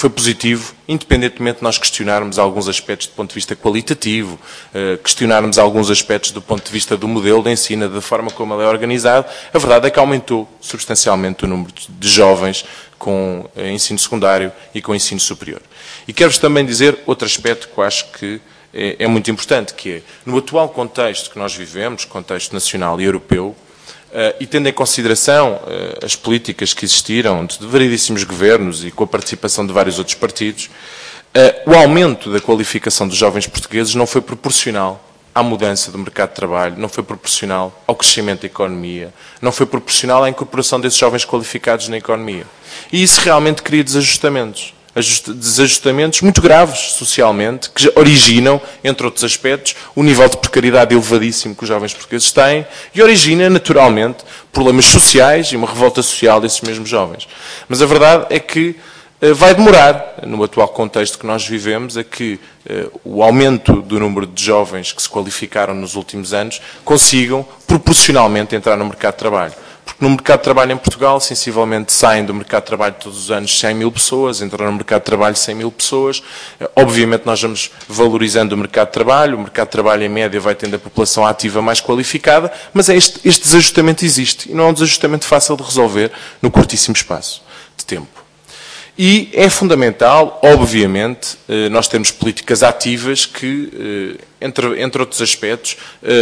foi positivo, independentemente de nós questionarmos alguns aspectos do ponto de vista qualitativo, questionarmos alguns aspectos do ponto de vista do modelo de ensino, da forma como ele é organizado. A verdade é que aumentou substancialmente o número de jovens com ensino secundário e com ensino superior. E quero-vos também dizer outro aspecto que eu acho que é muito importante, que é, no atual contexto que nós vivemos, contexto nacional e europeu, e tendo em consideração as políticas que existiram de variedíssimos governos e com a participação de vários outros partidos, o aumento da qualificação dos jovens portugueses não foi proporcional à mudança do mercado de trabalho, não foi proporcional ao crescimento da economia, não foi proporcional à incorporação desses jovens qualificados na economia. E isso realmente cria desajustamentos. Desajustamentos muito graves socialmente, que originam, entre outros aspectos, o nível de precariedade elevadíssimo que os jovens portugueses têm e origina, naturalmente, problemas sociais e uma revolta social desses mesmos jovens. Mas a verdade é que vai demorar, no atual contexto que nós vivemos, a que o aumento do número de jovens que se qualificaram nos últimos anos consigam, proporcionalmente, entrar no mercado de trabalho. Porque no mercado de trabalho em Portugal, sensivelmente saem do mercado de trabalho todos os anos 100 mil pessoas, entram no mercado de trabalho 100 mil pessoas. Obviamente nós vamos valorizando o mercado de trabalho em média vai tendo a população ativa mais qualificada, mas este desajustamento existe e não é um desajustamento fácil de resolver no curtíssimo espaço de tempo. E é fundamental, obviamente, nós termos políticas ativas que, entre outros aspectos,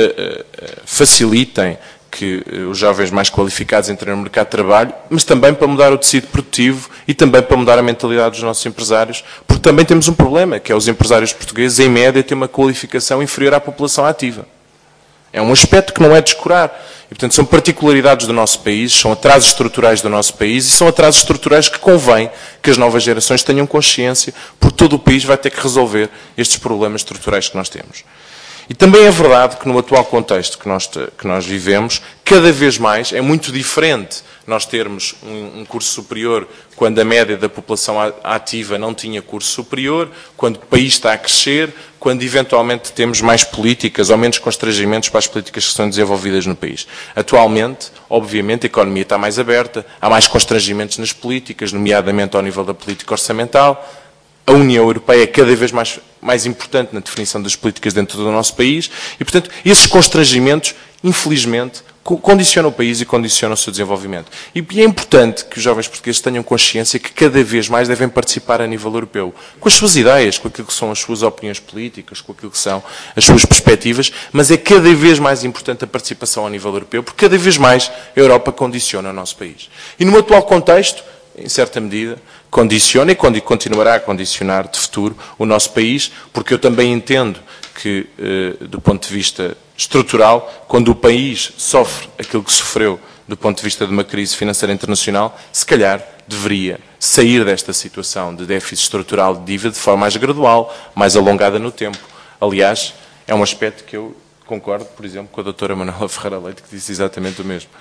facilitem que os jovens mais qualificados entrem no mercado de trabalho, mas também para mudar o tecido produtivo e também para mudar a mentalidade dos nossos empresários, porque também temos um problema, que é os empresários portugueses, em média, têm uma qualificação inferior à população ativa. É um aspecto que não é de descurar. E, portanto, são particularidades do nosso país, são atrasos estruturais do nosso país e são atrasos estruturais que convém que as novas gerações tenham consciência, porque todo o país vai ter que resolver estes problemas estruturais que nós temos. E também é verdade que no atual contexto que nós vivemos, cada vez mais é muito diferente nós termos um curso superior quando a média da população ativa não tinha curso superior, quando o país está a crescer, quando eventualmente temos mais políticas ou menos constrangimentos para as políticas que são desenvolvidas no país. Atualmente, obviamente, a economia está mais aberta, há mais constrangimentos nas políticas, nomeadamente ao nível da política orçamental. A União Europeia é cada vez mais importante na definição das políticas dentro do nosso país e, portanto, esses constrangimentos, infelizmente, condicionam o país e condicionam o seu desenvolvimento. E é importante que os jovens portugueses tenham consciência que cada vez mais devem participar a nível europeu, com as suas ideias, com aquilo que são as suas opiniões políticas, com aquilo que são as suas perspectivas, mas é cada vez mais importante a participação a nível europeu, porque cada vez mais a Europa condiciona o nosso país. E no atual contexto, em certa medida, condiciona e continuará a condicionar de futuro o nosso país, porque eu também entendo que, do ponto de vista estrutural, quando o país sofre aquilo que sofreu do ponto de vista de uma crise financeira internacional, se calhar deveria sair desta situação de déficit estrutural de dívida de forma mais gradual, mais alongada no tempo. Aliás, é um aspecto que eu concordo, por exemplo, com a doutora Manuela Ferreira Leite, que disse exatamente o mesmo.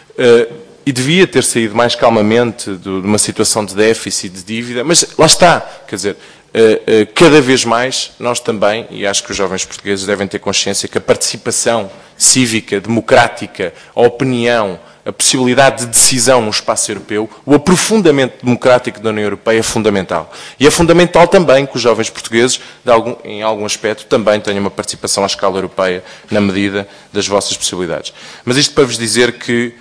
E devia ter saído mais calmamente de uma situação de déficit, de dívida, mas lá está, quer dizer, cada vez mais nós também, e acho que os jovens portugueses devem ter consciência que a participação cívica, democrática, a opinião, a possibilidade de decisão no espaço europeu, o aprofundamento democrático da União Europeia é fundamental. E é fundamental também que os jovens portugueses, em algum aspecto, também tenham uma participação à escala europeia, na medida das vossas possibilidades. Mas isto para vos dizer que,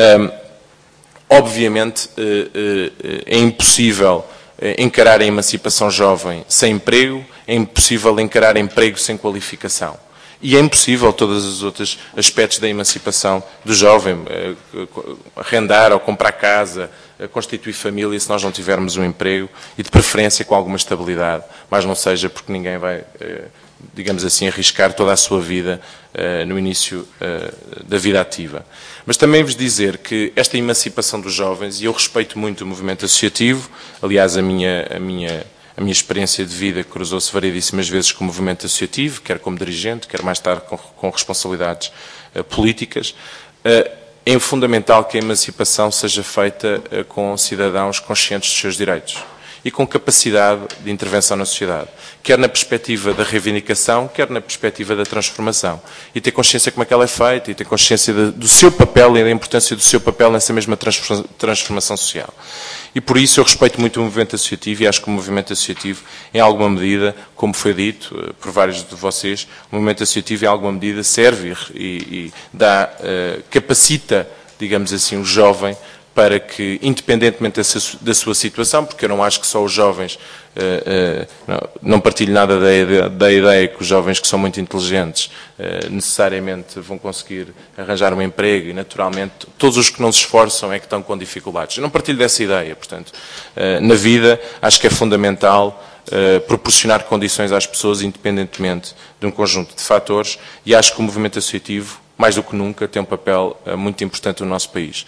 obviamente, é impossível encarar a emancipação jovem sem emprego, é impossível encarar emprego sem qualificação. E é impossível todos os outros aspectos da emancipação do jovem, arrendar ou comprar casa, constituir família, se nós não tivermos um emprego e de preferência com alguma estabilidade, mas não seja porque ninguém vai, digamos assim, arriscar toda a sua vida no início da vida ativa. Mas também vos dizer que esta emancipação dos jovens, e eu respeito muito o movimento associativo, aliás a minha experiência de vida cruzou-se variedíssimas vezes com o movimento associativo, quer como dirigente, quer mais tarde com responsabilidades políticas. É fundamental que a emancipação seja feita com cidadãos conscientes dos seus direitos. e com capacidade de intervenção na sociedade, quer na perspectiva da reivindicação, quer na perspectiva da transformação. E ter consciência como é que ela é feita, e ter consciência do seu papel e da importância do seu papel nessa mesma transformação social. E por isso eu respeito muito o movimento associativo e acho que o movimento associativo, em alguma medida, como foi dito por vários de vocês, o movimento associativo em alguma medida serve e dá, capacita, digamos assim, o jovem para que, independentemente da sua situação, porque eu não acho que só os jovens, não partilho nada da ideia que os jovens que são muito inteligentes necessariamente vão conseguir arranjar um emprego e, naturalmente, todos os que não se esforçam é que estão com dificuldades. Eu não partilho dessa ideia, portanto, na vida acho que é fundamental proporcionar condições às pessoas independentemente de um conjunto de fatores e acho que o movimento associativo, mais do que nunca, tem um papel muito importante no nosso país.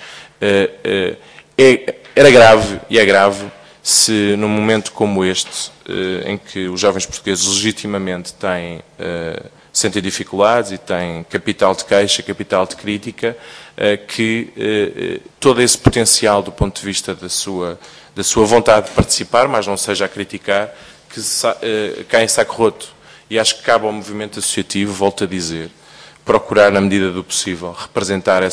Era grave e é grave se num momento como este, em que os jovens portugueses legitimamente sentem dificuldades e têm capital de queixa, capital de crítica, que todo esse potencial do ponto de vista da sua vontade de participar, mas não seja a criticar, que cai em saco roto. E acho que cabe ao movimento associativo, volto a dizer, procurar, na medida do possível, representar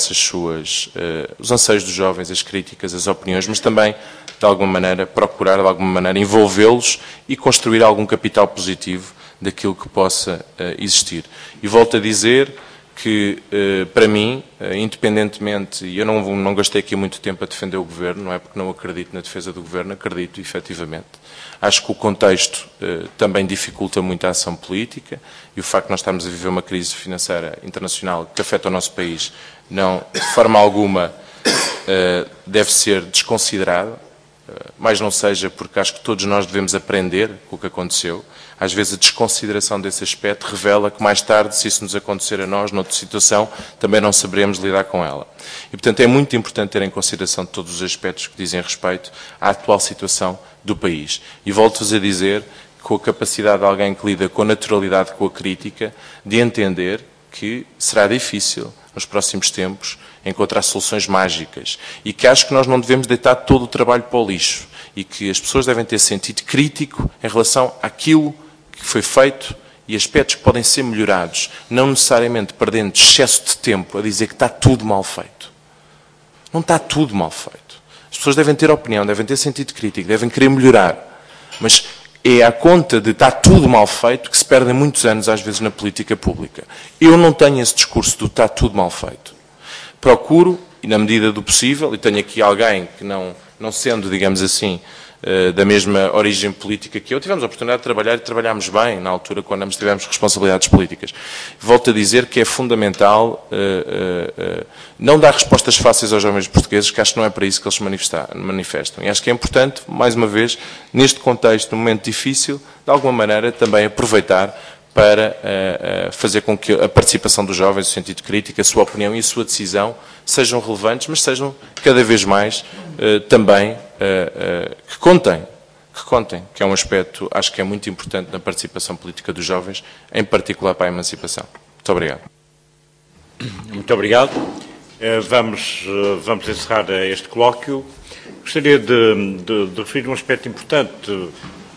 os anseios dos jovens, as críticas, as opiniões, mas também, de alguma maneira, procurar, de alguma maneira, envolvê-los e construir algum capital positivo daquilo que possa existir. E volto a dizer que, para mim, independentemente, e eu não gastei aqui muito tempo a defender o Governo, não é porque não acredito na defesa do Governo, acredito, efetivamente. Acho que o contexto também dificulta muito a ação política e o facto de nós estarmos a viver uma crise financeira internacional que afeta o nosso país, de forma alguma, deve ser desconsiderado, mas não seja porque acho que todos nós devemos aprender com o que aconteceu. Às vezes a desconsideração desse aspecto revela que mais tarde, se isso nos acontecer a nós, noutra situação, também não saberemos lidar com ela. E, portanto, é muito importante ter em consideração todos os aspectos que dizem respeito à atual situação do país. E volto-vos a dizer, com a capacidade de alguém que lida com a naturalidade, com a crítica, de entender que será difícil, nos próximos tempos, encontrar soluções mágicas. E que acho que nós não devemos deitar todo o trabalho para o lixo. E que as pessoas devem ter sentido crítico em relação àquilo que foi feito e aspectos que podem ser melhorados, não necessariamente perdendo excesso de tempo a dizer que está tudo mal feito. Não está tudo mal feito. As pessoas devem ter opinião, devem ter sentido crítico, devem querer melhorar. Mas é à conta de estar tudo mal feito que se perdem muitos anos, às vezes, na política pública. Eu não tenho esse discurso do está tudo mal feito. Procuro, e na medida do possível, e tenho aqui alguém que não sendo, digamos assim, da mesma origem política que eu, tivemos a oportunidade de trabalhar e trabalhámos bem na altura quando ambos tivemos responsabilidades políticas. Volto a dizer que é fundamental não dar respostas fáceis aos jovens portugueses, que acho que não é para isso que eles se manifestam. E acho que é importante, mais uma vez, neste contexto, num momento difícil, de alguma maneira também aproveitar para fazer com que a participação dos jovens, o sentido crítico, a sua opinião e a sua decisão sejam relevantes, mas sejam cada vez mais também que contem, que é um aspecto, acho que é muito importante na participação política dos jovens, em particular para a emancipação. Muito obrigado. Muito obrigado. Vamos encerrar este colóquio. Gostaria de referir um aspecto importante.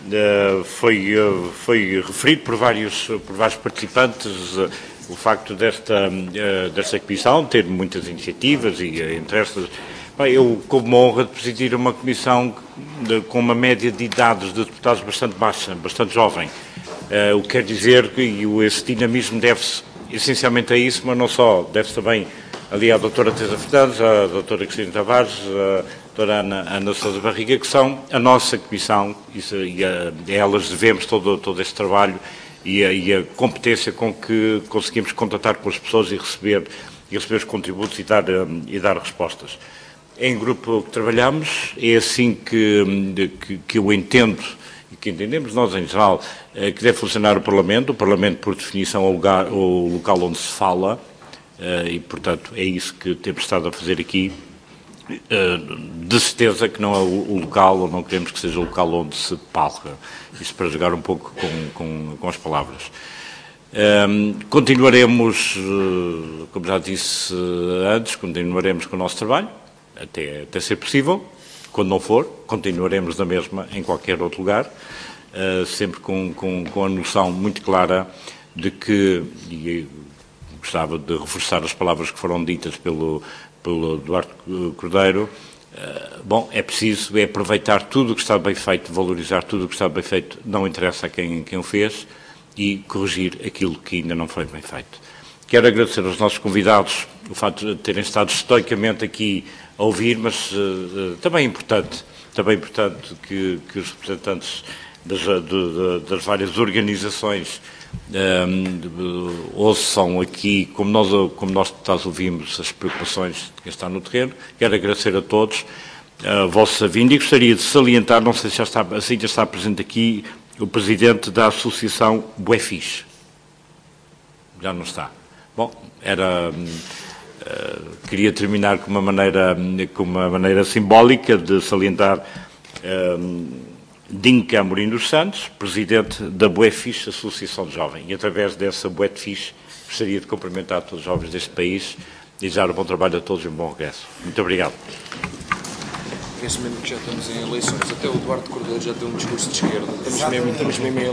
Foi referido por vários participantes o facto desta comissão ter muitas iniciativas e entre estas, eu como uma honra de presidir uma comissão com uma média de idades de deputados bastante baixa, bastante jovem, o que quer dizer que esse dinamismo deve-se essencialmente a isso, mas não só, deve-se também ali à doutora Teresa Fernandes, à doutora Cristina Tavares, à doutora Ana Sousa Barriga, que são a nossa comissão, e a elas devemos todo este trabalho e a competência com que conseguimos contatar com as pessoas e receber os contributos e dar respostas. Em grupo que trabalhamos, é assim que eu entendo e que entendemos nós em geral, que deve funcionar o Parlamento por definição é o local onde se fala, e portanto é isso que temos estado a fazer aqui, de certeza que não é o local, ou não queremos que seja o local onde se palca, isso para jogar um pouco com as palavras. Continuaremos, como já disse antes, continuaremos com o nosso trabalho, até ser possível. Quando não for, continuaremos na mesma em qualquer outro lugar, sempre com a noção muito clara de que, e gostava de reforçar as palavras que foram ditas pelo Duarte Cordeiro, bom, é preciso aproveitar tudo o que está bem feito, valorizar tudo o que está bem feito, não interessa a quem o fez, e corrigir aquilo que ainda não foi bem feito. Quero agradecer aos nossos convidados o facto de terem estado estoicamente aqui a ouvir, mas também é importante que os representantes das várias organizações ouçam aqui, como nós deputados ouvimos, as preocupações de quem está no terreno. Quero agradecer a todos a vossa vinda e gostaria de salientar, não sei se já está presente aqui, o Presidente da Associação Buefis. Já não está. Bom, queria terminar com uma maneira simbólica de salientar Dinka Amorim dos Santos, Presidente da Buefis, Associação de Jovens. E através dessa Buefis gostaria de cumprimentar todos os jovens deste país e desejar um bom trabalho a todos e um bom regresso. Muito obrigado. Neste momento que já estamos em eleições, até o Duarte Cordeiro já deu um discurso de esquerda. Estamos mesmo